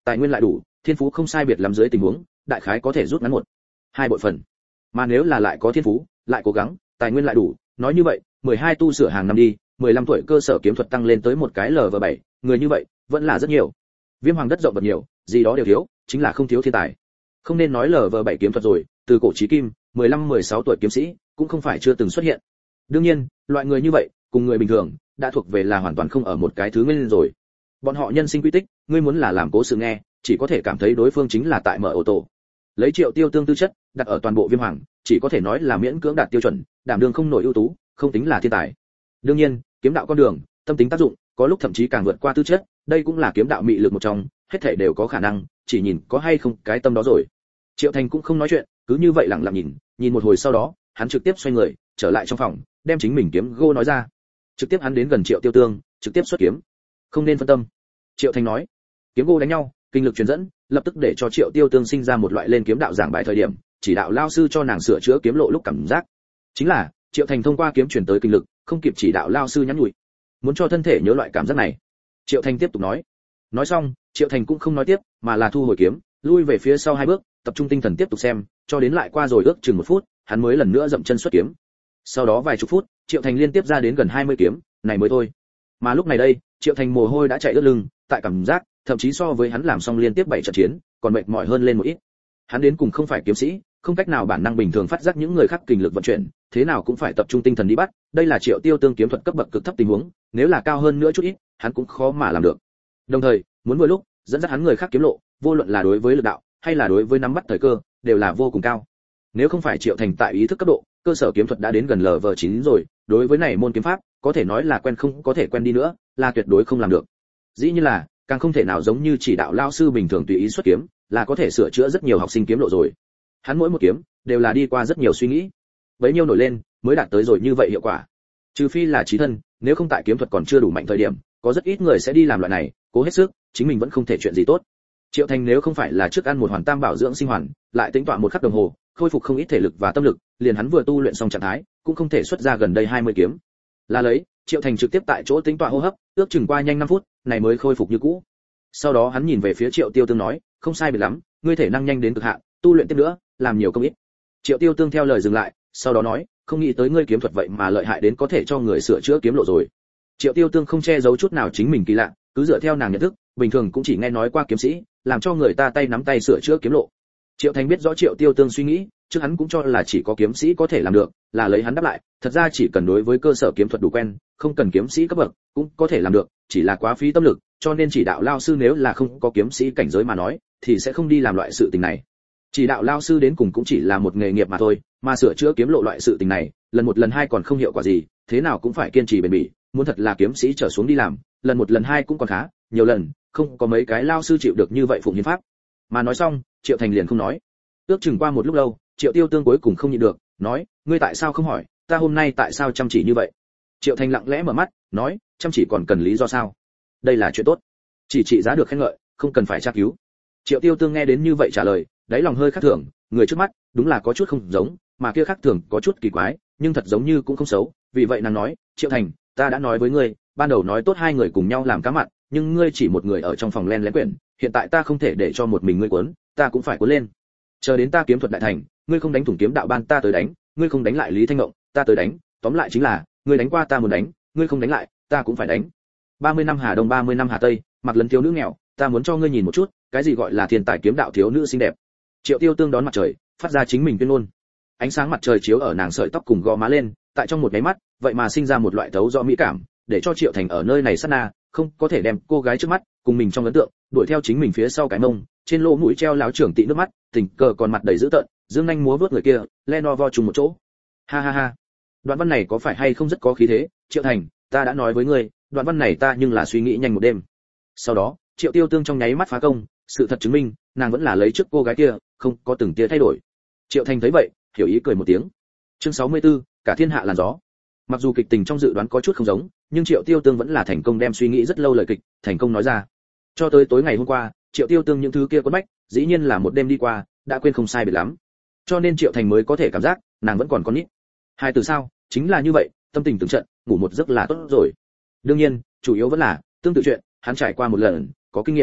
tài nguyên lại đủ, thiên phú không sai biệt lắm dưới tình huống, đại khái có thể rút ngắn 1-2 bội phần. Mà nếu là lại có thiên phú, lại cố gắng, tài nguyên lại đủ, nói như vậy, 12 tu sửa hàng năm đi, 15 tuổi cơ sở kiếm thuật tăng lên tới một cái LV7, người như vậy vẫn là rất nhiều. Viêm Hoàng đất rộng vật nhiều, gì đó đều thiếu, chính là không thiếu thiên tài. Không nên nói LV7 kiếm thuật rồi, từ cổ chí kim, 15-16 tuổi kiếm sĩ cũng không phải chưa từng xuất hiện. Đương nhiên, loại người như vậy, cùng người bình thường, đã thuộc về là hoàn toàn không ở một cái thứ nguyên rồi. Bọn họ nhân sinh quy tích, ngươi muốn là làm cố sự nghe, chỉ có thể cảm thấy đối phương chính là tại mở ô tô. Lấy Triệu Tiêu Tương tư chất, đặt ở toàn bộ Viêm Hoàng, chỉ có thể nói là miễn cưỡng đạt tiêu chuẩn, đảm đương không nổi ưu tú, không tính là thiên tài. Đương nhiên, kiếm đạo con đường, tâm tính tác dụng, có lúc thậm chí càng vượt qua tư chất, đây cũng là kiếm đạo mị lực một trong, hết thảy đều có khả năng, chỉ nhìn có hay không cái tâm đó rồi. Triệu Thành cũng không nói chuyện, cứ như vậy lặng lặng nhìn một hồi sau đó, hắn trực tiếp xoay người, trở lại trong phòng, đem chính mình kiếm gô nói ra. Trực tiếp hắn đến gần Triệu Tiêu Tương, trực tiếp xuất kiếm. Không nên phân tâm. Triệu Thành nói. Kiếm gô đánh nhau, kinh lực truyền dẫn, lập tức để cho Triệu Tiêu Tương sinh ra một loại lên kiếm đạo giảng bài thời điểm, chỉ đạo lao sư cho nàng sửa chữa kiếm lộ lúc cảm giác. Chính là, Triệu Thành thông qua kiếm truyền tới kinh lực, không kịp chỉ đạo lao sư nhắn nhủi. Muốn cho thân thể nhớ loại cảm giác này. Triệu Thành tiếp tục nói. Nói xong, Triệu Thành cũng không nói tiếp, mà là thu hồi kiếm, lui về phía sau 2 bước, tập trung tinh thần tiếp tục xem, cho đến lại qua rồi ước chừng 1 phút, hắn mới lần nữa dậm chân xuất kiếm. Sau đó vài chục phút, Triệu Thành liên tiếp ra đến gần 20 kiếm, này mới thôi. Mà lúc này đây, Triệu Thành mồ hôi đã chảy ướt lưng, tại cảm giác, thậm chí so với hắn làm xong liên tiếp 7 trận chiến, còn mệt mỏi hơn lên một ít. Hắn đến cùng không phải kiếm sĩ, không cách nào bản năng bình thường phát giác những người khác kinh lực vận chuyển, thế nào cũng phải tập trung tinh thần đi bắt, đây là Triệu Tiêu Tương kiếm thuật cấp bậc cực thấp tình huống, nếu là cao hơn nữa chút ít, hắn cũng khó mà làm được. Đồng thời, muốn vừa lúc dẫn dắt hắn người khác kiếm lộ, vô luận là đối với lực đạo hay là đối với nắm bắt thời cơ, đều là vô cùng cao. Nếu không phải Triệu Thành tại ý thức cấp độ, cơ sở kiếm thuật đã đến gần LV9 rồi, đối với này môn kiếm pháp, có thể nói là quen không có thể quen đi nữa, là tuyệt đối không làm được. Dĩ nhiên là, càng không thể nào giống như chỉ đạo lao sư bình thường tùy ý xuất kiếm, là có thể sửa chữa rất nhiều học sinh kiếm lộ rồi. Hắn mỗi một kiếm đều là đi qua rất nhiều suy nghĩ, bấy nhiêu nổi lên mới đạt tới rồi như vậy hiệu quả. Trừ phi là chí thân, nếu không tại kiếm thuật còn chưa đủ mạnh thời điểm, có rất ít người sẽ đi làm loại này, cố hết sức, chính mình vẫn không thể chuyện gì tốt. Triệu Thành nếu không phải là trước ăn một hoàn tam bảo dưỡng sinh hoàn, lại tính toán một khắc đồng hồ, khôi phục không ít thể lực và tâm lực, liền hắn vừa tu luyện xong trạng thái, cũng không thể xuất ra gần đây 20 kiếm. Là lấy, Triệu Thành trực tiếp tại chỗ tính toán hô hấp, ước chừng qua nhanh 5 phút, này mới khôi phục như cũ. Sau đó hắn nhìn về phía Triệu Tiêu Tương nói, không sai biệt lắm, ngươi thể năng nhanh đến cực hạn, tu luyện tiếp nữa, làm nhiều công ít. Triệu Tiêu Tương theo lời dừng lại, sau đó nói, không nghĩ tới ngươi kiếm thuật vậy mà lợi hại đến có thể cho người sửa chữa kiếm lộ rồi. Triệu Tiêu Tương không che giấu chút nào chính mình kỳ lạ, cứ dựa theo nàng nhận thức, bình thường cũng chỉ nghe nói qua kiếm sĩ, làm cho người ta tay nắm tay sửa chữa kiếm lộ. Triệu Thành biết rõ Triệu Tiêu Tương suy nghĩ, trước hắn cũng cho là chỉ có kiếm sĩ có thể làm được, là lấy hắn đáp lại, thật ra chỉ cần đối với cơ sở kiếm thuật đủ quen, không cần kiếm sĩ cấp bậc, cũng có thể làm được, chỉ là quá phí tâm lực, cho nên chỉ đạo lao sư nếu là không có kiếm sĩ cảnh giới mà nói, thì sẽ không đi làm loại sự tình này. Chỉ đạo lao sư đến cùng cũng chỉ là một nghề nghiệp mà thôi, mà sửa chữa kiếm lộ loại sự tình này, lần 1 lần 2 còn không hiệu quả gì, thế nào cũng phải kiên trì bền bỉ, muốn thật là kiếm sĩ trở xuống đi làm, lần 1 lần 2 cũng còn khá, nhiều lần, không có mấy cái lao sư chịu được như vậy phụng hiến pháp. Mà nói xong, Triệu Thành liền không nói. Ước chừng qua một lúc lâu, Triệu Tiêu Tương cuối cùng không nhịn được, nói, ngươi tại sao không hỏi, ta hôm nay tại sao chăm chỉ như vậy? Triệu Thành lặng lẽ mở mắt, nói, chăm chỉ còn cần lý do sao? Đây là chuyện tốt, chỉ trị giá được khen ngợi, không cần phải tra cứu. Triệu Tiêu Tương nghe đến như vậy trả lời, đáy lòng hơi khác thường, người trước mắt đúng là có chút không giống, mà kia khác thường có chút kỳ quái, nhưng thật giống như cũng không xấu, vì vậy nàng nói, Triệu Thành, ta đã nói với ngươi, ban đầu nói tốt 2 người cùng nhau làm cá mặn, nhưng ngươi chỉ một người ở trong phòng len lén quyển, hiện tại ta không thể để cho một mình ngươi cuốn, ta cũng phải cuốn lên. Chờ đến ta kiếm thuật đại thành, ngươi không đánh thủng kiếm đạo ban ta tới đánh, ngươi không đánh lại Lý Thanh Ngộng, ta tới đánh, tóm lại chính là, ngươi đánh qua ta muốn đánh, ngươi không đánh lại, ta cũng phải đánh. 30 năm Hà Đông 30 năm Hà Tây, mặc lần thiếu nữ nghèo, ta muốn cho ngươi nhìn một chút, cái gì gọi là thiên tài kiếm đạo thiếu nữ xinh đẹp. Triệu Tiêu Tương đón mặt trời, phát ra chính mình tuyên ngôn. Ánh sáng mặt trời chiếu ở nàng sợi tóc cùng gò má lên, tại trong một cái mắt, vậy mà sinh ra một loại thấu rõ mỹ cảm, để cho Triệu Thành ở nơi này sát na, không có thể đem cô gái trước mắt cùng mình trong ấn tượng, đuổi theo chính mình phía sau cái mông, trên lỗ mũi treo láo trưởng tị nước mắt, tình cờ còn mặt đầy dữ tợn, dương nhanh múa vuốt người kia, Lenovo chung một chỗ. Ha ha ha. Đoạn văn này có phải hay không rất có khí thế, Triệu Thành, ta đã nói với ngươi, đoạn văn này ta nhưng là suy nghĩ nhanh một đêm. Sau đó, Triệu Tiêu Tương trong nháy mắt phá công, sự thật chứng minh, nàng vẫn là lấy trước cô gái kia, không có từng tia thay đổi. Triệu Thành thấy vậy, hiểu ý cười một tiếng. Chương 64, cả thiên hạ làn gió. Mặc dù kịch tình trong dự đoán có chút không giống, nhưng Triệu Tiêu Tương vẫn là thành công đem suy nghĩ rất lâu lời kịch, thành công nói ra. Cho tới tối ngày hôm qua, Triệu Tiêu Tương những thứ kia quấn bách, dĩ nhiên là một đêm đi qua, đã quên không sai biệt lắm. Cho nên Triệu Thành mới có thể cảm giác, nàng vẫn còn con nít. Hai từ sao, chính là như vậy, tâm tình từng trận, ngủ một giấc là tốt rồi. Đương nhiên, chủ yếu vẫn là tương tự chuyện, hắn trải qua một lần, có kinh nghiệm.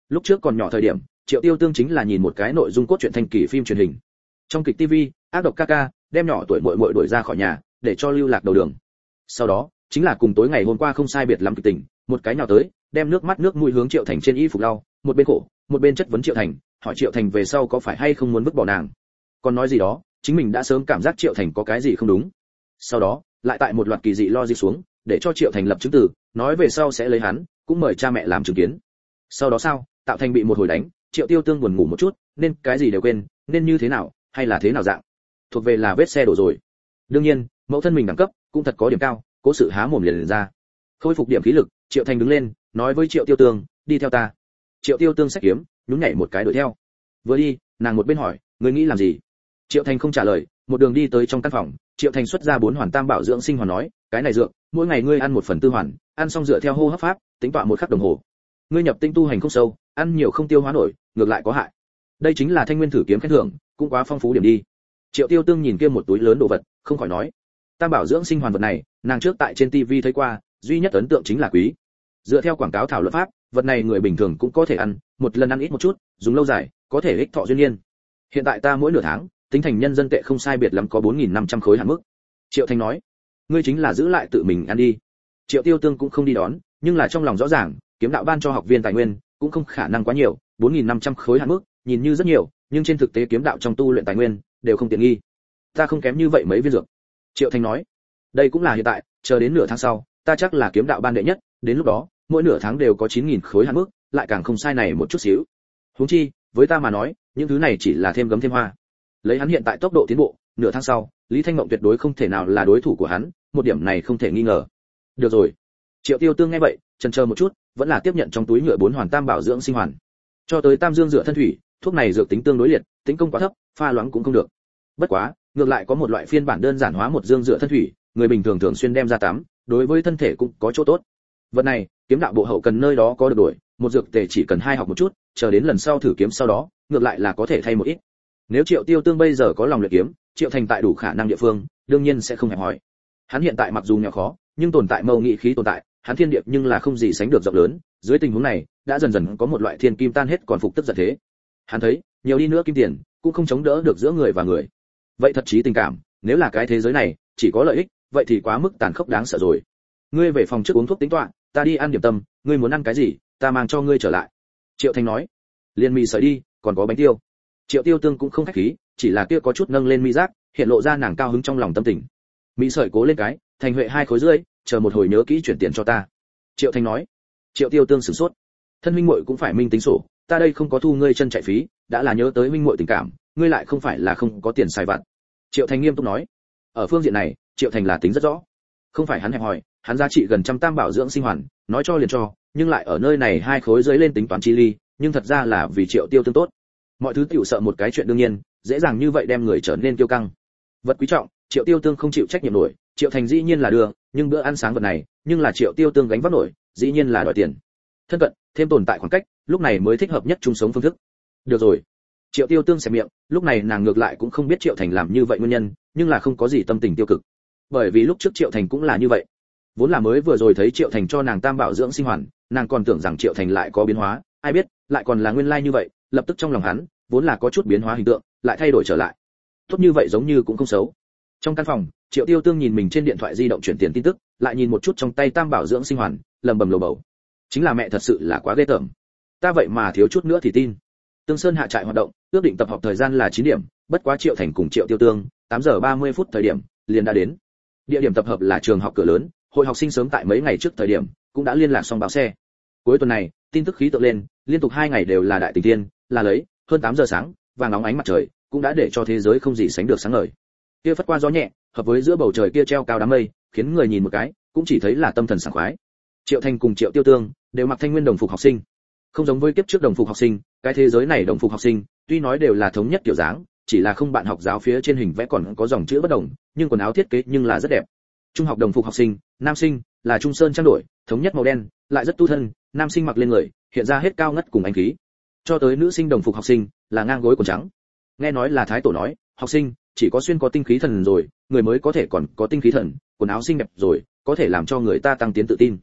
Lúc trước còn nhỏ thời điểm, Triệu Tiêu Tương chính là nhìn một cái nội dung cốt truyện thanh kỳ phim truyền hình. Trong kịch TV, ác độc ca ca đem nhỏ tuổi muội muội đuổi ra khỏi nhà, để cho lưu lạc đầu đường. Sau đó, chính là cùng tối ngày hôm qua không sai biệt lắm kịch tình, một cái nhào tới, đem nước mắt nước mũi hướng Triệu Thành trên y phục lau, một bên khổ, một bên chất vấn Triệu Thành, hỏi Triệu Thành về sau có phải hay không muốn vứt bỏ nàng. Còn nói gì đó, chính mình đã sớm cảm giác Triệu Thành có cái gì không đúng. Sau đó, lại tại một loạt kỳ dị logic xuống, để cho Triệu Thành lập chứng từ, nói về sau sẽ lấy hắn, cũng mời cha mẹ làm chứng kiến. Sau đó sao, tạo thành bị một hồi đánh, Triệu Tiêu Tương buồn ngủ một chút, nên cái gì đều quên, nên như thế nào, hay là thế nào dạng. Thuộc về là vết xe đổ rồi. Đương nhiên, mẫu thân mình đẳng cấp cũng thật có điểm cao, cố sự há mồm liền ra. Khôi phục điểm khí lực, Triệu Thành đứng lên, nói với Triệu Tiêu Tương, đi theo ta. Triệu Tiêu Tương xách kiếm, nhún nhảy một cái đuổi theo. Vừa đi, nàng một bên hỏi, ngươi nghĩ làm gì? Triệu Thành không trả lời, một đường đi tới trong căn phòng, Triệu Thành xuất ra 4 hoàn tam bảo dưỡng sinh hoàn nói, cái này dược, mỗi ngày ngươi ăn 1/4 hoàn, ăn xong dựa theo hô hấp pháp, tính tọa 1 khắc đồng hồ. Ngươi nhập tinh tu hành không sâu, ăn nhiều không tiêu hóa nổi, ngược lại có hại. Đây chính là Thanh Nguyên thử kiếm khen thưởng, cũng quá phong phú điểm đi. Triệu Tiêu Tương nhìn kia một túi lớn đồ vật, không khỏi nói, tam bảo dưỡng sinh hoàn vật này, nàng trước tại trên TV thấy qua, duy nhất ấn tượng chính là quý. Dựa theo quảng cáo thảo luận pháp, vật này người bình thường cũng có thể ăn, một lần ăn ít một chút, dùng lâu dài, có thể ích thọ duyên niên. Hiện tại ta mỗi nửa tháng, tính thành nhân dân tệ không sai biệt lắm có 4.500 khối hạn mức. Triệu Thành nói, ngươi chính là giữ lại tự mình ăn đi. Triệu Tiêu Tương cũng không đi đón, nhưng là trong lòng rõ ràng, kiếm đạo ban cho học viên tài nguyên cũng không khả năng quá nhiều, 4.500 khối hạn mức, nhìn như rất nhiều, nhưng trên thực tế kiếm đạo trong tu luyện tài nguyên đều không tiện nghi. Ta không kém như vậy mấy viên dược. Triệu Thành nói, đây cũng là hiện tại, chờ đến nửa tháng sau, ta chắc là kiếm đạo ban đệ nhất, đến lúc đó, mỗi nửa tháng đều có 9.000 khối hạn mức, lại càng không sai này một chút xíu. Huống chi, với ta mà nói, những thứ này chỉ là thêm gấm thêm hoa. Lấy hắn hiện tại tốc độ tiến bộ, nửa tháng sau, Lý Thanh Mộng tuyệt đối không thể nào là đối thủ của hắn, một điểm này không thể nghi ngờ. Được rồi. Triệu Tiêu Tương nghe vậy, chần chờ một chút, vẫn là tiếp nhận trong túi nhựa 4 hoàn tam bảo dưỡng sinh hoàn. Cho tới tam dương dựa thân thủy, thuốc này dược tính tương đối liệt, tính công quá thấp, pha loãng cũng không được. Bất quá, ngược lại có một loại phiên bản đơn giản hóa một dương dựa thân thủy, người bình thường thường xuyên đem ra tắm, đối với thân thể cũng có chỗ tốt. Vật này, kiếm đạo bộ hậu cần nơi đó có được đổi, một dược tề chỉ cần 2 học một chút, chờ đến lần sau thử kiếm sau đó, ngược lại là có thể thay một ít. Nếu Triệu Tiêu Tương bây giờ có lòng luyện kiếm, Triệu Thành tại đủ khả năng địa phương, đương nhiên sẽ không hẹp hòi. Hắn hiện tại mặc dù nghèo khó, nhưng tồn tại mâu nghị khí tồn tại, hắn thiên địa nhưng là không gì sánh được rộng lớn, dưới tình huống này, đã dần dần có một loại thiên kim tan hết còn phục tức giận thế. Hắn thấy, nhiều đi nữa kim tiền, cũng không chống đỡ được giữa người và người. Vậy thật chí tình cảm, nếu là cái thế giới này chỉ có lợi ích, vậy thì quá mức tàn khốc đáng sợ rồi. Ngươi về phòng trước uống thuốc tính toán, ta đi ăn điểm tâm, ngươi muốn ăn cái gì, ta mang cho ngươi trở lại. Triệu Thành nói. Liên mì sợi đi, còn có bánh tiêu. Triệu Tiêu Tương cũng không khách khí, chỉ là kia có chút nâng lên mi giác, hiện lộ ra nàng cao hứng trong lòng tâm tình. Mì sợi cố lên cái, Thành Huệ 2 khối rưỡi, chờ một hồi nhớ kỹ chuyển tiền cho ta. Triệu Thành nói. Triệu Tiêu Tương sửng sốt. Thân huynh muội cũng phải minh tính sổ, ta đây không có thu ngươi chân chạy phí, đã là nhớ tới huynh muội tình cảm, ngươi lại không phải là không có tiền xài vặt. Triệu Thành nghiêm túc nói. Ở phương diện này, Triệu Thành là tính rất rõ. Không phải hắn hẹp hòi, hắn giá trị gần trăm tam bảo dưỡng sinh hoàn, nói cho liền cho, nhưng lại ở nơi này 2 khối dưới lên tính toán chi ly, nhưng thật ra là vì Triệu Tiêu Tương tốt. Mọi thứ tiểu sợ một cái chuyện đương nhiên, dễ dàng như vậy đem người trở nên kiêu căng. Vật quý trọng, Triệu Tiêu Tương không chịu trách nhiệm nổi, Triệu Thành dĩ nhiên là đưa, nhưng bữa ăn sáng vật này, nhưng là Triệu Tiêu Tương gánh vác nổi, dĩ nhiên là đòi tiền. Thân cận, thêm tồn tại khoảng cách, lúc này mới thích hợp nhất chung sống phương thức. Được rồi. Triệu Tiêu Tương xẻ miệng, lúc này nàng ngược lại cũng không biết Triệu Thành làm như vậy nguyên nhân, nhưng là không có gì tâm tình tiêu cực. Bởi vì lúc trước Triệu Thành cũng là như vậy. Vốn là mới vừa rồi thấy Triệu Thành cho nàng tam bảo dưỡng sinh hoàn, nàng còn tưởng rằng Triệu Thành lại có biến hóa, ai biết, lại còn là nguyên lai như vậy, lập tức trong lòng hắn, vốn là có chút biến hóa hình tượng, lại thay đổi trở lại. Tốt như vậy giống như cũng không xấu. Trong căn phòng, Triệu Tiêu Tương nhìn mình trên điện thoại di động chuyển tiền tin tức, lại nhìn một chút trong tay tam bảo dưỡng sinh hoàn, lẩm bẩm lầu bầu. Chính là mẹ thật sự là quá ghê tởm. Ta vậy mà thiếu chút nữa thì tin. Tương Sơn hạ trại hoạt động, ước định tập hợp thời gian là 9 điểm, bất quá Triệu Thành cùng Triệu Tiêu Tương, 8 giờ 30 phút thời điểm, liền đã đến. Địa điểm tập hợp là trường học cửa lớn, hội học sinh sớm tại mấy ngày trước thời điểm, cũng đã liên lạc xong báo xe. Cuối tuần này, tin tức khí tượng lên, liên tục 2 ngày đều là đại tình thiên, là lấy, hơn 8 giờ sáng, vàng nóng ánh mặt trời, cũng đã để cho thế giới không gì sánh được sáng ngời. Kia phất qua gió nhẹ, hợp với giữa bầu trời kia treo cao đám mây, khiến người nhìn một cái, cũng chỉ thấy là tâm thần sảng khoái. Triệu Thành cùng Triệu Tiêu Tương đều mặc Thanh Nguyên đồng phục học sinh. Không giống với kiếp trước đồng phục học sinh, cái thế giới này đồng phục học sinh, tuy nói đều là thống nhất kiểu dáng, chỉ là không bạn học giáo phía trên hình vẽ còn có dòng chữ bất đồng, nhưng quần áo thiết kế nhưng là rất đẹp. Trung học đồng phục học sinh, nam sinh là Trung Sơn trang đổi, thống nhất màu đen, lại rất tu thân, nam sinh mặc lên người, hiện ra hết cao ngất cùng ánh khí. Cho tới nữ sinh đồng phục học sinh, là ngang gối quần trắng. Nghe nói là thái tổ nói, học sinh chỉ có xuyên có tinh khí thần rồi, người mới có thể còn có tinh khí thần, quần áo xinh đẹp rồi, có thể làm cho người ta tăng tiến tự tin.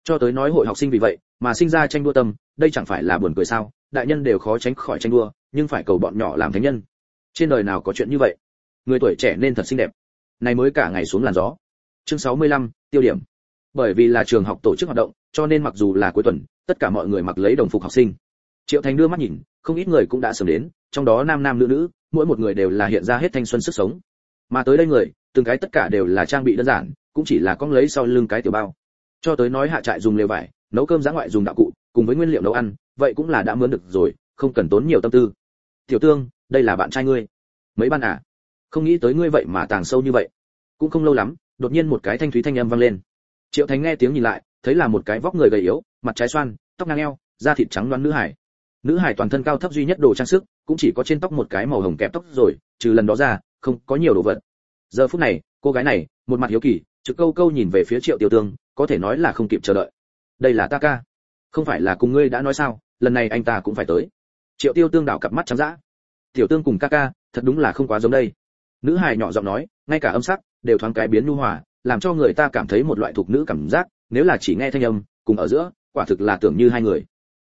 Cho tới nói hội học sinh vì vậy mà sinh ra tranh đua tâm, đây chẳng phải là buồn cười sao? Đại nhân đều khó tránh khỏi tranh đua, nhưng phải cầu bọn nhỏ làm thánh nhân. Trên đời nào có chuyện như vậy? Người tuổi trẻ nên thật xinh đẹp. Này mới cả ngày xuống làn gió. Chương 65, tiêu điểm. Bởi vì là trường học tổ chức hoạt động, cho nên mặc dù là cuối tuần, tất cả mọi người mặc lấy đồng phục học sinh. Triệu Thành đưa mắt nhìn, không ít người cũng đã sớm đến, trong đó nam nam nữ nữ, mỗi một người đều là hiện ra hết thanh xuân sức sống. Mà tới đây người, từng cái tất cả đều là trang bị đơn giản, cũng chỉ là cong lấy sau lưng cái tiểu bao. Cho tới nói hạ trại dùng lều vải, nấu cơm giã ngoại dùng đạo cụ, cùng với nguyên liệu nấu ăn, vậy cũng là đã mướn được rồi, không cần tốn nhiều tâm tư. Tiểu Tương, đây là bạn trai ngươi. Mấy ban à? Không nghĩ tới ngươi vậy mà tàng sâu như vậy. Cũng không lâu lắm, đột nhiên một cái thanh thúy thanh âm vang lên. Triệu Thành nghe tiếng nhìn lại, thấy là một cái vóc người gầy yếu, mặt trái xoan, tóc ngang eo, da thịt trắng loáng nữ hải. Nữ hải toàn thân cao thấp duy nhất đồ trang sức, cũng chỉ có trên tóc một cái màu hồng kẹp tóc rồi, trừ lần đó ra, không có nhiều đồ vật. Giờ phút này, cô gái này, một mặt hiếu kỳ, trực câu câu nhìn về phía Triệu Tiêu Tương, có thể nói là không kịp chờ đợi. Đây là ta ca. Không phải là cùng ngươi đã nói sao, lần này anh ta cũng phải tới. Triệu Tiêu Tương đảo cặp mắt trắng dã. Tiểu Tương cùng ca ca, thật đúng là không quá giống đây. Nữ hài nhỏ giọng nói, ngay cả âm sắc đều thoáng cái biến nhu hòa, làm cho người ta cảm thấy một loại thuộc nữ cảm giác, nếu là chỉ nghe thanh âm, cùng ở giữa, quả thực là tưởng như hai người.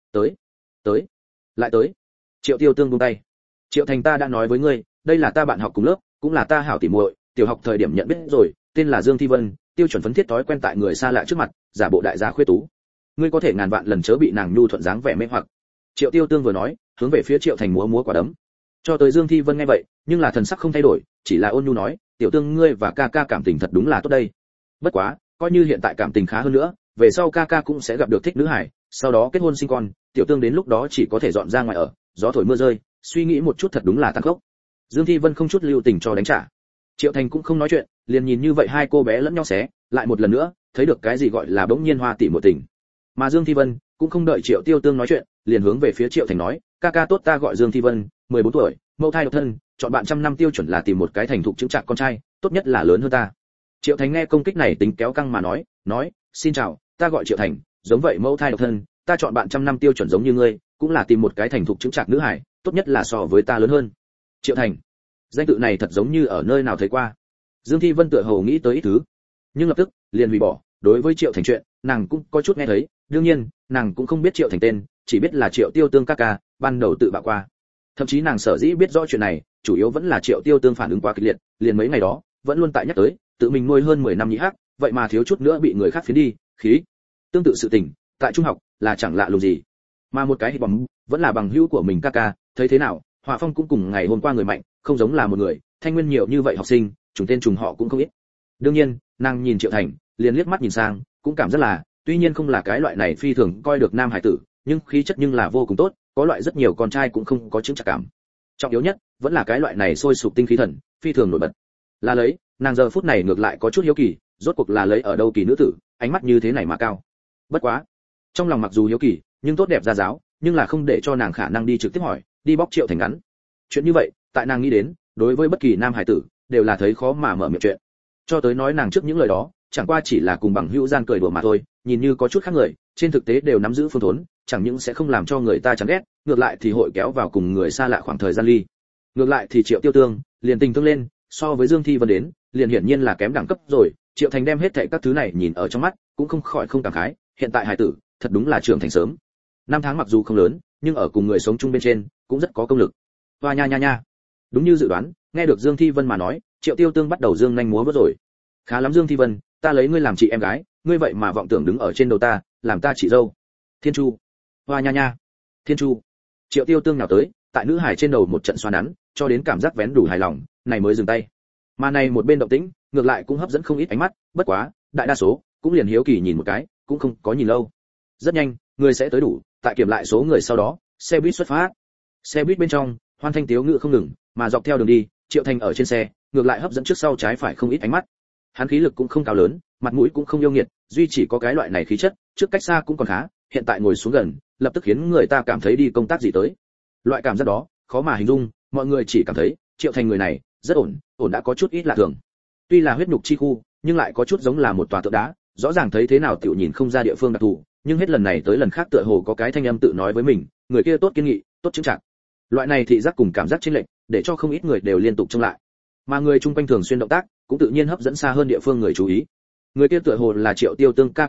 Tới, lại tới. Triệu Tiêu Tương buông tay. Triệu Thành, ta đã nói với ngươi, đây là ta bạn học cùng lớp, cũng là ta hảo tỉ muội, tiểu học thời điểm nhận biết rồi, tên là Dương Thi Vân, tiêu chuẩn phấn thiết thói quen tại người xa lạ trước mặt, giả bộ đại gia khuê tú. Ngươi có thể ngàn vạn lần chớ bị nàng nhu thuận dáng vẻ mê hoặc. Triệu Tiêu Tương vừa nói, hướng về phía Triệu Thành múa múa quả đấm. Cho tới Dương Thi Vân nghe vậy, nhưng là thần sắc không thay đổi, chỉ là ôn nhu nói, tiểu Tương ngươi và ca ca cảm tình thật đúng là tốt đây. Bất quá, coi như hiện tại cảm tình khá hơn nữa, về sau ca ca cũng sẽ gặp được thích nữ hải, sau đó kết hôn sinh con, tiểu Tương đến lúc đó chỉ có thể dọn ra ngoài ở, gió thổi mưa rơi, suy nghĩ một chút thật đúng là tăng khốc. Dương Thi Vân không chút lưu tình cho đánh trả. Triệu Thành cũng không nói chuyện, liền nhìn như vậy hai cô bé lẫn nhau xé, lại một lần nữa, thấy được cái gì gọi là bỗng nhiên hoa tỷ muội tình. Mà Dương Thi Vân cũng không đợi Triệu Tiêu Tương nói chuyện, liền hướng về phía Triệu Thành nói, ca ca tốt, ta gọi Dương Thi Vân, 14 tuổi, mẫu thai độc thân, chọn bạn trăm năm tiêu chuẩn là tìm một cái thành thục chững chạc con trai, tốt nhất là lớn hơn ta. Triệu Thành nghe công kích này tính kéo căng mà nói, xin chào, ta gọi Triệu Thành, giống vậy mẫu thai độc thân, ta chọn bạn trăm năm tiêu chuẩn giống như ngươi, cũng là tìm một cái thành thục chững chạc nữ hải, tốt nhất là so với ta lớn hơn. Triệu Thành, danh tự này thật giống như ở nơi nào thấy qua. Dương Thi Vân tựa hồ nghĩ tới ít thứ, nhưng lập tức liền hủy bỏ. Đối với Triệu Thành chuyện, nàng cũng có chút nghe thấy, đương nhiên, nàng cũng không biết Triệu Thành tên, chỉ biết là Triệu Tiêu Tương ca ca, ban đầu tự bạo qua. Thậm chí nàng sở dĩ biết rõ chuyện này, chủ yếu vẫn là Triệu Tiêu Tương phản ứng quá kịch liệt, liền mấy ngày đó, vẫn luôn tại nhắc tới, tự mình nuôi hơn 10 năm nhị hắc, vậy mà thiếu chút nữa bị người khác phiến đi, khí. Tương tự sự tình, tại trung học là chẳng lạ lùng gì. Mà một cái hít bóng, vẫn là bằng hữu của mình ca ca, thấy thế nào, Hỏa Phong cũng cùng ngày hôm qua người mạnh, không giống là một người, Thanh Nguyên nhiều như vậy học sinh, trùng tên trùng họ cũng không ít. Đương nhiên, nàng nhìn Triệu Thành, liền liếc mắt nhìn sang, cũng cảm rất là, tuy nhiên không là cái loại này phi thường coi được nam hải tử, nhưng khí chất nhưng là vô cùng tốt, có loại rất nhiều con trai cũng không có chứng trạc cảm. Trọng yếu nhất, vẫn là cái loại này sôi sục tinh khí thần, phi thường nổi bật. Là lấy, nàng giờ phút này ngược lại có chút hiếu kỳ, rốt cuộc là lấy ở đâu kỳ nữ tử, ánh mắt như thế này mà cao. Bất quá, trong lòng mặc dù hiếu kỳ, nhưng tốt đẹp ra giáo, nhưng là không để cho nàng khả năng đi trực tiếp hỏi, đi bóc Triệu Thành ngắn. Chuyện như vậy, tại nàng nghĩ đến, đối với bất kỳ nam hải tử, đều là thấy khó mà mở miệng chuyện. Cho tới nói nàng trước những lời đó, chẳng qua chỉ là cùng bằng hữu gian cười đùa mà thôi, nhìn như có chút khác người, trên thực tế đều nắm giữ phương thốn, chẳng những sẽ không làm cho người ta chán ghét, ngược lại thì hội kéo vào cùng người xa lạ khoảng thời gian ly. Ngược lại thì Triệu Tiêu Tương, liền tình thương lên, so với Dương Thi Vân đến, liền hiển nhiên là kém đẳng cấp rồi. Triệu Thành đem hết thảy các thứ này nhìn ở trong mắt, cũng không khỏi không cảm khái, hiện tại hài tử, thật đúng là trưởng thành sớm. Năm tháng mặc dù không lớn, nhưng ở cùng người sống chung bên trên, cũng rất có công lực. Hoa nha nha nha. Đúng như dự đoán, nghe được Dương Thi Vân mà nói, Triệu Tiêu Tương bắt đầu dương nhanh múa vớt rồi. Khá lắm Dương Thi Vân, ta lấy ngươi làm chị em gái, ngươi vậy mà vọng tưởng đứng ở trên đầu ta, làm ta chị dâu. Thiên Chu. Hoa nha nha. Thiên Chu. Triệu Tiêu Tương nào tới, tại nữ hải trên đầu một trận xoa nắn, cho đến cảm giác vén đủ hài lòng, này mới dừng tay. Mà này một bên động tĩnh, ngược lại cũng hấp dẫn không ít ánh mắt, bất quá, đại đa số cũng liền hiếu kỳ nhìn một cái, cũng không có nhìn lâu. Rất nhanh, người sẽ tới đủ, tại kiểm lại số người sau đó, xe buýt xuất phát. Xe buýt bên trong, hoan thanh tiếu ngự không ngừng, mà dọc theo đường đi, Triệu Thành ở trên xe, ngược lại hấp dẫn trước sau trái phải không ít ánh mắt. Hắn khí lực cũng không cao lớn, mặt mũi cũng không yêu nghiệt, duy chỉ có cái loại này khí chất, trước cách xa cũng còn khá, hiện tại ngồi xuống gần, lập tức khiến người ta cảm thấy đi công tác gì tới. Loại cảm giác đó, khó mà hình dung, mọi người chỉ cảm thấy, Triệu Thành người này, rất ổn đã có chút ít lạ thường. Tuy là huyết nhục chi khu, nhưng lại có chút giống là một tòa tượng đá, rõ ràng thấy thế nào tiểu nhìn không ra địa phương đặc thù, nhưng hết lần này tới lần khác tựa hồ có cái thanh âm tự nói với mình, người kia tốt kiên nghị, tốt chứng trạng. Loại này thị giác cùng cảm giác chênh lệch, để cho không ít người đều liên tục trông lại. Mà người chung quanh thường xuyên động tác, cũng tự nhiên hấp dẫn xa hơn địa phương người chú ý. Người kia tựa hồ là Triệu Tiêu Tương ca ca đi,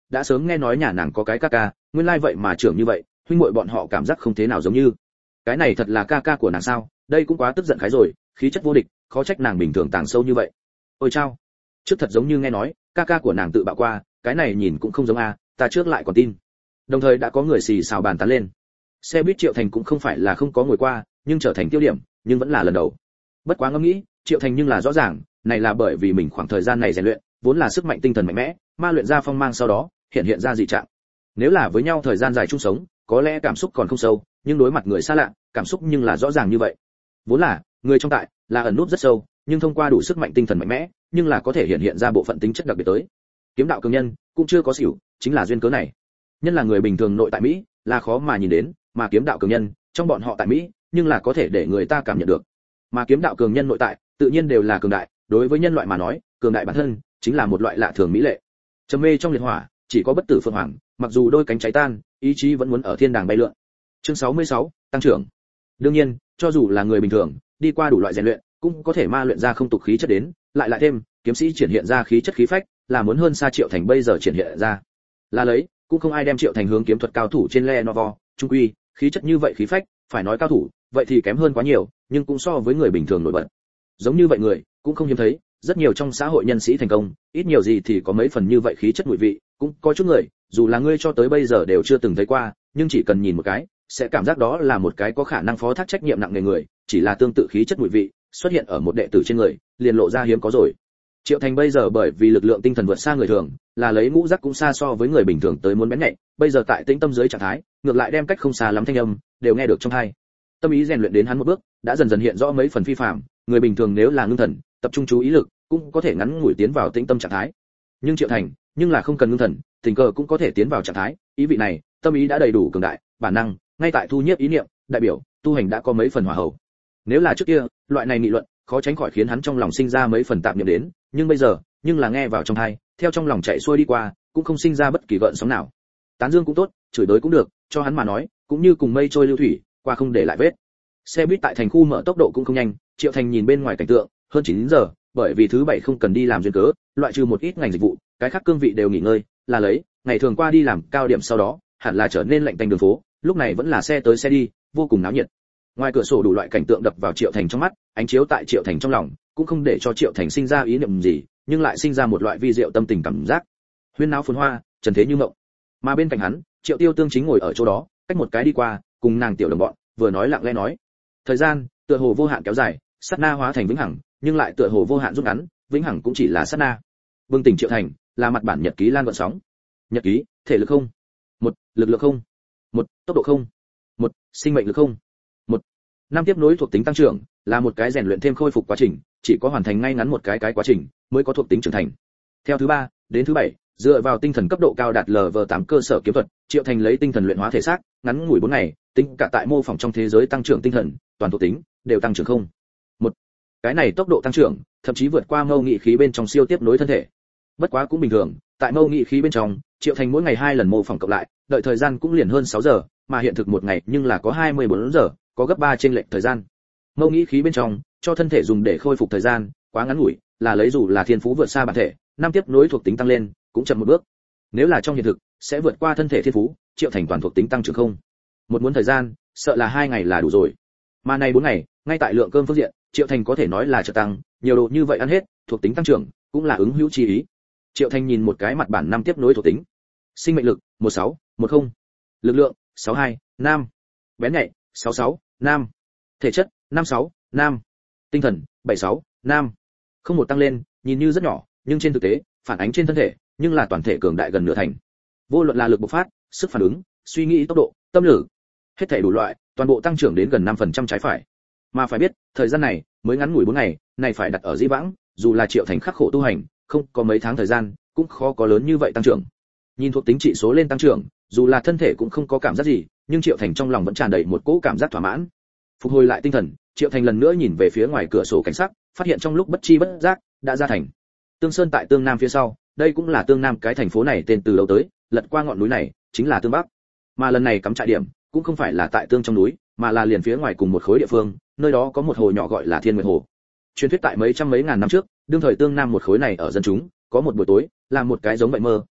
đã sớm nghe nói nhà nàng có cái ca ca, nguyên lai vậy mà trưởng như vậy, huynh muội bọn họ cảm giác không thế nào giống như. Cái này thật là ca ca của nàng sao? Đây cũng quá tức giận khái rồi, khí chất vô địch, khó trách nàng bình thường tàng sâu như vậy. Ôi chao, trước thật giống như nghe nói ca ca của nàng tự bạo qua, cái này nhìn cũng không giống a, ta trước lại còn tin. Đồng thời đã có người xì xào bàn tán lên. Xe buýt Triệu Thành cũng không phải là không có ngồi qua, nhưng trở thành tiêu điểm, nhưng vẫn là lần đầu. Bất quá ngẫm nghĩ, Triệu Thành nhưng là rõ ràng, này là bởi vì mình khoảng thời gian này rèn luyện, vốn là sức mạnh tinh thần mạnh mẽ, ma luyện ra phong mang sau đó, hiện ra dị trạng. Nếu là với nhau thời gian dài chung sống, có lẽ cảm xúc còn không sâu, nhưng đối mặt người xa lạ, cảm xúc nhưng là rõ ràng như vậy. Vốn là, người trong tại là ẩn núp rất sâu, nhưng thông qua đủ sức mạnh tinh thần mạnh mẽ, nhưng là có thể hiện ra bộ phận tính chất đặc biệt tới. Kiếm đạo cường nhân cũng chưa có xỉu, chính là duyên cớ này. Nhân là người bình thường nội tại Mỹ, là khó mà nhìn đến, mà kiếm đạo cường nhân, trong bọn họ tại Mỹ, nhưng là có thể để người ta cảm nhận được. Mà kiếm đạo cường nhân nội tại, tự nhiên đều là cường đại, đối với nhân loại mà nói, cường đại bản thân chính là một loại lạ thường mỹ lệ. Trầm mê trong liệt hỏa, chỉ có bất tử phượng hoàng, mặc dù đôi cánh cháy tan, ý chí vẫn muốn ở thiên đàng bay lượn. Chương 66, tăng trưởng. Đương nhiên, cho dù là người bình thường, đi qua đủ loại rèn luyện, cũng có thể ma luyện ra không tục khí chất đến, lại thêm, kiếm sĩ triển hiện ra khí chất khí phách, là muốn hơn xa Triệu Thành bây giờ triển hiện ra. Là lấy, cũng không ai đem Triệu Thành hướng kiếm thuật cao thủ trên Lenovo, trung quy, khí chất như vậy khí phách, phải nói cao thủ, vậy thì kém hơn quá nhiều, nhưng cũng so với người bình thường nổi bật. Giống như vậy người, cũng không hiếm thấy, rất nhiều trong xã hội nhân sĩ thành công, ít nhiều gì thì có mấy phần như vậy khí chất mùi vị, cũng có chút người, dù là ngươi cho tới bây giờ đều chưa từng thấy qua, nhưng chỉ cần nhìn một cái, sẽ cảm giác đó là một cái có khả năng phó thác trách nhiệm nặng nề người, chỉ là tương tự khí chất mùi vị, xuất hiện ở một đệ tử trên người, liền lộ ra hiếm có rồi. Triệu Thành bây giờ bởi vì lực lượng tinh thần vượt xa người thường, là lấy ngũ giác cũng xa so với người bình thường tới muốn bén nhạy, bây giờ tại tĩnh tâm dưới trạng thái, ngược lại đem cách không xa lắm thanh âm đều nghe được trong tai. Tâm ý rèn luyện đến hắn một bước, đã dần dần hiện rõ mấy phần phi phàm, người bình thường nếu là ngưng thần, tập trung chú ý lực, cũng có thể ngắn ngủi tiến vào tĩnh tâm trạng thái. Nhưng Triệu Thành, nhưng là không cần ngưng thần, tình cờ cũng có thể tiến vào trạng thái, ý vị này, tâm ý đã đầy đủ cường đại, bản năng, ngay tại thu nhiếp ý niệm, đại biểu, tu hành đã có mấy phần hòa hậu. Nếu là trước kia, loại này nghị luận, khó tránh khỏi khiến hắn trong lòng sinh ra mấy phần tạp niệm đến, nhưng bây giờ, nhưng là nghe vào trong tai, theo trong lòng chạy xuôi đi qua, cũng không sinh ra bất kỳ gợn sóng nào. Tán dương cũng tốt, chửi bới cũng được, cho hắn mà nói, cũng như cùng mây trôi lưu thủy, qua không để lại vết. Xe buýt tại thành khu mở tốc độ cũng không nhanh, Triệu Thành nhìn bên ngoài cảnh tượng, hơn 9 giờ, bởi vì thứ bảy không cần đi làm duyên cớ, loại trừ một ít ngành dịch vụ, cái khác cương vị đều nghỉ ngơi, là lấy, ngày thường qua đi làm cao điểm sau đó, hẳn là trở nên lạnh tanh đường phố, lúc này vẫn là xe tới xe đi, vô cùng náo nhiệt. Ngoài cửa sổ đủ loại cảnh tượng đập vào Triệu Thành trong mắt, ánh chiếu tại Triệu Thành trong lòng, cũng không để cho Triệu Thành sinh ra ý niệm gì, nhưng lại sinh ra một loại vi diệu tâm tình cảm giác. Huyên náo phồn hoa, trần thế như mộng. Mà bên cạnh hắn, Triệu Tiêu Tương chính ngồi ở chỗ đó, cách một cái đi qua, cùng nàng tiểu đồng bọn, vừa nói lặng lẽ nói. Thời gian, tựa hồ vô hạn kéo dài, sát na hóa thành vĩnh hằng, nhưng lại tựa hồ vô hạn rút ngắn, vĩnh hằng cũng chỉ là sát na. Bừng tỉnh Triệu Thành, là mặt bản nhật ký lan gợn sóng. Nhật ký, thể lực không. 1, lực lượng không. 1, tốc độ không. 1, sinh mệnh lực không. 1. Năm tiếp nối thuộc tính tăng trưởng, là một cái rèn luyện thêm khôi phục quá trình, chỉ có hoàn thành ngay ngắn một cái quá trình, mới có thuộc tính trưởng thành. Theo thứ 3 đến thứ 7, dựa vào tinh thần cấp độ cao đạt LV8 cơ sở kiếm thuật, Triệu Thành lấy tinh thần luyện hóa thể xác, ngắn ngủi 4 ngày, tính cả tại mô phỏng trong thế giới tăng trưởng tinh thần, toàn thuộc tính đều tăng trưởng không. 1. Cái này tốc độ tăng trưởng, thậm chí vượt qua mâu nghị khí bên trong siêu tiếp nối thân thể. Bất quá cũng bình thường, tại mâu nghị khí bên trong, Triệu Thành mỗi ngày 2 lần mô phỏng cộng lại, đợi thời gian cũng liền hơn 6 giờ, mà hiện thực một ngày nhưng là có 24 giờ, có gấp 3 chênh lệch thời gian. Mâu nghị khí bên trong, cho thân thể dùng để khôi phục thời gian, quá ngắn ngủi, là lấy dù là thiên phú vượt xa bản thể, năm tiếp nối thuộc tính tăng lên, cũng chậm một bước. Nếu là trong hiện thực, sẽ vượt qua thân thể thiên phú, Triệu Thành toàn thuộc tính tăng trưởng không. Một muốn thời gian, sợ là 2 ngày là đủ rồi. Mà này 4 ngày, ngay tại lượng cơm phương diện, Triệu Thành có thể nói là chợt tăng, nhiều đồ như vậy ăn hết, thuộc tính tăng trưởng, cũng là ứng hữu chi ý. Triệu Thành nhìn một cái mặt bản năm tiếp nối thuộc tính. Sinh mệnh lực 16, 10. Lực lượng 62, nam. Bén nhạy 66, nam. Thể chất 56, nam. Tinh thần 76, nam. Không một tăng lên, nhìn như rất nhỏ, nhưng trên thực tế, phản ánh trên thân thể, nhưng là toàn thể cường đại gần nửa thành. Vô luận là lực bộc phát, sức phản ứng, suy nghĩ tốc độ, tâm lực, hết thảy đủ loại, toàn bộ tăng trưởng đến gần 5% trái phải. Mà phải biết, thời gian này mới ngắn ngủi 4 ngày, này phải đặt ở dĩ vãng, dù là Triệu Thành khắc khổ tu hành, không có mấy tháng thời gian, cũng khó có lớn như vậy tăng trưởng. Nhìn thuộc tính trị số lên tăng trưởng, dù là thân thể cũng không có cảm giác gì, nhưng Triệu Thành trong lòng vẫn tràn đầy một cỗ cảm giác thỏa mãn. Phục hồi lại tinh thần, Triệu Thành lần nữa nhìn về phía ngoài cửa sổ cảnh sắc, phát hiện trong lúc bất chi bất giác đã ra thành. Tương Sơn tại Tương Nam phía sau, đây cũng là Tương Nam cái thành phố này tên từ đầu tới, lật qua ngọn núi này chính là Tương Bắc. Mà lần này cắm trại điểm cũng không phải là tại Tương trong núi, mà là liền phía ngoài cùng một khối địa phương, nơi đó có một hồ nhỏ gọi là Thiên Nguyệt Hồ. Truyền thuyết tại mấy trăm mấy ngàn năm trước, đương thời Tương Nam một khối này ở dân chúng, có một buổi tối, làm một cái giống vậy mơ,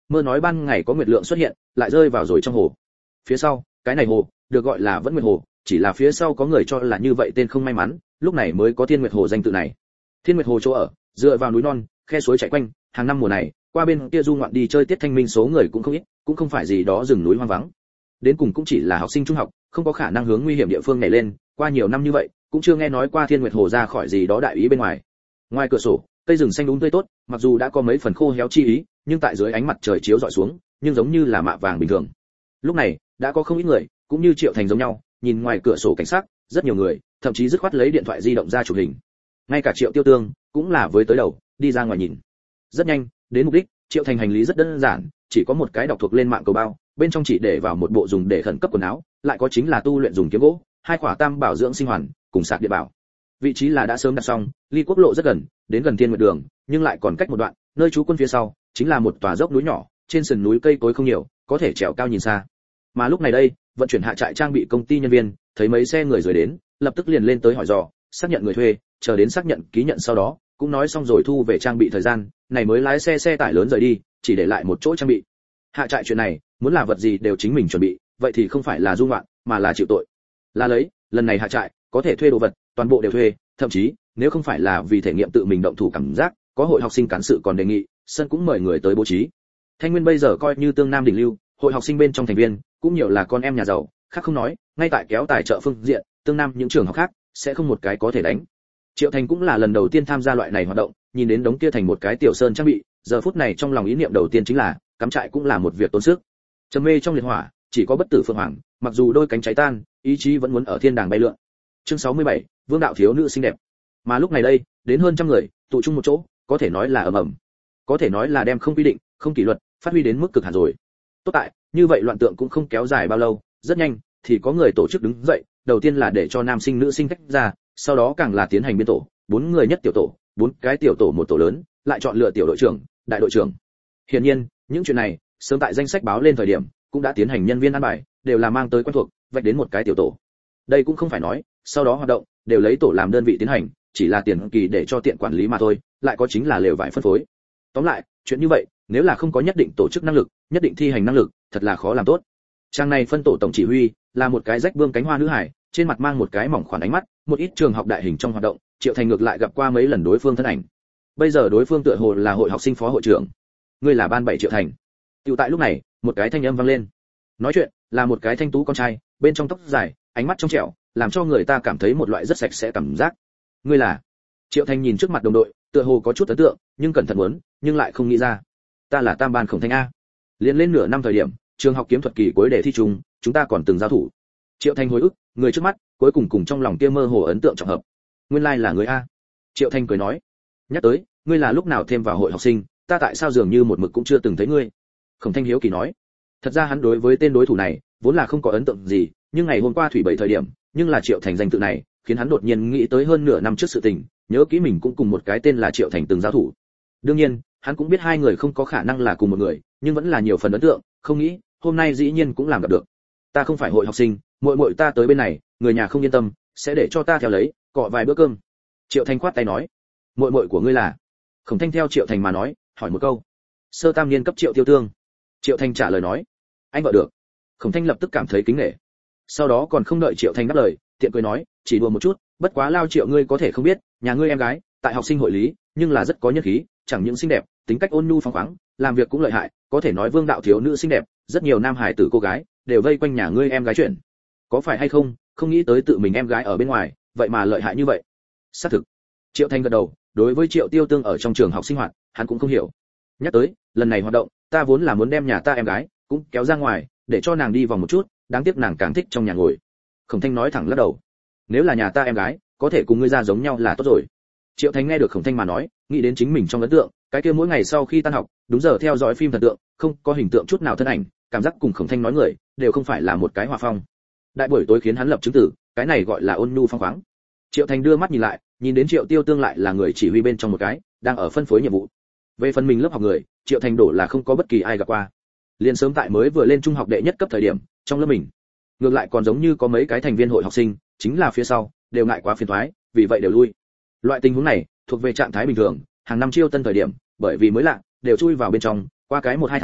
mơ nói ban ngày có nguyệt lượng xuất hiện, lại rơi vào rồi trong hồ. Phía sau, cái này hồ được gọi là Vẫn Nguyệt Hồ, chỉ là phía sau có người cho là như vậy tên không may mắn, lúc này mới có Thiên Nguyệt Hồ danh tự này. Thiên Nguyệt Hồ chỗ ở, dựa vào núi non, khe suối chảy quanh, hàng năm mùa này, qua bên kia du ngoạn đi chơi tiết thanh minh số người cũng không ít, cũng không phải gì đó rừng núi hoang vắng. Đến cùng cũng chỉ là học sinh trung học, không có khả năng hướng nguy hiểm địa phương này lên, qua nhiều năm như vậy, cũng chưa nghe nói qua Thiên Nguyệt Hồ ra khỏi gì đó đại ý bên ngoài. Ngoài cửa sổ, cây rừng xanh đúng tươi tốt, mặc dù đã có mấy phần khô héo chi ý, nhưng tại dưới ánh mặt trời chiếu rọi xuống, nhưng giống như là mạ vàng bình thường. Lúc này, đã có không ít người, cũng như Triệu Thành giống nhau, nhìn ngoài cửa sổ cảnh sắc, rất nhiều người, thậm chí dứt khoát lấy điện thoại di động ra chụp hình. Ngay cả Triệu Tiêu Tương, cũng là với tới đầu, đi ra ngoài nhìn. Rất nhanh, đến mục đích, Triệu Thành hành lý rất đơn giản, chỉ có một cái đọc thuộc lên mạng cầu bao, bên trong chỉ để vào một bộ dùng để khẩn cấp quần áo, lại có chính là tu luyện dùng kiếm gỗ, hai quả tam bảo dưỡng sinh hoàn, cùng sạc điện bảo. Vị trí là đã sớm đặt xong, ly quốc lộ rất gần, đến gần Thiên Nguyệt Đường, nhưng lại còn cách một đoạn, nơi trú quân phía sau chính là một tòa dốc núi nhỏ, trên sườn núi cây cối không nhiều, có thể trèo cao nhìn xa. Mà lúc này đây, vận chuyển hạ trại trang bị công ty nhân viên, thấy mấy xe người rời đến, lập tức liền lên tới hỏi dò, xác nhận người thuê, chờ đến xác nhận ký nhận sau đó, cũng nói xong rồi thu về trang bị thời gian, này mới lái xe tải lớn rời đi, chỉ để lại một chỗ trang bị. Hạ trại chuyện này, muốn là vật gì đều chính mình chuẩn bị, vậy thì không phải là du ngoạn, mà là chịu tội. Là lấy, lần này hạ trại, có thể thuê đồ vật, toàn bộ đều thuê, thậm chí, nếu không phải là vì thể nghiệm tự mình động thủ cảm giác, có hội học sinh cán sự còn đề nghị, sân cũng mời người tới bố trí. Thanh Nguyên bây giờ coi như tương nam đỉnh lưu, hội học sinh bên trong thành viên, cũng nhiều là con em nhà giàu, khác không nói, ngay tại kéo tài trợ phương diện, tương nam những trường học khác sẽ không một cái có thể đánh. Triệu Thành cũng là lần đầu tiên tham gia loại này hoạt động, nhìn đến đống kia thành một cái tiểu sơn trang bị, giờ phút này trong lòng ý niệm đầu tiên chính là, cắm trại cũng là một việc tốn sức. Trầm mê trong liệt hỏa, chỉ có bất tử phượng hoàng, mặc dù đôi cánh cháy tan, ý chí vẫn muốn ở thiên đàng bay lượn. Chương 67, Vương đạo thiếu nữ xinh đẹp. Mà lúc này đây, đến hơn trăm người, tụ chung một chỗ, có thể nói là ầm ầm. Có thể nói là đem không quy định, không kỷ luật, phát huy đến mức cực hạn rồi. Tốt tại, như vậy loạn tượng cũng không kéo dài bao lâu, rất nhanh thì có người tổ chức đứng dậy, đầu tiên là để cho nam sinh nữ sinh tách ra, sau đó càng là tiến hành biên tổ, 4 người nhất tiểu tổ, 4 cái tiểu tổ một tổ lớn, lại chọn lựa tiểu đội trưởng, đại đội trưởng. Hiển nhiên, những chuyện này, sớm tại danh sách báo lên thời điểm, cũng đã tiến hành nhân viên ăn bài, đều là mang tới quen thuộc, vạch đến một cái tiểu tổ. Đây cũng không phải nói, sau đó hoạt động đều lấy tổ làm đơn vị tiến hành, chỉ là tiền kỳ để cho tiện quản lý mà thôi, lại có chính là lều vải phân phối. Tóm lại, chuyện như vậy, nếu là không có nhất định tổ chức năng lực, nhất định thi hành năng lực, thật là khó làm tốt. Trang này phân tổ tổng chỉ huy, là một cái rách bươm cánh hoa nữ hải, trên mặt mang một cái mỏng khoản ánh mắt, một ít trường học đại hình trong hoạt động, Triệu Thành ngược lại gặp qua mấy lần đối phương thân ảnh. Bây giờ đối phương tựa hồ là hội học sinh phó hội trưởng. Ngươi là ban 7 Triệu Thành. Tiểu tại lúc này, một cái thanh âm vang lên. Nói chuyện là một cái thanh tú con trai, bên trong tóc dài, ánh mắt trong trẻo, làm cho người ta cảm thấy một loại rất sạch sẽ cảm giác. Ngươi là? Triệu Thành nhìn trước mặt đồng đội, tựa hồ có chút ấn tượng, nhưng cẩn thận muốn, nhưng lại không nghĩ ra. Ta là Tam ban Khổng Thanh a. Liên lên nửa năm thời điểm, trường học kiếm thuật kỳ cuối đề thi chung, chúng ta còn từng giao thủ. Triệu Thành hồi ức, người trước mắt, cuối cùng cùng trong lòng kia mơ hồ ấn tượng trọng hợp. Nguyên lai là người a. Triệu Thành cười nói, nhắc tới, ngươi là lúc nào thêm vào hội học sinh, ta tại sao dường như một mực cũng chưa từng thấy ngươi. Khổng Thanh hiếu kỳ nói, thật ra hắn đối với tên đối thủ này, vốn là không có ấn tượng gì, nhưng ngày hôm qua thủy bảy thời điểm, nhưng là Triệu Thành danh tự này, khiến hắn đột nhiên nghĩ tới hơn nửa năm trước sự tình, nhớ kỹ mình cũng cùng một cái tên là Triệu Thành từng giao thủ. Đương nhiên, hắn cũng biết hai người không có khả năng là cùng một người, nhưng vẫn là nhiều phần ấn tượng, không nghĩ, hôm nay dĩ nhiên cũng làm gặp được. Ta không phải hội học sinh, muội muội ta tới bên này, người nhà không yên tâm, sẽ để cho ta theo lấy, cọ vài bữa cơm. Triệu Thành khoát tay nói, muội muội của ngươi là? Khổng Thanh theo Triệu Thành mà nói, hỏi một câu. Sơ tam niên cấp Triệu Tiêu Tương. Triệu Thành trả lời nói, anh vợ được. Khổng Thanh lập tức cảm thấy kính nể. Sau đó còn không đợi Triệu Thành đáp lời, tiện cười nói, chỉ đùa một chút, bất quá lao Triệu ngươi có thể không biết, nhà ngươi em gái, tại học sinh hội lý, nhưng là rất có nhân khí, chẳng những xinh đẹp, tính cách ôn nhu phóng khoáng, làm việc cũng lợi hại, có thể nói Vương đạo thiếu nữ xinh đẹp, rất nhiều nam hải tử cô gái đều vây quanh nhà ngươi em gái chuyện. Có phải hay không, không nghĩ tới tự mình em gái ở bên ngoài, vậy mà lợi hại như vậy. Xác thực. Triệu Thành gật đầu, đối với Triệu Tiêu Tương ở trong trường học sinh hoạt, hắn cũng không hiểu. Nhắc tới, lần này hoạt động, ta vốn là muốn đem nhà ta em gái cũng kéo ra ngoài, để cho nàng đi vòng một chút, đáng tiếc nàng càng thích trong nhà ngồi. Khổng Thanh nói thẳng lắc đầu. Nếu là nhà ta em gái, có thể cùng ngươi ra giống nhau là tốt rồi. Triệu Thành nghe được Khổng Thanh mà nói, nghĩ đến chính mình trong ấn tượng, cái kia mỗi ngày sau khi tan học, đúng giờ theo dõi phim thần tượng, không có hình tượng chút nào thân ảnh, cảm giác cùng Khổng Thanh nói người, đều không phải là một cái hòa phong. Đại buổi tối khiến hắn lập chứng tử, cái này gọi là ôn nhu phong khoáng. Triệu Thành đưa mắt nhìn lại, nhìn đến Triệu Tiêu Tương lại là người chỉ huy bên trong một cái, đang ở phân phối nhiệm vụ. Về phần mình lớp học người, Triệu Thành đổ là không có bất kỳ ai gặp qua. Liên sớm tại mới vừa lên trung học đệ nhất cấp thời điểm, trong lớp mình, ngược lại còn giống như có mấy cái thành viên hội học sinh, chính là phía sau đều ngại quá phiền toái, vì vậy đều lui. Loại tình huống này thuộc về trạng thái bình thường, hàng năm chiêu tân thời điểm, bởi vì mới lạ, đều chui vào bên trong, qua cái 1-2 tháng,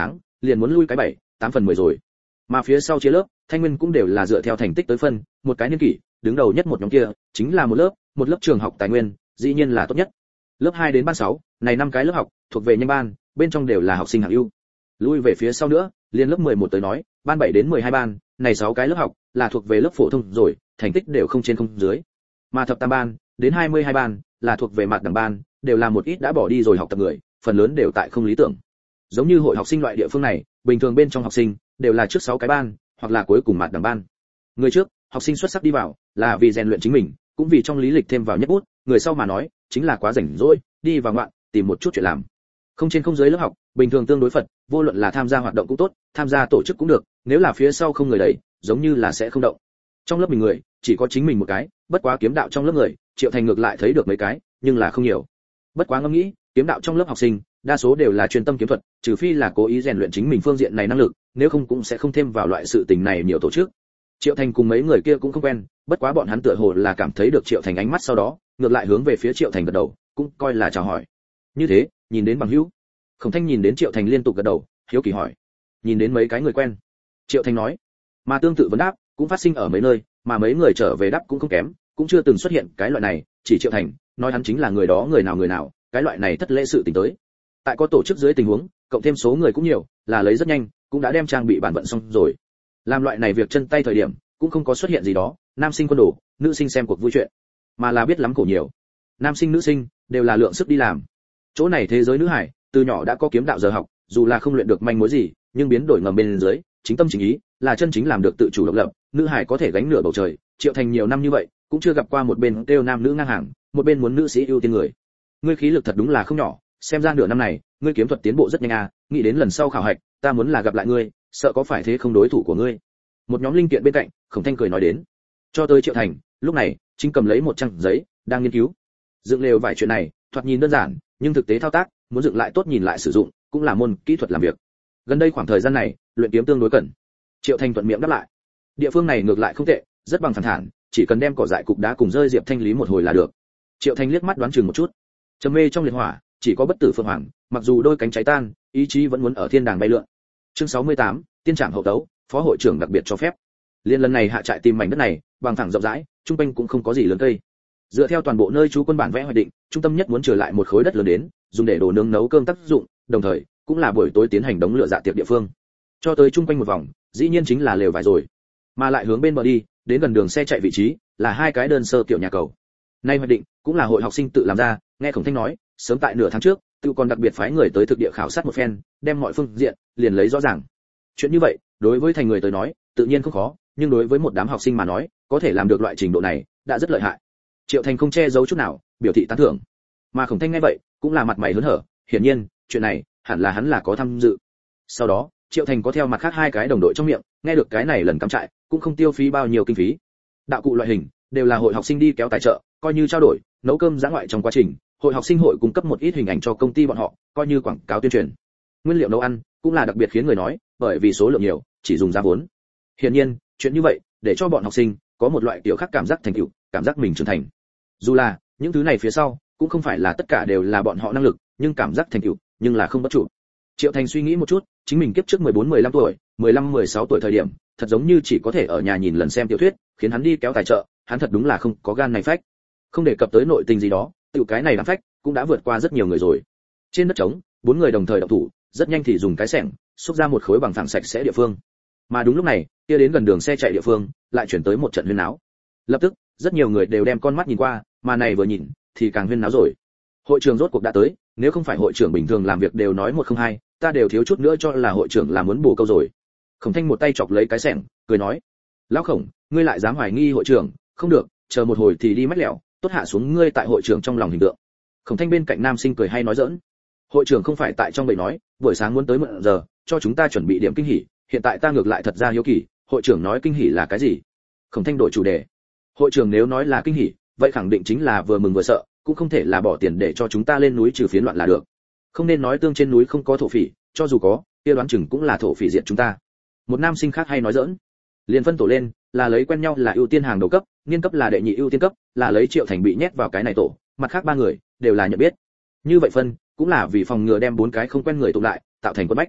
liền muốn lui cái 7-8 phần 10 rồi. Mà phía sau chia lớp, Thanh Nguyên cũng đều là dựa theo thành tích tới phân, một cái niên kỷ, đứng đầu nhất một nhóm kia, chính là một lớp trường học tài nguyên, dĩ nhiên là tốt nhất. Lớp 2 đến ban 6, này 5 cái lớp học, thuộc về nhanh ban, bên trong đều là học sinh hạng ưu. Lui về phía sau nữa, liền lớp 11 tới nói, ban 7 đến 12 ban, này 6 cái lớp học, là thuộc về lớp phổ thông rồi, thành tích đều không trên không dưới. Mà thập tam ban, đến 22 ban, là thuộc về mặt đẳng ban, đều là một ít đã bỏ đi rồi học tập người, phần lớn đều tại không lý tưởng. Giống như hội học sinh loại địa phương này, bình thường bên trong học sinh đều là trước 6 cái ban, hoặc là cuối cùng mặt đẳng ban. Người trước, học sinh xuất sắc đi vào, là vì rèn luyện chính mình, cũng vì trong lý lịch thêm vào nhất bút, người sau mà nói, chính là quá rảnh rỗi, đi vào ngoạn, tìm một chút chuyện làm. Không trên không dưới lớp học, bình thường tương đối phật, vô luận là tham gia hoạt động cũng tốt, tham gia tổ chức cũng được, nếu là phía sau không người đẩy, giống như là sẽ không động. Trong lớp mình người, chỉ có chính mình một cái, bất quá kiếm đạo trong lớp người, Triệu Thành ngược lại thấy được mấy cái, nhưng là không nhiều. Bất quá ngẫm nghĩ, kiếm đạo trong lớp học sinh, đa số đều là chuyên tâm kiếm thuật, trừ phi là cố ý rèn luyện chính mình phương diện này năng lực, nếu không cũng sẽ không thêm vào loại sự tình này nhiều tổ chức. Triệu Thành cùng mấy người kia cũng không quen, bất quá bọn hắn tựa hồ là cảm thấy được Triệu Thành ánh mắt sau đó, ngược lại hướng về phía Triệu Thành gật đầu, cũng coi là chào hỏi. Như thế, nhìn đến bằng hữu. Khổng Thanh nhìn đến Triệu Thành liên tục gật đầu, hiếu kỳ hỏi: "Nhìn đến mấy cái người quen?" Triệu Thành nói. Mà tương tự vấn đáp, cũng phát sinh ở mấy nơi, mà mấy người trở về đáp cũng không kém, cũng chưa từng xuất hiện cái loại này, chỉ Triệu Thành nói hắn chính là người đó người nào, cái loại này thất lễ sự tình tới. Tại có tổ chức dưới tình huống, cộng thêm số người cũng nhiều, là lấy rất nhanh, cũng đã đem trang bị bản vận xong rồi. Làm loại này việc chân tay thời điểm, cũng không có xuất hiện gì đó, nam sinh quân đồ, nữ sinh xem cuộc vui chuyện, mà là biết lắm khổ nhiều. Nam sinh nữ sinh đều là lượng sức đi làm. Chỗ này thế giới nữ hải, từ nhỏ đã có kiếm đạo giờ học, dù là không luyện được manh mối gì, nhưng biến đổi ngầm bên dưới, chính tâm chính ý, là chân chính làm được tự chủ độc lập, nữ hải có thể gánh nửa bầu trời. Triệu Thành nhiều năm như vậy, cũng chưa gặp qua một bên kêu nam nữ ngang hàng, một bên muốn nữ sĩ ưu tiên người. Ngươi khí lực thật đúng là không nhỏ, xem ra nửa năm này, ngươi kiếm thuật tiến bộ rất nhanh à, nghĩ đến lần sau khảo hạch, ta muốn là gặp lại ngươi, sợ có phải thế không đối thủ của ngươi. Một nhóm linh kiện bên cạnh, Khổng Thanh cười nói đến. Cho tới Triệu Thành, lúc này, chính cầm lấy một trang giấy, đang nghiên cứu. Dựng lều vải chuyện này, thoạt nhìn đơn giản, nhưng thực tế thao tác, muốn dựng lại tốt nhìn lại sử dụng, cũng là môn kỹ thuật làm việc. Gần đây khoảng thời gian này, luyện kiếm tương đối cẩn. Triệu Thành thuận miệng đáp lại. Địa phương này ngược lại không tệ, rất bằng phẳng thản, chỉ cần đem cỏ dại cục đá cùng rơi diệp thanh lý một hồi là được. Triệu Thành liếc mắt đoán chừng một chút. Trầm mê trong liệt hỏa, chỉ có bất tử phượng hoàng, mặc dù đôi cánh cháy tan, ý chí vẫn muốn ở thiên đàng bay lượn. Chương 68, tiên trảm hậu tấu, phó hội trưởng đặc biệt cho phép. Liên lần này hạ trại tìm mảnh đất này, bằng phẳng rộng rãi, trung quanh cũng không có gì lớn cây. Dựa theo toàn bộ nơi trú quân bản vẽ hoạch định, trung tâm nhất muốn trở lại một khối đất lớn đến, dùng để đồ nướng nấu cơm tác dụng, đồng thời cũng là buổi tối tiến hành đống lửa dạ tiệc địa phương. Cho tới trung quanh một vòng, dĩ nhiên chính là lều vải rồi, mà lại hướng bên bờ đi, đến gần đường xe chạy vị trí, là hai cái đơn sơ kiểu nhà cầu. Nay hoạch định cũng là hội học sinh tự làm ra, nghe Khổng Thanh nói, sớm tại nửa tháng trước, tự còn đặc biệt phái người tới thực địa khảo sát một phen, đem mọi phương diện liền lấy rõ ràng. Chuyện như vậy, đối với thành người tới nói, tự nhiên không khó, nhưng đối với một đám học sinh mà nói, có thể làm được loại trình độ này, đã rất lợi hại. Triệu Thành không che giấu chút nào, biểu thị tán thưởng. Mà Khổng Thanh nghe vậy, cũng là mặt mày hớn hở, hiển nhiên, chuyện này, hẳn là hắn là có tham dự. Sau đó, Triệu Thành có theo mặt khác hai cái đồng đội trong miệng, nghe được cái này lần cắm trại, cũng không tiêu phí bao nhiêu kinh phí. Đạo cụ loại hình, đều là hội học sinh đi kéo tài trợ, coi như trao đổi, nấu cơm dã ngoại trong quá trình, hội học sinh hội cung cấp một ít hình ảnh cho công ty bọn họ, coi như quảng cáo tuyên truyền. Nguyên liệu nấu ăn, cũng là đặc biệt khiến người nói, bởi vì số lượng nhiều, chỉ dùng giá vốn. Hiển nhiên, chuyện như vậy, để cho bọn học sinh có một loại kiểu khác cảm giác thành tựu, cảm giác mình trưởng thành. Dù là những thứ này phía sau, cũng không phải là tất cả đều là bọn họ năng lực, nhưng cảm giác thành tựu, nhưng là không bất trụ. Triệu Thành suy nghĩ một chút, chính mình kiếp trước 14-15 tuổi, 15-16 tuổi thời điểm, thật giống như chỉ có thể ở nhà nhìn lần xem tiểu thuyết, khiến hắn đi kéo tài trợ, hắn thật đúng là không có gan này phách. Không đề cập tới nội tình gì đó, tiểu cái này đám phách cũng đã vượt qua rất nhiều người rồi. Trên đất trống, bốn người đồng thời động thủ, rất nhanh thì dùng cái xẻng xúc ra một khối bằng phẳng sạch sẽ địa phương. Mà đúng lúc này, kia đến gần đường xe chạy địa phương, lại chuyển tới một trận huyên náo. Lập tức, rất nhiều người đều đem con mắt nhìn qua, mà này vừa nhìn thì càng huyên náo rồi. Hội trưởng rốt cuộc đã tới, nếu không phải hội trưởng bình thường làm việc đều nói 102, ta đều thiếu chút nữa cho là hội trưởng là muốn bổ câu rồi. Khổng Thanh một tay chọc lấy cái xẻng, cười nói: "Lão Khổng, ngươi lại dám hoài nghi hội trưởng, không được, chờ một hồi thì đi mách lẻo, tốt hạ xuống ngươi tại hội trưởng trong lòng hình tượng." Khổng Thanh bên cạnh nam sinh cười hay nói giỡn: "Hội trưởng không phải tại trong bầy nói, buổi sáng muốn tới mượn giờ, cho chúng ta chuẩn bị điểm kinh hỉ, hiện tại ta ngược lại thật ra hiếu kỳ, hội trưởng nói kinh hỉ là cái gì?" Khổng Thanh đổi chủ đề: "Hội trưởng nếu nói là kinh hỉ, vậy khẳng định chính là vừa mừng vừa sợ, cũng không thể là bỏ tiền để cho chúng ta lên núi trừ phiến loạn là được. Không nên nói tương trên núi không có thổ phỉ, cho dù có, kia đoán chừng cũng là thổ phỉ diện chúng ta." Một nam sinh khác hay nói giỡn: "Liền phân tổ lên, là lấy quen nhau là ưu tiên hàng đầu cấp, niên cấp là đệ nhị ưu tiên cấp, là lấy Triệu Thành bị nhét vào cái này tổ, mặt khác ba người đều là nhận biết. Như vậy phân, cũng là vì phòng ngừa đem bốn cái không quen người tụ lại, tạo thành quân bách."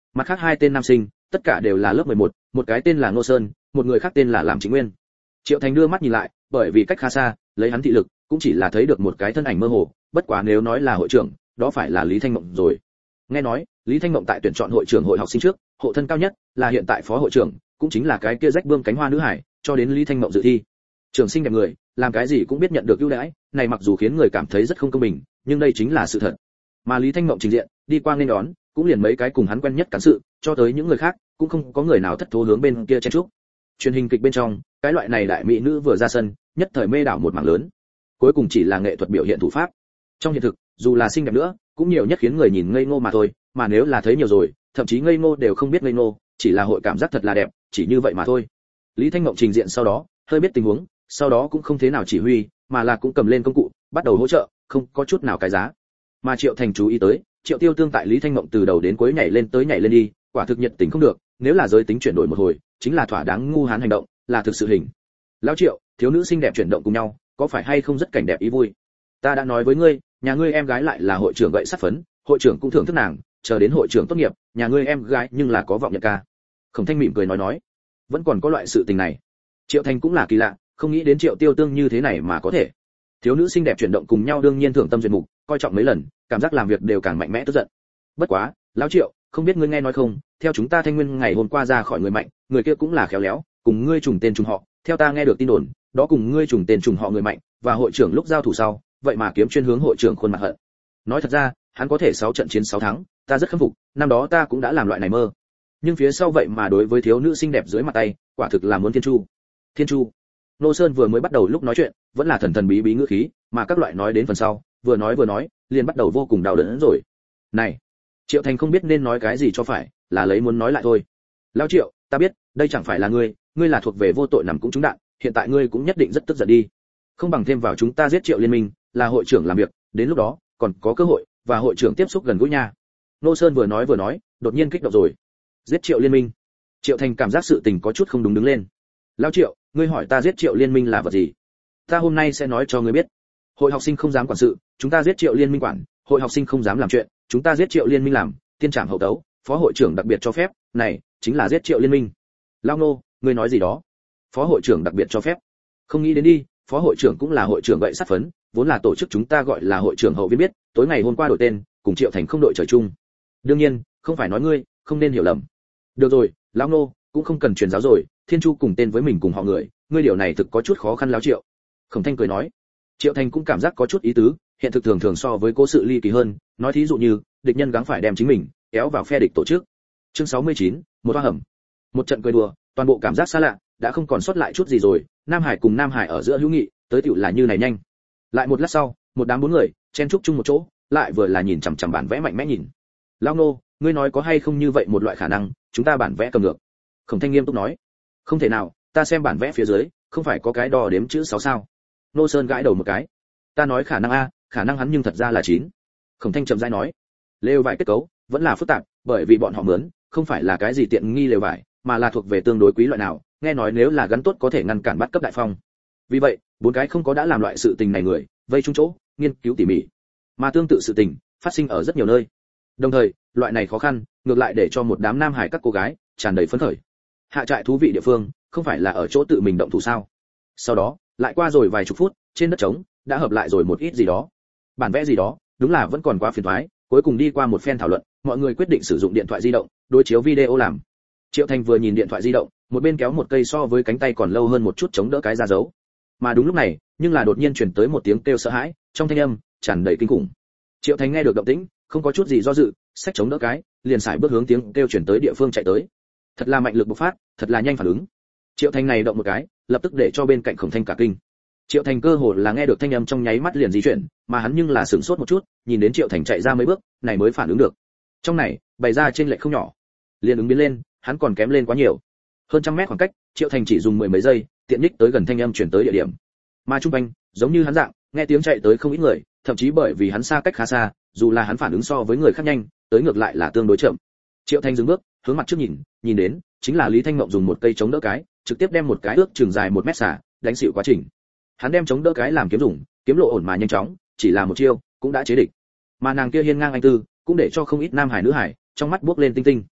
Mặt khác hai tên nam sinh, tất cả đều là lớp 11, một cái tên là Ngô Sơn, một người khác tên là Làm Chính Nguyên. Triệu Thành đưa mắt nhìn lại, bởi vì cách khá xa, lấy hắn thị lực, cũng chỉ là thấy được một cái thân ảnh mơ hồ, bất quá nếu nói là hội trưởng, đó phải là Lý Thanh Mộng rồi. Nghe nói, Lý Thanh Mộng tại tuyển chọn hội trưởng hội học sinh trước, hộ thân cao nhất là hiện tại phó hội trưởng, cũng chính là cái kia rách bươm cánh hoa nữ hải, cho đến Lý Thanh Mộng dự thi. Trường sinh đẹp người, làm cái gì cũng biết nhận được ưu đãi, này mặc dù khiến người cảm thấy rất không công bình, nhưng đây chính là sự thật. Mà Lý Thanh Mộng trình diện, đi qua nên đón, cũng liền mấy cái cùng hắn quen nhất cán sự, cho tới những người khác, cũng không có người nào thất thố hướng bên kia chen chúc. Truyền hình kịch bên trong, cái loại này đại mỹ nữ vừa ra sân, nhất thời mê đảo một mảng lớn. Cuối cùng chỉ là nghệ thuật biểu hiện thủ pháp. Trong hiện thực, dù là xinh đẹp nữa, cũng nhiều nhất khiến người nhìn ngây ngô mà thôi, mà nếu là thấy nhiều rồi, thậm chí ngây ngô đều không biết ngây ngô, chỉ là hội cảm giác thật là đẹp, chỉ như vậy mà thôi. Lý Thanh Mộng trình diện sau đó, hơi biết tình huống, sau đó cũng không thế nào chỉ huy, mà là cũng cầm lên công cụ, bắt đầu hỗ trợ, không có chút nào cái giá. Mà Triệu Thành chú ý tới, Triệu Tiêu Tương tại Lý Thanh Mộng từ đầu đến cuối nhảy lên tới nhảy lên đi, quả thực nhiệt tình không được, nếu là giới tính chuyển đổi một hồi, chính là thỏa đáng ngu hán hành động, là thực sự hình. Lão Triệu, thiếu nữ xinh đẹp chuyển động cùng nhau, có phải hay không rất cảnh đẹp ý vui? Ta đã nói với ngươi, nhà ngươi em gái lại là hội trưởng gậy sắt phấn, hội trưởng cũng thưởng thức nàng, chờ đến hội trưởng tốt nghiệp, nhà ngươi em gái nhưng là có vọng nhận ca. Khổng Thanh mỉm cười nói, vẫn còn có loại sự tình này. Triệu Thành cũng là kỳ lạ, không nghĩ đến Triệu Tiêu Tương như thế này mà có thể. Thiếu nữ xinh đẹp chuyển động cùng nhau đương nhiên thưởng tâm duyệt mục, coi trọng mấy lần, cảm giác làm việc đều càng mạnh mẽ tức giận. Bất quá, lão Triệu, không biết ngươi nghe nói không, theo chúng ta Thanh Nguyên ngày hôm qua ra khỏi người mạnh, người kia cũng là khéo léo, cùng ngươi trùng tên trùng họ, theo ta nghe được tin đồn, đó cùng ngươi trùng tên trùng họ người mạnh, và hội trưởng lúc giao thủ sau, vậy mà kiếm chuyên hướng hội trưởng khuôn mặt hận. Nói thật ra, hắn có thể 6 trận chiến 6 thắng, ta rất khâm phục, năm đó ta cũng đã làm loại này mơ. Nhưng phía sau vậy mà đối với thiếu nữ xinh đẹp dưới mặt tay, quả thực là muốn thiên chu. Thiên chu. Nô Sơn vừa mới bắt đầu lúc nói chuyện, vẫn là thần thần bí bí ngữ khí, mà các loại nói đến phần sau, vừa nói, liền bắt đầu vô cùng đau đớn rồi. Này, Triệu Thành không biết nên nói cái gì cho phải, là lấy muốn nói lại thôi. Lão Triệu, ta biết, đây chẳng phải là ngươi là thuộc về vô tội nằm cũng trúng đạn, hiện tại ngươi cũng nhất định rất tức giận đi. Không bằng thêm vào chúng ta giết Triệu liên minh, là hội trưởng làm việc, đến lúc đó còn có cơ hội và hội trưởng tiếp xúc gần gũi nha. Nô Sơn vừa nói, đột nhiên kích động rồi. Giết Triệu liên minh. Triệu Thành cảm giác sự tình có chút không đúng đứng lên. Lão Triệu, ngươi hỏi ta giết Triệu liên minh là vật gì? Ta hôm nay sẽ nói cho ngươi biết. Hội học sinh không dám quản sự, chúng ta giết Triệu liên minh quản, hội học sinh không dám làm chuyện, chúng ta giết Triệu liên minh làm, tiên trảm hậu tấu, phó hội trưởng đặc biệt cho phép, này chính là giết Triệu liên minh. Lão Ngô, ngươi nói gì đó? Phó hội trưởng đặc biệt cho phép? Không nghĩ đến đi, phó hội trưởng cũng là hội trưởng gậy sắt phấn, vốn là tổ chức chúng ta gọi là hội trưởng hậu viên biết, tối ngày hôm qua đổi tên, cùng Triệu Thành không đội trời chung. Đương nhiên, không phải nói ngươi, không nên hiểu lầm. Được rồi, lão Ngô, cũng không cần truyền giáo rồi, Thiên Chu cùng tên với mình cùng họ người, ngươi điều này thực có chút khó khăn lão Triệu. Khổng Thanh cười nói. Triệu Thành cũng cảm giác có chút ý tứ, hiện thực thường thường so với cố sự ly kỳ hơn, nói thí dụ như, địch nhân gắng phải đem chính mình kéo vào phe địch tổ chức. Chương 69, một hoa hầm. Một trận cười đùa, toàn bộ cảm giác xa lạ, đã không còn sót lại chút gì rồi, Nam Hải cùng Nam Hải ở giữa hữu nghị, tới tiểu là như này nhanh. Lại một lát sau, một đám 4 người chen chúc chung một chỗ, lại vừa là nhìn chằm chằm bản vẽ mạnh mẽ nhìn. Lão Nô, ngươi nói có hay không như vậy một loại khả năng, chúng ta bản vẽ cầm ngược. Khổng Thanh nghiêm túc nói. Không thể nào, ta xem bản vẽ phía dưới, không phải có cái đo đếm chữ 6 sao? Nô Sơn gãi đầu một cái. Ta nói khả năng a, khả năng hắn nhưng thật ra là 9. Khổng Thanh chậm rãi nói. Lều vải kết cấu vẫn là phức tạp, bởi vì bọn họ mướn, không phải là cái gì tiện nghi lều vải, mà là thuộc về tương đối quý loại nào, nghe nói nếu là gắn tốt có thể ngăn cản bắt cấp đại phong. Vì vậy, 4 cái không có đã làm loại sự tình này người, vây chung chỗ, nghiên cứu tỉ mỉ. Mà tương tự sự tình phát sinh ở rất nhiều nơi. Đồng thời, loại này khó khăn, ngược lại để cho một đám Nam Hải các cô gái tràn đầy phấn khởi. Hạ trại thú vị địa phương, không phải là ở chỗ tự mình động thủ sao? Sau đó, lại qua rồi vài chục phút, trên đất trống đã hợp lại rồi một ít gì đó. Bản vẽ gì đó, đúng là vẫn còn quá phiền toái, cuối cùng đi qua một phen thảo luận, mọi người quyết định sử dụng điện thoại di động, đối chiếu video làm. Triệu Thành vừa nhìn điện thoại di động, một bên kéo một cây so với cánh tay còn lâu hơn một chút chống đỡ cái ra dấu. Mà đúng lúc này, nhưng là đột nhiên truyền tới một tiếng kêu sợ hãi, trong thanh âm tràn đầy kinh khủng. Triệu Thành nghe được động tĩnh, không có chút gì do dự, xách chống đỡ cái, liền sải bước hướng tiếng kêu truyền tới địa phương chạy tới. Thật là mạnh lực bộc phát, thật là nhanh phản ứng. Triệu Thành này động một cái, lập tức để cho bên cạnh Khổng Thanh cả kinh. Triệu Thành cơ hồ là nghe được thanh âm trong nháy mắt liền di chuyển, mà hắn nhưng là sửng sốt một chút, nhìn đến Triệu Thành chạy ra mấy bước, này mới phản ứng được. Trong này, bày ra trên lệch không nhỏ. Liền ứng biến lên, hắn còn kém lên quá nhiều. Hơn trăm mét khoảng cách, Triệu Thành chỉ dùng 10 mấy giây, tiện đích tới gần thanh âm chuyển tới địa điểm. Mà trung quanh, giống như hắn dạng, nghe tiếng chạy tới không ít người, thậm chí bởi vì hắn xa cách khá xa, dù là hắn phản ứng so với người khác nhanh, tới ngược lại là tương đối chậm. Triệu Thành dừng bước, hướng mặt trước nhìn đến, chính là Lý Thanh Mộng dùng một cây chống đỡ cái, trực tiếp đem một cái ước chừng dài 1 mét xả, đánh xỉu quá trình. Hắn đem chống đỡ cái làm kiếm dùng, kiếm lộ ổn mà nhanh chóng, chỉ là một chiêu, cũng đã chế địch. Mà nàng kia hiên ngang anh tư, cũng để cho không ít nam hải nữ hải, trong mắt bước lên tinh tinh.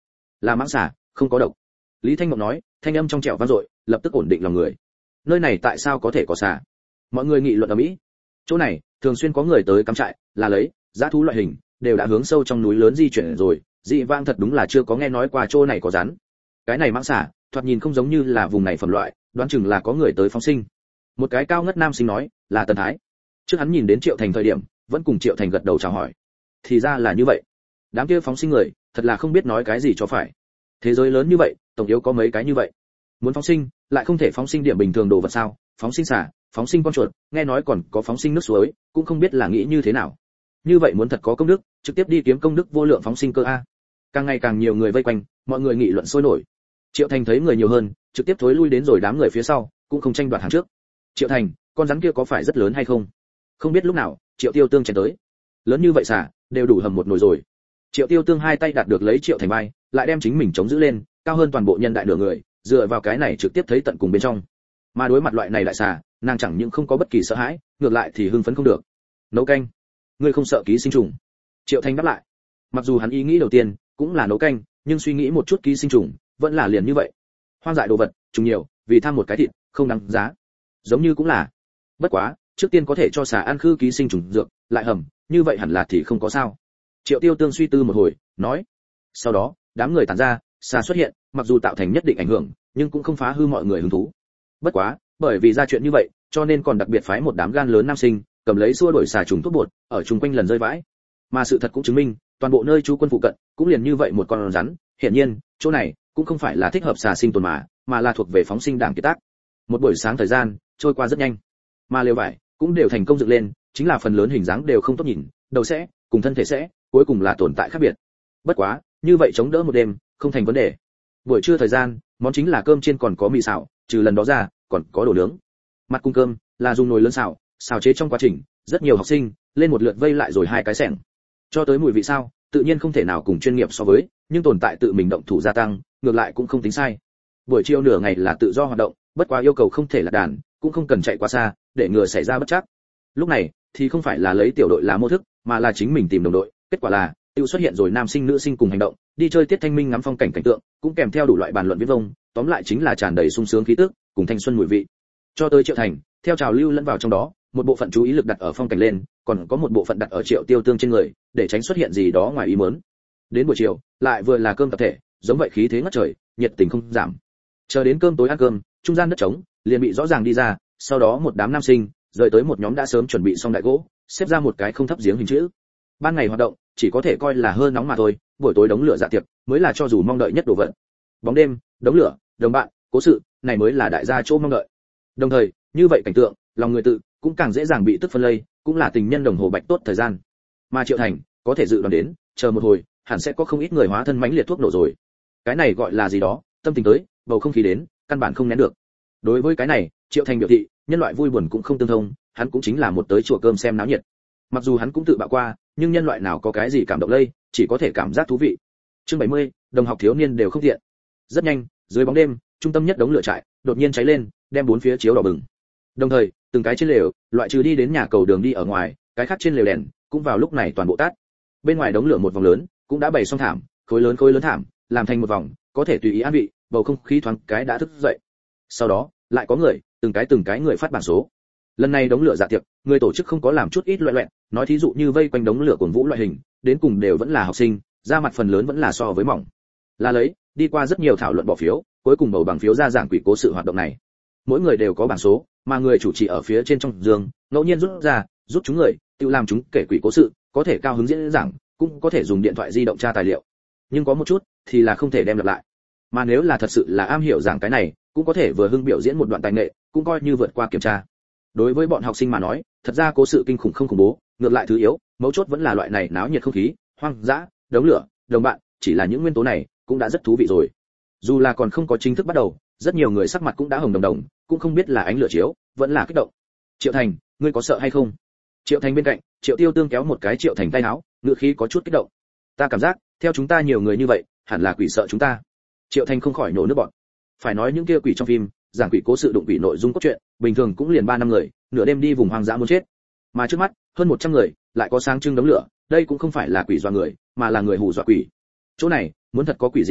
Là mãng xà, không có độc. Lý Thanh Mộng nói, thanh âm trong trẻo vang dội, lập tức ổn định lòng người. Nơi này tại sao có thể có xà? Mọi người nghị luận ầm ĩ. Chỗ này thường xuyên có người tới cắm trại, là lấy dã thú loại hình đều đã hướng sâu trong núi lớn di chuyển rồi, dị vãng thật đúng là chưa có nghe nói qua chỗ này có rắn. Cái này mãng xà, thoạt nhìn không giống như là vùng này phẩm loại, đoán chừng là có người tới phóng sinh. Một cái cao ngất nam sinh nói, là Tần Thái. Trước hắn nhìn đến Triệu Thành thời điểm, vẫn cùng Triệu Thành gật đầu chào hỏi. Thì ra là như vậy. Đám kia phóng sinh người, thật là không biết nói cái gì cho phải. Thế giới lớn như vậy, tổng yếu có mấy cái như vậy. Muốn phóng sinh, lại không thể phóng sinh điểm bình thường đồ vật sao? Phóng sinh xà, phóng sinh con chuột, nghe nói còn có phóng sinh nước suối, cũng không biết là nghĩ như thế nào. Như vậy muốn thật có công đức, trực tiếp đi kiếm công đức vô lượng phóng sinh cơ a. Càng ngày càng nhiều người vây quanh, mọi người nghị luận sôi nổi. Triệu Thành thấy người nhiều hơn, trực tiếp thối lui đến rồi đám người phía sau, cũng không tranh đoạt hàng trước. Triệu Thành, con rắn kia có phải rất lớn hay không? Không biết lúc nào, Triệu Tiêu Tương chen tới. Lớn như vậy xà, đều đủ hầm một nồi rồi. Triệu Tiêu Tương hai tay đạt được lấy Triệu Thành vai, lại đem chính mình chống giữ lên, cao hơn toàn bộ nhân đại nửa người, dựa vào cái này trực tiếp thấy tận cùng bên trong. Mà đối mặt loại này đại xà, nàng chẳng những không có bất kỳ sợ hãi, ngược lại thì hưng phấn không được. Nấu canh, ngươi không sợ ký sinh trùng? Triệu Thành đáp lại. Mặc dù hắn ý nghĩ đầu tiên cũng là nấu canh, nhưng suy nghĩ một chút ký sinh trùng, vẫn là liền như vậy. Hoang dại đồ vật, trùng nhiều, vì tham một cái thịt, không đáng giá. Giống như cũng là. Bất quá, trước tiên có thể cho xà ăn khư ký sinh trùng dược, lại hầm, như vậy hẳn là thì không có sao. Triệu Tiêu Tương suy tư một hồi, nói. Sau đó, đám người tản ra, xà xuất hiện, mặc dù tạo thành nhất định ảnh hưởng, nhưng cũng không phá hư mọi người hứng thú. Bất quá, bởi vì ra chuyện như vậy, cho nên còn đặc biệt phái một đám gan lớn nam sinh, cầm lấy xua đuổi xà trùng thuốc bột, ở chung quanh lần rơi vãi. Mà sự thật cũng chứng minh, toàn bộ nơi trú quân phụ cận, cũng liền như vậy một con rắn, hiển nhiên, chỗ này cũng không phải là thích hợp xà sinh tồn mà là thuộc về phóng sinh đảng kiệt tác. Một buổi sáng thời gian trôi qua rất nhanh, mà lều vải cũng đều thành công dựng lên, chính là phần lớn hình dáng đều không tốt nhìn, đầu sẽ cùng thân thể sẽ, cuối cùng là tồn tại khác biệt. Bất quá, như vậy chống đỡ một đêm, không thành vấn đề. Buổi trưa thời gian, món chính là cơm chiên còn có mì xào, trừ lần đó ra, còn có đồ nướng. Mặt cung cơm là dùng nồi lớn xào chế trong quá trình, rất nhiều học sinh lên một lượt vây lại rồi hai cái xẻng. Cho tới mùi vị sao, tự nhiên không thể nào cùng chuyên nghiệp so với, nhưng tồn tại tự mình động thủ gia tăng, ngược lại cũng không tính sai. Buổi chiều nửa ngày là tự do hoạt động, bất quá yêu cầu không thể lạc đàn, cũng không cần chạy quá xa, để ngừa xảy ra bất trắc. Lúc này thì không phải là lấy tiểu đội là mô thức, mà là chính mình tìm đồng đội. Kết quả là tiêu xuất hiện rồi nam sinh nữ sinh cùng hành động, đi chơi tiết thanh minh ngắm phong cảnh cảnh tượng, cũng kèm theo đủ loại bàn luận viết vông, tóm lại chính là tràn đầy sung sướng khí tức, cùng thanh xuân mùi vị. Cho tới Triệu Thành, theo trào lưu lẫn vào trong đó, một bộ phận chú ý lực đặt ở phong cảnh lên, còn có một bộ phận đặt ở Triệu Tiêu Tương trên người, để tránh xuất hiện gì đó ngoài ý muốn. Đến buổi chiều, lại vừa là cơm tập thể, giống vậy khí thế ngất trời, nhiệt tình không giảm. Chờ đến cơm tối ăn cơm, trung gian đất trống liền bị rõ ràng đi ra, sau đó một đám nam sinh rời tới một nhóm đã sớm chuẩn bị xong đại gỗ, xếp ra một cái không thấp giếng hình chữ. Ban ngày hoạt động chỉ có thể coi là hơi nóng mà thôi, buổi tối đống lửa dạ tiệc mới là cho dù mong đợi nhất đồ vật. Bóng đêm, đống lửa, đồng bạn, cố sự, này mới là đại gia chỗ mong đợi. Đồng thời, như vậy cảnh tượng, lòng người tự cũng càng dễ dàng bị tức phân lây, cũng là tình nhân đồng hồ bạch tốt thời gian. Mà Triệu Thành có thể dự đoán đến, chờ một hồi, hẳn sẽ có không ít người hóa thân mãnh liệt thuốc nổ rồi. Cái này gọi là gì đó, tâm tình tới, bầu không khí đến, căn bản không nén được. Đối với cái này, Triệu Thành biểu thị, nhân loại vui buồn cũng không tương thông, hắn cũng chính là một tới chùa cơm xem náo nhiệt. Mặc dù hắn cũng tự bạo qua, nhưng nhân loại nào có cái gì cảm động lây, chỉ có thể cảm giác thú vị. Chương 70, đồng học thiếu niên đều không tiện. Rất nhanh, dưới bóng đêm, trung tâm nhất đống lửa trại đột nhiên cháy lên, đem bốn phía chiếu đỏ bừng. Đồng thời, từng cái trên lều, loại trừ đi đến nhà cầu đường đi ở ngoài, cái khác trên lều đèn cũng vào lúc này toàn bộ tắt. Bên ngoài đống lửa một vòng lớn, cũng đã bày xong thảm, khối lớn thảm, làm thành một vòng, có thể tùy ý an vị, bầu không khí thoáng cái đã thức dậy. Sau đó, lại có người, từng cái người phát bảng số. Lần này đống lửa dạ tiệc, người tổ chức không có làm chút ít loẹt loẹt, nói thí dụ như vây quanh đống lửa cuồng vũ loại hình, đến cùng đều vẫn là học sinh, ra mặt phần lớn vẫn là so với mỏng. Là lấy, đi qua rất nhiều thảo luận bỏ phiếu, cuối cùng bầu bằng phiếu ra giảng quỷ cố sự hoạt động này. Mỗi người đều có bảng số, mà người chủ trì ở phía trên trong giường, ngẫu nhiên rút ra, giúp chúng người, tự làm chúng kể quỷ cố sự, có thể cao hứng diễn giảng, cũng có thể dùng điện thoại di động tra tài liệu. Nhưng có một chút thì là không thể đem lặp lại. Mà nếu là thật sự là am hiểu giảng cái này, cũng có thể vừa hưng biểu diễn một đoạn tài nghệ, cũng coi như vượt qua kiểm tra. Đối với bọn học sinh mà nói, thật ra cố sự kinh khủng không khủng bố, ngược lại thứ yếu, mấu chốt vẫn là loại này náo nhiệt không khí, hoang dã, đống lửa, đồng bạn, chỉ là những nguyên tố này cũng đã rất thú vị rồi. Dù là còn không có chính thức bắt đầu, rất nhiều người sắc mặt cũng đã hồng đồng đồng, cũng không biết là ánh lửa chiếu, vẫn là kích động. Triệu Thành, ngươi có sợ hay không? Triệu Thành bên cạnh, Triệu Tiêu Tương kéo một cái Triệu Thành tay áo, ngựa khí có chút kích động. Ta cảm giác, theo chúng ta nhiều người như vậy, hẳn là quỷ sợ chúng ta. Triệu Thành không khỏi nổ nước bọt. Phải nói những kia quỷ trong phim, giảng quỷ cố sự đụng quỷ nội dung cốt truyện, bình thường cũng liền 3 năm người, nửa đêm đi vùng hoang dã muốn chết. Mà trước mắt, hơn 100 người, lại có sáng trưng đống lửa, đây cũng không phải là quỷ dọa người, mà là người hù dọa quỷ. Chỗ này, muốn thật có quỷ gì quái,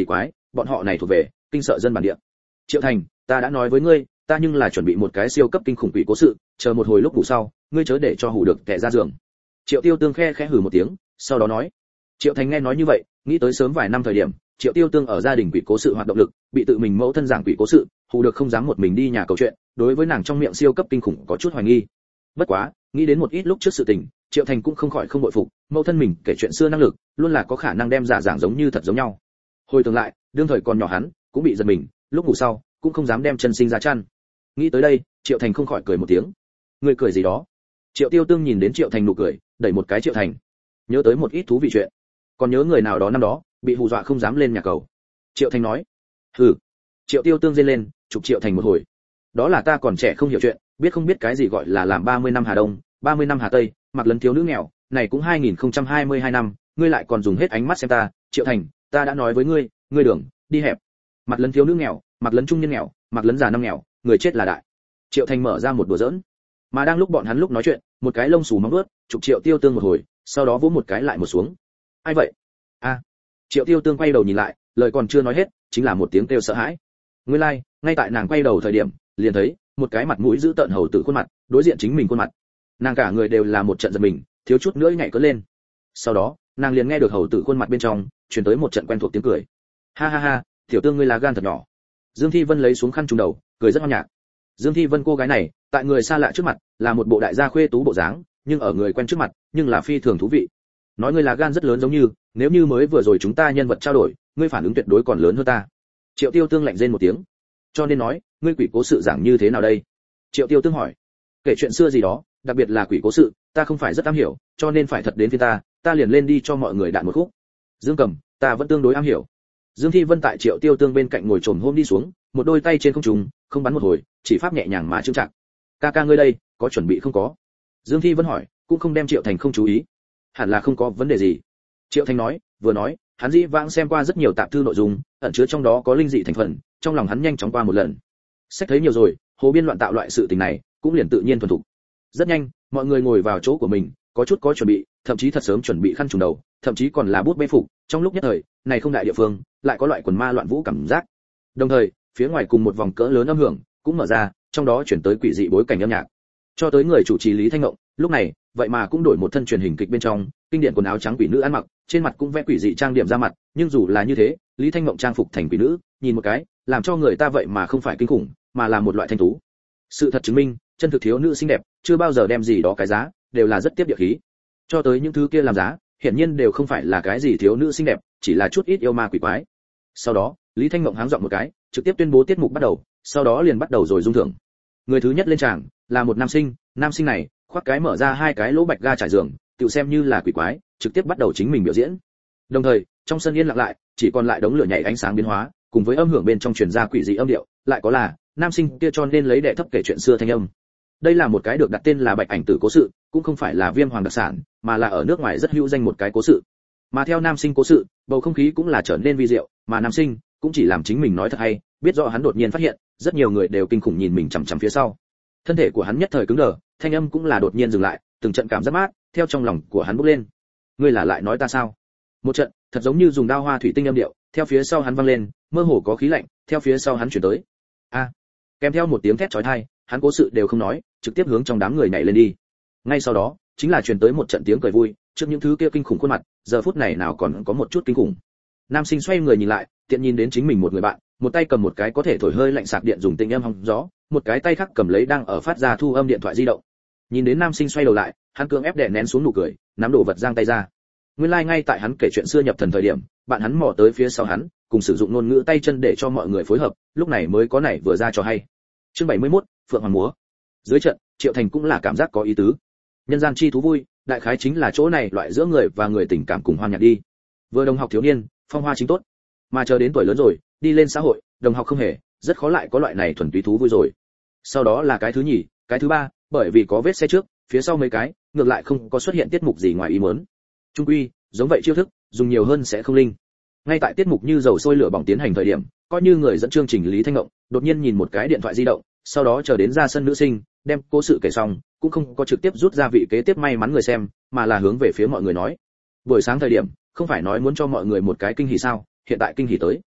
bọn họ này thuộc về kinh sợ dân bản địa. Triệu Thành, ta đã nói với ngươi, ta nhưng là chuẩn bị một cái siêu cấp kinh khủng quỷ cố sự, chờ một hồi lúc ngủ sau, ngươi chớ để cho hù được kẻ ra giường. Triệu Tiêu Tương khẽ hừ một tiếng, sau đó nói. Triệu Thành nghe nói như vậy, nghĩ tới sớm vài năm thời điểm, Triệu Tiêu Tương ở gia đình quỷ cố sự hoạt động lực, bị tự mình mẫu thân giảng quỷ cố sự, hù được không dám một mình đi nhà cầu chuyện, đối với nàng trong miệng siêu cấp kinh khủng có chút hoài nghi. Bất quá, nghĩ đến một ít lúc trước sự tình, Triệu Thành cũng không khỏi không bội phục, mẫu thân mình kể chuyện xưa năng lực, luôn là có khả năng đem giả giảng giống như thật giống nhau. Hồi tưởng lại, đương thời còn nhỏ hắn, cũng bị giật mình, lúc ngủ sau, cũng không dám đem chân sinh ra chăn. Nghĩ tới đây, Triệu Thành không khỏi cười một tiếng. Ngươi cười gì đó? Triệu Tiêu Tương nhìn đến Triệu Thành nụ cười, đẩy một cái Triệu Thành. Nhớ tới một ít thú vị chuyện. Còn nhớ người nào đó năm đó, bị hù dọa không dám lên nhà cầu. Triệu Thành nói. Hừ. Triệu Tiêu Tương rên lên, chụp Triệu Thành một hồi. Đó là ta còn trẻ không hiểu chuyện, biết không biết cái gì gọi là làm 30 năm Hà Đông, 30 năm Hà Tây, mặc lấn thiếu nữ nghèo, này cũng 2022 năm, ngươi lại còn dùng hết ánh mắt xem ta, Triệu Thành, ta đã nói với ngươi, ngươi đường đi hẹp. Mặc lấn thiếu nữ nghèo, mặc lấn trung niên nghèo, mặc lấn già năm nghèo, người chết là đại. Triệu Thành mở ra một đùa giỡn. Mà đang lúc bọn hắn lúc nói chuyện, một cái lông xù móng vuốt, chụp Triệu Tiêu Tương một hồi, sau đó vỗ một cái lại một xuống. Ai vậy? A. Triệu Tiêu Tương quay đầu nhìn lại, lời còn chưa nói hết, chính là một tiếng kêu sợ hãi. Nguyên lai, ngay tại nàng quay đầu thời điểm, liền thấy một cái mặt mũi dữ tợn hầu tử khuôn mặt, đối diện chính mình khuôn mặt. Nàng cả người đều là một trận giật mình, thiếu chút nữa nhảy cất lên. Sau đó, nàng liền nghe được hầu tử khuôn mặt bên trong truyền tới một trận quen thuộc tiếng cười. Ha ha ha, tiểu Tương ngươi là gan thật nhỏ. Dương Thi Vân lấy xuống khăn trùm đầu, cười rất hoan nhạc. Dương Thi Vân cô gái này, tại người xa lạ trước mặt, là một bộ đại gia khuê tú bộ dáng, nhưng ở người quen trước mặt, nhưng là phi thường thú vị. Nói ngươi là gan rất lớn giống như, nếu như mới vừa rồi chúng ta nhân vật trao đổi, ngươi phản ứng tuyệt đối còn lớn hơn ta. Triệu Tiêu Tương lạnh rên một tiếng. Cho nên nói, ngươi quỷ cố sự giảng như thế nào đây? Triệu Tiêu Tương hỏi. Kể chuyện xưa gì đó, đặc biệt là quỷ cố sự, ta không phải rất am hiểu, cho nên phải thật đến phía ta liền lên đi cho mọi người đạn một khúc. Dương Cầm, ta vẫn tương đối am hiểu. Dương Thi Vân tại Triệu Tiêu Tương bên cạnh ngồi chồm hôm đi xuống, một đôi tay trên không trung, không bắn một hồi, chỉ pháp nhẹ nhàng mà trưng trạng. Ca ca ngươi đây, có chuẩn bị không có? Dương Thi Vân hỏi, cũng không đem Triệu Thành không chú ý. Hẳn là không có vấn đề gì. Triệu Thành nói, vừa nói, hắn dĩ vãng xem qua rất nhiều tạp thư nội dung, ẩn chứa trong đó có linh dị thành phần, trong lòng hắn nhanh chóng qua một lần. Sách thấy nhiều rồi, hồ biên loạn tạo loại sự tình này, cũng liền tự nhiên thuần thục. Rất nhanh, mọi người ngồi vào chỗ của mình, có chút có chuẩn bị, thậm chí thật sớm chuẩn bị khăn trùm đầu, thậm chí còn là bút bê phục, trong lúc nhất thời, này không đại địa phương, lại có loại quần ma loạn vũ cảm giác. Đồng thời, phía ngoài cùng một vòng cỡ lớn âm hưởng cũng mở ra, trong đó chuyển tới quỷ dị bối cảnh âm nhạc. Cho tới người chủ trì Lý Thanh Ngộng, lúc này, vậy mà cũng đổi một thân truyền hình kịch bên trong, kinh điển quần áo trắng quỷ nữ ăn mặc, trên mặt cũng vẽ quỷ dị trang điểm ra mặt, nhưng dù là như thế, Lý Thanh Ngộng trang phục thành quỷ nữ, nhìn một cái, làm cho người ta vậy mà không phải kinh khủng, mà là một loại thanh tú. Sự thật chứng minh, chân thực thiếu nữ xinh đẹp, chưa bao giờ đem gì đó cái giá, đều là rất tiếp địa khí. Cho tới những thứ kia làm giá, hiển nhiên đều không phải là cái gì thiếu nữ xinh đẹp, chỉ là chút ít yêu ma quỷ quái. Sau đó, Lý Thanh Mộng háng giọng một cái, trực tiếp tuyên bố tiết mục bắt đầu, sau đó liền bắt đầu rồi dung thưởng. Người thứ nhất lên tràng là một nam sinh này khoác cái mở ra hai cái lỗ bạch ga trải giường, tự xem như là quỷ quái, trực tiếp bắt đầu chính mình biểu diễn. Đồng thời, trong sân yên lặng lại, chỉ còn lại đống lửa nhảy ánh sáng biến hóa, cùng với âm hưởng bên trong truyền ra quỷ dị âm điệu, lại có là nam sinh kia cho nên lấy đệ thấp kể chuyện xưa thanh âm. Đây là một cái được đặt tên là Bạch Ảnh Tử cố sự, cũng không phải là Viêm Hoàng đặc sản, mà là ở nước ngoài rất hữu danh một cái cố sự. Mà theo nam sinh cố sự, bầu không khí cũng là trở nên vi diệu, mà nam sinh cũng chỉ làm chính mình nói thật hay, biết rõ hắn đột nhiên phát hiện, rất nhiều người đều kinh khủng nhìn mình chằm chằm phía sau. Thân thể của hắn nhất thời cứng đờ, thanh âm cũng là đột nhiên dừng lại, từng trận cảm giác mát theo trong lòng của hắn bốc lên. Ngươi là lại nói ta sao? Một trận, thật giống như dùng đao hoa thủy tinh âm điệu, theo phía sau hắn vang lên, mơ hồ có khí lạnh, theo phía sau hắn truyền tới. A! Kèm theo một tiếng thét chói tai, hắn cố sự đều không nói, trực tiếp hướng trong đám người nhảy lên đi. Ngay sau đó, chính là truyền tới một trận tiếng cười vui, trước những thứ kia kinh khủng khuôn mặt, giờ phút này nào còn có một chút kinh khủng. Nam sinh xoay người nhìn lại, tiện nhìn đến chính mình một người bạn, một tay cầm một cái có thể thổi hơi lạnh sạc điện dùng tinh âm hong gió, một cái tay khác cầm lấy đang ở phát ra thu âm điện thoại di động. Nhìn đến nam sinh xoay đầu lại, hắn cưỡng ép đè nén xuống nụ cười, nắm đồ vật giang tay ra. Nguyên lai ngay tại hắn kể chuyện xưa nhập thần thời điểm, bạn hắn mò tới phía sau hắn, cùng sử dụng ngôn ngữ tay chân để cho mọi người phối hợp, lúc này mới có nảy vừa ra cho hay. Chương 71, Phượng Hoàng múa. Dưới trận, Triệu Thành cũng là cảm giác có ý tứ. Nhân gian chi thú vui, đại khái chính là chỗ này loại giữa người và người tình cảm cùng hoan nhạc đi. Vừa đồng học thiếu niên, phong hoa chính tốt, mà chờ đến tuổi lớn rồi, đi lên xã hội, đồng học không hề, rất khó lại có loại này thuần túy thú vui rồi. Sau đó là cái thứ nhì, cái thứ ba, bởi vì có vết xe trước, phía sau mấy cái, ngược lại không có xuất hiện tiết mục gì ngoài ý muốn. Trung quy, giống vậy chiêu thức, dùng nhiều hơn sẽ không linh. Ngay tại tiết mục như dầu sôi lửa bỏng tiến hành thời điểm, coi như người dẫn chương trình Lý Thanh Ngộng, đột nhiên nhìn một cái điện thoại di động, sau đó chờ đến ra sân nữ sinh, đem cố sự kể xong, cũng không có trực tiếp rút ra vị kế tiếp may mắn người xem, mà là hướng về phía mọi người nói. Buổi sáng thời điểm, không phải nói muốn cho mọi người một cái kinh hỉ sao, hiện tại kinh hỉ tới.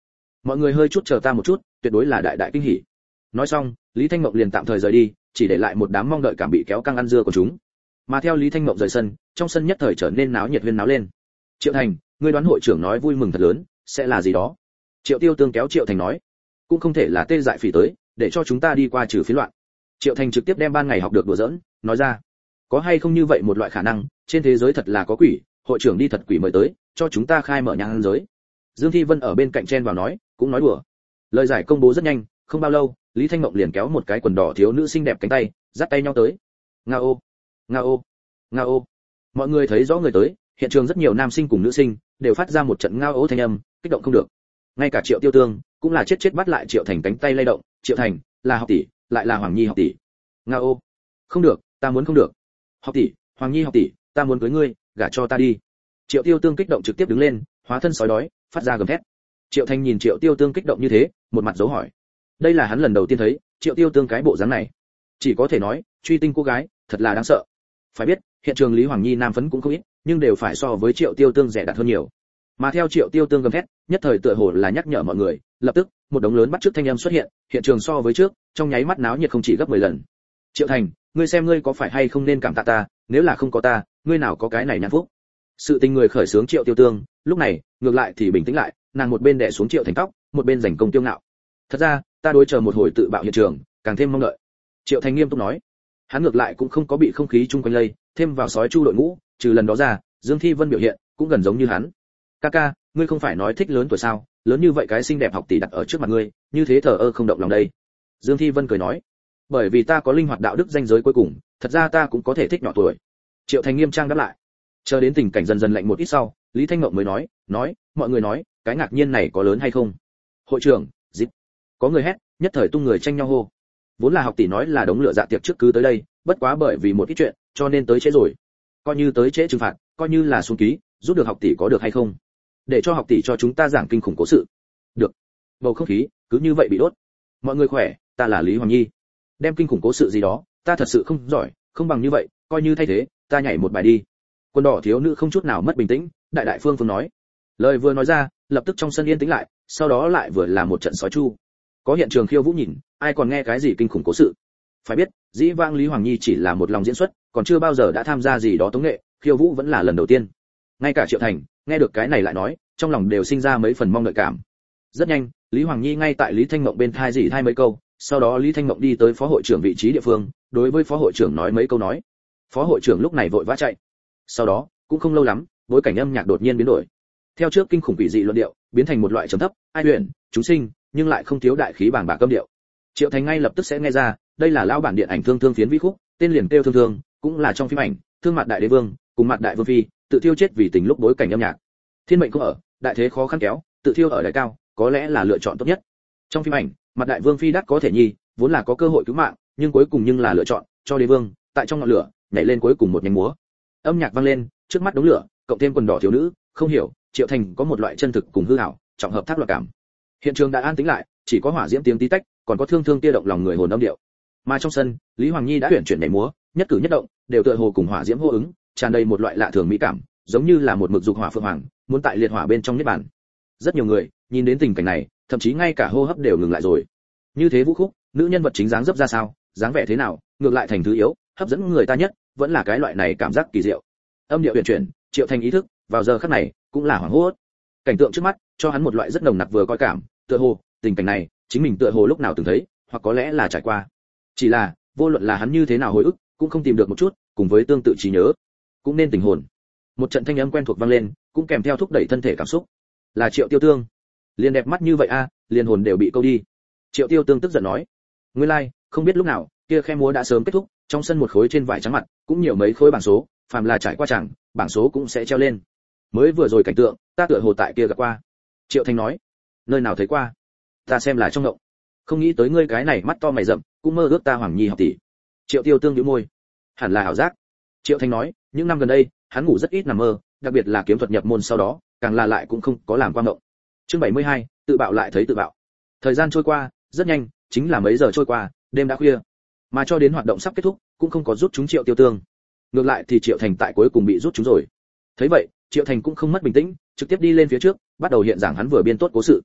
mọi người hơi chút chờ ta một chút, tuyệt đối là đại đại kinh hỉ. Nói xong, Lý Thanh Mộng liền tạm thời rời đi, chỉ để lại một đám mong đợi cảm bị kéo căng ăn dưa của chúng. Mà theo Lý Thanh Mộng rời sân, trong sân nhất thời trở nên náo nhiệt huyên náo lên. Triệu Thành, ngươi đoán hội trưởng nói vui mừng thật lớn, sẽ là gì đó? Triệu Tiêu Tương kéo Triệu Thành nói, cũng không thể là tê dại phỉ tới, để cho chúng ta đi qua trừ phiến loạn. Triệu Thành trực tiếp đem ban ngày học được đùa giỡn, nói ra, có hay không như vậy một loại khả năng, trên thế giới thật là có quỷ, hội trưởng đi thật quỷ mời tới, cho chúng ta khai mở nhang giới. Dương Thi Vân ở bên cạnh chen vào nói, cũng nói đùa. Lời giải công bố rất nhanh, không bao lâu, Lý Thanh Mộng liền kéo một cái quần đỏ thiếu nữ xinh đẹp cánh tay, dắt tay nhau tới. Ngao, ngao, ngao. Mọi người thấy rõ người tới, hiện trường rất nhiều nam sinh cùng nữ sinh đều phát ra một trận ngao ố thanh âm, kích động không được. Ngay cả Triệu Tiêu Tương cũng là chết bắt lại Triệu Thành cánh tay lay động, Triệu Thành, là học tỷ, lại là Hoàng Nhi học tỷ. Ngao, không được, ta muốn không được. Học tỷ, Hoàng Nhi học tỷ, ta muốn cưới ngươi, gả cho ta đi. Triệu Tiêu Tương kích động trực tiếp đứng lên, hóa thân sói đói, phát ra gầm thét. Triệu Thành nhìn Triệu Tiêu Tương kích động như thế, một mặt dấu hỏi. Đây là hắn lần đầu tiên thấy Triệu Tiêu Tương cái bộ dáng này, chỉ có thể nói truy tinh cô gái thật là đáng sợ. Phải biết hiện trường Lý Hoàng Nhi nam phấn cũng không ít, nhưng đều phải so với Triệu Tiêu Tương rẻ đặt hơn nhiều. Mà theo Triệu Tiêu Tương gầm thét, nhất thời tựa hồ là nhắc nhở mọi người, lập tức một đống lớn bắt chước thanh âm xuất hiện, hiện trường so với trước trong nháy mắt náo nhiệt không chỉ gấp 10 lần. Triệu Thành, ngươi xem ngươi có phải hay không nên cảm tạ ta, nếu là không có ta, ngươi nào có cái này nhãn phúc. Sự tình người khởi sướng Triệu Tiêu Tương, lúc này ngược lại thì bình tĩnh lại, nàng một bên đè xuống Triệu Thành tóc, một bên giành công tiêu ngạo. Thật ra ta đối chờ một hồi tự bạo hiện trường, càng thêm mong đợi. Triệu Thành nghiêm túc nói. Hắn ngược lại cũng không có bị không khí chung quanh lây, thêm vào sói chu đội ngũ, trừ lần đó ra, Dương Thi Vân biểu hiện cũng gần giống như hắn. Ca, ngươi không phải nói thích lớn tuổi sao, lớn như vậy cái xinh đẹp học tỷ đặt ở trước mặt ngươi, như thế thờ ơ không động lòng đây. Dương Thi Vân cười nói, bởi vì ta có linh hoạt đạo đức danh giới cuối cùng, thật ra ta cũng có thể thích nhỏ tuổi. Triệu Thành nghiêm trang đáp lại. Chờ đến tình cảnh dần dần lạnh một ít sau, Lý Thanh Mộng mới nói, mọi người nói, cái ngạc nhiên này có lớn hay không? Hội trưởng, dịch. Có người hét, nhất thời tung người tranh nhau hô. Vốn là học tỷ nói là đống lửa dạ tiệc trước cứ tới đây, bất quá bởi vì một ít chuyện, cho nên tới trễ rồi. Coi như tới trễ trừng phạt, coi như là xuống ký, giúp được học tỷ có được hay không? Để cho học tỷ cho chúng ta giảng kinh khủng cố sự. Được. Bầu không khí cứ như vậy bị đốt. Mọi người khỏe, ta là Lý Hoàng Nhi. Đem kinh khủng cố sự gì đó, ta thật sự không giỏi, không bằng như vậy, coi như thay thế, ta nhảy một bài đi. Quân đỏ thiếu nữ không chút nào mất bình tĩnh, đại phương nói. Lời vừa nói ra, lập tức trong sân yên tĩnh lại, sau đó lại vừa là một trận sói chu. Có hiện trường khiêu vũ nhìn, ai còn nghe cái gì kinh khủng cố sự. Phải biết, dĩ vãng Lý Hoàng Nhi chỉ là một lòng diễn xuất, còn chưa bao giờ đã tham gia gì đó tống nghệ, khiêu vũ vẫn là lần đầu tiên. Ngay cả Triệu Thành, nghe được cái này lại nói, trong lòng đều sinh ra mấy phần mong đợi cảm. Rất nhanh, Lý Hoàng Nhi ngay tại Lý Thanh Mộng bên thai gì thai mấy câu, sau đó Lý Thanh Mộng đi tới phó hội trưởng vị trí địa phương, đối với phó hội trưởng nói mấy câu nói. Phó hội trưởng lúc này vội vã chạy. Sau đó, cũng không lâu lắm, bối cảnh âm nhạc đột nhiên biến đổi. Theo trước kinh khủng quỷ dị luận điệu, biến thành một loại trầm thấp, ai huyền, chúng sinh, nhưng lại không thiếu đại khí bàng bạc âm điệu. Triệu Thành ngay lập tức sẽ nghe ra, đây là lão bản điện ảnh thương phiến vĩ khúc, tên liền kêu thương, cũng là trong phim ảnh, thương mặt đại đế vương, cùng mặt đại vương phi, tự thiêu chết vì tình lúc bối cảnh âm nhạc. Thiên mệnh không ở, đại thế khó khăn kéo, tự thiêu ở đại cao, có lẽ là lựa chọn tốt nhất. Trong phim ảnh, mặt đại vương phi đắc có thể nhi, vốn là có cơ hội cứu mạng, nhưng cuối cùng nhưng là lựa chọn cho đế vương, tại trong ngọn lửa, nhảy lên cuối cùng một nhánh múa. Âm nhạc vang lên, trước mắt đống lửa, cộng thêm quần đỏ thiếu nữ, không hiểu, Triệu Thành có một loại chân thực cùng hư ảo, trọng hợp thác loạn cảm. Hiện trường đã an tĩnh lại, chỉ có hỏa diễm tiếng tí tách, còn có thương tia động lòng người hồn âm điệu. Mà trong sân, Lý Hoàng Nhi đã chuyển nhảy múa, nhất cử nhất động đều tựa hồ cùng hỏa diễm hô ứng, tràn đầy một loại lạ thường mỹ cảm, giống như là một mực dục hỏa phượng hoàng, muốn tại liệt hỏa bên trong niết bàn. Rất nhiều người nhìn đến tình cảnh này, thậm chí ngay cả hô hấp đều ngừng lại rồi. Như thế vũ khúc, nữ nhân vật chính dáng dấp ra sao, dáng vẻ thế nào, ngược lại thành thứ yếu, hấp dẫn người ta nhất, vẫn là cái loại này cảm giác kỳ diệu. Âm điệu huyền chuyển, Triệu Thành ý thức, vào giờ khắc này, cũng là hoảng hốt. Cảnh tượng trước mắt, cho hắn một loại rất nồng nặc vừa coi cảm, tựa hồ, tình cảnh này, chính mình tựa hồ lúc nào từng thấy, hoặc có lẽ là trải qua. Chỉ là, vô luận là hắn như thế nào hồi ức, cũng không tìm được một chút, cùng với tương tự trí nhớ, cũng nên tình hồn. Một trận thanh âm quen thuộc vang lên, cũng kèm theo thúc đẩy thân thể cảm xúc. Là Triệu Tiêu Tương. Liền đẹp mắt như vậy a, liền hồn đều bị câu đi. Triệu Tiêu Tương tức giận nói. Nguyên lai, không biết lúc nào, kia khe múa đã sớm kết thúc, trong sân một khối trên vải trắng mặt, cũng nhiều mấy khối bảng số, phàm là trải qua chẳng, bảng số cũng sẽ treo lên. Mới vừa rồi cảnh tượng, ta tựa hồ tại kia gặp qua. Triệu Thành nói. Nơi nào thấy qua? Ta xem là trong ngộng. Không nghĩ tới ngươi cái này mắt to mày rậm, cũng mơ ước ta Hoàng Nhi học tỷ. Triệu Tiêu Tương nhíu môi. Hẳn là ảo giác. Triệu Thành nói, những năm gần đây, hắn ngủ rất ít nằm mơ, đặc biệt là kiếm thuật nhập môn sau đó, càng là lại cũng không có làm qua ngộng. Chương 72, tự bạo lại thấy tự bạo. Thời gian trôi qua, rất nhanh, chính là mấy giờ trôi qua, đêm đã khuya. Mà cho đến hoạt động sắp kết thúc, cũng không có rút chúng Triệu Tiêu Tương. Ngược lại thì Triệu Thành tại cuối cùng bị rút chúng rồi. Thấy vậy, Triệu Thành cũng không mất bình tĩnh, trực tiếp đi lên phía trước, bắt đầu hiện giảng hắn vừa biên tốt cố sự.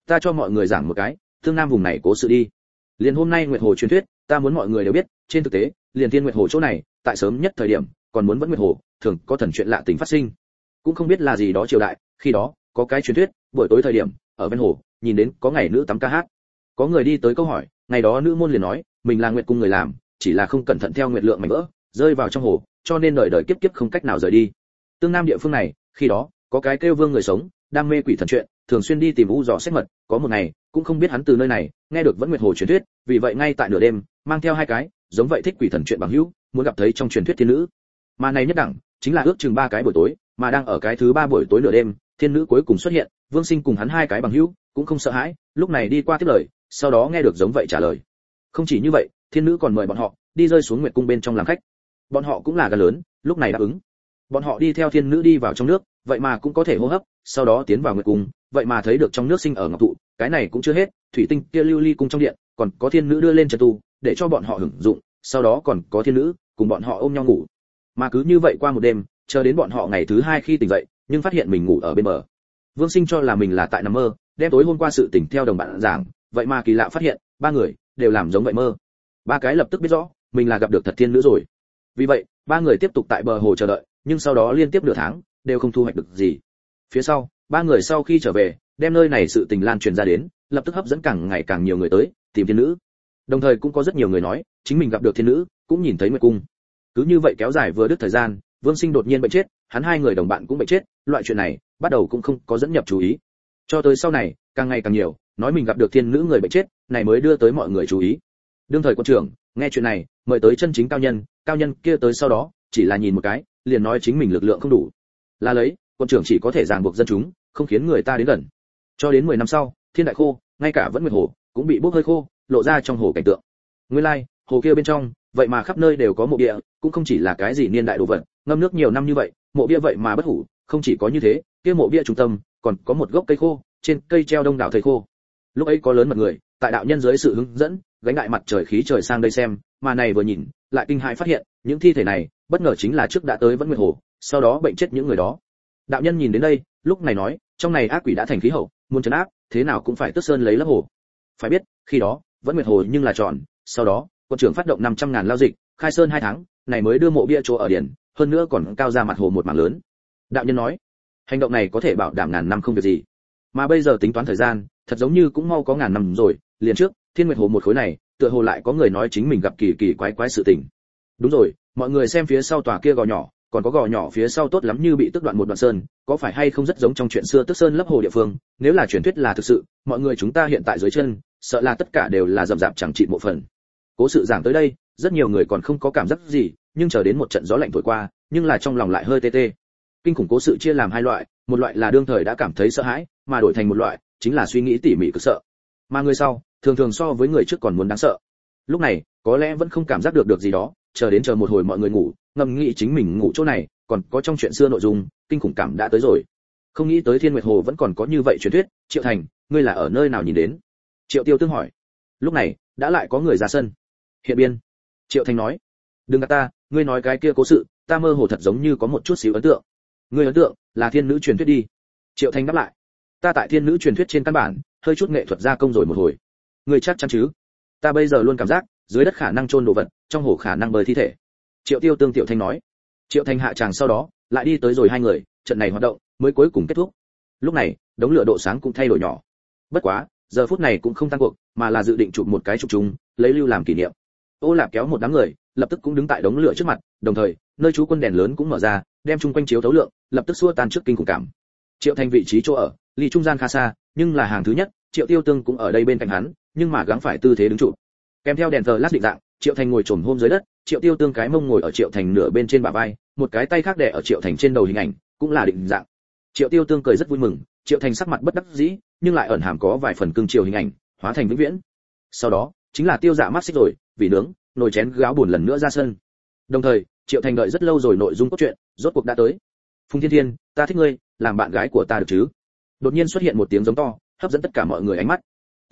ta cho mọi người giảng một cái Thương Nam vùng này cố sự đi. Liền hôm nay Nguyệt Hồ truyền thuyết, ta muốn mọi người đều biết, trên thực tế, liền Thiên Nguyệt Hồ chỗ này, tại sớm nhất thời điểm, còn muốn vẫn Nguyệt Hồ, thường có thần chuyện lạ tình phát sinh. Cũng không biết là gì đó triều đại, khi đó, có cái truyền thuyết, buổi tối thời điểm, ở ven hồ, nhìn đến có ngày nữ tắm ca hát. Có người đi tới câu hỏi, ngày đó nữ môn liền nói, mình là Nguyệt cung người làm, chỉ là không cẩn thận theo nguyệt lượng mảnh vỡ, rơi vào trong hồ, cho nên đời đời kiếp kiếp không cách nào rời đi. Tương Nam địa phương này, khi đó, có cái kêu Vương người sống, đam mê quỷ thần chuyện, thường xuyên đi tìm u dò xét mật, có một ngày, cũng không biết hắn từ nơi này nghe được vẫn Nguyệt Hồ truyền thuyết, vì vậy ngay tại nửa đêm, mang theo hai cái, giống vậy thích quỷ thần chuyện bằng hữu, muốn gặp thấy trong truyền thuyết thiên nữ. Mà này nhất đẳng, chính là ước chừng 3 cái buổi tối, mà đang ở cái thứ 3 buổi tối nửa đêm, thiên nữ cuối cùng xuất hiện, Vương Sinh cùng hắn hai cái bằng hữu, cũng không sợ hãi, lúc này đi qua tiếp lời, sau đó nghe được giống vậy trả lời. Không chỉ như vậy, thiên nữ còn mời bọn họ đi rơi xuống Nguyệt cung bên trong làm khách. Bọn họ cũng là gan lớn, lúc này đáp ứng. Bọn họ đi theo thiên nữ đi vào trong nước, vậy mà cũng có thể hô hấp, sau đó tiến vào Nguyệt cung, vậy mà thấy được trong nước sinh ở ngọc thụ, cái này cũng chưa hết, thủy tinh kia lưu ly cung trong điện, còn có thiên nữ đưa lên trần tu, để cho bọn họ hưởng dụng, sau đó còn có thiên nữ cùng bọn họ ôm nhau ngủ. Mà cứ như vậy qua một đêm, chờ đến bọn họ ngày thứ 2 khi tỉnh dậy, nhưng phát hiện mình ngủ ở bên bờ. Vương Sinh cho là mình là tại nằm mơ, đem tối hôm qua sự tỉnh theo đồng bạn giảng, vậy mà kỳ lạ phát hiện, 3 người đều làm giống vậy mơ. 3 cái lập tức biết rõ, mình là gặp được thật thiên nữ rồi. Vì vậy, 3 người tiếp tục tại bờ hồ chờ đợi, nhưng sau đó liên tiếp nửa tháng, đều không thu hoạch được gì. Phía sau, 3 người sau khi trở về, đem nơi này sự tình lan truyền ra đến, lập tức hấp dẫn càng ngày càng nhiều người tới tìm thiên nữ. Đồng thời cũng có rất nhiều người nói, chính mình gặp được thiên nữ, cũng nhìn thấy Nguyệt cung. Cứ như vậy kéo dài vừa đứt thời gian, Vương Sinh đột nhiên bệnh chết, hắn 2 người đồng bạn cũng bệnh chết, loại chuyện này bắt đầu cũng không có dẫn nhập chú ý. Cho tới sau này, càng ngày càng nhiều, nói mình gặp được thiên nữ người bệnh chết, này mới đưa tới mọi người chú ý. Đương thời quân trưởng, nghe chuyện này, mời tới chân chính cao nhân kia tới sau đó, chỉ là nhìn một cái, liền nói chính mình lực lượng không đủ. Là lấy, quân trưởng chỉ có thể ràng buộc dân chúng, không khiến người ta đến gần. Cho đến 10 năm sau, thiên đại khô, ngay cả vẫn Nguyệt Hồ cũng bị bốc hơi khô, lộ ra trong hồ cảnh tượng. Nguyên lai, hồ kia bên trong, vậy mà khắp nơi đều có mộ bia, cũng không chỉ là cái gì niên đại đồ vật, ngâm nước nhiều năm như vậy, mộ bia vậy mà bất hủ, không chỉ có như thế, kia mộ bia trung tâm còn có một gốc cây khô, trên cây treo đông đảo thầy khô. Lúc ấy có lớn mật người, tại đạo nhân dưới sự hướng dẫn, gánh đại mặt trời khí trời sang đây xem, mà này vừa nhìn, lại kinh hãi phát hiện, những thi thể này, bất ngờ chính là trước đã tới vẫn Nguyệt Hồ, sau đó bệnh chết những người đó. Đạo nhân nhìn đến đây, lúc này nói, trong này ác quỷ đã thành khí hậu, muốn trấn áp, thế nào cũng phải tước sơn lấy lấp hồ. Phải biết, khi đó, vẫn Nguyệt Hồ nhưng là tròn, sau đó, quân trưởng phát động 500.000 lao dịch, khai sơn 2 tháng, này mới đưa mộ bia chỗ ở điển, hơn nữa còn cao ra mặt hồ một mảng lớn. Đạo nhân nói, hành động này có thể bảo đảm ngàn năm không việc gì. Mà bây giờ tính toán thời gian, thật giống như cũng mau có ngàn năm rồi, liền trước, Thiên Nguyệt Hồ một khối này, tựa hồ lại có người nói chính mình gặp kỳ kỳ quái quái sự tình. Đúng rồi, mọi người xem phía sau tòa kia gò nhỏ, còn có gò nhỏ phía sau tốt lắm như bị tước đoạn một đoạn sơn, có phải hay không rất giống trong chuyện xưa tước sơn lấp hồ địa phương, nếu là truyền thuyết là thực sự, mọi người chúng ta hiện tại dưới chân, sợ là tất cả đều là rậm rạp chẳng trị một phần. Cố sự giảng tới đây, rất nhiều người còn không có cảm giác gì, nhưng chờ đến một trận gió lạnh thổi qua, nhưng là trong lòng lại hơi tê tê. Kinh khủng cố sự chia làm 2 loại, một loại là đương thời đã cảm thấy sợ hãi, mà đổi thành một loại, chính là suy nghĩ tỉ mỉ cực sợ. Mà người sau, thường thường so với người trước còn muốn đáng sợ. Lúc này, có lẽ vẫn không cảm giác được gì đó, chờ một hồi mọi người ngủ, ngầm nghĩ chính mình ngủ chỗ này, còn có trong chuyện xưa nội dung, kinh khủng cảm đã tới rồi. Không nghĩ tới Thiên Nguyệt Hồ vẫn còn có như vậy truyền thuyết, Triệu Thành, ngươi là ở nơi nào nhìn đến? Triệu Tiêu Tương hỏi. Lúc này, đã lại có người ra sân. Hiện biên. Triệu Thành nói, đừng gạt ta, ngươi nói cái kia cố sự, ta mơ hồ thật giống như có một chút xíu ấn tượng. Ngươi ấn tượng là thiên nữ truyền thuyết đi. Triệu Thành đáp lại, ta tại thiên nữ truyền thuyết trên căn bản, hơi chút nghệ thuật gia công rồi một hồi. Ngươi chắc chắn chứ? Ta bây giờ luôn cảm giác, dưới đất khả năng chôn đồ vật, trong hồ khả năng bơi thi thể. Triệu Tiêu Tương Tiểu Thanh nói. Triệu Thành hạ tràng sau đó, lại đi tới rồi 2 người, trận này hoạt động mới cuối cùng kết thúc. Lúc này, đống lửa độ sáng cũng thay đổi nhỏ. Bất quá, giờ phút này cũng không tăng cuộc, mà là dự định chụp một cái chụp chung, lấy lưu làm kỷ niệm. Ô Lạp kéo một đám người, lập tức cũng đứng tại đống lửa trước mặt, đồng thời, nơi trú quân đèn lớn cũng mở ra, đem chung quanh chiếu thấu lượng, lập tức xua tan trước kinh khủng cảm. Triệu Thành vị trí chỗ ở, ly trung gian khá xa, nhưng là hàng thứ nhất, Triệu Tiêu Tương cũng ở đây bên cạnh hắn, nhưng mà gắng phải tư thế đứng trụ. Kèm theo đèn flash định dạng, Triệu Thành ngồi chồm hôm dưới đất, Triệu Tiêu Tương cái mông ngồi ở Triệu Thành nửa bên trên bả vai, một cái tay khác đè ở Triệu Thành trên đầu hình ảnh, cũng là định dạng. Triệu Tiêu Tương cười rất vui mừng, Triệu Thành sắc mặt bất đắc dĩ, nhưng lại ẩn hàm có vài phần cương chiều hình ảnh, hóa thành vĩnh viễn. Sau đó, chính là tiêu dạ mắt xích rồi, vị nướng, nồi chén gáo buồn lần nữa ra sân. Đồng thời, Triệu Thành đợi rất lâu rồi nội dung cốt truyện, rốt cuộc đã tới. Phùng Thiên Thiên, ta thích ngươi, làm bạn gái của ta được chứ? Đột nhiên xuất hiện một tiếng giống to, hấp dẫn tất cả mọi người ánh mắt.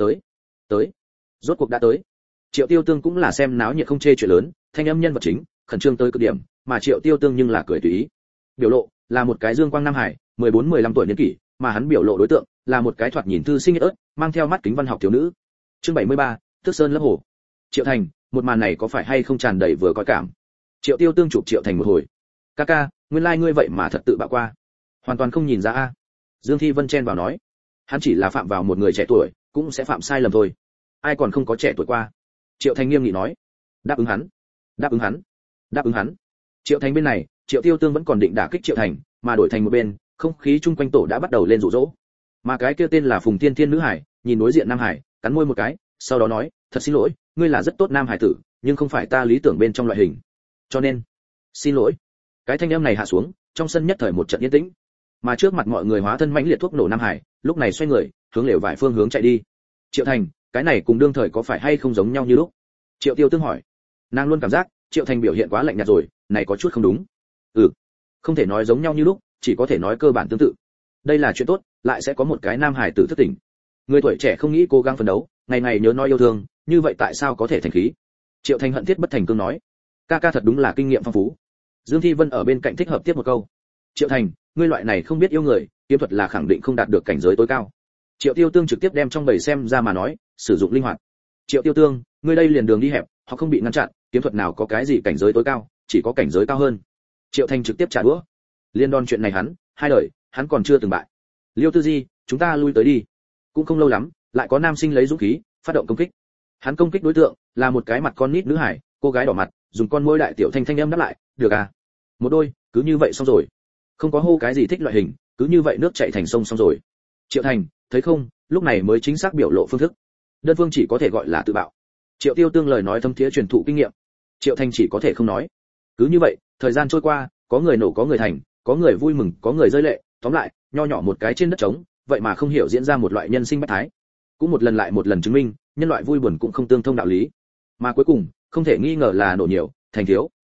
Tới, rốt cuộc đã tới. Triệu Tiêu Tương cũng là xem náo nhiệt không chê chuyện lớn, thanh âm nhân vật chính, khẩn trương tới cực điểm, mà Triệu Tiêu Tương nhưng là cười tùy ý. Biểu lộ là một cái dương quang nam hải, 14-15 tuổi niên kỷ, mà hắn biểu lộ đối tượng là một cái thoạt nhìn thư sinh ớt mang theo mắt kính văn học thiếu nữ. Chương 73, Tước Sơn lấp hồ. Triệu Thành, một màn này có phải hay không tràn đầy vừa coi cảm. Triệu Tiêu Tương chụp Triệu Thành một hồi. Ca, nguyên lai ngươi vậy mà thật tự bạo qua. Hoàn toàn không nhìn ra a. Dương Thi Vân chen vào nói, hắn chỉ là phạm vào một người trẻ tuổi, cũng sẽ phạm sai lầm thôi. Ai còn không có trẻ tuổi qua. Triệu Thành nghiêm nghị nói, đáp ứng hắn. Triệu Thành bên này, Triệu Tiêu Tương vẫn còn định đả kích Triệu Thành, mà đổi thành một bên, không khí chung quanh tổ đã bắt đầu lên rụ rỗ. Mà cái kia tên là Phùng Tiên Tiên nữ hải, nhìn đối diện Nam Hải, cắn môi một cái, sau đó nói, thật xin lỗi, ngươi là rất tốt nam hải tử, nhưng không phải ta lý tưởng bên trong loại hình. Cho nên, xin lỗi. Cái thanh âm này hạ xuống, trong sân nhất thời một trận yên tĩnh. Mà trước mặt mọi người hóa thân mãnh liệt thuốc nổ Nam Hải, lúc này xoay người, hướng lều vải phương hướng chạy đi. Triệu Thành, cái này cùng đương thời có phải hay không giống nhau như lúc? Triệu Tiêu Tương hỏi. Nàng luôn cảm giác, Triệu Thành biểu hiện quá lạnh nhạt rồi, này có chút không đúng. Không thể nói giống nhau như lúc, chỉ có thể nói cơ bản tương tự. Đây là chuyện tốt, lại sẽ có một cái nam hải tử thức tỉnh. Người tuổi trẻ không nghĩ cố gắng phấn đấu, ngày ngày nhớ nói yêu thương, như vậy tại sao có thể thành khí? Triệu Thành hận thiết bất thành cương nói. Ca thật đúng là kinh nghiệm phong phú. Dương Thi Vân ở bên cạnh thích hợp tiếp một câu. Triệu Thành, ngươi loại này không biết yêu người, kiếm thuật là khẳng định không đạt được cảnh giới tối cao. Triệu Tiêu Tương trực tiếp đem trong bầy xem ra mà nói, sử dụng linh hoạt. Triệu Tiêu Tương, ngươi đây liền đường đi hẹp, họ không bị ngăn chặn, kiếm thuật nào có cái gì cảnh giới tối cao, chỉ có cảnh giới cao hơn. Triệu Thành trực tiếp trả đũa. Liên đòn chuyện này hắn, hai đời, hắn còn chưa từng bại. Liêu Tư Di, chúng ta lui tới đi. Cũng không lâu lắm, lại có nam sinh lấy dũng khí, phát động công kích. Hắn công kích đối tượng là một cái mặt con nít nữ hải, cô gái đỏ mặt, dùng con môi đại tiểu thanh âm đáp lại, được à? Một đôi, cứ như vậy xong rồi. Không có hô cái gì thích loại hình, cứ như vậy nước chảy thành sông xong rồi. Triệu Thành, thấy không, lúc này mới chính xác biểu lộ phương thức. Đơn phương chỉ có thể gọi là tự bạo. Triệu Tiêu Tương lời nói thâm thiế truyền thụ kinh nghiệm. Triệu Thành chỉ có thể không nói. Cứ như vậy, thời gian trôi qua, có người nổ có người thành, có người vui mừng có người rơi lệ, tóm lại, nho nhỏ một cái trên đất trống, vậy mà không hiểu diễn ra một loại nhân sinh bách thái. Cũng một lần lại một lần chứng minh, nhân loại vui buồn cũng không tương thông đạo lý. Mà cuối cùng, không thể nghi ngờ là nổ nhiều, thành thiếu.